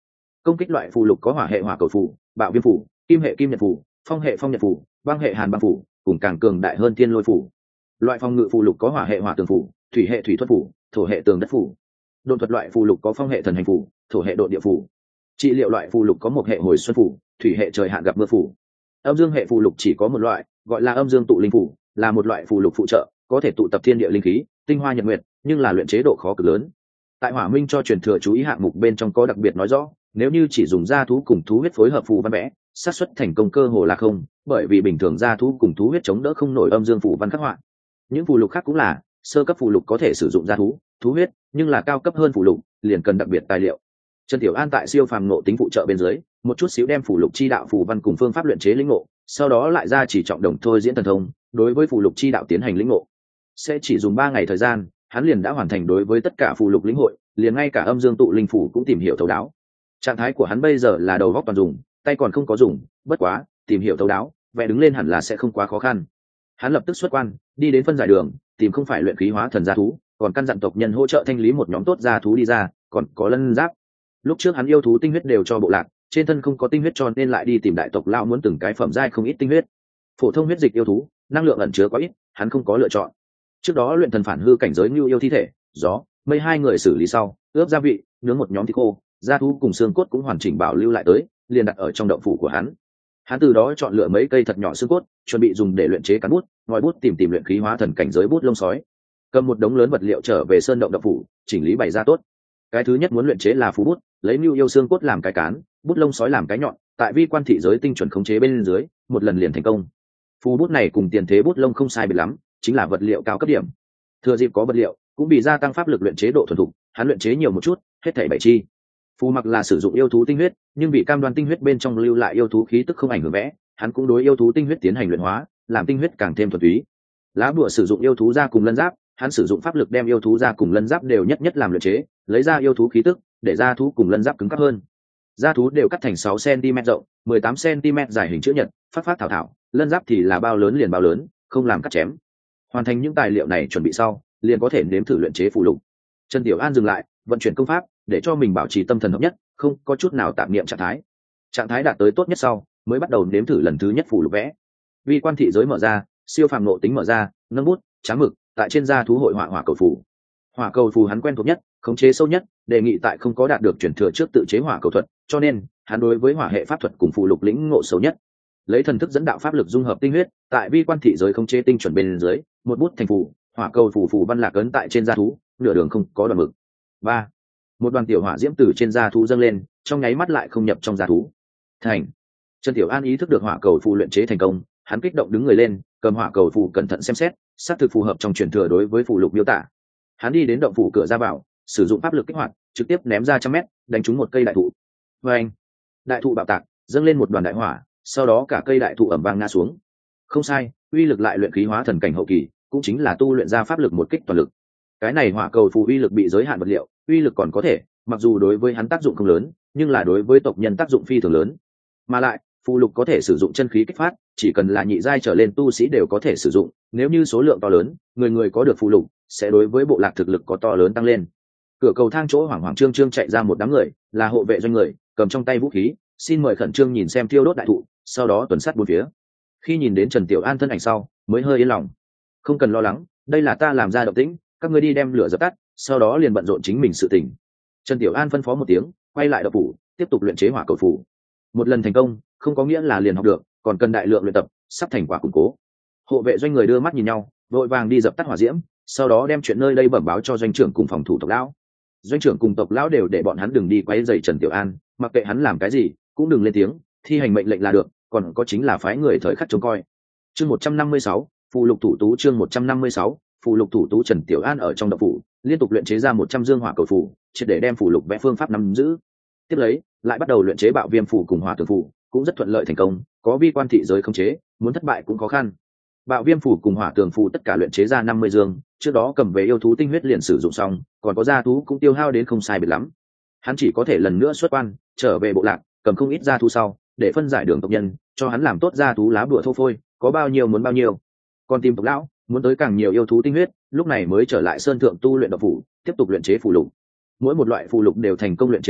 công kích loại phù lục có hỏa hệ hỏa cầu phù, bạo viêm phù, kim hệ kim nhật phù, phong hệ phong nhật phù, băng hệ hàn băng phù, cùng càng cường đại hơn thiên lôi phù. Loại phòng ngự phù lục có hỏa hệ hỏa tường phù, thủy hệ thủy thuật phù, thổ hệ tường đất phù. Độn thuật loại phù lục có phong hệ thần hành phù, thổ hệ độ địa phù. Trị liệu loại phù lục có một hệ hồi xuân phù, thủy hệ trời hạn gặp mưa phù. Âm dương hệ phù lục chỉ có một loại, gọi là âm dương tụ linh phù, là một loại phù lục phụ trợ, có thể tụ tập thiên địa linh khí, tinh hoa nhật nguyệt, nhưng là luyện chế độ khó cực lớn. Tại Hỏa Minh cho truyền thừa chú ý hạng mục bên trong có đặc biệt nói rõ, nếu như chỉ dùng gia thú cùng thú huyết phối hợp phù văn vẽ, xác suất thành công cơ hồ là không, bởi vì bình thường gia thú cùng thú huyết chống đỡ không nổi âm dương phù văn khắc họa. Những phù lục khác cũng là, sơ cấp phù lục có thể sử dụng gia thú, thú huyết, nhưng là cao cấp hơn phù lục, liền cần đặc biệt tài liệu. Trần Tiểu An tại siêu phàm ngộ tính phụ trợ bên dưới, một chút xíu đem phù lục chi đạo phù văn cùng phương pháp luyện chế lĩnh ngộ, sau đó lại ra chỉ trọng đồng thôi diễn thần thông, đối với phù lục chi đạo tiến hành lĩnh ngộ. Sẽ chỉ dùng 3 ngày thời gian, hắn liền đã hoàn thành đối với tất cả phù lục lĩnh hội, liền ngay cả âm dương tụ linh phù cũng tìm hiểu thấu đáo. Trạng thái của hắn bây giờ là đầu óc toàn dùng, tay còn không có dùng, bất quá, tìm hiểu thấu đáo, vẽ đứng lên hẳn là sẽ không quá khó khăn. Hắn lập tức xuất quan, đi đến phân giải đường, tìm không phải luyện khí hóa thần gia thú, còn căn dặn tộc nhân hỗ trợ thanh lý một nhóm tốt gia thú đi ra, còn có lân giáp. Lúc trước hắn yêu thú tinh huyết đều cho bộ lạc, trên thân không có tinh huyết cho nên lại đi tìm đại tộc lão muốn từng cái phẩm giai không ít tinh huyết. Phổ thông huyết dịch yêu thú, năng lượng ẩn chứa quá ít, hắn không có lựa chọn. Trước đó luyện thần phản hư cảnh giới như yêu thi thể, gió, mây hai người xử lý sau, ướp gia vị, nướng một nhóm thịt khô, gia thú cùng xương cốt cũng hoàn chỉnh bảo lưu lại tới, liền đặt ở trong động phủ của hắn. Hắn từ đó chọn lựa mấy cây thật nhỏ xương cốt, chuẩn bị dùng để luyện chế cán bút, ngòi bút tìm luyện khí hóa thần cảnh giới bút lông sói. Cầm một đống lớn vật liệu trở về sơn động động phủ, chỉnh lý bày ra tốt. Cái thứ nhất muốn luyện chế là phú bút, lấy nưu yêu xương cốt làm cái cán, bút lông sói làm cái nhọn, tại vi quan thị giới tinh chuẩn khống chế bên dưới, một lần liền thành công. Phù bút này cùng tiền thế bút lông không sai biệt lắm, chính là vật liệu cao cấp điểm. Thừa dịp có vật liệu, cũng bị gia tăng pháp lực luyện chế độ thuần thục, hắn luyện chế nhiều một chút, hết thảy 7 chi. Phù mặc là sử dụng yêu thú tinh huyết, nhưng vì cam đoan tinh huyết bên trong lưu lại yêu thú khí tức không ảnh hưởng vẽ, hắn cũng đối yêu thú tinh huyết tiến hành luyện hóa, làm tinh huyết càng thêm thuần túy. Lá bùa sử dụng yêu thú da cùng lân giáp, hắn sử dụng pháp lực đem yêu thú da cùng lân giáp đều nhất nhất làm luyện chế, lấy ra yêu thú khí tức, để da thú cùng lân giáp cứng cáp hơn. Da thú đều cắt thành 6 cm rộng, 18 cm dài hình chữ nhật, phát thảo, lân giáp thì là bao lớn liền bao lớn, không làm cắt chém. Hoàn thành những tài liệu này chuẩn bị sau, liền có thể nếm thử luyện chế phù lục. Trần Tiểu An dừng lại, vận chuyển công pháp, để cho mình bảo trì tâm thần hợp nhất, không có chút nào tạp niệm trạng thái. Trạng thái đạt tới tốt nhất sau, mới bắt đầu nếm thử lần thứ nhất phù lục vẽ. Vi quan thị giới mở ra, siêu phàm nộ tính mở ra, nâng bút, tráng mực, tại trên da thú hội họa hỏa cầu phù. Hỏa cầu phù hắn quen thuộc nhất, khống chế sâu nhất, đề nghị tại không có đạt được truyền thừa trước tự chế hỏa cầu thuật, cho nên hắn đối với hỏa hệ pháp thuật cùng phù lục lĩnh ngộ sâu nhất. Lấy thần thức dẫn đạo pháp lực dung hợp tinh huyết, tại vi quan thị giới khống chế tinh chuẩn bên dưới, một bút thành phù, hỏa cầu phù văn lạc ấn tại trên da thú, nửa đường không có đoạn mực. 3. Một đoàn tiểu hỏa diễm từ trên da thú dâng lên, trong nháy mắt lại không nhập trong da thú. Thành. Trần Tiểu An ý thức được hỏa cầu phù luyện chế thành công, hắn kích động đứng người lên, cầm hỏa cầu phù cẩn thận xem xét, xác thực phù hợp trong truyền thừa đối với phù lục miêu tả. Hắn đi đến động phủ cửa ra vào, sử dụng pháp lực kích hoạt, trực tiếp ném ra trăm mét, đánh trúng một cây đại thụ. Vâng! Đại thụ bạo tạc, dâng lên một đoàn đại hỏa, sau đó cả cây đại thụ ầm vang ngã xuống. Không sai, uy lực lại luyện khí hóa thần cảnh hậu kỳ, cũng chính là tu luyện ra pháp lực một kích toàn lực. Cái này hỏa cầu phù uy lực bị giới hạn vật liệu, uy lực còn có thể, mặc dù đối với hắn tác dụng không lớn, nhưng là đối với tộc nhân tác dụng phi thường lớn. Mà lại, phù lục có thể sử dụng chân khí kích phát, chỉ cần là nhị giai trở lên tu sĩ đều có thể sử dụng, nếu như số lượng to lớn, người có được phù lục, sẽ đối với bộ lạc thực lực có to lớn tăng lên. Cửa cầu thang chỗ hoảng trương chạy ra một đám người, là hộ vệ doanh người, cầm trong tay vũ khí, xin mời khẩn trương nhìn xem thiêu đốt đại thụ, sau đó tuần sát bốn phía. Khi nhìn đến Trần Tiểu An thân ảnh sau, mới hơi yên lòng. Không cần lo lắng, đây là ta làm ra động tĩnh, các ngươi đi đem lửa dập tắt, sau đó liền bận rộn chính mình sự tình. Trần Tiểu An phân phó một tiếng, quay lại động phủ, tiếp tục luyện chế hỏa cầu phù. Một lần thành công, không có nghĩa là liền học được, còn cần đại lượng luyện tập, sắp thành quả củng cố. Hộ vệ doanh người đưa mắt nhìn nhau, vội vàng đi dập tắt hỏa diễm, sau đó đem chuyện nơi đây bẩm báo cho doanh trưởng cùng phòng thủ tộc lão. Doanh trưởng cùng tộc lão đều để bọn hắn đừng đi quấy rầy Trần Tiểu An, mặc kệ hắn làm cái gì, cũng đừng lên tiếng, thi hành mệnh lệnh là được, còn có chính là phái người thời khắc trông coi. Chương 156, phụ lục thủ tú chương 156, phụ lục thủ tú. Trần Tiểu An ở trong động phủ, liên tục luyện chế ra 100 dương hỏa cầu phù, triệt để đem phụ lục vẽ phương pháp nắm giữ. Tiếp lấy, lại bắt đầu luyện chế bạo viêm phù cùng hỏa tường phù, cũng rất thuận lợi thành công, có vi quan thị giới khống chế, muốn thất bại cũng khó khăn. Bạo viêm phù cùng hỏa tường phù tất cả luyện chế ra 50 dương, trước đó cầm về yêu thú tinh huyết liền sử dụng xong, còn có gia thú cũng tiêu hao đến không sai biệt lắm. Hắn chỉ có thể lần nữa xuất quan, trở về bộ lạc, cầm không ít gia thú sau, để phân giải đường tộc nhân, cho hắn làm tốt gia thú lá bùa thô phôi, có bao nhiêu muốn bao nhiêu. Còn tìm tộc lão, muốn tới càng nhiều yêu thú tinh huyết, lúc này mới trở lại sơn thượng tu luyện động phủ, tiếp tục luyện chế phù lục. Mỗi một loại phù lục đều thành công luyện chế ra,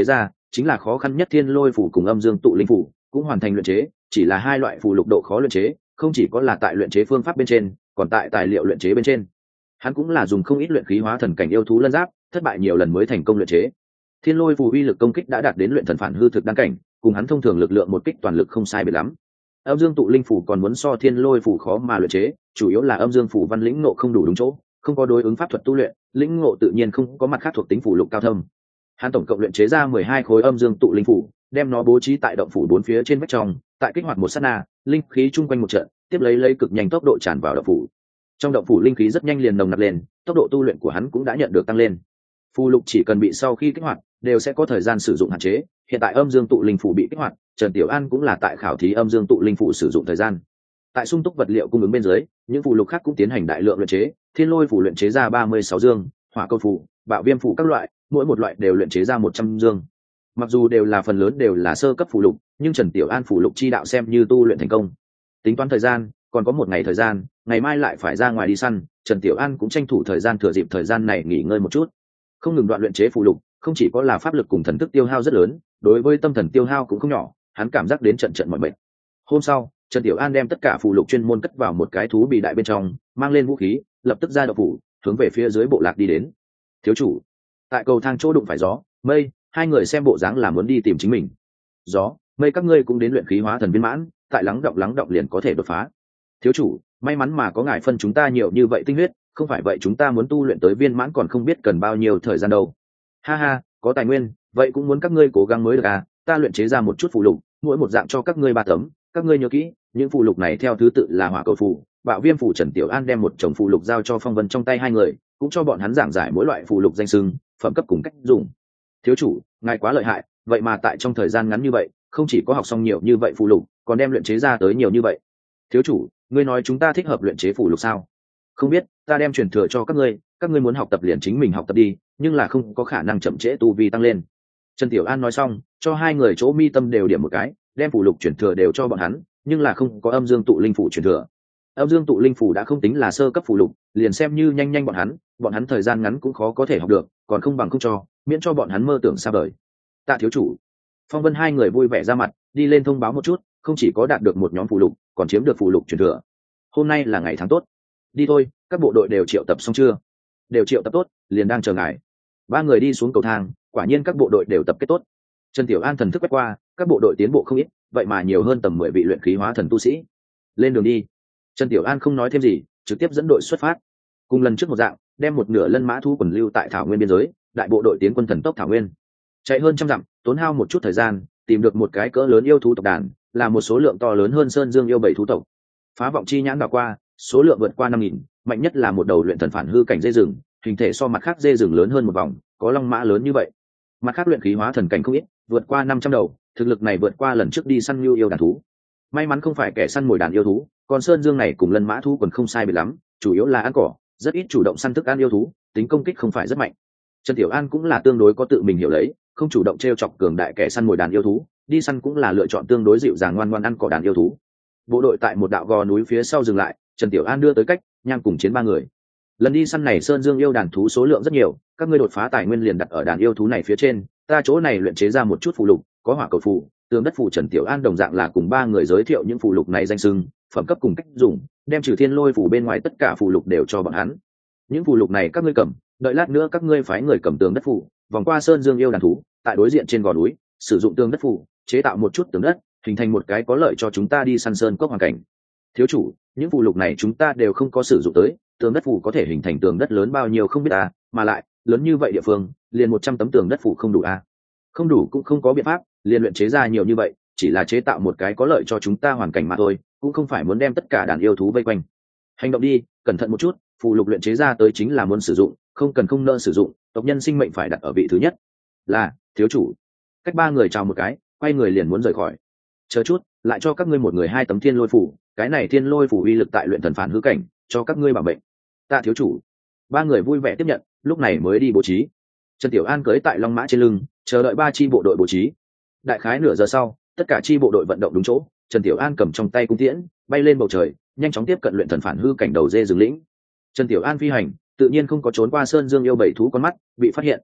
chính là khó khăn nhất thiên lôi phủ cùng âm dương tụ linh phủ cũng hoàn thành luyện chế, chỉ là hai loại phù lục độ khó luyện chế không chỉ có là tại luyện chế phương pháp bên trên, còn tại tài liệu luyện chế bên trên. Hắn cũng là dùng không ít luyện khí hóa thần cảnh yêu thú lân giáp, thất bại nhiều lần mới thành công luyện chế. Thiên lôi phù uy lực công kích đã đạt đến luyện thần phản hư thực đan cảnh, cùng hắn thông thường lực lượng một kích toàn lực không sai biệt lắm. Âm dương tụ linh phù còn muốn so thiên lôi phù khó mà luyện chế, chủ yếu là âm dương phù văn lĩnh ngộ không đủ đúng chỗ, không có đối ứng pháp thuật tu luyện, lĩnh ngộ tự nhiên không có mặt khác thuộc tính phù lục cao thâm. Hắn tổng cộng luyện chế ra 12 khối âm dương tụ linh phù, đem nó bố trí tại động phủ bốn phía trên vách trong, tại kích hoạt một sát na, linh khí chung quanh một trận, tiếp lấy cực nhanh tốc độ tràn vào động phủ. Trong động phủ linh khí rất nhanh liền nồng nặc lên, tốc độ tu luyện của hắn cũng đã nhận được tăng lên. Phù lục chỉ cần bị sau khi kích hoạt, đều sẽ có thời gian sử dụng hạn chế. Hiện tại âm dương tụ linh phù bị kích hoạt, Trần Tiểu An cũng là tại khảo thí âm dương tụ linh phù sử dụng thời gian. Tại sung túc vật liệu cung ứng bên dưới, những phù lục khác cũng tiến hành đại lượng luyện chế. Thiên lôi phù luyện chế ra 36 dương, hỏa câu phù, bạo viêm phù các loại, mỗi một loại đều luyện chế ra 100 dương. Mặc dù đều là phần lớn đều là sơ cấp phù lục, nhưng Trần Tiểu An phù lục chi đạo xem như tu luyện thành công. Tính toán thời gian, còn có một ngày thời gian, ngày mai lại phải ra ngoài đi săn, Trần Tiểu An cũng tranh thủ thời gian thừa dịp thời gian này nghỉ ngơi một chút. Không ngừng đoạn luyện chế phù lục, không chỉ có là pháp lực cùng thần thức tiêu hao rất lớn, đối với tâm thần tiêu hao cũng không nhỏ, hắn cảm giác đến trận trận mỏi mệt. Hôm sau, Trần Tiểu An đem tất cả phù lục chuyên môn cất vào một cái thú bì đại bên trong, mang lên vũ khí, lập tức ra động phủ, hướng về phía dưới bộ lạc đi đến. Thiếu chủ, tại cầu thang chỗ đụng phải gió, mây, hai người xem bộ dáng là muốn đi tìm chính mình. Gió, mây các ngươi cũng đến luyện khí hóa thần viên mãn, tại lắng động liền có thể đột phá. Thiếu chủ, may mắn mà có ngài phân chúng ta nhiều như vậy tinh huyết, không phải vậy chúng ta muốn tu luyện tới viên mãn còn không biết cần bao nhiêu thời gian đâu. Ha ha, có tài nguyên, vậy cũng muốn các ngươi cố gắng mới được à, ta luyện chế ra một chút phù lục, mỗi một dạng cho các ngươi 3 tấm, các ngươi nhớ kỹ, những phù lục này theo thứ tự là hỏa cầu phù, bạo viêm phù. Trần Tiểu An đem một chồng phù lục giao cho Phong Vân trong tay hai người, cũng cho bọn hắn giảng giải mỗi loại phù lục danh xưng, phẩm cấp cùng cách dùng. Thiếu chủ, ngài quá lợi hại, vậy mà tại trong thời gian ngắn như vậy, không chỉ có học xong nhiều như vậy phù lục, còn đem luyện chế ra tới nhiều như vậy. Thiếu chủ, ngươi nói chúng ta thích hợp luyện chế phù lục sao? Không biết, ta đem truyền thừa cho các ngươi muốn học tập liền chính mình học tập đi, nhưng là không có khả năng chậm trễ tu vi tăng lên. Trần Tiểu An nói xong, cho hai người chỗ mi tâm đều điểm một cái, đem phù lục truyền thừa đều cho bọn hắn, nhưng là không có âm dương tụ linh phù truyền thừa. Âm dương tụ linh phù đã không tính là sơ cấp phù lục, liền xem như nhanh bọn hắn thời gian ngắn cũng khó có thể học được, còn không bằng không cho, miễn cho bọn hắn mơ tưởng xa vời. Tạ thiếu chủ. Phong Vân hai người vui vẻ ra mặt, đi lên thông báo một chút, không chỉ có đạt được một nhóm phù lục, còn chiếm được phù lục truyền thừa. Hôm nay là ngày tháng tốt. Đi thôi, các bộ đội đều triệu tập xong chưa? Đều triệu tập tốt, liền đang chờ ngài. 3 người đi xuống cầu thang, quả nhiên các bộ đội đều tập kết tốt. Trần Tiểu An thần thức quét qua, các bộ đội tiến bộ không ít, vậy mà nhiều hơn tầm 10 vị luyện khí hóa thần tu sĩ. Lên đường đi. Trần Tiểu An không nói thêm gì, trực tiếp dẫn đội xuất phát. Cùng lần trước một dạng, đem một nửa lân mã thu quần lưu tại thảo nguyên biên giới, đại bộ đội tiến quân thần tốc thảo nguyên. Chạy hơn 100 dặm, tốn hao một chút thời gian, tìm được một cái cỡ lớn yêu thú tộc đàn, là một số lượng to lớn hơn sơn dương yêu 7 thú tộc. Phá vọng chi nhãn đảo qua, số lượng vượt qua 5.000, mạnh nhất là một đầu luyện thần phản hư cảnh dê rừng, hình thể so mặt khác dê rừng lớn hơn một vòng, có long mã lớn như vậy. Mặt khác luyện khí hóa thần cảnh không ít, vượt qua 500 đầu, thực lực này vượt qua lần trước đi săn lưu yêu đàn thú. May mắn không phải kẻ săn mồi đàn yêu thú, còn sơn dương này cùng lân mã thú còn không sai biệt lắm, chủ yếu là ăn cỏ, rất ít chủ động săn thức ăn yêu thú, tính công kích không phải rất mạnh. Trần Tiểu An cũng là tương đối có tự mình hiểu lấy, không chủ động trêu chọc cường đại kẻ săn mồi đàn yêu thú, đi săn cũng là lựa chọn tương đối dịu dàng ngoan ngoãn ăn cỏ đàn yêu thú. Bộ đội tại một đạo gò núi phía sau dừng lại, Trần Tiểu An đưa tới cách nhang cùng chiến 3 người. Lần đi săn này sơn dương yêu đàn thú số lượng rất nhiều, các ngươi đột phá tài nguyên liền đặt ở đàn yêu thú này phía trên, ta chỗ này luyện chế ra một chút phù lục, có hỏa cầu phù, tường đất phù. Trần Tiểu An đồng dạng là cùng 3 người giới thiệu những phù lục này danh xưng, phẩm cấp cùng cách dùng, đem trừ thiên lôi phù bên ngoài tất cả phù lục đều cho bọn hắn. Những phù lục này các ngươi cầm, đợi lát nữa các ngươi phái người cầm tường đất phù, vòng qua sơn dương yêu đàn thú, tại đối diện trên gò núi, sử dụng tường đất phù, chế tạo một chút tường đất, hình thành một cái có lợi cho chúng ta đi săn sơn cốc hoàn cảnh. Thiếu chủ, những phù lục này chúng ta đều không có sử dụng tới, tường đất phù có thể hình thành tường đất lớn bao nhiêu không biết à, mà lại lớn như vậy địa phương, liền 100 tấm tường đất phù không đủ à? Không đủ cũng không có biện pháp, liền luyện chế ra nhiều như vậy, chỉ là chế tạo một cái có lợi cho chúng ta hoàn cảnh mà thôi, cũng không phải muốn đem tất cả đàn yêu thú vây quanh. Hành động đi, cẩn thận một chút, phù lục luyện chế ra tới chính là muốn sử dụng, không cần không nỡ sử dụng, tộc nhân sinh mệnh phải đặt ở vị thứ nhất. Là thiếu chủ. Cách 3 người chào một cái, quay người liền muốn rời khỏi. Chờ chút, lại cho các ngươi một người 2 tấm thiên lôi phù, cái này thiên lôi phù uy lực tại luyện thần phản hư cảnh, cho các ngươi bảo mệnh. Tạ thiếu chủ. 3 người vui vẻ tiếp nhận, lúc này mới đi bố trí. Trần Tiểu An cưỡi tại long mã trên lưng, chờ đợi 3 chi bộ đội bố trí. Đại khái nửa giờ sau, tất cả chi bộ đội vận động đúng chỗ, Trần Tiểu An cầm trong tay cung tiễn, bay lên bầu trời, nhanh chóng tiếp cận luyện thần phản hư cảnh đầu dê rừng lĩnh. Trần Tiểu An phi hành, tự nhiên không có trốn qua sơn dương yêu 7 thú con mắt, bị phát hiện.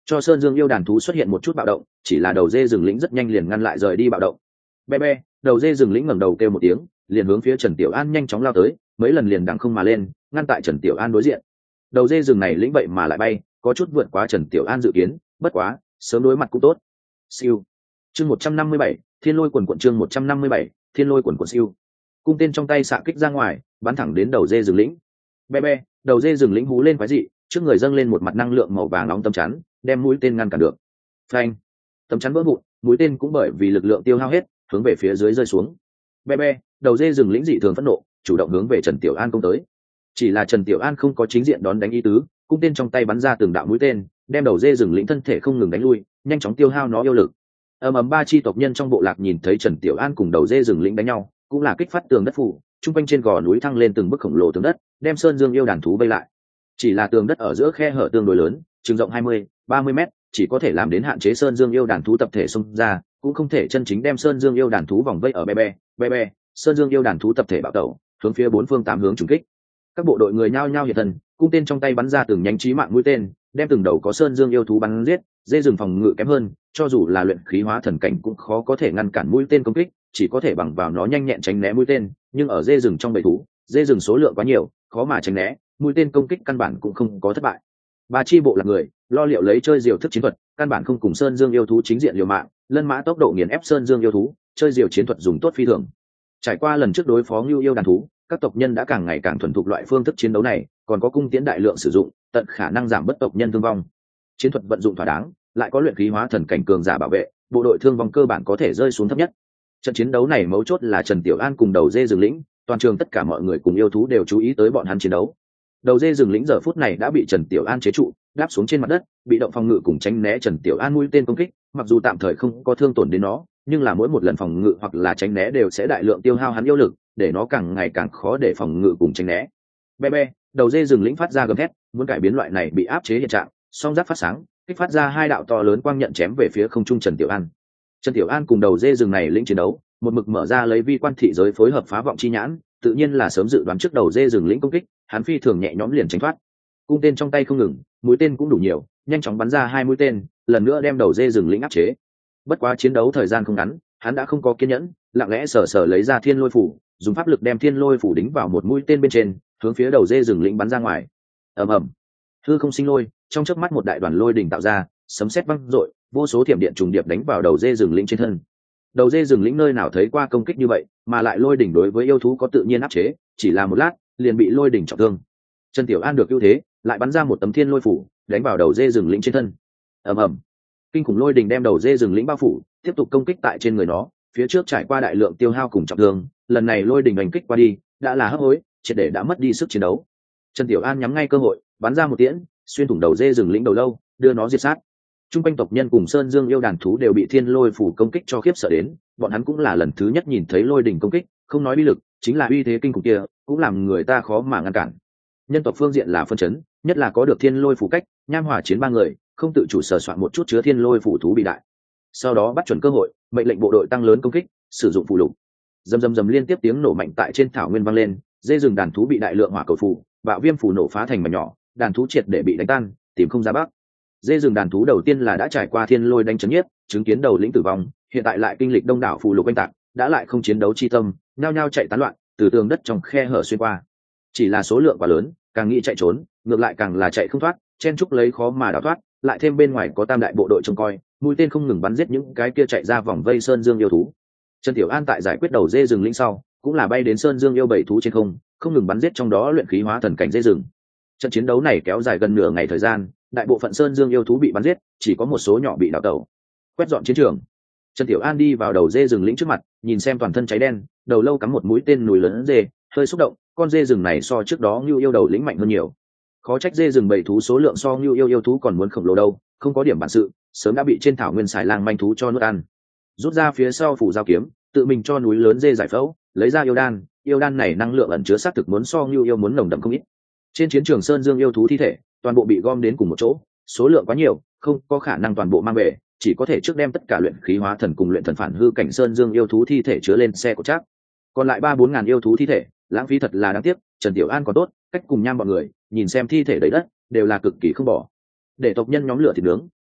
cho sơn dương yêu đàn thú xuất hiện một chút bạo động, chỉ là đầu dê rừng lĩnh rất nhanh liền ngăn lại rời đi bạo động. Be be, đầu dê rừng lĩnh ngẩng đầu kêu một tiếng, liền hướng phía Trần Tiểu An nhanh chóng lao tới, mấy lần liền đằng không mà lên, ngăn tại Trần Tiểu An đối diện. Đầu dê rừng này lĩnh vậy mà lại bay, có chút vượt quá Trần Tiểu An dự kiến, bất quá sớm đối mặt cũng tốt. Siêu. Chương 157, Thiên Lôi quần quần, chương 157, Thiên Lôi quần quần siêu. Cung tên trong tay xạ kích ra ngoài, bắn thẳng đến đầu dê rừng lĩnh. Be be, đầu dê rừng lĩnh hú lên quái dị, trước người dâng lên một mặt năng lượng màu vàng nóng tấm chắn, đem mũi tên ngăn cản được. Phanh. Tấm chắn vỡ vụn, mũi tên cũng bởi vì lực lượng tiêu hao hết, hướng về phía dưới rơi xuống. Be be, đầu dê rừng lĩnh dị thường phẫn nộ, chủ động hướng về Trần Tiểu An công tới. Chỉ là Trần Tiểu An không có chính diện đón đánh ý tứ, cung tên trong tay bắn ra từng đạo mũi tên, đem đầu dê rừng lĩnh thân thể không ngừng đánh lui, nhanh chóng tiêu hao nó yêu lực. Ba chi tộc nhân trong bộ lạc nhìn thấy Trần Tiểu An cùng đầu dê rừng lĩnh đánh nhau, cũng là kích phát tường đất phủ, trung quanh trên gò núi thăng lên từng bức khổng lồ tường đất, đem sơn dương yêu đàn thú vây lại. Chỉ là tường đất ở giữa khe hở tương đối lớn, chừng rộng 20-30 mét, chỉ có thể làm đến hạn chế sơn dương yêu đàn thú tập thể xông ra, cũng không thể chân chính đem sơn dương yêu đàn thú vòng vây ở be be, sơn dương yêu đàn thú tập thể bạo tẩu, hướng phía bốn phương tám hướng trùng kích. Các bộ đội người nhao nhao hiện thân, cung tên trong tay bắn ra từng nhánh chí mạng mũi tên, đem từng đầu có sơn dương yêu thú bắn giết. Dê rừng phòng ngự kém hơn, cho dù là luyện khí hóa thần cảnh cũng khó có thể ngăn cản mũi tên công kích, chỉ có thể bằng vào nó nhanh nhẹn tránh né mũi tên. Nhưng ở dê rừng trong bầy thú, dê rừng số lượng quá nhiều, khó mà tránh né, mũi tên công kích căn bản cũng không có thất bại. Ba chi bộ là người lo liệu lấy chơi diều thức chiến thuật, căn bản không cùng sơn dương yêu thú chính diện liều mạng, lân mã tốc độ nghiền ép sơn dương yêu thú, chơi diều chiến thuật dùng tốt phi thường. Trải qua lần trước đối phó ngưu yêu đàn thú, các tộc nhân đã càng ngày càng thuần thục loại phương thức chiến đấu này, còn có cung tiễn đại lượng sử dụng, tận khả năng giảm bất tộc nhân thương vong. Chiến thuật vận dụng thỏa đáng, lại có luyện khí hóa thần cảnh cường giả bảo vệ, bộ đội thương vong cơ bản có thể rơi xuống thấp nhất. Trận chiến đấu này mấu chốt là Trần Tiểu An cùng đầu dê rừng lĩnh, toàn trường tất cả mọi người cùng yêu thú đều chú ý tới bọn hắn chiến đấu. Đầu dê rừng lĩnh giờ phút này đã bị Trần Tiểu An chế trụ, đáp xuống trên mặt đất, bị động phòng ngự cùng tránh né Trần Tiểu An mũi tên công kích, mặc dù tạm thời không có thương tổn đến nó, nhưng là mỗi một lần phòng ngự hoặc là tránh né đều sẽ đại lượng tiêu hao hắn yêu lực, để nó càng ngày càng khó để phòng ngự cùng tránh né. Be be, đầu dê rừng lĩnh phát ra gầm thét, muốn cải biến loại này bị áp chế hiện trạng, song giáp phát sáng, kích phát ra hai đạo to lớn quang nhận chém về phía không trung Trần Tiểu An. Trần Tiểu An cùng đầu dê rừng này lĩnh chiến đấu, một mực mở ra lấy vi quan thị giới phối hợp phá vọng chi nhãn, tự nhiên là sớm dự đoán trước đầu dê rừng lĩnh công kích, hắn phi thường nhẹ nhõm liền tránh thoát. Cung tên trong tay không ngừng, mũi tên cũng đủ nhiều, nhanh chóng bắn ra 2 mũi tên, lần nữa đem đầu dê rừng lĩnh áp chế. Bất quá chiến đấu thời gian không ngắn, hắn đã không có kiên nhẫn, lặng lẽ sờ sờ lấy ra thiên lôi phủ, dùng pháp lực đem thiên lôi phủ đính vào một mũi tên bên trên, hướng phía đầu dê rừng lĩnh bắn ra ngoài. Ầm ầm, hư không sinh lôi, trong chớp mắt một đại đoàn lôi đỉnh tạo ra, sấm sét vang dội, vô số thiểm điện trùng điệp đánh vào đầu dê rừng lĩnh trên thân. Đầu dê rừng lĩnh nơi nào thấy qua công kích như vậy, mà lại lôi đỉnh đối với yêu thú có tự nhiên áp chế, chỉ là một lát liền bị lôi đỉnh trọng thương. Trần Tiểu An được ưu thế, lại bắn ra một tấm thiên lôi phủ, đánh vào đầu dê rừng lĩnh trên thân. Ầm ầm, kinh khủng lôi đỉnh đem đầu dê rừng lĩnh bao phủ, tiếp tục công kích tại trên người nó. Phía trước trải qua đại lượng tiêu hao cùng trọng thương, lần này lôi đỉnh đánh kích qua đi, đã là hấp hối, triệt để đã mất đi sức chiến đấu. Trần Tiểu An nhắm ngay cơ hội, bắn ra một tiễn, xuyên thủng đầu dê rừng lĩnh đầu lâu, đưa nó diệt sát. Trung quanh tộc nhân cùng sơn dương yêu đàn thú đều bị thiên lôi phủ công kích cho khiếp sợ đến, bọn hắn cũng là lần thứ nhất nhìn thấy lôi đỉnh công kích, không nói uy lực, chính là uy thế kinh khủng kia, cũng làm người ta khó mà ngăn cản. Nhân tộc phương diện là phân chấn, nhất là có được thiên lôi phủ cách, nham hỏa chiến 3 người, không tự chủ sờ soạn một chút chứa thiên lôi phủ thú bị đại. Sau đó bắt chuẩn cơ hội, mệnh lệnh bộ đội tăng lớn công kích, sử dụng phù lục. Rầm liên tiếp tiếng nổ mạnh tại trên thảo nguyên vang lên, dê rừng đàn thú bị đại lượng hỏa cầu phù, bạo viêm phù nổ phá thành mảnh nhỏ, đàn thú triệt để bị đánh tan, tìm không ra bắc. Dê rừng đàn thú đầu tiên là đã trải qua thiên lôi đánh chấn nhiếp, chứng kiến đầu lĩnh tử vong, hiện tại lại kinh lịch đông đảo phù lục oanh tạc, đã lại không chiến đấu chi tâm, nhao nhao chạy tán loạn, từ tường đất trong khe hở xuyên qua. Chỉ là số lượng quá lớn, càng nghĩ chạy trốn, ngược lại càng là chạy không thoát, chen chúc lấy khó mà đào thoát, lại thêm bên ngoài có tam đại bộ đội trông coi, mũi tên không ngừng bắn giết những cái kia chạy ra vòng vây sơn dương yêu thú. Trần Tiểu An tại giải quyết đầu dê rừng lĩnh sau, cũng là bay đến sơn dương yêu bảy thú trên không ngừng bắn giết trong đó luyện khí hóa thần cảnh dê rừng. Trận chiến đấu này kéo dài gần nửa ngày thời gian, đại bộ phận sơn dương yêu thú bị bắn giết, chỉ có một số nhỏ bị đào tẩu. Quét dọn chiến trường, Trần Tiểu An đi vào đầu dê rừng lĩnh trước mặt, nhìn xem toàn thân cháy đen, đầu lâu cắm một mũi tên nùi lớn dê, hơi xúc động, con dê rừng này so trước đó Ngưu yêu đầu lĩnh mạnh hơn nhiều. Khó trách dê rừng bảy thú số lượng so Ngưu yêu thú còn muốn khổng lồ đâu, không có điểm bản sự, sớm đã bị trên thảo nguyên xài lang manh thú cho nuốt ăn. Rút ra phía sau phủ dao kiếm, tự mình cho núi lớn dê giải phẫu, lấy ra yêu đan này năng lượng ẩn chứa xác thực muốn so Ngưu yêu muốn nồng đậm không ít. Trên chiến trường sơn dương yêu thú thi thể, toàn bộ bị gom đến cùng một chỗ, số lượng quá nhiều, không có khả năng toàn bộ mang về, chỉ có thể trước đem tất cả luyện khí hóa thần cùng luyện thần phản hư cảnh sơn dương yêu thú thi thể chứa lên xe của chắc. Còn lại 3-4 ngàn yêu thú thi thể, lãng phí thật là đáng tiếc. Trần Tiểu An còn tốt, cách cùng nham bọn người, nhìn xem thi thể đầy đất, đều là cực kỳ không bỏ. Để tộc nhân nhóm lửa thịt nướng,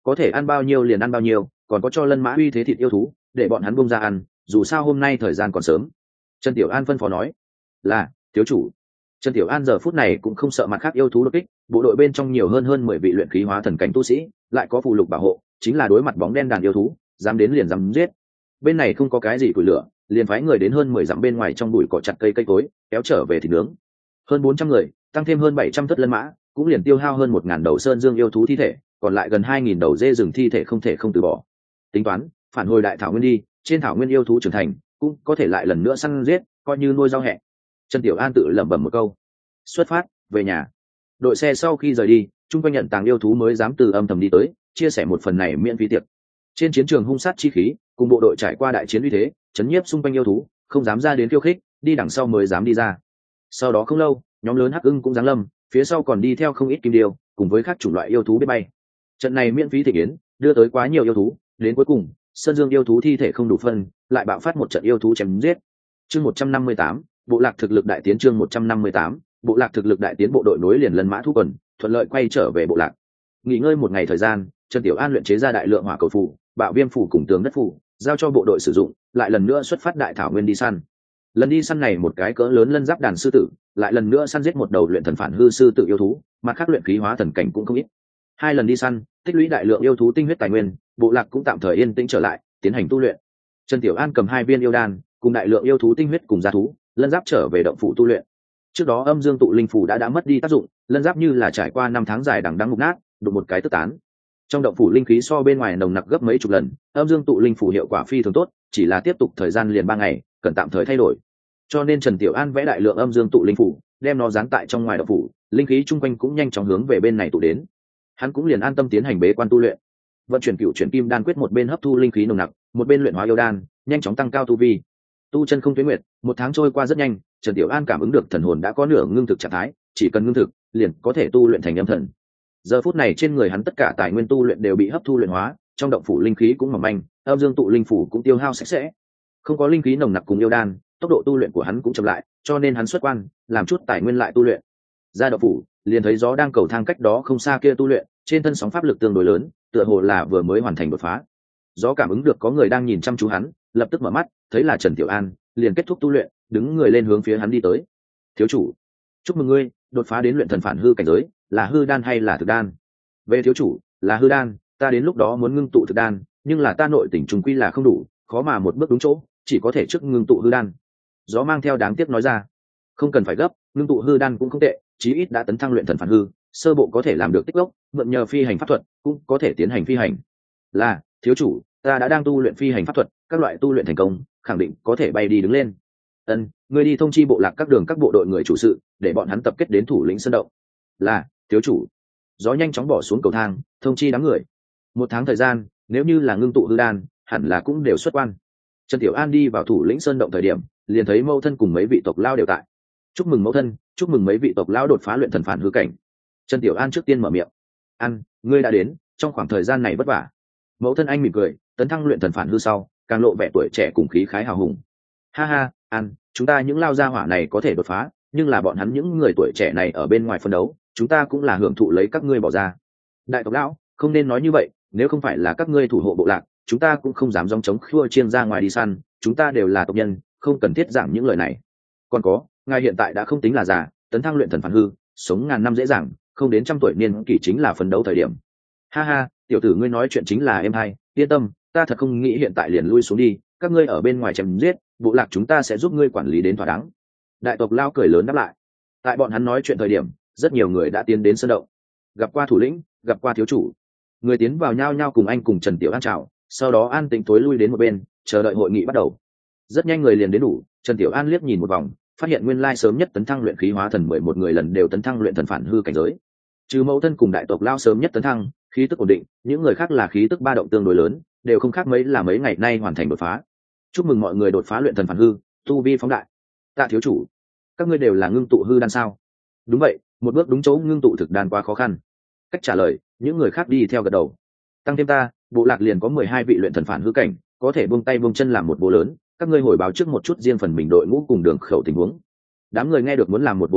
có thể ăn bao nhiêu liền ăn bao nhiêu, còn có cho lân mã uy thế thịt yêu thú để bọn hắn bung ra ăn, dù sao hôm nay thời gian còn sớm. Trần Tiểu An phân phó nói. Là, thiếu chủ. Trần Tiểu An giờ phút này cũng không sợ mặt khác yêu thú đột kích, bộ đội bên trong nhiều hơn 10 vị luyện khí hóa thần cảnh tu sĩ, lại có phù lục bảo hộ, chính là đối mặt bóng đen đàn yêu thú, dám đến liền dám giết. Bên này không có cái gì củi lửa, liền phái người đến hơn 10 dặm bên ngoài trong bụi cỏ chặt cây cối, kéo trở về thịt nướng. Hơn 400 người, tăng thêm hơn 700 thất lân mã, cũng liền tiêu hao hơn 1000 đầu sơn dương yêu thú thi thể, còn lại gần 2000 đầu dê rừng thi thể không thể không từ bỏ. Tính toán, phản hồi đại thảo nguyên đi, trên thảo nguyên yêu thú trưởng thành, cũng có thể lại lần nữa săn giết, coi như nuôi rau hẹ. Trần Tiểu An tự lẩm bẩm một câu. Xuất phát, về nhà. Đội xe sau khi rời đi, trung quanh nhận tàng yêu thú mới dám từ âm thầm đi tới, chia sẻ một phần này miễn phí tiệc. Trên chiến trường hung sát chi khí, cùng bộ đội trải qua đại chiến uy thế, chấn nhiếp xung quanh yêu thú, không dám ra đến khiêu khích, đi đằng sau mới dám đi ra. Sau đó không lâu, nhóm lớn hắc ưng cũng giáng lâm, phía sau còn đi theo không ít kim điêu, cùng với các chủng loại yêu thú biết bay. Trận này miễn phí thịnh yến, đưa tới quá nhiều yêu thú, đến cuối cùng, sơn dương yêu thú thi thể không đủ phân, lại bạo phát một trận yêu thú chém giết. Chương 158, bộ lạc thực lực đại tiến. Chương 158, bộ lạc thực lực đại tiến. Bộ đội nối liền lân mã thu quần, thuận lợi quay trở về bộ lạc. Nghỉ ngơi một ngày thời gian, Trần Tiểu An luyện chế ra đại lượng hỏa cầu phù, bạo viêm phù cùng tường đất phù, giao cho bộ đội sử dụng, lại lần nữa xuất phát đại thảo nguyên đi săn. Lần đi săn này một cái cỡ lớn lân giáp đàn sư tử, lại lần nữa săn giết một đầu luyện thần phản hư sư tử yêu thú, mặt khác luyện khí hóa thần cảnh cũng không ít. 2 lần đi săn, tích lũy đại lượng yêu thú tinh huyết tài nguyên, bộ lạc cũng tạm thời yên tĩnh trở lại, tiến hành tu luyện. Trần Tiểu An cầm 2 viên yêu đan, cùng đại lượng yêu thú tinh huyết cùng gia thú, lân giáp trở về động phủ tu luyện. Trước đó âm dương tụ linh phủ đã mất đi tác dụng, lân giáp như là trải qua 5 tháng dài đằng đẵng mục nát, đụng một cái tức tán. Trong động phủ linh khí so bên ngoài nồng nặc gấp mấy chục lần, âm dương tụ linh phủ hiệu quả phi thường tốt, chỉ là tiếp tục thời gian liền 3 ngày, cần tạm thời thay đổi. Cho nên Trần Tiểu An vẽ đại lượng âm dương tụ linh phủ, đem nó dán tại trong ngoài động phủ, linh khí chung quanh cũng nhanh chóng hướng về bên này tụ đến. Hắn cũng liền an tâm tiến hành bế quan tu luyện. Vận chuyển cựu chuyển kim đan quyết, một bên hấp thu linh khí nồng nặc, một bên luyện hóa yêu đan, nhanh chóng tăng cao tu vi. Tu chân không tuyến nguyệt, 1 tháng trôi qua rất nhanh, Trần Tiểu An cảm ứng được thần hồn đã có nửa ngưng thực trạng thái, chỉ cần ngưng thực, liền có thể tu luyện thành âm thần. Giờ phút này trên người hắn tất cả tài nguyên tu luyện đều bị hấp thu luyện hóa, trong động phủ linh khí cũng mỏng manh, âm dương tụ linh phủ cũng tiêu hao sạch sẽ. Không có linh khí nồng nặc cùng yêu đan, tốc độ tu luyện của hắn cũng chậm lại, cho nên hắn xuất quan, làm chút tài nguyên lại tu luyện. Ra động phủ, liền thấy gió đang cầu thang cách đó không xa kia tu luyện, trên thân sóng pháp lực tương đối lớn, tựa hồ là vừa mới hoàn thành đột phá. Gió cảm ứng được có người đang nhìn chăm chú hắn, lập tức mở mắt, thấy là Trần Tiểu An, liền kết thúc tu luyện, đứng người lên hướng phía hắn đi tới. Thiếu chủ, chúc mừng ngươi, đột phá đến luyện thần phản hư cảnh giới, là hư đan hay là thực đan? Về thiếu chủ, là hư đan, ta đến lúc đó muốn ngưng tụ thực đan, nhưng là ta nội tình trùng quy là không đủ, khó mà một bước đúng chỗ, chỉ có thể trước ngưng tụ hư đan. Gió mang theo đáng tiếc nói ra. Không cần phải gấp, ngưng tụ hư đan cũng không tệ, chí ít đã tấn thăng luyện thần phản hư, sơ bộ có thể làm được tích gốc, mượn nhờ phi hành pháp thuật, cũng có thể tiến hành phi hành. Là, thiếu chủ, ta đã đang tu luyện phi hành pháp thuật, các loại tu luyện thành công, khẳng định có thể bay đi đứng lên. Ngươi đi thông chi bộ lạc các đường các bộ đội người chủ sự, để bọn hắn tập kết đến thủ lĩnh sơn động. Là, thiếu chủ. Gió nhanh chóng bỏ xuống cầu thang, thông chi đám người. 1 tháng thời gian, nếu như là ngưng tụ hư đan, hẳn là cũng đều xuất quan. Trần Tiểu An đi vào thủ lĩnh sơn động thời điểm, liền thấy mẫu thân cùng mấy vị tộc lao đều tại. Chúc mừng mẫu thân, chúc mừng mấy vị tộc lao đột phá luyện thần phản hư cảnh. Trần Tiểu An trước tiên mở miệng. Ngươi đã đến, trong khoảng thời gian này vất vả. Mẫu thân anh mỉm cười, tấn thăng luyện thần phản hư sau, càng lộ vẻ tuổi trẻ cùng khí khái hào hùng. Ha ha, chúng ta những lao gia hỏa này có thể đột phá, nhưng là bọn hắn những người tuổi trẻ này ở bên ngoài phân đấu, chúng ta cũng là hưởng thụ lấy các ngươi bỏ ra. Đại tộc lão, không nên nói như vậy, nếu không phải là các ngươi thủ hộ bộ lạc, chúng ta cũng không dám dòng chống khua chiên ra ngoài đi săn, chúng ta đều là tộc nhân, không cần thiết giảng những lời này. Còn có, ngài hiện tại đã không tính là già, tấn thăng luyện thần phản hư, sống ngàn năm dễ dàng, không đến 100 tuổi niên kỷ chính là phấn đấu thời điểm. Ha ha, tiểu tử ngươi nói chuyện chính là em hay, yên tâm, ta thật không nghĩ hiện tại liền lui xuống đi, các ngươi ở bên ngoài chém giết, bộ lạc chúng ta sẽ giúp ngươi quản lý đến thỏa đáng. Đại tộc lao cười lớn đáp lại. Tại bọn hắn nói chuyện thời điểm, rất nhiều người đã tiến đến sân động, gặp qua thủ lĩnh, gặp qua thiếu chủ. Người tiến vào nhao nhao cùng anh cùng Trần Tiểu An chào, sau đó an tĩnh tối lui đến một bên, chờ đợi hội nghị bắt đầu. Rất nhanh người liền đến đủ, Trần Tiểu An liếc nhìn một vòng, phát hiện nguyên lai sớm nhất tấn thăng luyện khí hóa thần 11 người lần đều tấn thăng luyện thần phản hư cảnh giới. Trừ mẫu thân cùng đại tộc lao sớm nhất tấn thăng, khí tức ổn định, những người khác là khí tức ba động tương đối lớn, đều không khác mấy là mấy ngày nay hoàn thành đột phá. Chúc mừng mọi người đột phá luyện thần phản hư, tu vi phóng đại. Tạ thiếu chủ, các ngươi đều là ngưng tụ hư đan sao? Đúng vậy, một bước đúng chỗ ngưng tụ thực đan quá khó khăn. Cách trả lời, những người khác đi theo gật đầu. Tăng thêm ta, bộ lạc liền có 12 vị luyện thần phản hư cảnh, có thể buông tay buông chân làm một bộ lớn, các ngươi hồi báo trước một chút riêng phần mình đội ngũ cùng đường khẩu tình huống. Đám người nghe được muốn làm một bộ lớn,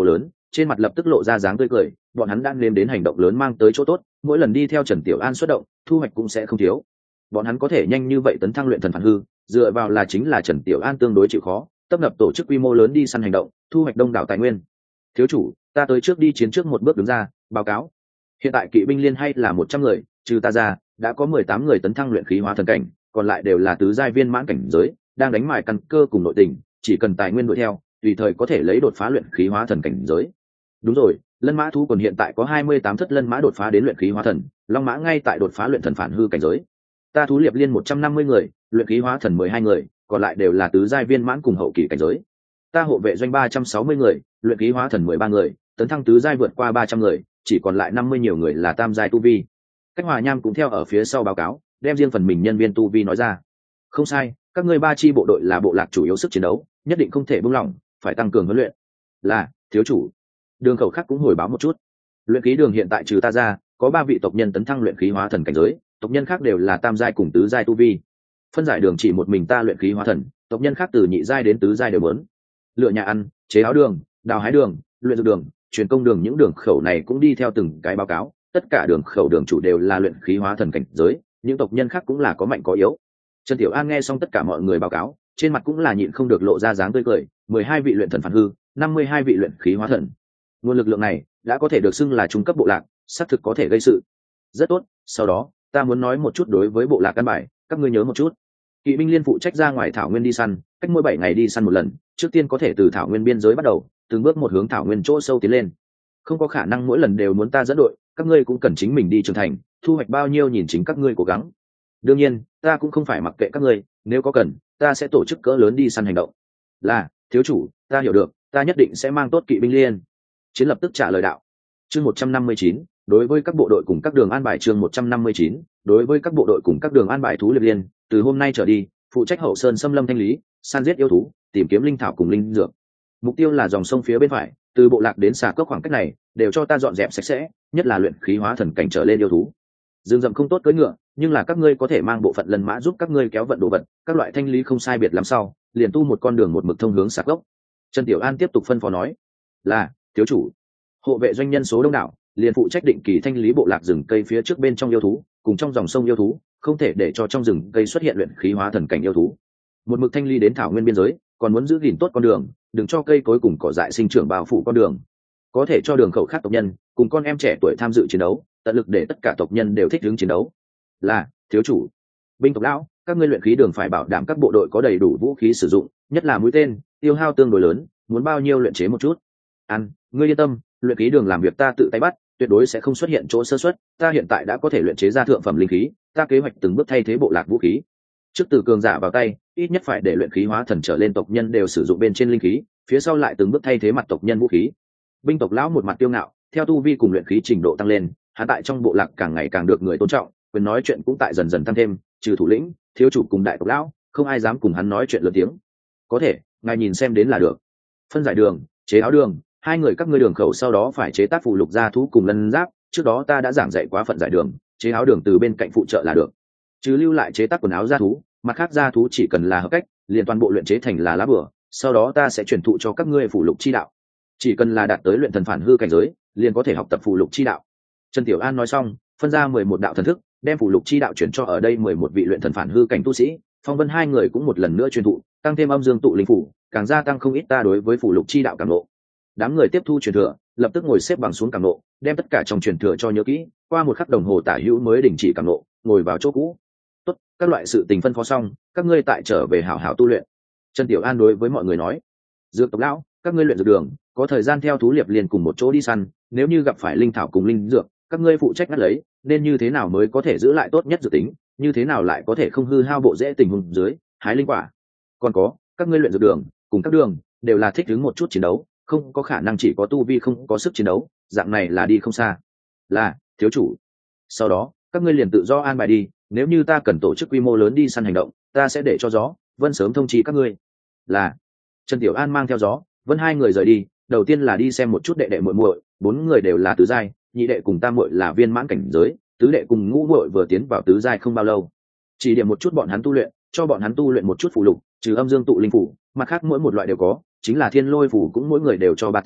trên mặt lập tức lộ ra dáng tươi cười. Bọn hắn đã nếm đến hành động lớn mang tới chỗ tốt, mỗi lần đi theo Trần Tiểu An xuất động, thu hoạch cũng sẽ không thiếu. Bọn hắn có thể nhanh như vậy tấn thăng luyện thần phản hư, dựa vào là chính là Trần Tiểu An tương đối chịu khó, tập hợp tổ chức quy mô lớn đi săn hành động, thu hoạch đông đảo tài nguyên. Thiếu chủ, ta tới trước đi chiến trước một bước đứng ra, báo cáo. Hiện tại kỵ binh liên hay là 100 người, trừ ta ra, đã có 18 người tấn thăng luyện khí hóa thần cảnh, còn lại đều là tứ giai viên mãn cảnh giới, đang đánh mài căn cơ cùng nội tình, chỉ cần tài nguyên đuổi theo, tùy thời có thể lấy đột phá luyện khí hóa thần cảnh giới. Đúng rồi, lân mã thú còn hiện tại có 28 thất lân mã đột phá đến luyện khí hóa thần, long mã ngay tại đột phá luyện thần phản hư cảnh giới. Ta thú liệp liên 150 người, luyện khí hóa thần 12 người, còn lại đều là tứ giai viên mãn cùng hậu kỳ cảnh giới. Ta hộ vệ doanh 360 người, luyện khí hóa thần 13 người, tấn thăng tứ giai vượt qua 300 người, chỉ còn lại 50 nhiều người là tam giai tu vi. Cách Hòa Nham cũng theo ở phía sau báo cáo, đem riêng phần mình nhân viên tu vi nói ra. Không sai, các ngươi ba chi bộ đội là bộ lạc chủ yếu sức chiến đấu, nhất định không thể buông lỏng, phải tăng cường huấn luyện. Là, thiếu chủ. Đường Khẩu khác cũng hồi báo một chút. Luyện khí đường hiện tại trừ ta ra, có 3 vị tộc nhân tấn thăng luyện khí hóa thần cảnh giới, tộc nhân khác đều là tam giai cùng tứ giai tu vi. Phân giải đường chỉ một mình ta luyện khí hóa thần, tộc nhân khác từ nhị giai đến tứ giai đều muốn. Lựa nhà ăn, chế áo đường, đào hái đường, luyện dược đường, truyền công đường, những đường khẩu này cũng đi theo từng cái báo cáo, tất cả đường khẩu đường chủ đều là luyện khí hóa thần cảnh giới, những tộc nhân khác cũng là có mạnh có yếu. Trần Tiểu An nghe xong tất cả mọi người báo cáo, trên mặt cũng là nhịn không được lộ ra dáng tươi cười. 12 vị luyện thần phản hư, 52 vị luyện khí hóa thần. Nguồn lực lượng này đã có thể được xưng là trung cấp bộ lạc, xác thực có thể gây sự. Rất tốt, sau đó ta muốn nói một chút đối với bộ lạc căn bài, các ngươi nhớ một chút. Kỵ binh liên phụ trách ra ngoài thảo nguyên đi săn, cách mỗi 7 ngày đi săn một lần, trước tiên có thể từ thảo nguyên biên giới bắt đầu, từng bước một hướng thảo nguyên chỗ sâu tiến lên. Không có khả năng mỗi lần đều muốn ta dẫn đội, các ngươi cũng cần chính mình đi trưởng thành, thu hoạch bao nhiêu nhìn chính các ngươi cố gắng. Đương nhiên, ta cũng không phải mặc kệ các ngươi, nếu có cần, ta sẽ tổ chức cỡ lớn đi săn hành động. Là, thiếu chủ, ta hiểu được, ta nhất định sẽ mang tốt kỵ binh liên. Chiến lập tức trả lời đạo. Chương 159, đối với các bộ đội cùng các đường an bài. Chương 159, đối với các bộ đội cùng các đường an bài thú liệp liên, từ hôm nay trở đi, phụ trách hậu sơn xâm lâm thanh lý, săn giết yêu thú, tìm kiếm linh thảo cùng linh dược. Mục tiêu là dòng sông phía bên phải, từ bộ lạc đến xà cốc khoảng cách này, đều cho ta dọn dẹp sạch sẽ, nhất là luyện khí hóa thần cảnh trở lên yêu thú. Rừng rậm không tốt cưỡi ngựa, nhưng là các ngươi có thể mang bộ phận lân mã giúp các ngươi kéo vận đồ vật, các loại thanh lý không sai biệt lắm sau, liền tu một con đường một mực thông hướng xà cốc. Trần Tiểu An tiếp tục phân phó nói. Là, thiếu chủ. Hộ vệ doanh nhân số đông đảo, liền phụ trách định kỳ thanh lý bộ lạc rừng cây phía trước bên trong yêu thú, cùng trong dòng sông yêu thú, không thể để cho trong rừng cây xuất hiện luyện khí hóa thần cảnh yêu thú. Một mực thanh lý đến thảo nguyên biên giới, còn muốn giữ gìn tốt con đường, đừng cho cây cối cùng cỏ dại sinh trưởng bao phủ con đường. Có thể cho đường khẩu khác tộc nhân cùng con em trẻ tuổi tham dự chiến đấu, tận lực để tất cả tộc nhân đều thích ứng chiến đấu. Là, thiếu chủ. Binh tộc lão, các ngươi luyện khí đường phải bảo đảm các bộ đội có đầy đủ vũ khí sử dụng, nhất là mũi tên, tiêu hao tương đối lớn, muốn bao nhiêu luyện chế một chút. Ngươi yên tâm, luyện khí đường làm việc ta tự tay bắt, tuyệt đối sẽ không xuất hiện chỗ sơ suất. Ta hiện tại đã có thể luyện chế ra thượng phẩm linh khí, ta kế hoạch từng bước thay thế bộ lạc vũ khí. Trước từ cường giả vào tay, ít nhất phải để luyện khí hóa thần trở lên tộc nhân đều sử dụng bên trên linh khí, phía sau lại từng bước thay thế mặt tộc nhân vũ khí. Binh tộc lão một mặt tiêu ngạo, theo tu vi cùng luyện khí trình độ tăng lên, hắn tại trong bộ lạc càng ngày càng được người tôn trọng, quyền nói chuyện cũng tại dần dần tăng thêm, trừ thủ lĩnh, thiếu chủ cùng đại tộc lão, không ai dám cùng hắn nói chuyện lớn tiếng. Có thể, ngài nhìn xem đến là được. Phân giải đường, chế áo đường, hai người các ngươi đường khẩu sau đó phải chế tác phụ lục gia thú cùng lân giáp, trước đó ta đã giảng dạy quá phận giải đường, chế áo đường từ bên cạnh phụ trợ là được. Chứ lưu lại chế tác quần áo gia thú, mặt khác gia thú chỉ cần là hợp cách, liền toàn bộ luyện chế thành là lá bửa, sau đó ta sẽ truyền thụ cho các ngươi phụ lục chi đạo. Chỉ cần là đạt tới luyện thần phản hư cảnh giới, liền có thể học tập phụ lục chi đạo. Trần Tiểu An nói xong, phân ra 11 đạo thần thức, đem phụ lục chi đạo chuyển cho ở đây 11 vị luyện thần phản hư cảnh tu sĩ. Phong Vân hai người cũng một lần nữa truyền thụ, tăng thêm âm dương tụ linh phủ, càng gia tăng không ít ta đối với phụ lục chi đạo cảm ngộ. Đám người tiếp thu truyền thừa, lập tức ngồi xếp bằng xuống cảm ngộ, đem tất cả trong truyền thừa cho nhớ kỹ, qua một khắc đồng hồ tả hữu mới đình chỉ cảm ngộ, ngồi vào chỗ cũ. Tốt, các loại sự tình phân phó xong, các ngươi tại trở về hảo hảo tu luyện. Trần Tiểu An đối với mọi người nói. Dược tộc lão, các ngươi luyện dược đường, có thời gian theo thú liệp liền cùng một chỗ đi săn, nếu như gặp phải linh thảo cùng linh dược, các ngươi phụ trách ngắt lấy, nên như thế nào mới có thể giữ lại tốt nhất dự tính, như thế nào lại có thể không hư hao bộ rễ tình huống dưới, hái linh quả. Còn có, các ngươi luyện dược đường, cùng các đường, đều là thích ứng một chút chiến đấu, không có khả năng chỉ có tu vi không có sức chiến đấu, dạng này là đi không xa. Là, thiếu chủ. Sau đó, các ngươi liền tự do an bài đi, nếu như ta cần tổ chức quy mô lớn đi săn hành động, ta sẽ để cho Gió, Vân sớm thông chi các ngươi. Là. Trần Tiểu An mang theo Gió, Vân hai người rời đi, đầu tiên là đi xem một chút đệ đệ muội muội, bốn người đều là tứ giai, nhị đệ cùng tam muội là viên mãn cảnh giới, tứ đệ cùng ngũ muội vừa tiến vào tứ giai không bao lâu. Chỉ điểm một chút bọn hắn tu luyện, cho bọn hắn tu luyện một chút phụ lục, trừ âm dương tụ linh phủ, mặt khác mỗi một loại đều có, chính là thiên lôi phủ cũng mỗi người đều cho 3 tấm,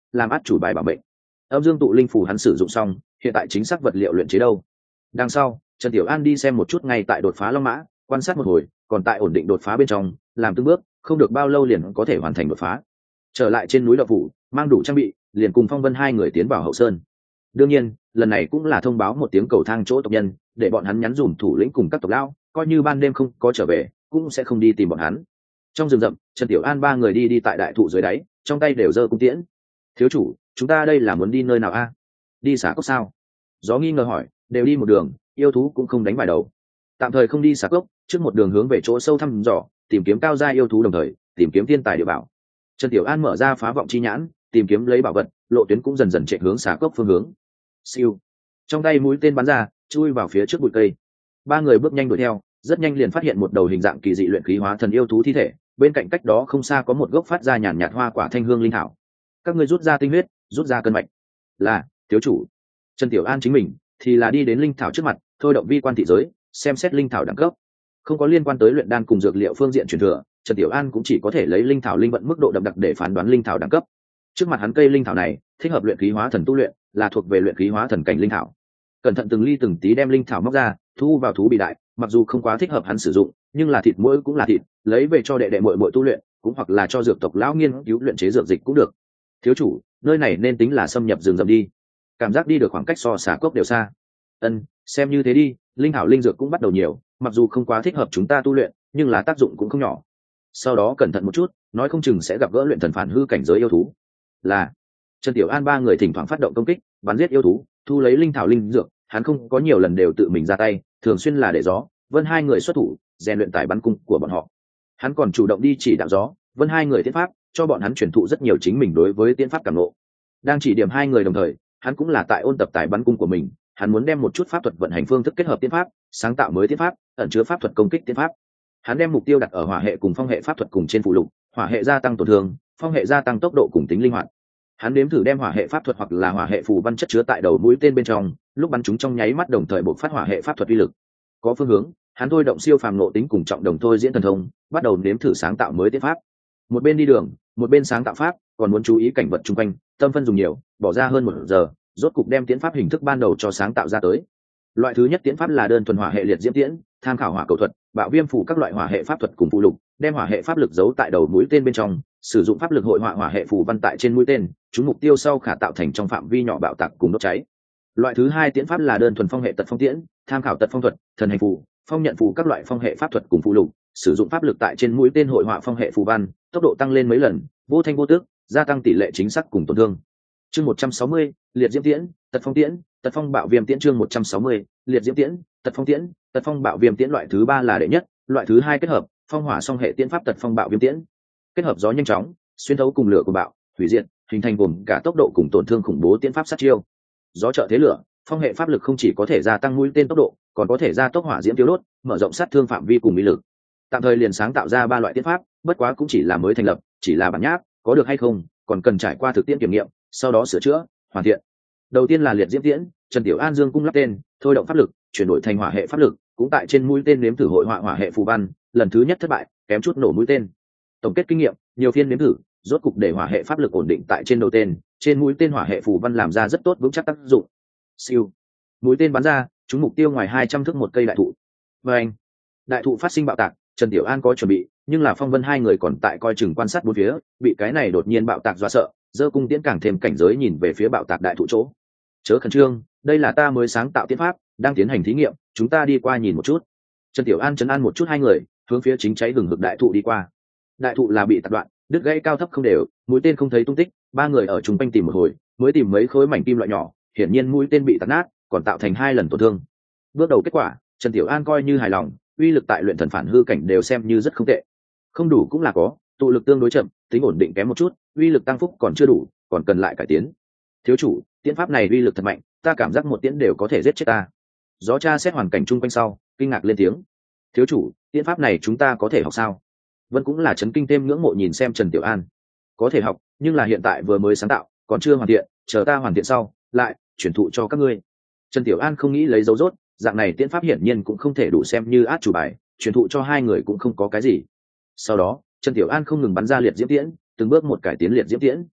làm át chủ bài bảo mệnh. Âm dương tụ linh phù hắn sử dụng xong, hiện tại chính xác vật liệu luyện chế đâu. Đằng sau Trần Tiểu An đi xem một chút ngay tại đột phá long mã, quan sát một hồi, còn tại ổn định đột phá bên trong, làm từng bước, không được bao lâu liền có thể hoàn thành đột phá. Trở lại trên núi Đậu Phủ, mang đủ trang bị, liền cùng Phong Vân hai người tiến vào hậu sơn. Đương nhiên, lần này cũng là thông báo một tiếng cầu thang chỗ tộc nhân, để bọn hắn nhắn dùm thủ lĩnh cùng các tộc lão, coi như ban đêm không có trở về, cũng sẽ không đi tìm bọn hắn. Trong rừng rậm, Trần Tiểu An ba người đi tại đại thụ dưới đáy, trong tay đều giơ cung tiễn. Thiếu chủ, chúng ta đây là muốn đi nơi nào a? Đi xả cốc sao? Gió nghi ngờ hỏi. Đều đi một đường, yêu thú cũng không đánh vài đầu. Tạm thời không đi xả cốc, trước một đường hướng về chỗ sâu thăm dò, tìm kiếm cao gia yêu thú, đồng thời tìm kiếm thiên tài địa bảo. Trần Tiểu An mở ra phá vọng chi nhãn, tìm kiếm lấy bảo vật, lộ tuyến cũng dần dần chạy hướng xả cốc phương hướng. Siêu, trong tay mũi tên bắn ra, chui vào phía trước bụi cây. Ba người bước nhanh đuổi theo, rất nhanh liền phát hiện một đầu hình dạng kỳ dị luyện khí hóa thần yêu thú thi thể, bên cạnh cách đó không xa có một gốc phát ra nhàn nhạt hoa quả thanh hương linh thảo. Các ngươi rút ra tinh huyết, rút ra cân mạch. Là, thiếu chủ. Trần Tiểu An chính mình thì là đi đến linh thảo trước mặt, thôi động vi quan thị giới, xem xét linh thảo đẳng cấp. Không có liên quan tới luyện đan cùng dược liệu phương diện truyền thừa, Trần Tiểu An cũng chỉ có thể lấy linh thảo linh vận mức độ đậm đặc để phán đoán linh thảo đẳng cấp. Trước mặt hắn cây linh thảo này thích hợp luyện khí hóa thần tu luyện, là thuộc về luyện khí hóa thần cảnh linh thảo. Cẩn thận từng ly từng tí đem linh thảo móc ra, thu vào thú bị đại, mặc dù không quá thích hợp hắn sử dụng, nhưng là thịt muỗi cũng là thịt, lấy về cho đệ đệ muội muội tu luyện, cũng hoặc là cho dược tộc lão nghiên cứu luyện chế dược dịch cũng được. Thiếu chủ, nơi này nên tính là xâm nhập rừng rậm đi. Cảm giác đi được khoảng cách so xả cốc đều xa. Xem như thế đi, linh thảo linh dược cũng bắt đầu nhiều, mặc dù không quá thích hợp chúng ta tu luyện, nhưng là tác dụng cũng không nhỏ. Sau đó cẩn thận một chút, nói không chừng sẽ gặp gỡ luyện thần phản hư cảnh giới yêu thú. Là Trần Tiểu An ba người thỉnh thoảng phát động công kích, bắn giết yêu thú, thu lấy linh thảo linh dược, hắn không có nhiều lần đều tự mình ra tay, thường xuyên là để Gió, Vân hai người xuất thủ, rèn luyện tài bắn cung của bọn họ. Hắn còn chủ động đi chỉ đạo Gió, Vân hai người tiến pháp, cho bọn hắn truyền thụ rất nhiều chính mình đối với tiến pháp cảm ngộ. Đang chỉ điểm hai người đồng thời, hắn cũng là tại ôn tập tài bắn cung của mình, hắn muốn đem một chút pháp thuật vận hành phương thức kết hợp tiến pháp, sáng tạo mới tiến pháp, ẩn chứa pháp thuật công kích tiến pháp. Hắn đem mục tiêu đặt ở hỏa hệ cùng phong hệ pháp thuật cùng trên phụ lục, hỏa hệ gia tăng tổn thương, phong hệ gia tăng tốc độ cùng tính linh hoạt. Hắn đếm thử đem hỏa hệ pháp thuật hoặc là hỏa hệ phù văn chất chứa tại đầu mũi tên bên trong, lúc bắn chúng trong nháy mắt đồng thời bộc phát hỏa hệ pháp thuật uy lực. Có phương hướng, hắn thôi động siêu phàm nộ tính cùng trọng đồng thôi diễn thần thông, bắt đầu nếm thử sáng tạo mới tiến pháp. Một bên đi đường, một bên sáng tạo pháp, còn muốn chú ý cảnh vật xung quanh, tâm phân dùng nhiều, bỏ ra hơn 1 giờ, rốt cục đem tiến pháp hình thức ban đầu cho sáng tạo ra tới. Loại thứ nhất tiến pháp là đơn thuần hỏa hệ liệt diễm tiễn, tham khảo hỏa cầu thuật, bạo viêm phủ các loại hỏa hệ pháp thuật cùng phụ lục, đem hỏa hệ pháp lực giấu tại đầu mũi tên bên trong, sử dụng pháp lực hội họa hỏa hệ phù văn tại trên mũi tên, chúng mục tiêu sau khả tạo thành trong phạm vi nhỏ bạo tạc cùng đốt cháy. Loại thứ hai tiến pháp là đơn thuần phong hệ tật phong tiễn, tham khảo tật phong thuật, thần hành phù, phong nhận phù các loại phong hệ pháp thuật cùng phụ lục, sử dụng pháp lực tại trên mũi tên hội họa phong hệ phù văn, tốc độ tăng lên mấy lần, vô thanh vô tước, gia tăng tỷ lệ chính xác cùng tổn thương. Chương 160, liệt diễm tiễn, tật phong tiễn, tật phong bạo viêm tiễn. Chương 160, liệt diễm tiễn, tật phong tiễn, tật phong bạo viêm tiễn. Loại thứ ba là đệ nhất, loại thứ hai kết hợp phong hỏa song hệ tiễn pháp tật phong bạo viêm tiễn, kết hợp gió nhanh chóng, xuyên thấu cùng lửa của bạo, hủy diệt, hình thành gồm cả tốc độ cùng tổn thương khủng bố tiễn pháp sát chiêu. Gió trợ thế lửa, phong hệ pháp lực không chỉ có thể gia tăng mũi tên tốc độ, còn có thể gia tốc hỏa diễm tiêu đốt, mở rộng sát thương phạm vi cùng uy lực. Tạm thời liền sáng tạo ra 3 loại tiễn pháp, bất quá cũng chỉ là mới thành lập, chỉ là bản nháp, có được hay không, còn cần trải qua thực tiễn kiểm nghiệm, sau đó sửa chữa, hoàn thiện. Đầu tiên là liệt diễm tiễn, Trần Tiểu An dương cung lắp tên, thôi động pháp lực, chuyển đổi thành hỏa hệ pháp lực, cũng tại trên mũi tên nếm thử hội họa hỏa hệ phù văn, lần thứ nhất thất bại, kém chút nổ mũi tên. Tổng kết kinh nghiệm, nhiều phiên nếm thử, rốt cục để hỏa hệ pháp lực ổn định tại trên đầu tên, trên mũi tên hỏa hệ phù văn làm ra rất tốt vững chắc tác dụng. Siêu, mũi tên bắn ra, trúng mục tiêu ngoài 200 thước một cây đại thụ. Và anh, đại thụ phát sinh bạo tạc, Trần Tiểu An có chuẩn bị, nhưng là Phong Vân hai người còn tại coi chừng quan sát bốn phía, bị cái này đột nhiên bạo tạc dọa sợ, giơ cung tiễn càng thêm cảnh giới nhìn về phía bạo tạc đại thụ chỗ. Chớ khẩn trương, đây là ta mới sáng tạo tiến pháp, đang tiến hành thí nghiệm, chúng ta đi qua nhìn một chút. Trần Tiểu An trấn an một chút hai người, hướng phía chính cháy hừng hực đại thụ đi qua. Đại thụ là bị tạc đoạn, đứt gãy cao thấp không đều, mũi tên không thấy tung tích, ba người ở chung quanh tìm một hồi, mới tìm mấy khối mảnh kim loại nhỏ, hiển nhiên mũi tên bị tạc nát, còn tạo thành 2 lần tổn thương. Bước đầu kết quả, Trần Tiểu An coi như hài lòng, uy lực tại luyện thần phản hư cảnh đều xem như rất không tệ. Không đủ cũng là có, tụ lực tương đối chậm, tính ổn định kém một chút, uy lực tăng phúc còn chưa đủ, còn cần lại cải tiến. Thiếu chủ, tiễn pháp này uy lực thật mạnh, ta cảm giác một tiễn đều có thể giết chết ta. Gió tra xét hoàn cảnh chung quanh sau, kinh ngạc lên tiếng. Thiếu chủ, tiễn pháp này chúng ta có thể học sao? Vân cũng là chấn kinh thêm ngưỡng mộ nhìn xem Trần Tiểu An. Có thể học, nhưng là hiện tại vừa mới sáng tạo, còn chưa hoàn thiện, chờ ta hoàn thiện sau, lại chuyển thụ cho các ngươi. Trần Tiểu An không nghĩ lấy dấu rốt, dạng này tiễn pháp hiển nhiên cũng không thể đủ xem như át chủ bài, chuyển thụ cho hai người cũng không có cái gì. Sau đó, Trần Tiểu An không ngừng bắn ra liệt diễm tiễn, từng bước một cải tiến liệt diễm tiễn.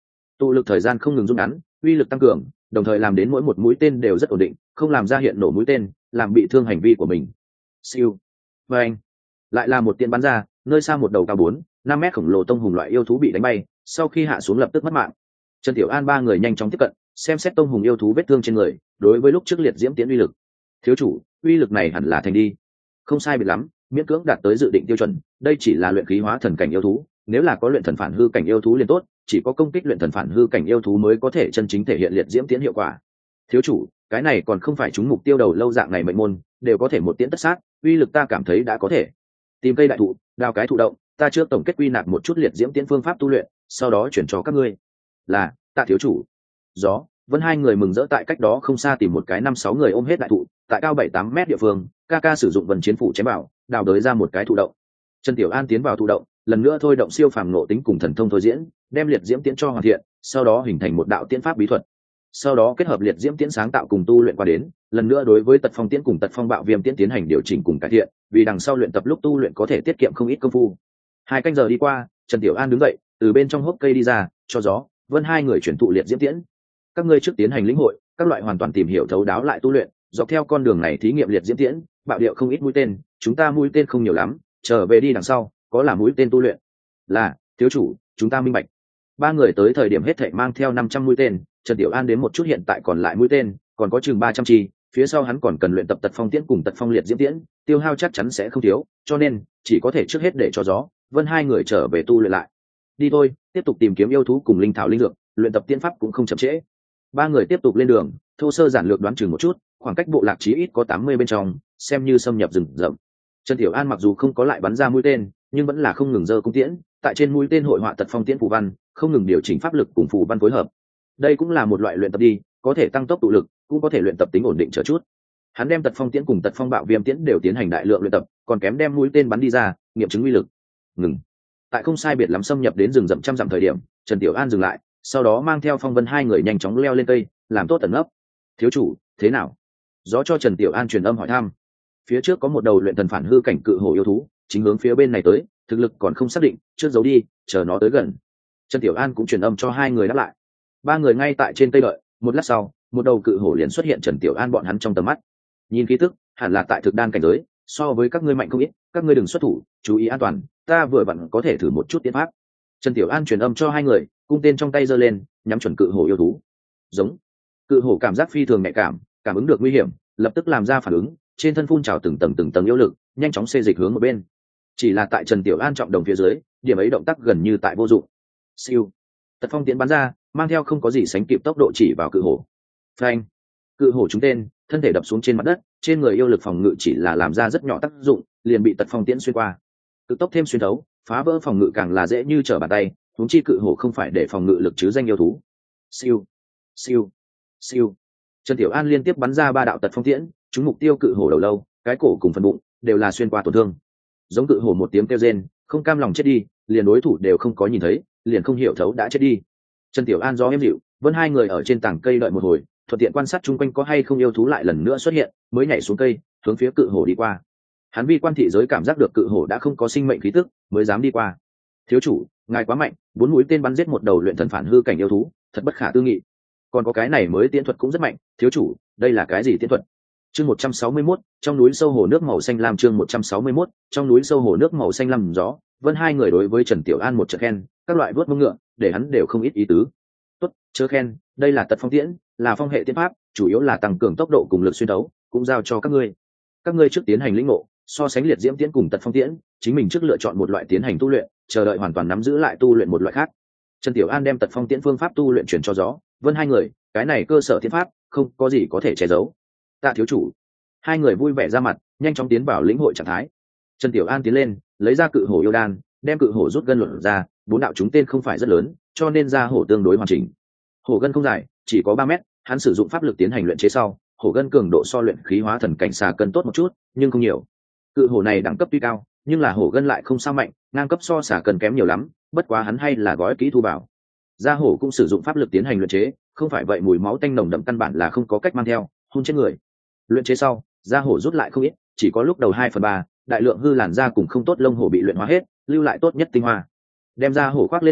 tụ lực thời gian không ngừng rút ngắn, uy lực tăng cường, đồng thời làm đến mỗi một mũi tên đều rất ổn định, không làm ra hiện nổ mũi tên, làm bị thương hành vi của mình. Siêu, và anh lại là một tiên bắn ra, nơi xa một đầu cao 4-5 mét khổng lồ tông hùng loại yêu thú bị đánh bay, sau khi hạ xuống lập tức mất mạng. Trần Tiểu An ba người nhanh chóng tiếp cận, xem xét tông hùng yêu thú vết thương trên người, đối với lúc trước liệt diễm tiễn uy lực. Thiếu chủ, uy lực này hẳn là thành đi. Không sai biệt lắm, miễn cưỡng đạt tới dự định tiêu chuẩn, đây chỉ là luyện khí hóa thần cảnh yêu thú, nếu là có luyện thần phản hư cảnh yêu thú liền tốt, chỉ có công kích luyện thần phản hư cảnh yêu thú mới có thể chân chính thể hiện liệt diễm tiễn hiệu quả. Thiếu chủ, cái này còn không phải chúng mục tiêu đầu lâu dạng này mệnh môn, đều có thể một tiễn tất sát, uy lực ta cảm thấy đã có thể. Tìm cây đại thụ, đào cái thụ động, ta trước tổng kết quy nạp một chút liệt diễm tiễn phương pháp tu luyện, sau đó chuyển cho các ngươi. Là, tạ thiếu chủ. Gió, Vân hai người mừng rỡ tại cách đó không xa tìm một cái 5-6 người ôm hết đại thụ, tại cao 7-8 mét địa phương, ca sử dụng vần chiến phủ chém bảo, đào đới ra một cái thụ động. Trần Tiểu An tiến vào thụ động, lần nữa thôi động siêu phàm ngộ tính cùng thần thông thôi diễn, đem liệt diễm tiễn cho hoàn thiện, sau đó hình thành một đạo tiễn pháp bí thuật. Sau đó kết hợp liệt diễm tiễn sáng tạo cùng tu luyện qua đến, lần nữa đối với tật phong tiễn cùng tật phong bạo viêm tiễn tiến hành điều chỉnh cùng cải thiện, vì đằng sau luyện tập lúc tu luyện có thể tiết kiệm không ít công phu. 2 canh giờ đi qua, Trần Tiểu An đứng dậy, từ bên trong hốc cây đi ra, cho gió, Vân hai người chuyển tụ liệt diễm tiễn. Các ngươi trước tiến hành lĩnh hội, các loại hoàn toàn tìm hiểu thấu đáo lại tu luyện, dọc theo con đường này thí nghiệm liệt diễm tiễn, bạo điệu không ít mũi tên, chúng ta mũi tên không nhiều lắm, trở về đi đằng sau, có là mũi tên tu luyện. Là, thiếu chủ, chúng ta minh bạch. Ba người tới thời điểm hết thảy mang theo 500 mũi tên, Trần Tiểu An đến một chút hiện tại còn lại mũi tên, còn có chừng 300 chi, phía sau hắn còn cần luyện tập tật phong tiễn cùng tật phong liệt diễm tiễn, tiêu hao chắc chắn sẽ không thiếu, cho nên chỉ có thể trước hết để cho gió, Vân hai người trở về tu luyện lại. Đi thôi, tiếp tục tìm kiếm yêu thú cùng linh thảo linh dược, luyện tập tiên pháp cũng không chậm trễ. Ba người tiếp tục lên đường, thô sơ giản lược đoán chừng một chút, khoảng cách bộ lạc chí ít có 80 bên trong, xem như xâm nhập rừng rậm. Trần Tiểu An mặc dù không có lại bắn ra mũi tên, nhưng vẫn là không ngừng giơ cung tiễn, tại trên mũi tên hội họa tật phong tiễn phù văn, không ngừng điều chỉnh pháp lực cùng phù văn phối hợp. Đây cũng là một loại luyện tập đi, có thể tăng tốc tụ lực, cũng có thể luyện tập tính ổn định chờ chút. Hắn đem tật phong tiễn cùng tật phong bạo viêm tiễn đều tiến hành đại lượng luyện tập, còn kém đem mũi tên bắn đi ra, nghiệm chứng uy lực. Ngừng. Tại không sai biệt lắm xâm nhập đến rừng rậm trăm dặm thời điểm, Trần Tiểu An dừng lại, sau đó mang theo Phong Vân hai người nhanh chóng leo lên cây, làm tốt tận ấp. Thiếu chủ, thế nào? Gió cho Trần Tiểu An truyền âm hỏi thăm. Phía trước có một đầu luyện thần phản hư cảnh cự hổ yêu thú, chính hướng phía bên này tới, thực lực còn không xác định, trước giấu đi, chờ nó tới gần. Trần Tiểu An cũng truyền âm cho hai người đáp lại. Ba người ngay tại trên cây đợi, một lát sau, một đầu cự hổ liền xuất hiện Trần Tiểu An bọn hắn trong tầm mắt. Nhìn khí tức, hẳn là tại thực đan cảnh giới, so với các ngươi mạnh không ít, các ngươi đừng xuất thủ, chú ý an toàn, ta vừa vặn có thể thử một chút tiến pháp. Trần Tiểu An truyền âm cho hai người, cung tên trong tay giơ lên, nhắm chuẩn cự hổ yêu thú. Giống. Cự hổ cảm giác phi thường nhạy cảm, cảm ứng được nguy hiểm, lập tức làm ra phản ứng, trên thân phun trào từng tầng yêu lực, nhanh chóng xê dịch hướng một bên. Chỉ là tại Trần Tiểu An trọng đồng phía dưới, điểm ấy động tác gần như tại vô dụng. Siêu. Tật phong tiễn bắn ra, mang theo không có gì sánh kịp tốc độ chỉ vào cự hổ. Phanh. Cự hổ trúng tên, thân thể đập xuống trên mặt đất, trên người yêu lực phòng ngự chỉ là làm ra rất nhỏ tác dụng, liền bị tật phong tiễn xuyên qua. Cực tốc thêm xuyên thấu, phá vỡ phòng ngự càng là dễ như trở bàn tay, huống chi cự hổ không phải để phòng ngự lực chứ danh yêu thú. Siêu. Siêu. Siêu. Trần Tiểu An liên tiếp bắn ra 3 đạo tật phong tiễn, trúng mục tiêu cự hổ đầu lâu, cái cổ cùng phần bụng đều là xuyên qua tổn thương. Giống cự hổ một tiếng kêu rên, không cam lòng chết đi, liền đối thủ đều không có nhìn thấy, liền không hiểu thấu đã chết đi. Trần Tiểu An do êm dịu, Vân hai người ở trên tảng cây đợi một hồi, thuận tiện quan sát chung quanh có hay không yêu thú lại lần nữa xuất hiện, mới nhảy xuống cây, hướng phía cự hổ đi qua. Hắn vi quan thị giới cảm giác được cự hổ đã không có sinh mệnh khí tức, mới dám đi qua. Thiếu chủ, ngài quá mạnh, 4 mũi tên bắn giết một đầu luyện thần phản hư cảnh yêu thú, thật bất khả tư nghị. Còn có cái này mới tiễn thuật cũng rất mạnh, thiếu chủ, đây là cái gì tiễn thuật? Chương 161, trong núi sâu hồ nước màu xanh lam. Chương 161, trong núi sâu hồ nước màu xanh lam. Gió, Vân hai người đối với Trần Tiểu An một trận khen, các loại vớt mông ngựa, để hắn đều không ít ý tứ. Tốt, chớ khen, đây là tật phong tiễn, là phong hệ tiễn pháp, chủ yếu là tăng cường tốc độ cùng lực xuyên đấu, cũng giao cho các ngươi. Các ngươi trước tiến hành lĩnh ngộ, so sánh liệt diễm tiễn cùng tật phong tiễn, chính mình trước lựa chọn một loại tiến hành tu luyện, chờ đợi hoàn toàn nắm giữ lại tu luyện một loại khác. Trần Tiểu An đem tật phong tiễn phương pháp tu luyện chuyển cho Gió, Vân hai người, cái này cơ sở tiễn pháp, không có gì có thể che giấu. Tạ thiếu chủ. Hai người vui vẻ ra mặt, nhanh chóng tiến vào lĩnh hội trạng thái. Trần Tiểu An tiến lên, lấy ra cự hổ yêu đan, đem cự hổ rút gân luận ra, 4 đạo chúng tên không phải rất lớn, cho nên da hổ tương đối hoàn chỉnh. Hổ gân không dài, chỉ có 3 mét, hắn sử dụng pháp lực tiến hành luyện chế sau, hổ gân cường độ so luyện khí hóa thần cảnh xà cân tốt một chút, nhưng không nhiều. Cự hổ này đẳng cấp tuy cao, nhưng là hổ gân lại không sao mạnh, ngang cấp so xà cân kém nhiều lắm, bất quá hắn hay là gói kỹ thu bảo. Da hổ cũng sử dụng pháp lực tiến hành luyện chế, không phải vậy mùi máu tanh nồng đậm căn bản là không có cách mang theo, hôn chết người. Luyện chế sau, da hổ rút lại không ít, chỉ có lúc đầu 2/3, đại lượng hư làn da cùng không tốt lông hổ bị luyện hóa hết, lưu lại tốt nhất tinh hoa. Đem da hổ khoác lên người,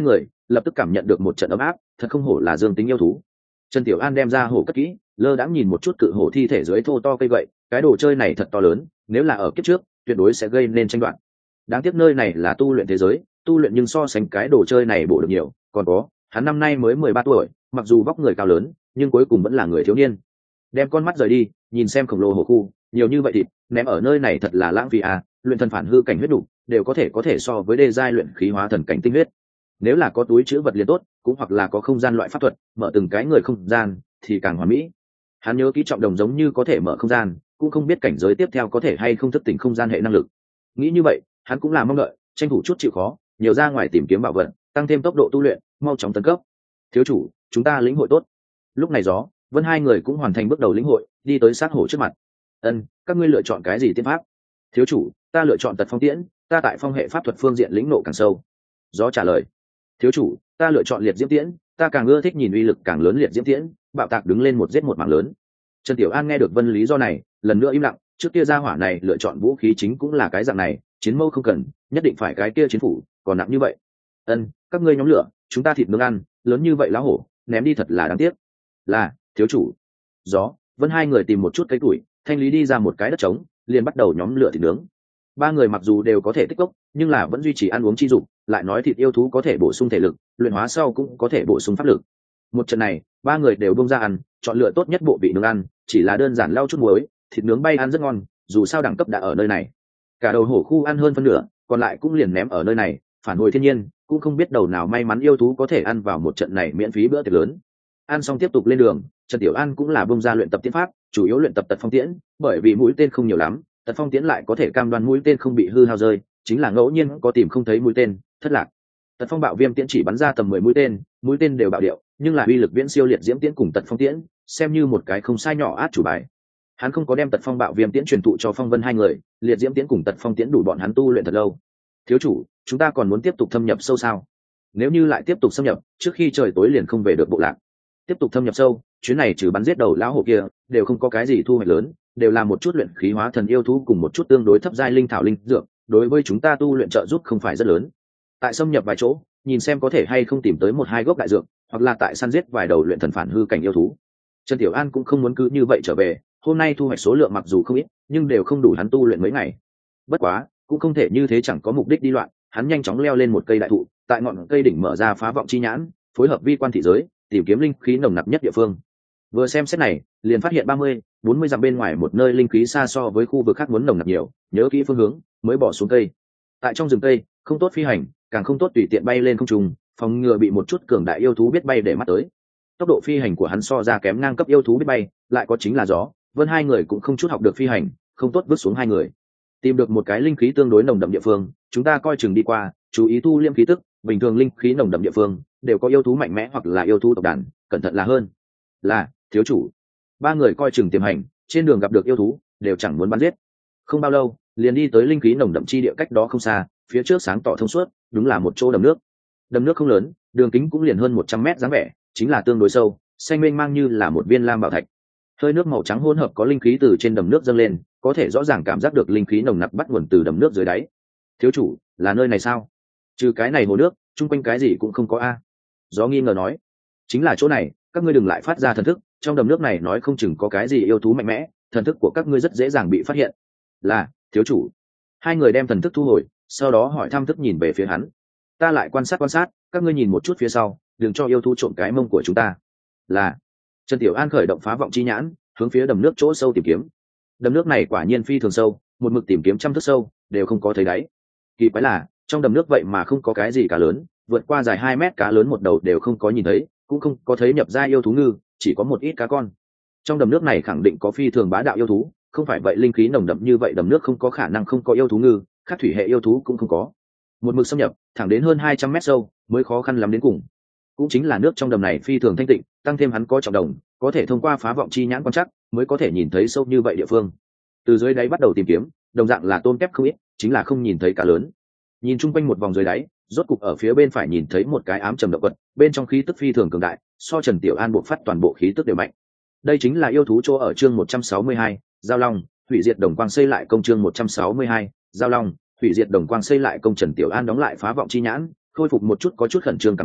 lập tức cảm nhận được một trận ấm áp, thật không hổ là dương tính yêu thú. Trần Tiểu An đem ra hổ cất kỹ, lơ đãng nhìn một chút cự hổ thi thể dưới thô to cây gậy, cái đồ chơi này thật to lớn, nếu là ở kiếp trước tuyệt đối sẽ gây nên tranh đoạt. Đáng tiếc nơi này là tu luyện thế giới, tu luyện nhưng so sánh cái đồ chơi này bổ được nhiều, còn có hắn năm nay mới 13 tuổi, mặc dù vóc người cao lớn nhưng cuối cùng vẫn là người thiếu niên. Đem con mắt rời đi, nhìn xem khổng lồ hổ khu, nhiều như vậy thịt ném ở nơi này thật là lãng phí à. Luyện thần phản hư cảnh huyết đủ đều có thể so với đê giai luyện khí hóa thần cảnh tinh huyết. Nếu là có túi chữ vật liền tốt, cũng hoặc là có không gian loại pháp thuật mở từng cái người không gian thì càng hoàn mỹ. Hắn nhớ kỹ trọng đồng giống như có thể mở không gian, cũng không biết cảnh giới tiếp theo có thể hay không thức tỉnh không gian hệ năng lực. Nghĩ như vậy, hắn cũng là mong đợi tranh thủ chút chịu khó, nhiều ra ngoài tìm kiếm bảo vật, tăng thêm tốc độ tu luyện, mau chóng tấn cấp. Thiếu chủ, chúng ta lĩnh hội tốt. Lúc này gió Vân hai người cũng hoàn thành bước đầu lĩnh hội, đi tới sát hổ trước mặt. Các ngươi lựa chọn cái gì tiên pháp? Thiếu chủ, ta lựa chọn tật phong tiễn, ta tại phong hệ pháp thuật phương diện lĩnh nộ càng sâu. Gió trả lời. Thiếu chủ, ta lựa chọn liệt diễm tiễn, ta càng ưa thích nhìn uy lực càng lớn liệt diễm tiễn, bạo tạc đứng lên một giết một mạng lớn. Trần Tiểu An nghe được Vân lý do này, lần nữa im lặng, trước kia gia hỏa này lựa chọn vũ khí chính cũng là cái dạng này, chiến mâu không cần, nhất định phải cái kia chiến phủ, còn nặng như vậy. Các ngươi nhóm lửa, chúng ta thịt nướng ăn, lớn như vậy lá hổ, ném đi thật là đáng tiếc. Là, thiếu chủ. Gió Vân hai người tìm một chút cây củi, thanh lý đi ra một cái đất trống, liền bắt đầu nhóm lửa thịt nướng. Ba người mặc dù đều có thể tích cốc, nhưng là vẫn duy trì ăn uống chi dụng, lại nói thịt yêu thú có thể bổ sung thể lực, luyện hóa sau cũng có thể bổ sung pháp lực. Một trận này, ba người đều bung ra ăn, chọn lựa tốt nhất bộ vị nướng ăn, chỉ là đơn giản lau chút muối, thịt nướng bay ăn rất ngon, dù sao đẳng cấp đã ở nơi này. Cả đầu hổ khu ăn hơn phân nửa, còn lại cũng liền ném ở nơi này, phản hồi thiên nhiên, cũng không biết đầu nào may mắn yêu thú có thể ăn vào một trận này miễn phí bữa tiệc lớn. Ăn xong tiếp tục lên đường, Trần Tiểu An cũng là bung ra luyện tập tiễn pháp, chủ yếu luyện tập tật phong tiễn, bởi vì mũi tên không nhiều lắm, tật phong tiễn lại có thể cam đoan mũi tên không bị hư hao rơi, chính là ngẫu nhiên có tìm không thấy mũi tên, thất lạc. Tật phong bạo viêm tiễn chỉ bắn ra tầm 10 mũi tên đều bạo điệu, nhưng là uy lực viễn siêu liệt diễm tiễn cùng tật phong tiễn, xem như một cái không sai nhỏ át chủ bài. Hắn không có đem tật phong bạo viêm tiễn truyền thụ cho Phong Vân hai người, liệt diễm tiễn cùng tật phong tiễn đủ bọn hắn tu luyện thật lâu. Thiếu chủ, chúng ta còn muốn tiếp tục thâm nhập sâu sao? Nếu như lại tiếp tục xâm nhập, trước khi trời tối liền không về được bộ lạc. Tiếp tục thâm nhập sâu, chuyến này trừ bắn giết đầu lão hổ kia, đều không có cái gì thu hoạch lớn, đều là một chút luyện khí hóa thần yêu thú cùng một chút tương đối thấp giai linh thảo linh dược, đối với chúng ta tu luyện trợ giúp không phải rất lớn. Tại xâm nhập vài chỗ, nhìn xem có thể hay không tìm tới một hai gốc đại dược, hoặc là tại săn giết vài đầu luyện thần phản hư cảnh yêu thú. Trần Tiểu An cũng không muốn cứ như vậy trở về, hôm nay thu hoạch số lượng mặc dù không ít, nhưng đều không đủ hắn tu luyện mấy ngày. Bất quá, cũng không thể như thế chẳng có mục đích đi loạn, hắn nhanh chóng leo lên một cây đại thụ, tại ngọn cây đỉnh mở ra phá vọng chi nhãn, phối hợp vi quan thị giới, tìm kiếm linh khí nồng nặc nhất địa phương. Vừa xem xét này, liền phát hiện 30-40 dặm bên ngoài một nơi linh khí xa so với khu vực khác muốn nồng nặc nhiều, nhớ kỹ phương hướng, mới bỏ xuống cây. Tại trong rừng cây, không tốt phi hành, càng không tốt tùy tiện bay lên không trung, phòng ngừa bị một chút cường đại yêu thú biết bay để mắt tới. Tốc độ phi hành của hắn so ra kém ngang cấp yêu thú biết bay, lại có chính là gió, Vân hai người cũng không chút học được phi hành, không tốt vứt xuống hai người. Tìm được một cái linh khí tương đối nồng đậm địa phương, chúng ta coi chừng đi qua, chú ý thu liêm khí tức, bình thường linh khí nồng đậm địa phương đều có yêu thú mạnh mẽ hoặc là yêu thú tộc đàn, cẩn thận là hơn. Là, thiếu chủ. Ba người coi chừng tiềm hành, trên đường gặp được yêu thú, đều chẳng muốn bắn giết. Không bao lâu, liền đi tới linh khí nồng đậm chi địa cách đó không xa, phía trước sáng tỏ thông suốt, đúng là một chỗ đầm nước. Đầm nước không lớn, đường kính cũng liền hơn 100 mét dáng vẻ, chính là tương đối sâu, xanh mênh mang như là một viên lam bảo thạch. Hơi nước màu trắng hỗn hợp có linh khí từ trên đầm nước dâng lên, có thể rõ ràng cảm giác được linh khí nồng nặc bắt nguồn từ đầm nước dưới đáy. Thiếu chủ, là nơi này sao? Trừ cái này hồ nước, chung quanh cái gì cũng không có a. Gió nghi ngờ nói. Chính là chỗ này, các ngươi đừng lại phát ra thần thức, trong đầm nước này nói không chừng có cái gì yêu thú mạnh mẽ, thần thức của các ngươi rất dễ dàng bị phát hiện. Là, thiếu chủ. Hai người đem thần thức thu hồi, sau đó hỏi thăm thức nhìn về phía hắn. Ta lại quan sát, các ngươi nhìn một chút phía sau, đừng cho yêu thú trộm cái mông của chúng ta. Là. Trần Tiểu An khởi động phá vọng chi nhãn, hướng phía đầm nước chỗ sâu tìm kiếm. Đầm nước này quả nhiên phi thường sâu, một mực tìm kiếm trăm thước sâu, đều không có thấy đáy. Kỳ quái là, trong đầm nước vậy mà không có cái gì cá lớn, vượt qua dài 2 mét cá lớn một đầu đều không có nhìn thấy, cũng không có thấy nhập gia yêu thú ngư, chỉ có một ít cá con. Trong đầm nước này khẳng định có phi thường bá đạo yêu thú, không phải vậy linh khí nồng đậm như vậy đầm nước không có khả năng không có yêu thú ngư, khác thủy hệ yêu thú cũng không có. Một mực xâm nhập, thẳng đến hơn 200 mét sâu, mới khó khăn lắm đến cùng. Cũng chính là nước trong đầm này phi thường thanh tịnh, tăng thêm hắn có trọng đồng, có thể thông qua phá vọng chi nhãn quan trắc, mới có thể nhìn thấy sâu như vậy địa phương. Từ dưới đáy bắt đầu tìm kiếm, đồng dạng là tôm tép không ít, chính là không nhìn thấy cá lớn. Nhìn chung quanh một vòng dưới đáy, rốt cục ở phía bên phải nhìn thấy một cái ám trầm động vật, bên trong khí tức phi thường cường đại, so Trần Tiểu An bộ phát toàn bộ khí tức đều mạnh. Đây chính là yêu thú chỗ ở chương 162, Giao Long, hủy diệt đồng quang xây lại công chương 162, Giao Long, hủy diệt đồng quang xây lại công. Trần Tiểu An đóng lại phá vọng chi nhãn, khôi phục một chút có chút khẩn trương cảm xúc,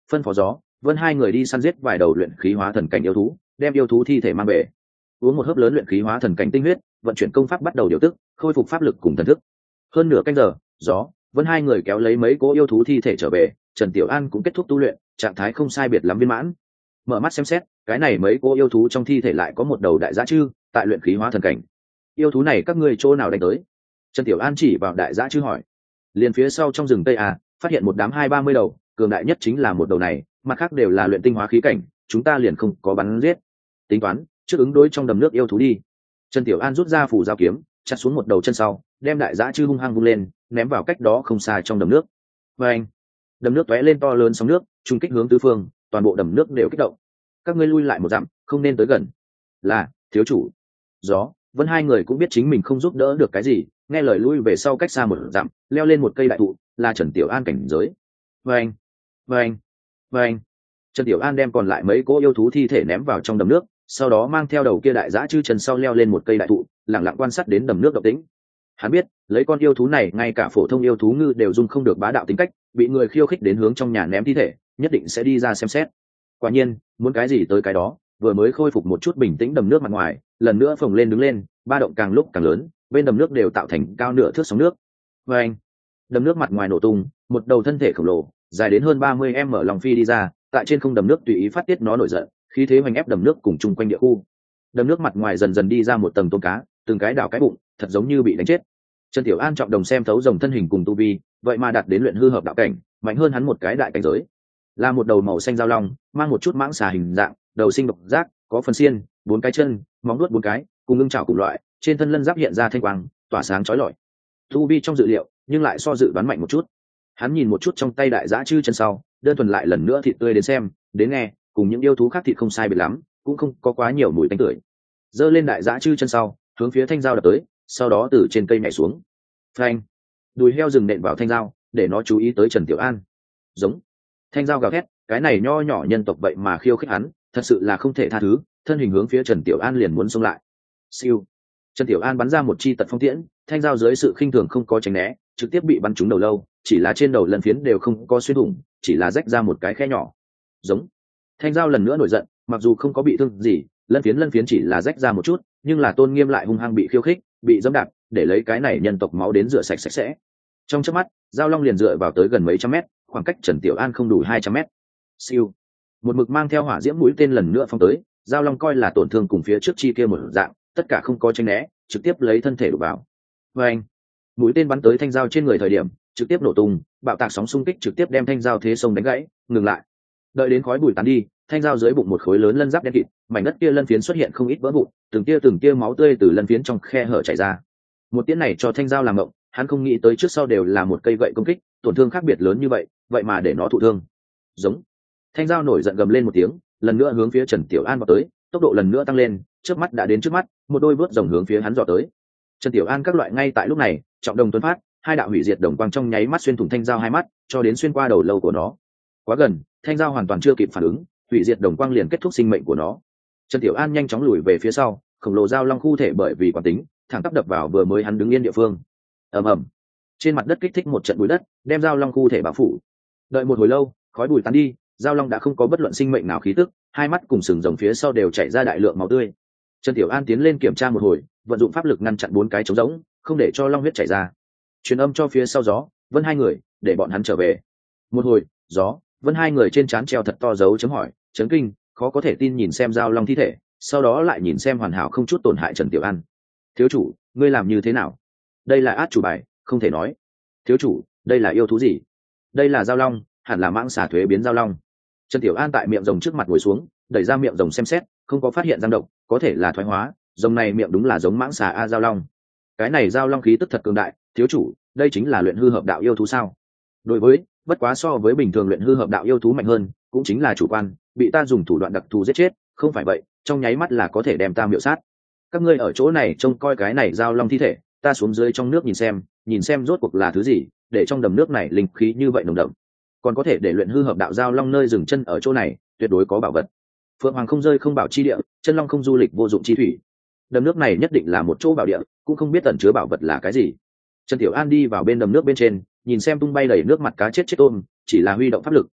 phân phó Gió, Vân hai người đi săn giết vài đầu luyện khí hóa thần cảnh yêu thú, đem yêu thú thi thể mang về. Uống một hớp lớn luyện khí hóa thần cảnh tinh huyết, vận chuyển công pháp bắt đầu điều tức, khôi phục pháp lực cùng thần thức. Hơn nửa canh giờ, Gió, Vân hai người kéo lấy mấy cỗ yêu thú thi thể trở về, Trần Tiểu An cũng kết thúc tu luyện, trạng thái không sai biệt lắm viên mãn. Mở mắt xem xét, cái này mấy cỗ yêu thú trong thi thể lại có một đầu đại dã chư, tại luyện khí hóa thần cảnh. Yêu thú này các ngươi chỗ nào đánh tới? Trần Tiểu An chỉ vào đại dã chư hỏi. Liền phía sau trong rừng tây phát hiện một đám 20-30 đầu, cường đại nhất chính là một đầu này, mặt khác đều là luyện tinh hóa khí cảnh, chúng ta liền không có bắn giết. Tính toán, trước ứng đối trong đầm nước yêu thú đi. Trần Tiểu An rút ra phủ dao kiếm, chặt xuống một đầu chân sau, đem đại dã chư hung hăng vung lên, ném vào cách đó không xa trong đầm nước. Và anh, đầm nước tóe lên to lớn sóng nước, trung kích hướng tứ phương, toàn bộ đầm nước đều kích động. Các ngươi lui lại một dặm, không nên tới gần. Là, thiếu chủ. Gió, Vân hai người cũng biết chính mình không giúp đỡ được cái gì, nghe lời lui về sau cách xa một dặm, leo lên một cây đại thụ, là Trần Tiểu An cảnh giới. Vâng, vâng, vâng. Trần Tiểu An đem còn lại mấy cỗ yêu thú thi thể ném vào trong đầm nước, sau đó mang theo đầu kia đại dã chư chân sau leo lên một cây đại thụ, lặng lặng quan sát đến đầm nước động tĩnh. Hắn biết, lấy con yêu thú này ngay cả phổ thông yêu thú ngư đều dung không được bá đạo tính cách, bị người khiêu khích đến hướng trong nhà ném thi thể, nhất định sẽ đi ra xem xét. Quả nhiên, muốn cái gì tới cái đó, vừa mới khôi phục một chút bình tĩnh đầm nước mặt ngoài, lần nữa phồng lên đứng lên, ba động càng lúc càng lớn, bên đầm nước đều tạo thành cao nửa thước sóng nước. Và anh, đầm nước mặt ngoài nổ tung, một đầu thân thể khổng lồ, dài đến hơn 30 m lòng phi đi ra, tại trên không đầm nước tùy ý phát tiết nó nổi giận, khí thế hoành ép đầm nước cùng chung quanh địa khu. Đầm nước mặt ngoài dần dần đi ra một tầng tôm cá, từng cái đảo cái bụng, thật giống như bị đánh chết. Trần Tiểu An trọng đồng xem thấu rồng thân hình cùng tu vi, vậy mà đạt đến luyện hư hợp đạo cảnh, mạnh hơn hắn một cái đại cảnh giới. Là một đầu màu xanh giao long, mang một chút mãng xà hình dạng, đầu sinh độc giác, có phần xiên, 4 cái chân, móng vuốt 4 cái, cùng ưng chảo cùng loại, trên thân lân giáp hiện ra thanh quang, tỏa sáng chói lọi. Tu vi trong dự liệu, nhưng lại so dự đoán mạnh một chút. Hắn nhìn một chút trong tay đại dã chư chân sau, đơn thuần lại lần nữa thịt tươi đến xem, đến nghe, cùng những yêu thú khác thịt không sai biệt lắm, cũng không có quá nhiều mùi tanh tưởi. Giơ lên đại dã chư chân sau, hướng phía thanh dao đập tới, sau đó từ trên cây nhảy xuống. Phanh! Đùi heo rừng nện vào thanh dao, để nó chú ý tới Trần Tiểu An. Giống! Thanh dao gào thét, cái này nho nhỏ nhân tộc vậy mà khiêu khích hắn, thật sự là không thể tha thứ, thân hình hướng phía Trần Tiểu An liền muốn xông lại. Siêu! Trần Tiểu An bắn ra một chi tật phong tiễn, thanh dao dưới sự khinh thường không có tránh né, trực tiếp bị bắn trúng đầu lâu, chỉ là trên đầu lần phiến đều không có xuyên thủng, chỉ là rách ra một cái khe nhỏ. Giống. Thanh dao lần nữa nổi giận, mặc dù không có bị thương gì, lân phiến chỉ là rách ra một chút, nhưng là tôn nghiêm lại hung hăng bị khiêu khích, bị dẫm đạp, để lấy cái này nhân tộc máu đến rửa sạch sạch sẽ. Trong chớp mắt, dao long liền dựa vào tới gần mấy trăm mét, khoảng cách Trần Tiểu An không đủ 200 mét. Siêu. Một mực mang theo hỏa diễm mũi tên lần nữa phóng tới, dao long coi là tổn thương cùng phía trước chi kia một dạng, tất cả không có tránh né, trực tiếp lấy thân thể đụng vào. Vâng. Mũi tên bắn tới thanh dao trên người thời điểm, trực tiếp nổ tung, bạo tạc sóng xung kích trực tiếp đem thanh dao thế sông đánh gãy, ngừng lại. Đợi đến khói bụi tán đi, thanh dao dưới bụng một khối lớn lân giáp đen kịt, mảnh đất kia lân phiến xuất hiện không ít vỡ vụn, từng tia máu tươi từ lân phiến trong khe hở chảy ra. Một tiễn này cho thanh dao làm ngộng, hắn không nghĩ tới trước sau đều là một cây gậy công kích, tổn thương khác biệt lớn như vậy, vậy mà để nó thụ thương. Giống. Thanh dao nổi giận gầm lên một tiếng, lần nữa hướng phía Trần Tiểu An vào tới, tốc độ lần nữa tăng lên, trước mắt đã đến trước mắt, một đôi vớt rồng hướng phía hắn dò tới. Trần Tiểu An các loại ngay tại lúc này, trọng đồng tuấn phát, hai đạo hủy diệt đồng quang trong nháy mắt xuyên thủng thanh dao hai mắt, cho đến xuyên qua đầu lâu của nó. Quá gần, thanh dao hoàn toàn chưa kịp phản ứng, hủy diệt đồng quang liền kết thúc sinh mệnh của nó. Trần Tiểu An nhanh chóng lùi về phía sau, khổng lồ dao long khu thể bởi vì quán tính, thẳng tắp đập vào vừa mới hắn đứng yên địa phương. Ầm ầm. Trên mặt đất kích thích một trận bụi đất, đem dao long khu thể bao phủ. Đợi một hồi lâu, khói bụi tán đi, dao long đã không có bất luận sinh mệnh nào khí tức, hai mắt cùng sừng rồng phía sau đều chảy ra đại lượng máu tươi. Trần Tiểu An tiến lên kiểm tra một hồi, vận dụng pháp lực ngăn chặn 4 cái trống rỗng, không để cho long huyết chảy ra. Truyền âm cho phía sau Gió, Vân hai người, để bọn hắn trở về. Một hồi, Gió, Vân hai người trên trán treo thật to dấu chấm hỏi, chấn kinh, khó có thể tin nhìn xem dao long thi thể, sau đó lại nhìn xem hoàn hảo không chút tổn hại Trần Tiểu An. Thiếu chủ, ngươi làm như thế nào? Đây là át chủ bài, không thể nói. Thiếu chủ, đây là yêu thú gì? Đây là dao long, hẳn là mãng xà thuế biến dao long. Trần Tiểu An tại miệng rồng trước mặt ngồi xuống, đẩy ra miệng rồng xem xét, không có phát hiện răng độc, có thể là thoái hóa, rồng này miệng đúng là giống mãng xà a dao long. Cái này dao long khí tức thật cường đại, thiếu chủ, đây chính là luyện hư hợp đạo yêu thú sao? Đối với, bất quá so với bình thường luyện hư hợp đạo yêu thú mạnh hơn, cũng chính là chủ quan, bị ta dùng thủ đoạn đặc thù giết chết, không phải vậy, trong nháy mắt là có thể đem ta miệu sát. Các ngươi ở chỗ này trông coi cái này dao long thi thể, ta xuống dưới trong nước nhìn xem rốt cuộc là thứ gì, để trong đầm nước này linh khí như vậy nồng đậm, còn có thể để luyện hư hợp đạo dao long nơi dừng chân ở chỗ này, tuyệt đối có bảo vật. Phượng Hoàng không rơi không bảo chi địa, chân long không du lịch vô dụng chi thủy. Đầm nước này nhất định là một chỗ bảo địa, cũng không biết ẩn chứa bảo vật là cái gì. Trần Tiểu An đi vào bên đầm nước bên trên, nhìn xem tung bay đầy nước mặt cá chết chết tôm, chỉ là huy động pháp lực,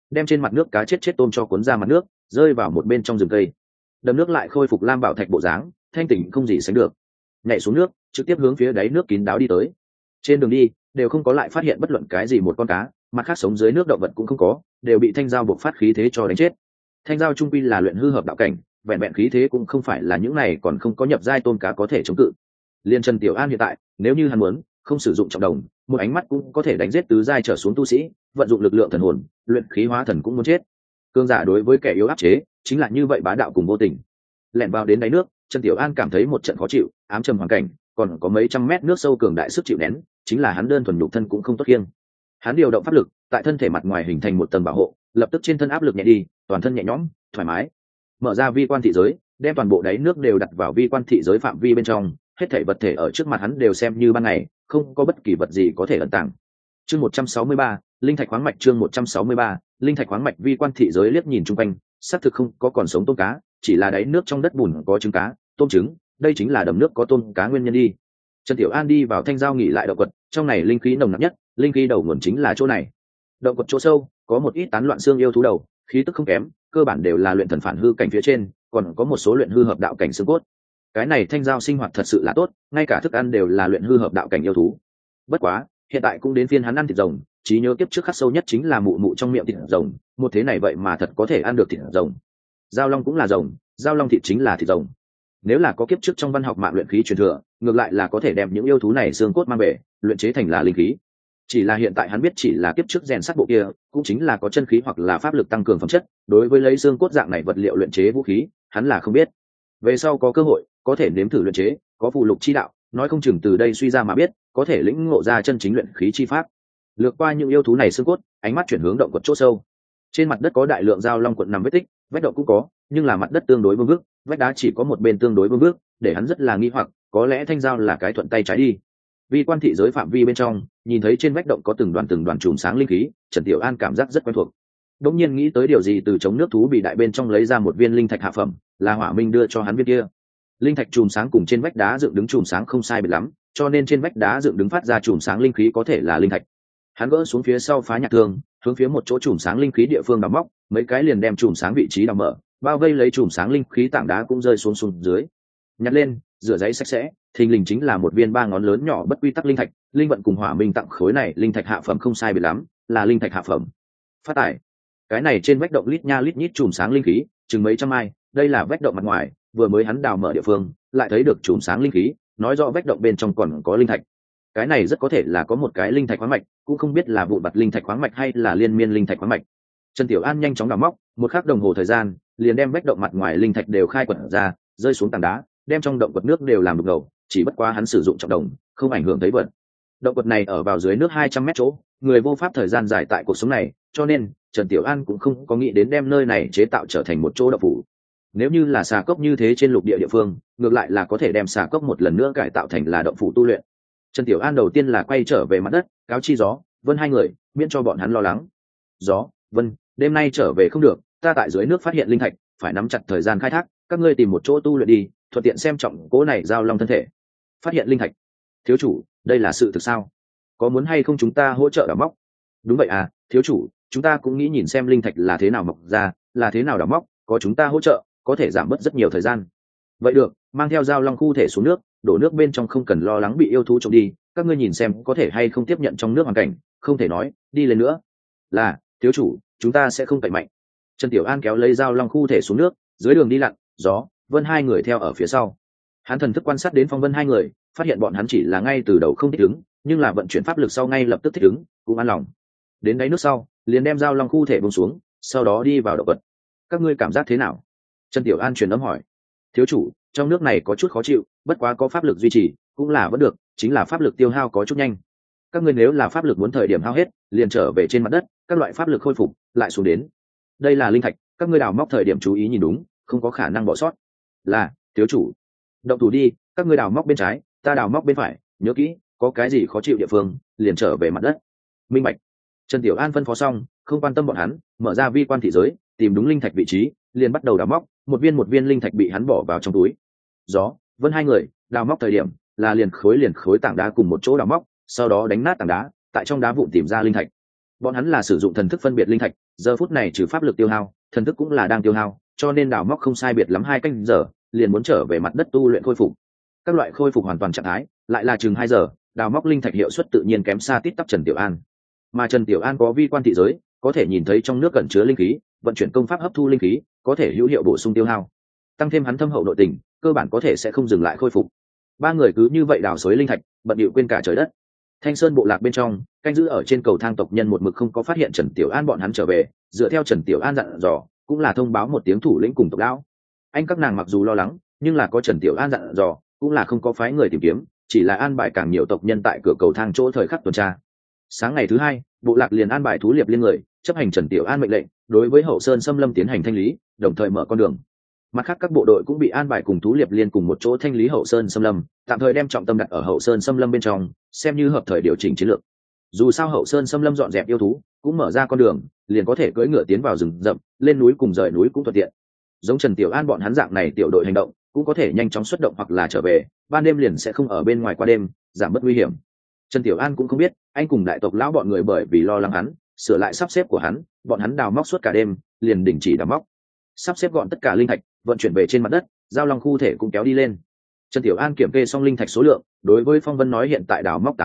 đem trên mặt nước cá chết chết tôm cho cuốn ra mặt nước, rơi vào một bên trong rừng cây. Đầm nước lại khôi phục lam bảo thạch bộ dáng, thanh tỉnh không gì sánh được. Nhảy xuống nước, trực tiếp hướng phía đáy nước kín đáo đi tới. Trên đường đi đều không có lại phát hiện bất luận cái gì một con cá, mặt khác sống dưới nước động vật cũng không có, đều bị thanh giao buộc phát khí thế cho đánh chết. Thanh giao trung quy là luyện hư hợp đạo cảnh, vẹn vẹn khí thế cũng không phải là những này còn không có nhập giai tôm cá có thể chống cự. Liên Trần Tiểu An hiện tại, nếu như hắn muốn, không sử dụng trọng đồng, một ánh mắt cũng có thể đánh giết tứ giai trở xuống tu sĩ, vận dụng lực lượng thần hồn, luyện khí hóa thần cũng muốn chết. Cương giả đối với kẻ yếu áp chế, chính là như vậy bá đạo cùng vô tình. Lẻn vào đến đáy nước, Trần Tiểu An cảm thấy một trận khó chịu, ám trầm hoàn cảnh, còn có mấy trăm mét nước sâu cường đại sức chịu nén, chính là hắn đơn thuần nhục thân cũng không tốt khiêng. Hắn điều động pháp lực, tại thân thể mặt ngoài hình thành một tầng bảo hộ, lập tức trên thân áp lực nhẹ đi, toàn thân nhẹ nhõm, thoải mái. Mở ra vi quan thị giới, đem toàn bộ đáy nước đều đặt vào vi quan thị giới phạm vi bên trong, hết thảy vật thể ở trước mặt hắn đều xem như ban ngày, không có bất kỳ vật gì có thể ẩn tàng. Chương 163, linh thạch khoáng mạch. Chương 163, linh thạch khoáng mạch. Vi quan thị giới liếc nhìn chung quanh, xác thực không có còn sống tôm cá, chỉ là đáy nước trong đất bùn có trứng cá, tôm trứng, đây chính là đầm nước có tôm cá nguyên nhân đi. Trần Tiểu An đi vào thanh giao nghỉ lại động quật, trong này linh khí nồng nặc nhất, linh khí đầu nguồn chính là chỗ này. Động quật chỗ sâu, có một ít tán loạn xương yêu thú đầu, khí tức không kém, cơ bản đều là luyện thần phản hư cảnh phía trên, còn có một số luyện hư hợp đạo cảnh xương cốt. Cái này thanh giao sinh hoạt thật sự là tốt, ngay cả thức ăn đều là luyện hư hợp đạo cảnh yêu thú. Bất quá, hiện tại cũng đến phiên hắn ăn thịt rồng, trí nhớ kiếp trước khắc sâu nhất chính là mụ mụ trong miệng thịt rồng, một thế này vậy mà thật có thể ăn được thịt rồng. Giao long cũng là rồng, giao long thịt chính là thịt rồng. Nếu là có kiếp trước trong văn học mạng luyện khí truyền thừa, ngược lại là có thể đem những yêu thú này xương cốt mang về, luyện chế thành là linh khí. Chỉ là hiện tại hắn biết chỉ là kiếp trước rèn sắt bộ kia, cũng chính là có chân khí hoặc là pháp lực tăng cường phẩm chất, đối với lấy xương cốt dạng này vật liệu luyện chế vũ khí, hắn là không biết. Về sau có cơ hội, có thể nếm thử luyện chế, có phù lục chi đạo, nói không chừng từ đây suy ra mà biết, có thể lĩnh ngộ ra chân chính luyện khí chi pháp. Lược qua những yêu thú này xương cốt, ánh mắt chuyển hướng động quật chỗ sâu. Trên mặt đất có đại lượng giao long quật nằm vết tích, vách động cũng có, nhưng là mặt đất tương đối vương vức, vách đá chỉ có một bên tương đối vương vức, để hắn rất là nghi hoặc, có lẽ thanh giao là cái thuận tay trái đi. Vi quan thị giới phạm vi bên trong, nhìn thấy trên vách động có từng đoàn chùm sáng linh khí, Trần Tiểu An cảm giác rất quen thuộc. Đống nhiên nghĩ tới điều gì, từ chống nước thú bị đại bên trong lấy ra một viên linh thạch hạ phẩm, là Hỏa Minh đưa cho hắn viên kia. Linh thạch chùm sáng cùng trên vách đá dựng đứng chùm sáng không sai biệt lắm, cho nên trên vách đá dựng đứng phát ra chùm sáng linh khí có thể là linh thạch. Hắn gỡ xuống phía sau phá nhạc thương, hướng phía một chỗ chùm sáng linh khí địa phương đào móc, mấy cái liền đem chùm sáng vị trí đào mở, bao vây lấy chùm sáng linh khí tảng đá cũng rơi xuống dưới. Nhặt lên, rửa giấy sạch sẽ, thình lình chính là một viên 3 ngón lớn nhỏ bất quy tắc linh thạch. Linh vận cùng Hỏa Minh tặng khối này linh thạch hạ phẩm không sai biệt lắm, là linh thạch hạ phẩm. Phát tải. Cái này trên vách động lít nha lít nhít chùm sáng linh khí, chừng mấy trăm ai, đây là vách động mặt ngoài, vừa mới hắn đào mở địa phương, lại thấy được chùm sáng linh khí, nói rõ vách động bên trong còn có linh thạch. Cái này rất có thể là có một cái linh thạch khoáng mạch, cũng không biết là vụn vặt linh thạch khoáng mạch hay là liên miên linh thạch khoáng mạch. Trần Tiểu An nhanh chóng đào móc, một khắc đồng hồ thời gian, liền đem vách động mặt ngoài linh thạch đều khai quật ra, rơi xuống tảng đá, đem trong động quật nước đều làm đục ngầu, chỉ bất quá hắn sử dụng trọng đồng, không ảnh hưởng thấy vật. Động quật này ở vào dưới nước 200 mét chỗ, người vô pháp thời gian dài tại cuộc sống này, cho nên Trần Tiểu An cũng không có nghĩ đến đem nơi này chế tạo trở thành một chỗ động phủ. Nếu như là xà cốc như thế trên lục địa địa phương, ngược lại là có thể đem xà cốc một lần nữa cải tạo thành là động phủ tu luyện. Trần Tiểu An đầu tiên là quay trở về mặt đất, cáo chi Gió, Vân hai người, miễn cho bọn hắn lo lắng. Gió, Vân, đêm nay trở về không được, ta tại dưới nước phát hiện linh thạch, phải nắm chặt thời gian khai thác, các ngươi tìm một chỗ tu luyện đi, thuận tiện xem trọng cố này giao long thân thể. Phát hiện linh thạch. Thiếu chủ, đây là sự thực sao? Có muốn hay không chúng ta hỗ trợ đào móc? Đúng vậy à, thiếu chủ, chúng ta cũng nghĩ nhìn xem linh thạch là thế nào mọc ra, là thế nào đào móc, có chúng ta hỗ trợ, có thể giảm bớt rất nhiều thời gian. Vậy được, mang theo giao long khu thể xuống nước, đổ nước bên trong không cần lo lắng bị yêu thú trộm đi, các ngươi nhìn xem có thể hay không tiếp nhận trong nước hoàn cảnh, không thể nói, đi lên nữa. Là, thiếu chủ, chúng ta sẽ không cậy mạnh. Trần Tiểu An kéo lấy giao long khu thể xuống nước, dưới đường đi lặn, Gió, Vân hai người theo ở phía sau. Hắn thần thức quan sát đến Phong Vân hai người, phát hiện bọn hắn chỉ là ngay từ đầu không thích ứng, nhưng là vận chuyển pháp lực sau ngay lập tức thích ứng, cũng an lòng. Đến đáy nước sau, liền đem giao long khu thể buông xuống, sau đó đi vào động vật. Các ngươi cảm giác thế nào? Trần Tiểu An truyền âm hỏi. Thiếu chủ, trong nước này có chút khó chịu, bất quá có pháp lực duy trì, cũng là vẫn được, chính là pháp lực tiêu hao có chút nhanh. Các ngươi nếu là pháp lực muốn thời điểm hao hết, liền trở về trên mặt đất, các loại pháp lực khôi phục, lại xuống đến. Đây là linh thạch, các ngươi đào móc thời điểm chú ý nhìn đúng, không có khả năng bỏ sót. Là, thiếu chủ. Động thủ đi, các ngươi đào móc bên trái, ta đào móc bên phải, nhớ kỹ, có cái gì khó chịu địa phương, liền trở về mặt đất. Minh bạch. Trần Tiểu An phân phó xong, không quan tâm bọn hắn, mở ra vi quan thị giới, tìm đúng linh thạch vị trí, liền bắt đầu đào móc, một viên linh thạch bị hắn bỏ vào trong túi. Gió, Vân hai người, đào móc thời điểm, là liền khối tảng đá cùng một chỗ đào móc, sau đó đánh nát tảng đá, tại trong đá vụn tìm ra linh thạch. Bọn hắn là sử dụng thần thức phân biệt linh thạch, giờ phút này trừ pháp lực tiêu hao, thần thức cũng là đang tiêu hao, cho nên đào móc không sai biệt lắm 2 canh giờ, liền muốn trở về mặt đất tu luyện khôi phục. Các loại khôi phục hoàn toàn trạng thái, lại là chừng 2 giờ, đào móc linh thạch hiệu suất tự nhiên kém xa tít tắp Trần Tiểu An. Mà Trần Tiểu An có vi quan thị giới, có thể nhìn thấy trong nước cẩn chứa linh khí, vận chuyển công pháp hấp thu linh khí, có thể hữu hiệu bổ sung tiêu hao. Tăng thêm hắn thâm hậu nội tình, cơ bản có thể sẽ không dừng lại khôi phục. Ba người cứ như vậy đào xới linh thạch, bận bịu quên cả trời đất. Thanh Sơn bộ lạc bên trong, canh giữ ở trên cầu thang tộc nhân một mực không có phát hiện Trần Tiểu An bọn hắn trở về, dựa theo Trần Tiểu An dặn dò, cũng là thông báo một tiếng thủ lĩnh cùng tộc lão. Anh các nàng mặc dù lo lắng, nhưng là có Trần Tiểu An dặn dò, cũng là không có phái người tìm kiếm, chỉ là an bài càng nhiều tộc nhân tại cửa cầu thang chỗ thời khắc tuần tra. Sáng ngày thứ 2, bộ lạc liền an bài thú liệp liên người, chấp hành Trần Tiểu An mệnh lệnh, đối với Hậu Sơn Xâm Lâm tiến hành thanh lý, đồng thời mở con đường. Mặt khác các bộ đội cũng bị an bài cùng thú liệp liên cùng một chỗ thanh lý Hậu Sơn Xâm Lâm, tạm thời đem trọng tâm đặt ở Hậu Sơn Xâm Lâm bên trong, xem như hợp thời điều chỉnh chiến lược. Dù sao Hậu Sơn Xâm Lâm dọn dẹp yêu thú, cũng mở ra con đường, liền có thể cưỡi ngựa tiến vào rừng rậm, lên núi cùng rời núi cũng thuận tiện. Giống Trần Tiểu An bọn hắn dạng này tiểu đội hành động, cũng có thể nhanh chóng xuất động hoặc là trở về, ban đêm liền sẽ không ở bên ngoài qua đêm, giảm bớt nguy hiểm. Trần Tiểu An cũng không biết, anh cùng đại tộc lão bọn người bởi vì lo lắng hắn, sửa lại sắp xếp của hắn, bọn hắn đào móc suốt cả đêm, liền đình chỉ đào móc. Sắp xếp gọn tất cả linh thạch, vận chuyển về trên mặt đất, giao long khu thể cũng kéo đi lên. Trần Tiểu An kiểm kê xong linh thạch số lượng, đối với Phong Vân nói hiện tại đào móc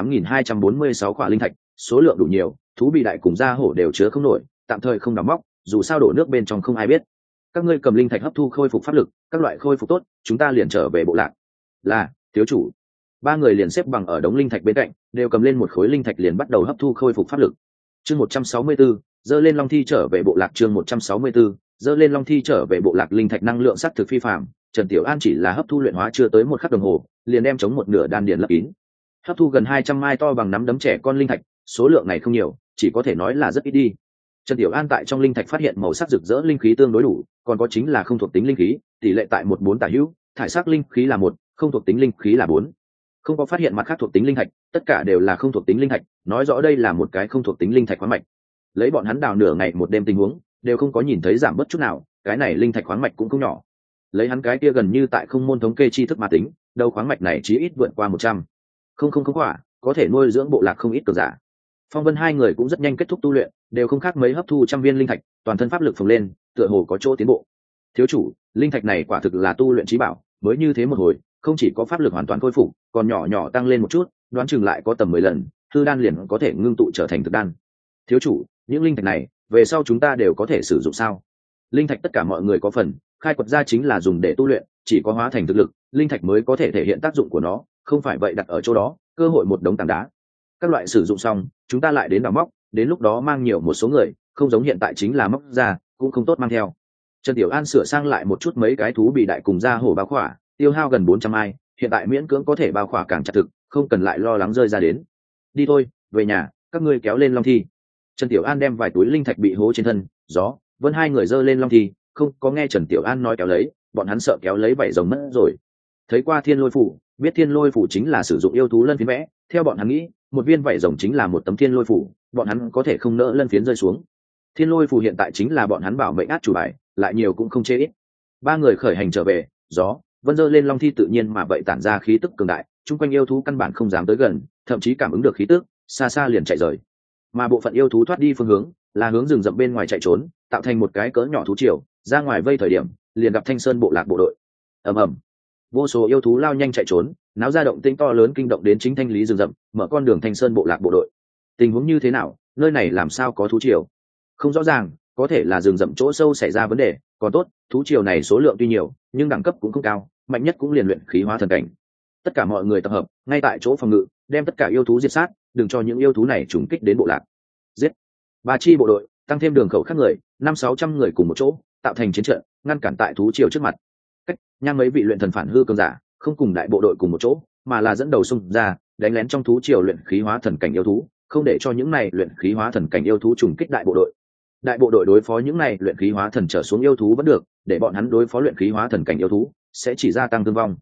8.246 khỏa linh thạch, số lượng đủ nhiều, thú bị đại cùng gia hổ đều chứa không nổi, tạm thời không đào móc, dù sao đổ nước bên trong không ai biết. Các ngươi cầm linh thạch hấp thu khôi phục pháp lực, các loại khôi phục tốt, chúng ta liền trở về bộ lạc. Là, thiếu chủ. Ba người liền xếp bằng ở đống linh thạch bên cạnh, đều cầm lên một khối linh thạch liền bắt đầu hấp thu khôi phục pháp lực. Chương 164, dơ lên long thi trở về bộ lạc. Chương 164, dơ lên long thi trở về bộ lạc. Linh thạch năng lượng sát thực phi phàm, Trần Tiểu An chỉ là hấp thu luyện hóa chưa tới 1 khắc đồng hồ, liền đem chống một nửa đan điền lấp kín. Hấp thu gần 200 mai to bằng nắm đấm trẻ con linh thạch, số lượng này không nhiều, chỉ có thể nói là rất ít đi. Trần Tiểu An tại trong linh thạch phát hiện màu sắc rực rỡ linh khí tương đối đủ, còn có chính là không thuộc tính linh khí, tỷ lệ tại 1:4 tả hữu, thải sắc linh khí là 1, không thuộc tính linh khí là 4. Không có phát hiện mặt khác thuộc tính linh thạch, tất cả đều là không thuộc tính linh thạch, nói rõ đây là một cái không thuộc tính linh thạch khoáng mạch. Lấy bọn hắn đào nửa ngày một đêm tình huống, đều không có nhìn thấy giảm bớt chút nào, cái này linh thạch khoáng mạch cũng không nhỏ. Lấy hắn cái kia gần như tại không môn thống kê tri thức mà tính, đầu khoáng mạch này chí ít vượt qua 100. Không quả, có thể nuôi dưỡng bộ lạc không ít cường giả. Phong Vân hai người cũng rất nhanh kết thúc tu luyện, đều không khác mấy hấp thu 100 viên linh thạch, toàn thân pháp lực phồng lên, tựa hồ có chỗ tiến bộ. Thiếu chủ, linh thạch này quả thực là tu luyện chí bảo, mới như thế một hồi, không chỉ có pháp lực hoàn toàn khôi phục, còn nhỏ nhỏ tăng lên một chút, đoán chừng lại có tầm 10 lần, hư đan liền có thể ngưng tụ trở thành thực đan. Thiếu chủ, những linh thạch này, về sau chúng ta đều có thể sử dụng sao? Linh thạch tất cả mọi người có phần, khai quật ra chính là dùng để tu luyện, chỉ có hóa thành thực lực, linh thạch mới có thể thể hiện tác dụng của nó, không phải vậy đặt ở chỗ đó, cơ hội một đống tảng đá. Các loại sử dụng xong, chúng ta lại đến đào móc, đến lúc đó mang nhiều một số người, không giống hiện tại chính là móc ra, cũng không tốt mang theo. Trần Tiểu An sửa sang lại một chút mấy cái thú bị đại cùng ra hổ bao khỏa, tiêu hao gần 400 ai, hiện tại miễn cưỡng có thể bao khỏa càng chặt thực, không cần lại lo lắng rơi ra đến. Đi thôi, về nhà, các ngươi kéo lên long thi. Trần Tiểu An đem vài túi linh thạch bị hố trên thân, gió, Vân hai người dơ lên long thi, không có nghe Trần Tiểu An nói kéo lấy, bọn hắn sợ kéo lấy vảy rồng mất rồi. Thấy qua thiên lôi phủ, biết thiên lôi phủ chính là sử dụng yêu thú lân phiến vẽ, theo bọn hắn nghĩ, một viên vảy rồng chính là một tấm thiên lôi phủ, bọn hắn có thể không nỡ lân phiến rơi xuống. Thiên lôi phủ hiện tại chính là bọn hắn bảo mệnh át chủ bài, lại nhiều cũng không chê ít. Ba người khởi hành trở về, gió, Vân dơ lên long thi tự nhiên mà vậy tản ra khí tức cường đại, chung quanh yêu thú căn bản không dám tới gần, thậm chí cảm ứng được khí tức, xa xa liền chạy rời. Mà bộ phận yêu thú thoát đi phương hướng, là hướng rừng rậm bên ngoài chạy trốn, tạo thành một cái cỡ nhỏ thú triều, ra ngoài vây thời điểm, liền gặp Thanh Sơn bộ lạc bộ đội. Ầm ầm, vô số yêu thú lao nhanh chạy trốn, náo ra động tĩnh to lớn kinh động đến chính thanh lý rừng rậm, mở con đường Thanh Sơn bộ lạc bộ đội. Tình huống như thế nào, nơi này làm sao có thú triều? Không rõ ràng, có thể là rừng rậm chỗ sâu xảy ra vấn đề, còn tốt, thú triều này số lượng tuy nhiều, nhưng đẳng cấp cũng không cao, mạnh nhất cũng liền luyện khí hóa thần cảnh. Tất cả mọi người tập hợp, ngay tại chỗ phòng ngự, đem tất cả yêu thú diệt sát, đừng cho những yêu thú này trùng kích đến bộ lạc. Giết! Ba chi bộ đội, tăng thêm đường khẩu khác người, 500-600 người cùng một chỗ, tạo thành chiến trận, ngăn cản tại thú triều trước mặt. Cách, nhang mấy vị luyện thần phản hư cường giả, không cùng đại bộ đội cùng một chỗ, mà là dẫn đầu xung ra, đánh lén trong thú triều luyện khí hóa thần cảnh yêu thú, không để cho những này luyện khí hóa thần cảnh yêu thú trùng kích đại bộ đội. Đại bộ đội đối phó những này luyện khí hóa thần trở xuống yêu thú vẫn được, để bọn hắn đối phó luyện khí hóa thần cảnh yêu thú, sẽ chỉ gia tăng thương vong.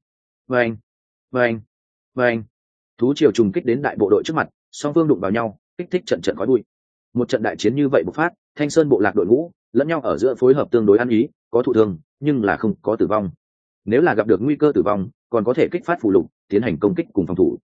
Vâng. Thú triều trùng kích đến đại bộ đội trước mặt, song phương đụng vào nhau, kích thích trận khói bụi. Một trận đại chiến như vậy bộc phát, Thanh Sơn bộ lạc đội ngũ lẫn nhau ở giữa phối hợp tương đối ăn ý, có thụ thương, nhưng là không có tử vong. Nếu là gặp được nguy cơ tử vong, còn có thể kích phát phù lục, tiến hành công kích cùng phòng thủ.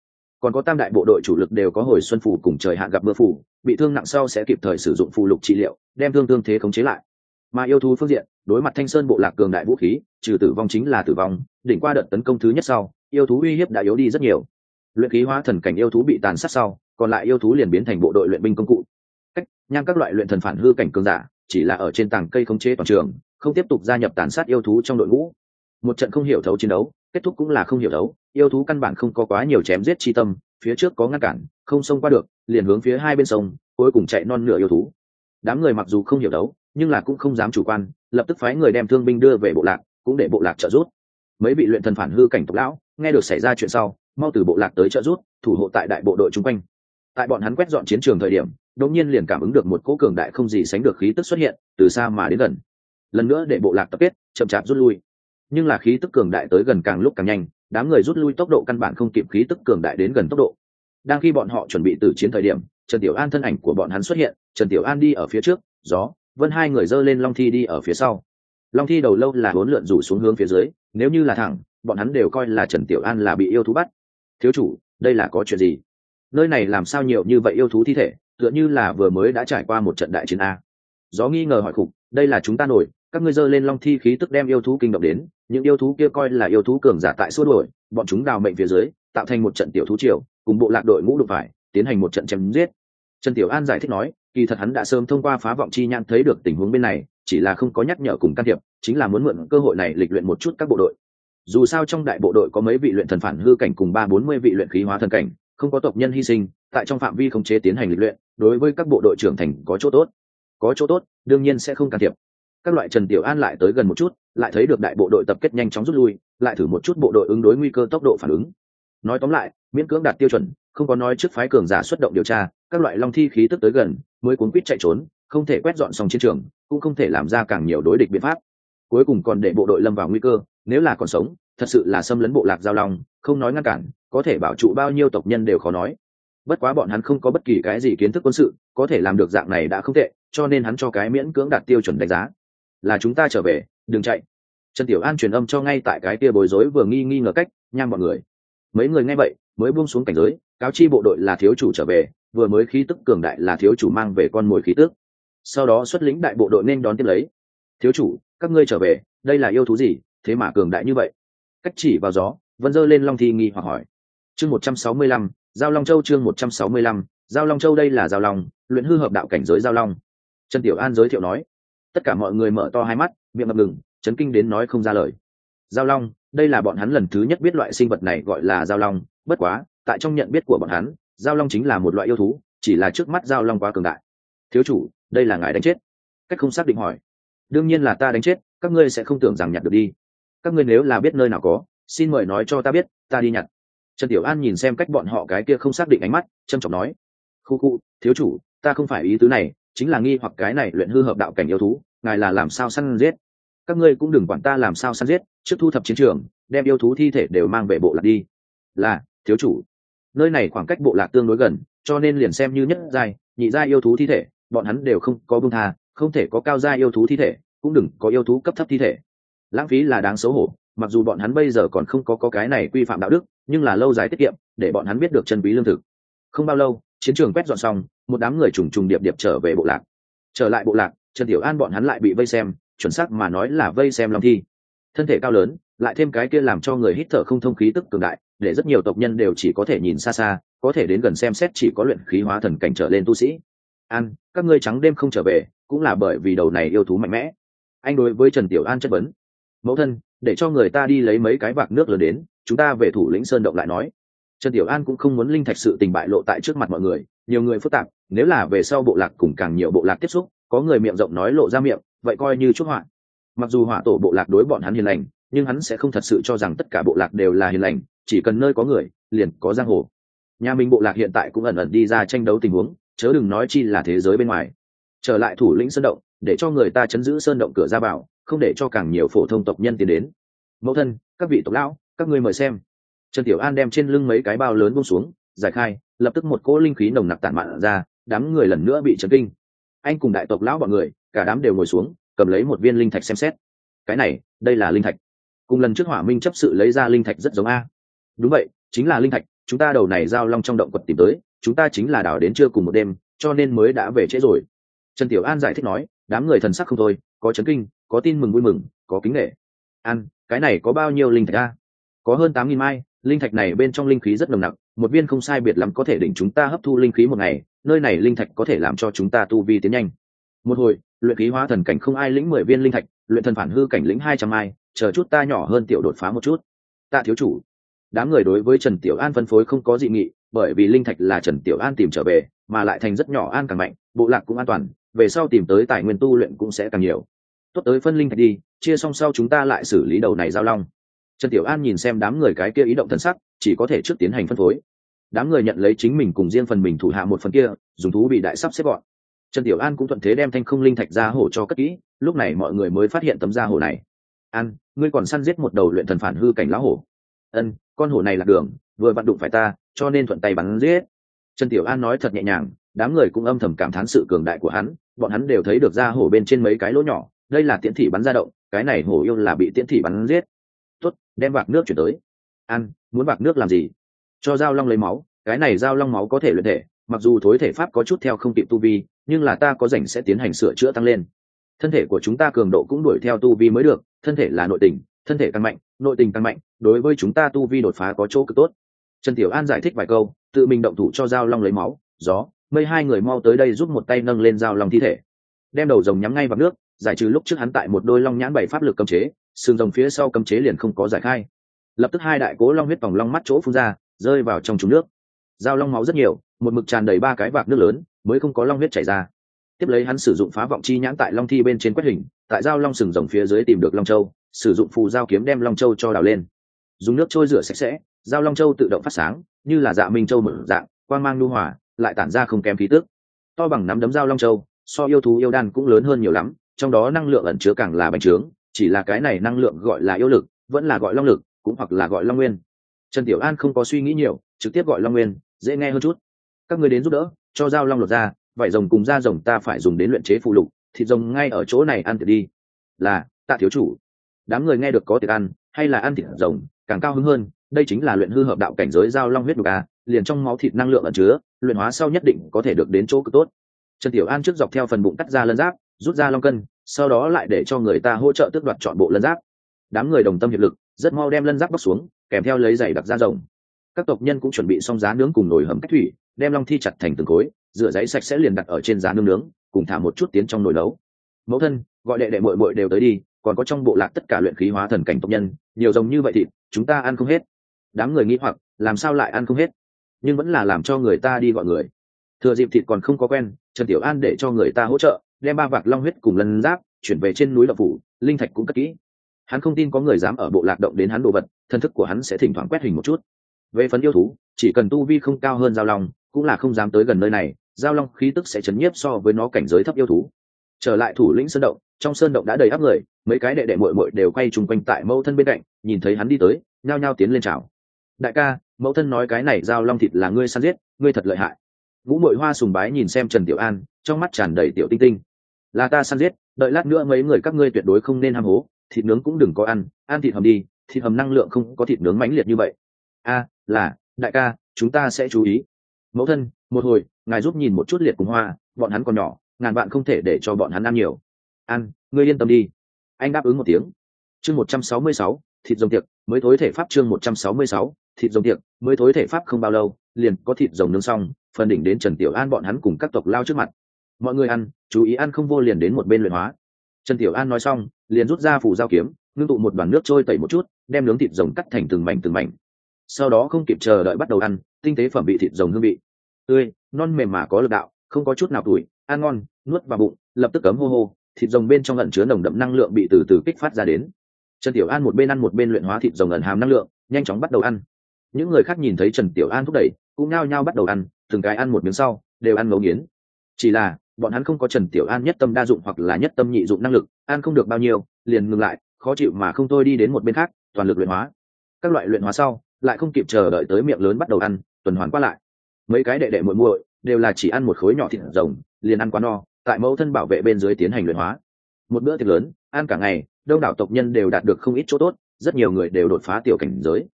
còn có tam đại bộ đội chủ lực đều có hồi xuân phù cùng trời hạn gặp mưa phù, bị thương nặng sau sẽ kịp thời sử dụng phù lục trị liệu, đem thương thế khống chế lại. Mà yêu thú phương diện, đối mặt Thanh Sơn bộ lạc cường đại vũ khí, trừ tử vong chính là tử vong, đỉnh qua đợt tấn công thứ nhất sau, yêu thú uy hiếp đã yếu đi rất nhiều. Luyện khí hóa thần cảnh yêu thú bị tàn sát sau, còn lại yêu thú liền biến thành bộ đội luyện binh công cụ. Cách nhang các loại luyện thần phản hư cảnh cường giả, chỉ là ở trên tảng cây khống chế toàn trường, không tiếp tục gia nhập tàn sát yêu thú trong đội ngũ. Một trận không hiểu thấu chiến đấu, kết thúc cũng là không hiểu thấu, yêu thú căn bản không có quá nhiều chém giết chi tâm, phía trước có ngăn cản, không xông qua được, liền hướng phía hai bên sông, cuối cùng chạy non nửa yêu thú. Đám người mặc dù không hiểu đấu, nhưng là cũng không dám chủ quan, lập tức phái người đem thương binh đưa về bộ lạc, cũng để bộ lạc trợ giúp. Mấy vị luyện thần phản hư cảnh tộc lão nghe được xảy ra chuyện sau, mau từ bộ lạc tới trợ giúp, thủ hộ tại đại bộ đội chung quanh. Tại bọn hắn quét dọn chiến trường thời điểm, đột nhiên liền cảm ứng được một cỗ cường đại không gì sánh được khí tức xuất hiện, từ xa mà đến gần. Lần nữa để bộ lạc tập kết, chậm chạp rút lui. Nhưng là khí tức cường đại tới gần càng lúc càng nhanh, đám người rút lui tốc độ căn bản không kịp khí tức cường đại đến gần tốc độ. Đang khi bọn họ chuẩn bị tử chiến thời điểm, Trần Tiểu An thân ảnh của bọn hắn xuất hiện, Trần Tiểu An đi ở phía trước, Gió, Vân hai người giơ lên long thi đi ở phía sau. Long thi đầu lâu là uốn lượn rủ xuống hướng phía dưới, nếu như là thẳng, bọn hắn đều coi là Trần Tiểu An là bị yêu thú bắt. Thiếu chủ, đây là có chuyện gì? Nơi này làm sao nhiều như vậy yêu thú thi thể, tựa như là vừa mới đã trải qua một trận đại chiến a. Gió nghi ngờ hỏi khủng, đây là chúng ta nổi, các ngươi giơ lên long thi khí tức đem yêu thú kinh động đến, những yêu thú kia coi là yêu thú cường giả tại xua đuổi, bọn chúng đào mệnh phía dưới, tạo thành một trận tiểu thú triều, cùng bộ lạc đội ngũ đụng phải, tiến hành một trận chém giết. Trần Tiểu An giải thích nói, kỳ thật hắn đã sớm thông qua phá vọng chi nhãn thấy được tình huống bên này, chỉ là không có nhắc nhở cùng can thiệp, chính là muốn mượn cơ hội này lịch luyện một chút các bộ đội. Dù sao trong đại bộ đội có mấy vị luyện thần phản hư cảnh cùng 340 vị luyện khí hóa thần cảnh, không có tộc nhân hy sinh, tại trong phạm vi khống chế tiến hành lịch luyện, đối với các bộ đội trưởng thành có chỗ tốt. Có chỗ tốt, đương nhiên sẽ không can thiệp. Các loại Trần Tiểu An lại tới gần một chút, lại thấy được đại bộ đội tập kết nhanh chóng rút lui, lại thử một chút bộ đội ứng đối nguy cơ tốc độ phản ứng. Nói tóm lại, miễn cưỡng đạt tiêu chuẩn, không có nói trước phái cường giả xuất động điều tra, các loại long thi khí tức tới gần, mới cuốn quýt chạy trốn, không thể quét dọn xong chiến trường, cũng không thể làm ra càng nhiều đối địch biện pháp. Cuối cùng còn để bộ đội lâm vào nguy cơ, nếu là còn sống, thật sự là xâm lấn bộ lạc Giao Long, không nói ngăn cản, có thể bảo trụ bao nhiêu tộc nhân đều khó nói. Bất quá bọn hắn không có bất kỳ cái gì kiến thức quân sự, có thể làm được dạng này đã không tệ, cho nên hắn cho cái miễn cưỡng đạt tiêu chuẩn đánh giá. Là chúng ta trở về, đừng chạy. Trần Tiểu An truyền âm cho ngay tại cái kia bối rối vừa nghi ngờ cách, nham bọn người. Mấy người nghe vậy, mới buông xuống cảnh giới, cáo chi bộ đội là thiếu chủ trở về, vừa mới khí tức cường đại là thiếu chủ mang về con mồi khí tức. Sau đó xuất lĩnh đại bộ đội nên đón tiếp lấy. Thiếu chủ, các ngươi trở về, đây là yêu thú gì, thế mà cường đại như vậy? Cách chỉ vào Gió, Vân giơ lên long thi nghi hoặc hỏi. Chương 165, Giao Long Châu chương 165, Giao Long Châu đây là Giao Long, luyện hư hợp đạo cảnh giới Giao Long. Trần Tiểu An giới thiệu nói. Tất cả mọi người mở to hai mắt, miệng ngập ngừng, chấn kinh đến nói không ra lời. Giao Long, đây là bọn hắn lần thứ nhất biết loại sinh vật này gọi là Giao Long, bất quá, tại trong nhận biết của bọn hắn, Giao Long chính là một loại yêu thú, chỉ là trước mắt Giao Long quá cường đại. Thiếu chủ, đây là ngài đánh chết? Cách không xác định hỏi. Đương nhiên là ta đánh chết, các ngươi sẽ không tưởng rằng nhặt được đi. Các ngươi nếu là biết nơi nào có, xin mời nói cho ta biết, ta đi nhặt. Trần Tiểu An nhìn xem cách bọn họ cái kia không xác định ánh mắt, trầm trọng nói. Khu, thiếu chủ, ta không phải ý tứ này, chính là nghi hoặc cái này luyện hư hợp đạo cảnh yêu thú, ngài là làm sao săn giết? Các ngươi cũng đừng quản ta làm sao săn giết, trước thu thập chiến trường, đem yêu thú thi thể đều mang về bộ lạc đi. Là, thiếu chủ. Nơi này khoảng cách bộ lạc tương đối gần, cho nên liền xem như nhất giai, nhị giai yêu thú thi thể, bọn hắn đều không có buông tha, không thể có cao giai yêu thú thi thể, cũng đừng có yêu thú cấp thấp thi thể. Lãng phí là đáng xấu hổ, mặc dù bọn hắn bây giờ còn không có cái này quy phạm đạo đức, nhưng là lâu dài tiết kiệm, để bọn hắn biết được chân quý lương thực. Không bao lâu, chiến trường quét dọn xong, một đám người trùng trùng điệp điệp trở về bộ lạc. Trở lại bộ lạc, Trần Tiểu An bọn hắn lại bị vây xem, chuẩn xác mà nói là vây xem long thi. Thân thể cao lớn, lại thêm cái kia làm cho người hít thở không thông khí tức cường đại, để rất nhiều tộc nhân đều chỉ có thể nhìn xa xa, có thể đến gần xem xét chỉ có luyện khí hóa thần cảnh trở lên tu sĩ. An, các ngươi trắng đêm không trở về, cũng là bởi vì đầu này yêu thú mạnh mẽ. Anh đối với Trần Tiểu An chất vấn. Mẫu thân, để cho người ta đi lấy mấy cái vạc nước lớn đến, chúng ta về thủ lĩnh sơn động lại nói. Trần Tiểu An cũng không muốn linh thạch sự tình bại lộ tại trước mặt mọi người, nhiều người phức tạp, nếu là về sau bộ lạc cùng càng nhiều bộ lạc tiếp xúc, có người miệng rộng nói lộ ra miệng, vậy coi như chuốc họa. Mặc dù hỏa tổ bộ lạc đối bọn hắn hiền lành, nhưng hắn sẽ không thật sự cho rằng tất cả bộ lạc đều là hiền lành, chỉ cần nơi có người, liền có giang hồ. Nhà mình bộ lạc hiện tại cũng ẩn ẩn đi ra tranh đấu tình huống, chớ đừng nói chi là thế giới bên ngoài. Trở lại thủ lĩnh sơn động, để cho người ta chấn giữ sơn động cửa ra vào, không để cho càng nhiều phổ thông tộc nhân tiến đến. Mẫu thân, các vị tộc lão, các ngươi mời xem. Trần Tiểu An đem trên lưng mấy cái bao lớn buông xuống, giải khai, lập tức một cỗ linh khí nồng nặc tản mạn ra, đám người lần nữa bị chấn kinh. Anh cùng đại tộc lão bọn người, cả đám đều ngồi xuống, cầm lấy một viên linh thạch xem xét. Cái này, đây là linh thạch. Cùng lần trước Hỏa Minh chấp sự lấy ra linh thạch rất giống a. Đúng vậy, chính là linh thạch, chúng ta đầu này giao long trong động quật tìm tới, chúng ta chính là đào đến trưa cùng một đêm, cho nên mới đã về trễ rồi. Trần Tiểu An giải thích nói. Đám người thần sắc không thôi, có chấn kinh, có tin mừng vui mừng, có kính nể. An, cái này có bao nhiêu linh thạch a? Có hơn 8.000 mai, linh thạch này bên trong linh khí rất nồng nặc, một viên không sai biệt lắm có thể đỉnh chúng ta hấp thu linh khí một ngày, nơi này linh thạch có thể làm cho chúng ta tu vi tiến nhanh. Một hồi, luyện khí hóa thần cảnh không ai lĩnh 10 viên linh thạch, luyện thần phản hư cảnh lĩnh 200 mai, chờ chút ta nhỏ hơn tiểu đột phá một chút. Tạ thiếu chủ. Đám người đối với Trần Tiểu An phân phối không có dị nghị, bởi vì linh thạch là Trần Tiểu An tìm trở về, mà lại thành rất nhỏ an càng mạnh, bộ lạc cũng an toàn, về sau tìm tới tài nguyên tu luyện cũng sẽ càng nhiều. Tốt, tới phân linh thạch đi, chia xong sau chúng ta lại xử lý đầu này giao long. Trần Tiểu An nhìn xem đám người cái kia ý động thần sắc, chỉ có thể trước tiến hành phân phối. Đám người nhận lấy chính mình cùng riêng phần mình thủ hạ một phần kia, dùng thú bị đại sắp xếp gọn. Trần Tiểu An cũng thuận thế đem thanh không linh thạch ra hổ cho cất kỹ, lúc này mọi người mới phát hiện tấm da hổ này. An, ngươi còn săn giết một đầu luyện thần phản hư cảnh lão hổ. Ân, con hổ này là đường, vừa vặn đụng phải ta, cho nên thuận tay bắn giết. Trần Tiểu An nói thật nhẹ nhàng, đám người cũng âm thầm cảm thán sự cường đại của hắn, bọn hắn đều thấy được da hổ bên trên mấy cái lỗ nhỏ, đây là tiễn thị bắn ra động, cái này hổ yêu là bị tiễn thị bắn giết. Tốt, đem vạc nước chuyển tới. An, muốn vạc nước làm gì? Cho giao long lấy máu, cái này giao long máu có thể luyện thể, mặc dù thối thể pháp có chút theo không kịp tu vi, nhưng là ta có rảnh sẽ tiến hành sửa chữa tăng lên. Thân thể của chúng ta cường độ cũng đuổi theo tu vi mới được, thân thể là nội tình, thân thể càng mạnh, nội tình càng mạnh, đối với chúng ta tu vi đột phá có chỗ cực tốt. Trần Tiểu An giải thích vài câu, tự mình động thủ cho giao long lấy máu, gió, mây hai người mau tới đây giúp một tay nâng lên giao long thi thể, đem đầu rồng nhắm ngay vào nước, giải trừ lúc trước hắn tại một đôi long nhãn bảy pháp lực cấm chế, xương rồng phía sau cấm chế liền không có giải khai. Lập tức hai đại cố long huyết vòng long mắt chỗ phun ra, rơi vào trong trúng nước. Giao long máu rất nhiều, một mực tràn đầy 3 cái vạc nước lớn, mới không có long huyết chảy ra. Tiếp lấy hắn sử dụng phá vọng chi nhãn tại long thi bên trên quét hình, tại giao long sừng rồng phía dưới tìm được long châu, sử dụng phù giao kiếm đem long châu cho đào lên. Dùng nước trôi rửa sạch sẽ, giao long châu tự động phát sáng, như là dạ minh châu mở dạng, quang mang nhu hòa, lại tản ra không kém khí tức. To bằng nắm đấm giao long châu, so yêu thú yêu đan cũng lớn hơn nhiều lắm, trong đó năng lượng ẩn chứa càng là bành trướng, chỉ là cái này năng lượng gọi là yêu lực, vẫn là gọi long lực, cũng hoặc là gọi long nguyên. Trần Tiểu An không có suy nghĩ nhiều, trực tiếp gọi long nguyên, dễ nghe hơn chút. Các người đến giúp đỡ, cho giao long lột ra, vảy rồng cùng da rồng ta phải dùng đến luyện chế phụ lục, thịt rồng ngay ở chỗ này ăn thịt đi. Là, Tạ thiếu chủ. Đám người nghe được có thịt ăn, hay là ăn thịt rồng, càng cao hứng hơn, đây chính là luyện hư hợp đạo cảnh giới giao long huyết đục a, liền trong máu thịt năng lượng ẩn chứa, luyện hóa sau nhất định có thể được đến chỗ cực tốt. Trần Tiểu An trước dọc theo phần bụng cắt ra lân giáp, rút ra long cân, sau đó lại để cho người ta hỗ trợ tước đoạt chọn bộ lân giáp. Đám người đồng tâm hiệp lực, rất mau đem lân giáp bóc xuống, kèm theo lấy giày đặc da rồng. Các tộc nhân cũng chuẩn bị xong giá nướng cùng nồi hầm cách thủy, đem long thi chặt thành từng khối, rửa giấy sạch sẽ liền đặt ở trên giá nướng nướng, cùng thả một chút tiến trong nồi nấu. Mẫu thân, gọi đệ đệ muội muội đều tới đi, còn có trong bộ lạc tất cả luyện khí hóa thần cảnh tộc nhân, nhiều rồng như vậy thịt, chúng ta ăn không hết. Đám người nghĩ hoặc, làm sao lại ăn không hết? Nhưng vẫn là làm cho người ta đi gọi người. Thừa dịp thịt còn không có quen, Trần Tiểu An để cho người ta hỗ trợ, đem 3 vạc long huyết cùng lân giáp chuyển về trên núi Đậu Phủ, linh thạch cũng cất kỹ. Hắn không tin có người dám ở bộ lạc động đến hắn đồ vật, thân thức của hắn sẽ thỉnh thoảng quét hình một chút. Về phần yêu thú, chỉ cần tu vi không cao hơn giao long, cũng là không dám tới gần nơi này, giao long khí tức sẽ chấn nhiếp so với nó cảnh giới thấp yêu thú. Trở lại thủ lĩnh sơn động, trong sơn động đã đầy ắp người, mấy cái đệ đệ muội muội đều quay chung quanh tại mẫu thân bên cạnh, nhìn thấy hắn đi tới, nhao nhao tiến lên chào. Đại ca, mẫu thân nói cái này giao long thịt là ngươi săn giết, ngươi thật lợi hại. Ngũ Muội Hoa sùng bái nhìn xem Trần Tiểu An, trong mắt tràn đầy tiểu tinh tinh. Là ta săn giết, đợi lát nữa mấy người các ngươi tuyệt đối không nên ham hố, thịt nướng cũng đừng có ăn, ăn thịt hầm đi, thịt hầm năng lượng không có thịt nướng mãnh liệt như vậy. A, là, đại ca, chúng ta sẽ chú ý. Mẫu thân, một hồi, ngài giúp nhìn một chút Liệt cùng Hoa, bọn hắn còn nhỏ, ngàn vạn không thể để cho bọn hắn ăn nhiều. Ăn, ngươi yên tâm đi. Anh đáp ứng một tiếng. Chương 166, thịt rồng tiệc, mới thối thể pháp chương 166, thịt rồng tiệc, mới thối thể pháp không bao lâu, liền có thịt rồng nướng xong, phần đỉnh đến Trần Tiểu An bọn hắn cùng các tộc lao trước mặt. Mọi người ăn, chú ý ăn không vô liền đến một bên luyện hóa. Trần Tiểu An nói xong, liền rút ra phù giao kiếm, ngưng tụ một đoàn nước trôi tẩy một chút, đem nướng thịt rồng cắt thành từng mảnh. Sau đó không kịp chờ đợi bắt đầu ăn, tinh tế phẩm vị thịt rồng hương vị tươi, non mềm mà có lực đạo, không có chút nào tuổi, ăn ngon, nuốt vào bụng, lập tức cấm hô hô, thịt rồng bên trong ẩn chứa nồng đậm năng lượng bị từ từ kích phát ra đến. Trần Tiểu An một bên ăn một bên luyện hóa thịt rồng ẩn hàm năng lượng, nhanh chóng bắt đầu ăn. Những người khác nhìn thấy Trần Tiểu An thúc đẩy, cũng nhao nhao bắt đầu ăn, từng cái ăn một miếng sau, đều ăn ngấu nghiến. Chỉ là, bọn hắn không có Trần Tiểu An nhất tâm đa dụng hoặc là nhất tâm nhị dụng năng lực, ăn không được bao nhiêu, liền ngừng lại, khó chịu mà không thôi đi đến một bên khác, toàn lực luyện hóa. Các loại luyện hóa sau, lại không kịp chờ đợi tới miệng lớn bắt đầu ăn, tuần hoàn qua lại. Mấy cái đệ đệ muội muội đều là chỉ ăn một khối nhỏ thịt rồng, liền ăn quá no, tại mẫu thân bảo vệ bên dưới tiến hành luyện hóa. Một bữa tiệc lớn, ăn cả ngày, đông đảo tộc nhân đều đạt được không ít chỗ tốt, rất nhiều người đều đột phá tiểu cảnh giới.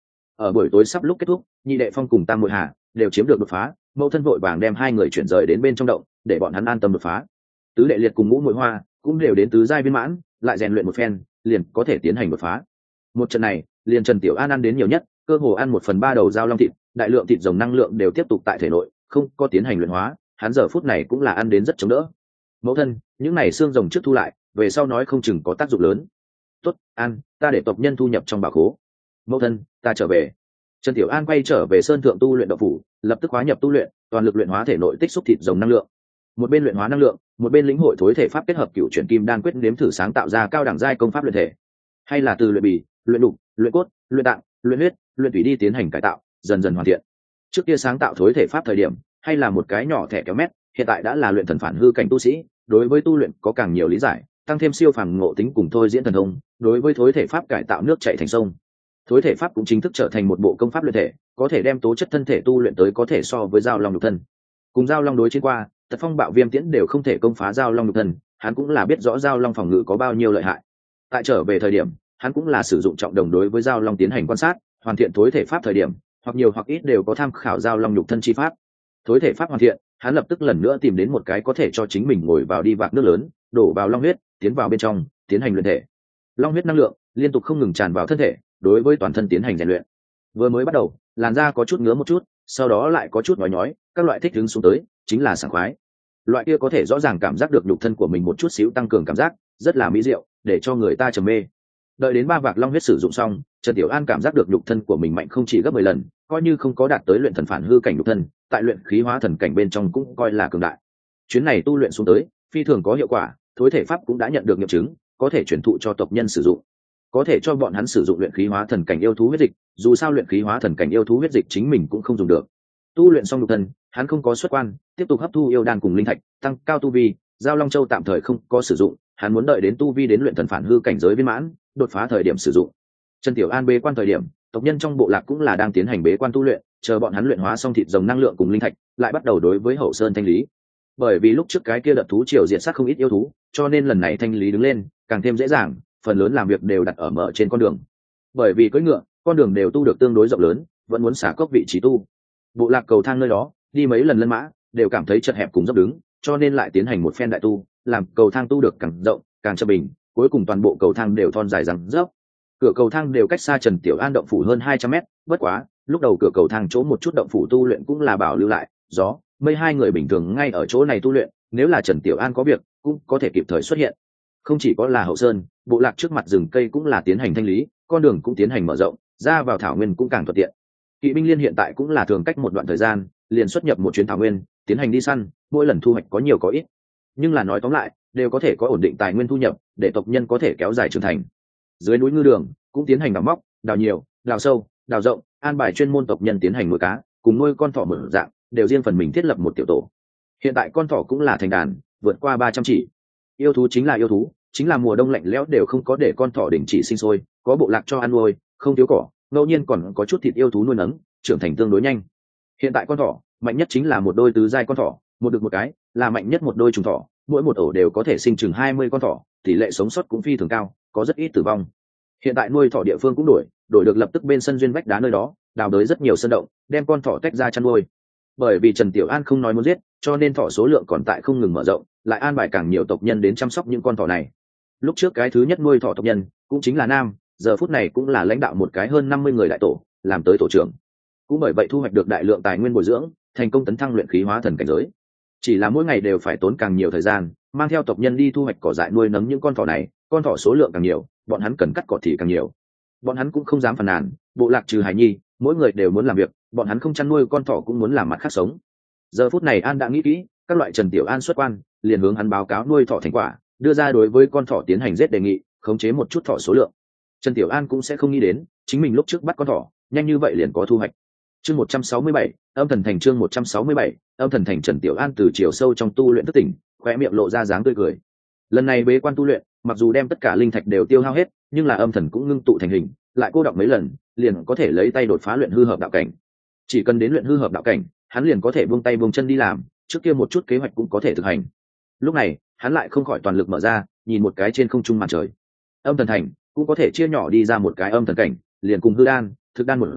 Ở buổi tối sắp lúc kết thúc, nhị đệ Phong cùng Tam Muội Hà đều chiếm được đột phá, mẫu thân vội vàng đem hai người chuyển rời đến bên trong động, để bọn hắn an tâm đột phá. Tứ đệ Liệt cùng Ngũ Muội Hoa cũng đều đến tứ giai viên mãn, lại rèn luyện một phen, liền có thể tiến hành đột phá. Một trận này, liền Trần Tiểu An ăn đến nhiều nhất, cơ hồ ăn 1/3 đầu dao long thịt, đại lượng thịt rồng năng lượng đều tiếp tục tại thể nội, không có tiến hành luyện hóa, hắn giờ phút này cũng là ăn đến rất chống đỡ. Mẫu thân, những này xương rồng trước thu lại, về sau nói không chừng có tác dụng lớn. Tốt, ăn, ta để tộc nhân thu nhập trong bảo khố. Mẫu thân, ta trở về. Trần Tiểu An quay trở về sơn thượng tu luyện đạo phủ, lập tức hóa nhập tu luyện, toàn lực luyện hóa thể nội tích xúc thịt rồng năng lượng. Một bên luyện hóa năng lượng, một bên lĩnh hội thối thể pháp kết hợp cựu chuyển kim đan quyết nếm thử sáng tạo ra cao đẳng giai công pháp luyện thể, hay là từ luyện bì, luyện đục, luyện cốt, luyện tạng, luyện huyết, luyện thủy đi tiến hành cải tạo, dần dần hoàn thiện. Trước kia sáng tạo thối thể pháp thời điểm, hay là một cái nhỏ thẻ kéo mét, hiện tại đã là luyện thần phản hư cảnh tu sĩ, đối với tu luyện có càng nhiều lý giải, tăng thêm siêu phàm ngộ tính cùng thôi diễn thần thông, đối với thối thể pháp cải tạo nước chảy thành sông. Thối thể pháp cũng chính thức trở thành một bộ công pháp luyện thể, có thể đem tố chất thân thể tu luyện tới có thể so với giao long nhục thân. Cùng giao long đối chiến qua, Tật Phong Bạo Viêm Tiễn đều không thể công phá giao long nhục thân, hắn cũng là biết rõ giao long phòng ngự có bao nhiêu lợi hại. Tại trở về thời điểm, hắn cũng là sử dụng trọng đồng đối với giao long tiến hành quan sát, hoàn thiện thối thể pháp thời điểm, hoặc nhiều hoặc ít đều có tham khảo giao long nhục thân chi pháp. Thối thể pháp hoàn thiện, hắn lập tức lần nữa tìm đến một cái có thể cho chính mình ngồi vào đi vạc nước lớn, đổ vào long huyết, tiến vào bên trong, tiến hành luyện thể. Long huyết năng lượng liên tục không ngừng tràn vào thân thể, đối với toàn thân tiến hành rèn luyện. Vừa mới bắt đầu, làn da có chút ngứa một chút, sau đó lại có chút nhói nhói, các loại thích ứng xuống tới, chính là sảng khoái. Loại kia có thể rõ ràng cảm giác được nhục thân của mình một chút xíu tăng cường cảm giác, rất là mỹ diệu, để cho người ta trầm mê. Đợi đến 3 vạc long huyết sử dụng xong, Trần Tiểu An cảm giác được nhục thân của mình mạnh không chỉ gấp 10 lần, coi như không có đạt tới luyện thần phản hư cảnh nhục thân, tại luyện khí hóa thần cảnh bên trong cũng coi là cường đại. Chuyến này tu luyện xuống tới, phi thường có hiệu quả, thối thể pháp cũng đã nhận được nghiệm chứng, có thể truyền thụ cho tộc nhân sử dụng, có thể cho bọn hắn sử dụng luyện khí hóa thần cảnh yêu thú huyết dịch, dù sao luyện khí hóa thần cảnh yêu thú huyết dịch chính mình cũng không dùng được. Tu luyện xong nhục thân, hắn không có xuất quan, tiếp tục hấp thu yêu đan cùng linh thạch, tăng cao tu vi, giao long châu tạm thời không có sử dụng, hắn muốn đợi đến tu vi đến luyện thần phản hư cảnh giới viên mãn, đột phá thời điểm sử dụng. Trần Tiểu An bế quan thời điểm, tộc nhân trong bộ lạc cũng là đang tiến hành bế quan tu luyện, chờ bọn hắn luyện hóa xong thịt rồng năng lượng cùng linh thạch, lại bắt đầu đối với hậu sơn thanh lý. Bởi vì lúc trước cái kia đợt thú triều diệt sát không ít yêu thú, cho nên lần này thanh lý đứng lên càng thêm dễ dàng, phần lớn làm việc đều đặt ở mở trên con đường. Bởi vì cưỡi ngựa, con đường đều tu được tương đối rộng lớn, vẫn muốn xả cốc vị trí tu. Bộ lạc cầu thang nơi đó, đi mấy lần lân mã, đều cảm thấy chật hẹp cùng dốc đứng, cho nên lại tiến hành một phen đại tu, làm cầu thang tu được càng rộng, càng chập bình, cuối cùng toàn bộ cầu thang đều thon dài rằng dốc. Cửa cầu thang đều cách xa Trần Tiểu An động phủ hơn 200 mét, bất quá, lúc đầu cửa cầu thang chỗ một chút động phủ tu luyện cũng là bảo lưu lại, gió, mây hai người bình thường ngay ở chỗ này tu luyện, nếu là Trần Tiểu An có việc, cũng có thể kịp thời xuất hiện. Không chỉ có là hậu sơn, bộ lạc trước mặt rừng cây cũng là tiến hành thanh lý, con đường cũng tiến hành mở rộng, ra vào thảo nguyên cũng càng thuận tiện. Kỵ binh liên hiện tại cũng là thường cách một đoạn thời gian, liền xuất nhập một chuyến thảo nguyên, tiến hành đi săn, mỗi lần thu hoạch có nhiều có ít. Nhưng là nói tóm lại, đều có thể có ổn định tài nguyên thu nhập, để tộc nhân có thể kéo dài trưởng thành. Dưới núi ngư đường cũng tiến hành đào móc, đào nhiều, đào sâu, đào rộng, an bài chuyên môn tộc nhân tiến hành nuôi cá, cùng nuôi con thỏ mở dạng, đều riêng phần mình thiết lập một tiểu tổ. Hiện tại con thỏ cũng là thành đàn, vượt qua 300 chỉ. Yêu thú chính là yêu thú, chính là mùa đông lạnh lẽo đều không có để con thỏ đình chỉ sinh sôi, có bộ lạc cho ăn nuôi, không thiếu cỏ, ngẫu nhiên còn có chút thịt yêu thú nuôi nấng, trưởng thành tương đối nhanh. Hiện tại con thỏ mạnh nhất chính là một đôi tứ giai con thỏ, một được một cái, là mạnh nhất một đôi trùng thỏ, mỗi một ổ đều có thể sinh chừng 20 con thỏ, tỷ lệ sống sót cũng phi thường cao, có rất ít tử vong. Hiện tại nuôi thỏ địa phương cũng đổi được lập tức bên sân duyên vách đá nơi đó, đào đới rất nhiều sơn động, đem con thỏ tách ra chăn nuôi. Bởi vì Trần Tiểu An không nói muốn giết, cho nên thỏ số lượng còn tại không ngừng mở rộng, lại an bài càng nhiều tộc nhân đến chăm sóc những con thỏ này. Lúc trước cái thứ nhất nuôi thỏ tộc nhân cũng chính là nam, giờ phút này cũng là lãnh đạo một cái hơn 50 người đại tổ, làm tới tổ trưởng. Cũng bởi vậy thu hoạch được đại lượng tài nguyên bồi dưỡng, thành công tấn thăng luyện khí hóa thần cảnh giới. Chỉ là mỗi ngày đều phải tốn càng nhiều thời gian, mang theo tộc nhân đi thu hoạch cỏ dại nuôi nấng những con thỏ này, con thỏ số lượng càng nhiều, bọn hắn cần cắt cỏ thì càng nhiều. Bọn hắn cũng không dám phàn nàn, bộ lạc trừ Hải Nhi, mỗi người đều muốn làm việc, bọn hắn không chăn nuôi con thỏ cũng muốn làm mặt khác sống. Giờ phút này An đã nghĩ kỹ, các loại Trần Tiểu An xuất quan, liền hướng hắn báo cáo nuôi thỏ thành quả, đưa ra đối với con thỏ tiến hành giết đề nghị, khống chế một chút thỏ số lượng. Trần Tiểu An cũng sẽ không nghĩ đến, chính mình lúc trước bắt con thỏ, nhanh như vậy liền có thu hoạch. Chương 167, Âm Thần Thành chương 167, Âm Thần Thành. Trần Tiểu An từ chiều sâu trong tu luyện thức tỉnh, khóe miệng lộ ra dáng tươi cười. Lần này bế quan tu luyện, mặc dù đem tất cả linh thạch đều tiêu hao hết, nhưng là âm thần cũng ngưng tụ thành hình, lại cô đọng mấy lần, liền có thể lấy tay đột phá luyện hư hợp đạo cảnh. Chỉ cần đến luyện hư hợp đạo cảnh, hắn liền có thể buông tay buông chân đi làm, trước kia một chút kế hoạch cũng có thể thực hành. Lúc này, hắn lại không khỏi toàn lực mở ra, nhìn một cái trên không trung màn trời. Âm Thần Thành cũng có thể chia nhỏ đi ra một cái âm thần cảnh, liền cùng hư đan, thực đan một dạng,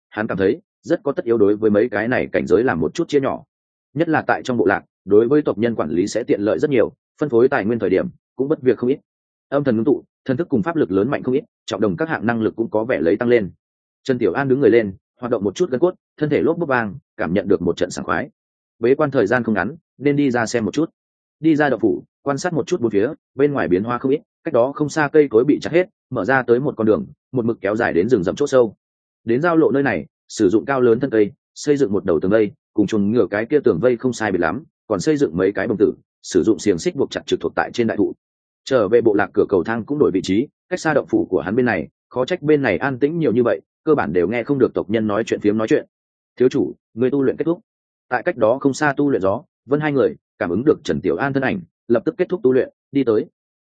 hắn cảm thấy rất có tất yếu đối với mấy cái này cảnh giới làm một chút chia nhỏ, nhất là tại trong bộ lạc, đối với tộc nhân quản lý sẽ tiện lợi rất nhiều, phân phối tài nguyên thời điểm cũng bất việc không ít. Âm thần ngưng tụ, thần thức cùng pháp lực lớn mạnh không ít, trọng đồng các hạng năng lực cũng có vẻ lấy tăng lên. Trần Tiểu An đứng người lên, hoạt động một chút gân cốt, thân thể lốp bốp vang, cảm nhận được một trận sảng khoái. Bế quan thời gian không ngắn, nên đi ra xem một chút. Đi ra động phủ, quan sát một chút bốn phía, bên ngoài biến hoa không ít, cách đó không xa cây cối bị chặt hết, mở ra tới một con đường, một mực kéo dài đến rừng rậm chỗ sâu. Đến giao lộ nơi này, sử dụng cao lớn thân cây, xây dựng một đầu tường vây, cùng chuồng ngựa cái kia tường vây không sai biệt lắm, còn xây dựng mấy cái bồng tử, sử dụng xiềng xích buộc chặt trực thuộc tại trên đại thụ. Trở về bộ lạc, cửa cầu thang cũng đổi vị trí, cách xa động phủ của hắn bên này, khó trách bên này an tĩnh nhiều như vậy, cơ bản đều nghe không được tộc nhân nói chuyện phiếm nói chuyện. Thiếu chủ, người tu luyện kết thúc. Tại cách đó không xa tu luyện gió, Vân hai người cảm ứng được Trần Tiểu An thân ảnh, lập tức kết thúc tu luyện, đi tới.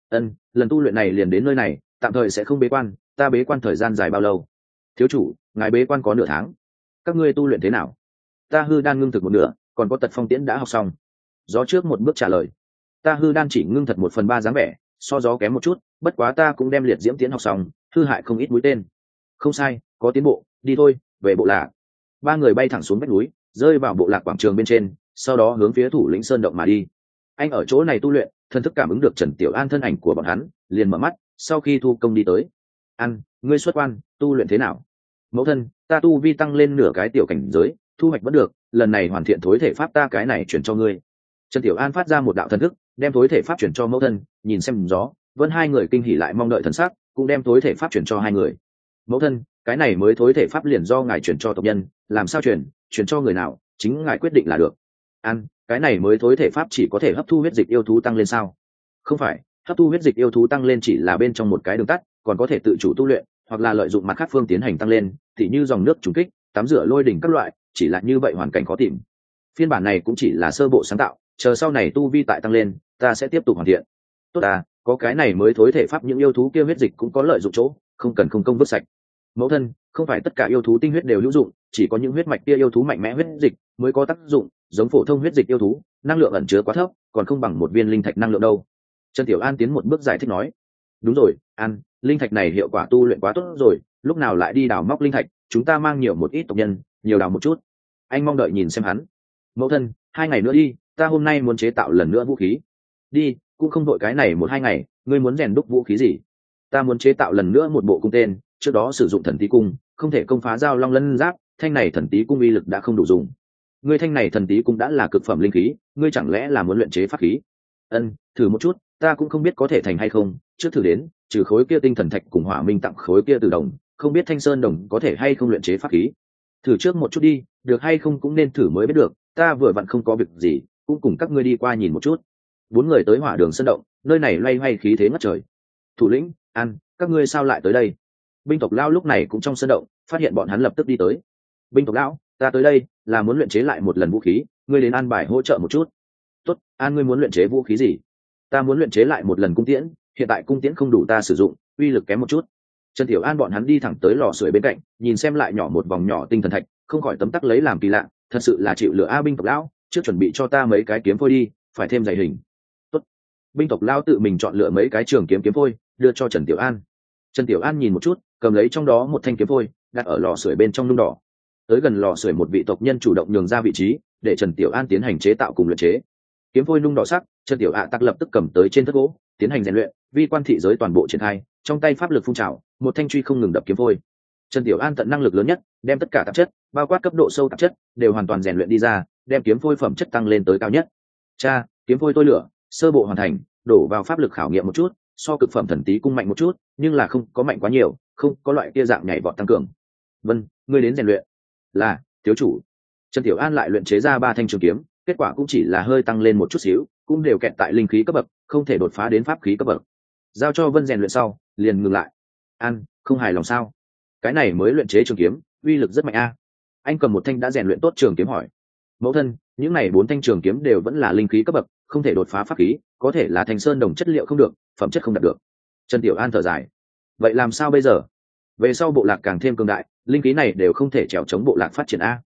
Lần tu luyện này liền đến nơi này, tạm thời sẽ không bế quan, ta bế quan thời gian dài bao lâu? Thiếu chủ, ngài bế quan có nửa tháng. Các ngươi tu luyện thế nào? Ta hư đan ngưng thực một nửa, còn có tật phong tiễn đã học xong. Gió trước một bước trả lời. Ta hư đan chỉ ngưng thật 1/3 dáng vẻ, so gió kém một chút, bất quá ta cũng đem liệt diễm tiễn học xong, hư hại không ít mũi tên. Không sai, có tiến bộ, đi thôi, về bộ lạc. Ba người bay thẳng xuống vách núi, rơi vào bộ lạc quảng trường bên trên, sau đó hướng phía thủ lĩnh sơn động mà đi. Anh ở chỗ này tu luyện, thần thức cảm ứng được Trần Tiểu An thân ảnh của bọn hắn, liền mở mắt, sau khi thu công đi tới. Ngươi xuất quan, tu luyện thế nào? Mẫu thân, ta tu vi tăng lên nửa cái tiểu cảnh giới, thu hoạch vẫn được, lần này hoàn thiện thối thể pháp ta cái này chuyển cho ngươi. Trần Tiểu An phát ra một đạo thần thức, đem thối thể pháp chuyển cho mẫu thân, nhìn xem gió, Vân hai người kinh hỉ lại mong đợi thần sắc, cũng đem thối thể pháp chuyển cho hai người. Mẫu thân, cái này mới thối thể pháp liền do ngài chuyển cho tộc nhân, làm sao chuyển cho người nào, chính ngài quyết định là được. Cái này mới thối thể pháp chỉ có thể hấp thu huyết dịch yêu thú tăng lên sao? Không phải, hấp thu huyết dịch yêu thú tăng lên chỉ là bên trong một cái đường tắt, còn có thể tự chủ tu luyện, hoặc là lợi dụng mặt khác phương tiến hành tăng lên, tỉ như dòng nước trùng kích, tắm rửa lôi đỉnh các loại, chỉ là như vậy hoàn cảnh khó tìm. Phiên bản này cũng chỉ là sơ bộ sáng tạo, chờ sau này tu vi tại tăng lên, ta sẽ tiếp tục hoàn thiện. Tốt à, có cái này mới thối thể pháp, những yêu thú kia huyết dịch cũng có lợi dụng chỗ, không cần không công vứt sạch. Mẫu thân, không phải tất cả yêu thú tinh huyết đều hữu dụng, chỉ có những huyết mạch kia yêu thú mạnh mẽ huyết dịch mới có tác dụng, giống phổ thông huyết dịch yêu thú, năng lượng ẩn chứa quá thấp, còn không bằng một viên linh thạch năng lượng đâu. Trần Tiểu An tiến một bước giải thích nói. Đúng rồi, linh thạch này hiệu quả tu luyện quá tốt rồi, lúc nào lại đi đào móc linh thạch, chúng ta mang nhiều một ít tộc nhân, nhiều đào một chút. Anh mong đợi nhìn xem hắn. Mẫu thân, 2 ngày nữa đi, ta hôm nay muốn chế tạo lần nữa vũ khí. Đi, cũng không đội cái này 1-2 ngày, ngươi muốn rèn đúc vũ khí gì? Ta muốn chế tạo lần nữa một bộ cung tên, trước đó sử dụng thần tí cung, không thể công phá dao long lân giáp, thanh này thần tí cung uy lực đã không đủ dùng. Ngươi thanh này thần tí cung đã là cực phẩm linh khí, ngươi chẳng lẽ là muốn luyện chế pháp khí? Thử một chút, ta cũng không biết có thể thành hay không, trước thử đến, trừ khối kia tinh thần thạch cùng hỏa minh tặng khối kia từ đồng, không biết thanh sơn đồng có thể hay không luyện chế pháp khí. Thử trước một chút đi, được hay không cũng nên thử mới biết được, ta vừa vặn không có việc gì, cũng cùng các ngươi đi qua nhìn một chút. 4 người tới hỏa đường sơn động, nơi này loay hoay khí thế ngất trời. Thủ lĩnh, các ngươi sao lại tới đây? Binh tộc lão lúc này cũng trong sơn động, phát hiện bọn hắn lập tức đi tới. Binh tộc lão, ta tới đây là muốn luyện chế lại một lần vũ khí, ngươi đến an bài hỗ trợ một chút. Tốt, ngươi muốn luyện chế vũ khí gì? Ta muốn luyện chế lại một lần cung tiễn, hiện tại cung tiễn không đủ ta sử dụng, uy lực kém một chút. Trần Tiểu An bọn hắn đi thẳng tới lò sưởi bên cạnh, nhìn xem lại nhỏ một vòng nhỏ tinh thần thạch, không khỏi tấm tắc lấy làm kỳ lạ, thật sự là chịu lửa a. Binh tộc lão, trước chuẩn bị cho ta mấy cái kiếm phôi đi, phải thêm dày hình. Tốt. Binh tộc lão tự mình chọn lựa mấy cái trường kiếm phôi, đưa cho Trần Tiểu An. Trần Tiểu An nhìn một chút, cầm lấy trong đó một thanh kiếm phôi, đặt ở lò sưởi bên trong nung đỏ. Tới gần lò sưởi, một vị tộc nhân chủ động nhường ra vị trí, để Trần Tiểu An tiến hành chế tạo cùng luyện chế. Kiếm phôi nung đỏ sắc, Trần Tiểu Tắc lập tức cầm tới trên thất gỗ, tiến hành rèn luyện, vi quan thị giới toàn bộ triển khai, trong tay pháp lực phun trào, một thanh truy không ngừng đập kiếm phôi. Trần Tiểu An tận năng lực lớn nhất, đem tất cả tạp chất, bao quát cấp độ sâu tạp chất, đều hoàn toàn rèn luyện đi ra, đem kiếm phôi phẩm chất tăng lên tới cao nhất. Kiếm phôi tôi lửa, sơ bộ hoàn thành, đổ vào pháp lực khảo nghiệm một chút, so cực phẩm thần tí cung mạnh một chút, nhưng là không có mạnh quá nhiều, không có loại kia dạng nhảy vọt tăng cường. Vân, ngươi đến rèn luyện. Là, thiếu chủ. Trần Tiểu An lại luyện chế ra 3 thanh trường kiếm, kết quả cũng chỉ là hơi tăng lên một chút xíu, cũng đều kẹt tại linh khí cấp bậc, không thể đột phá đến pháp khí cấp bậc. Giao cho Vân rèn luyện sau, liền ngừng lại. Không hài lòng sao? Cái này mới luyện chế trường kiếm, uy lực rất mạnh a. Anh cầm một thanh đã rèn luyện tốt trường kiếm hỏi. Mẫu thân, những này 4 thanh trường kiếm đều vẫn là linh khí cấp bậc, không thể đột phá pháp khí, có thể là thành sơn đồng chất liệu không được, phẩm chất không đạt được. Trần Tiểu An thở dài. Vậy làm sao bây giờ? Về sau bộ lạc càng thêm cường đại, linh khí này đều không thể trèo chống bộ lạc phát triển a.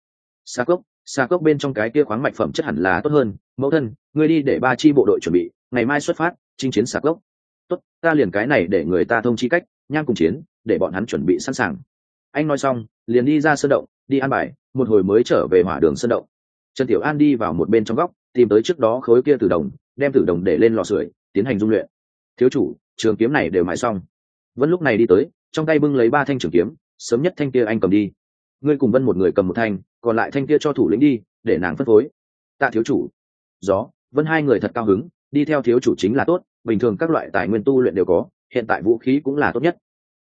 Xa cốc bên trong cái kia khoáng mạch phẩm chất hẳn là tốt hơn. Mẫu thân, ngươi đi để 3 chi bộ đội chuẩn bị, ngày mai xuất phát chinh chiến Xa cốc. Tốt, ta liền cái này để người ta thông chi cách nhang cùng chiến, để bọn hắn chuẩn bị sẵn sàng. Anh nói xong, liền đi ra sơn động, đi an bài một hồi mới trở về hỏa đường sân động. Trần Tiểu An đi vào một bên trong góc, tìm tới trước đó khối kia tử đồng, đem tử đồng để lên lò sưởi tiến hành dung luyện. Thiếu chủ, trường kiếm này đều mài xong. Vân lúc này đi tới, trong tay bưng lấy 3 thanh trường kiếm, sớm nhất thanh kia anh cầm đi, ngươi cùng Vân một người cầm một thanh, còn lại thanh kia cho thủ lĩnh đi, để nàng phân phối. Tạ thiếu chủ. Gió, Vân hai người thật cao hứng, đi theo thiếu chủ chính là tốt, bình thường các loại tài nguyên tu luyện đều có, hiện tại vũ khí cũng là tốt nhất.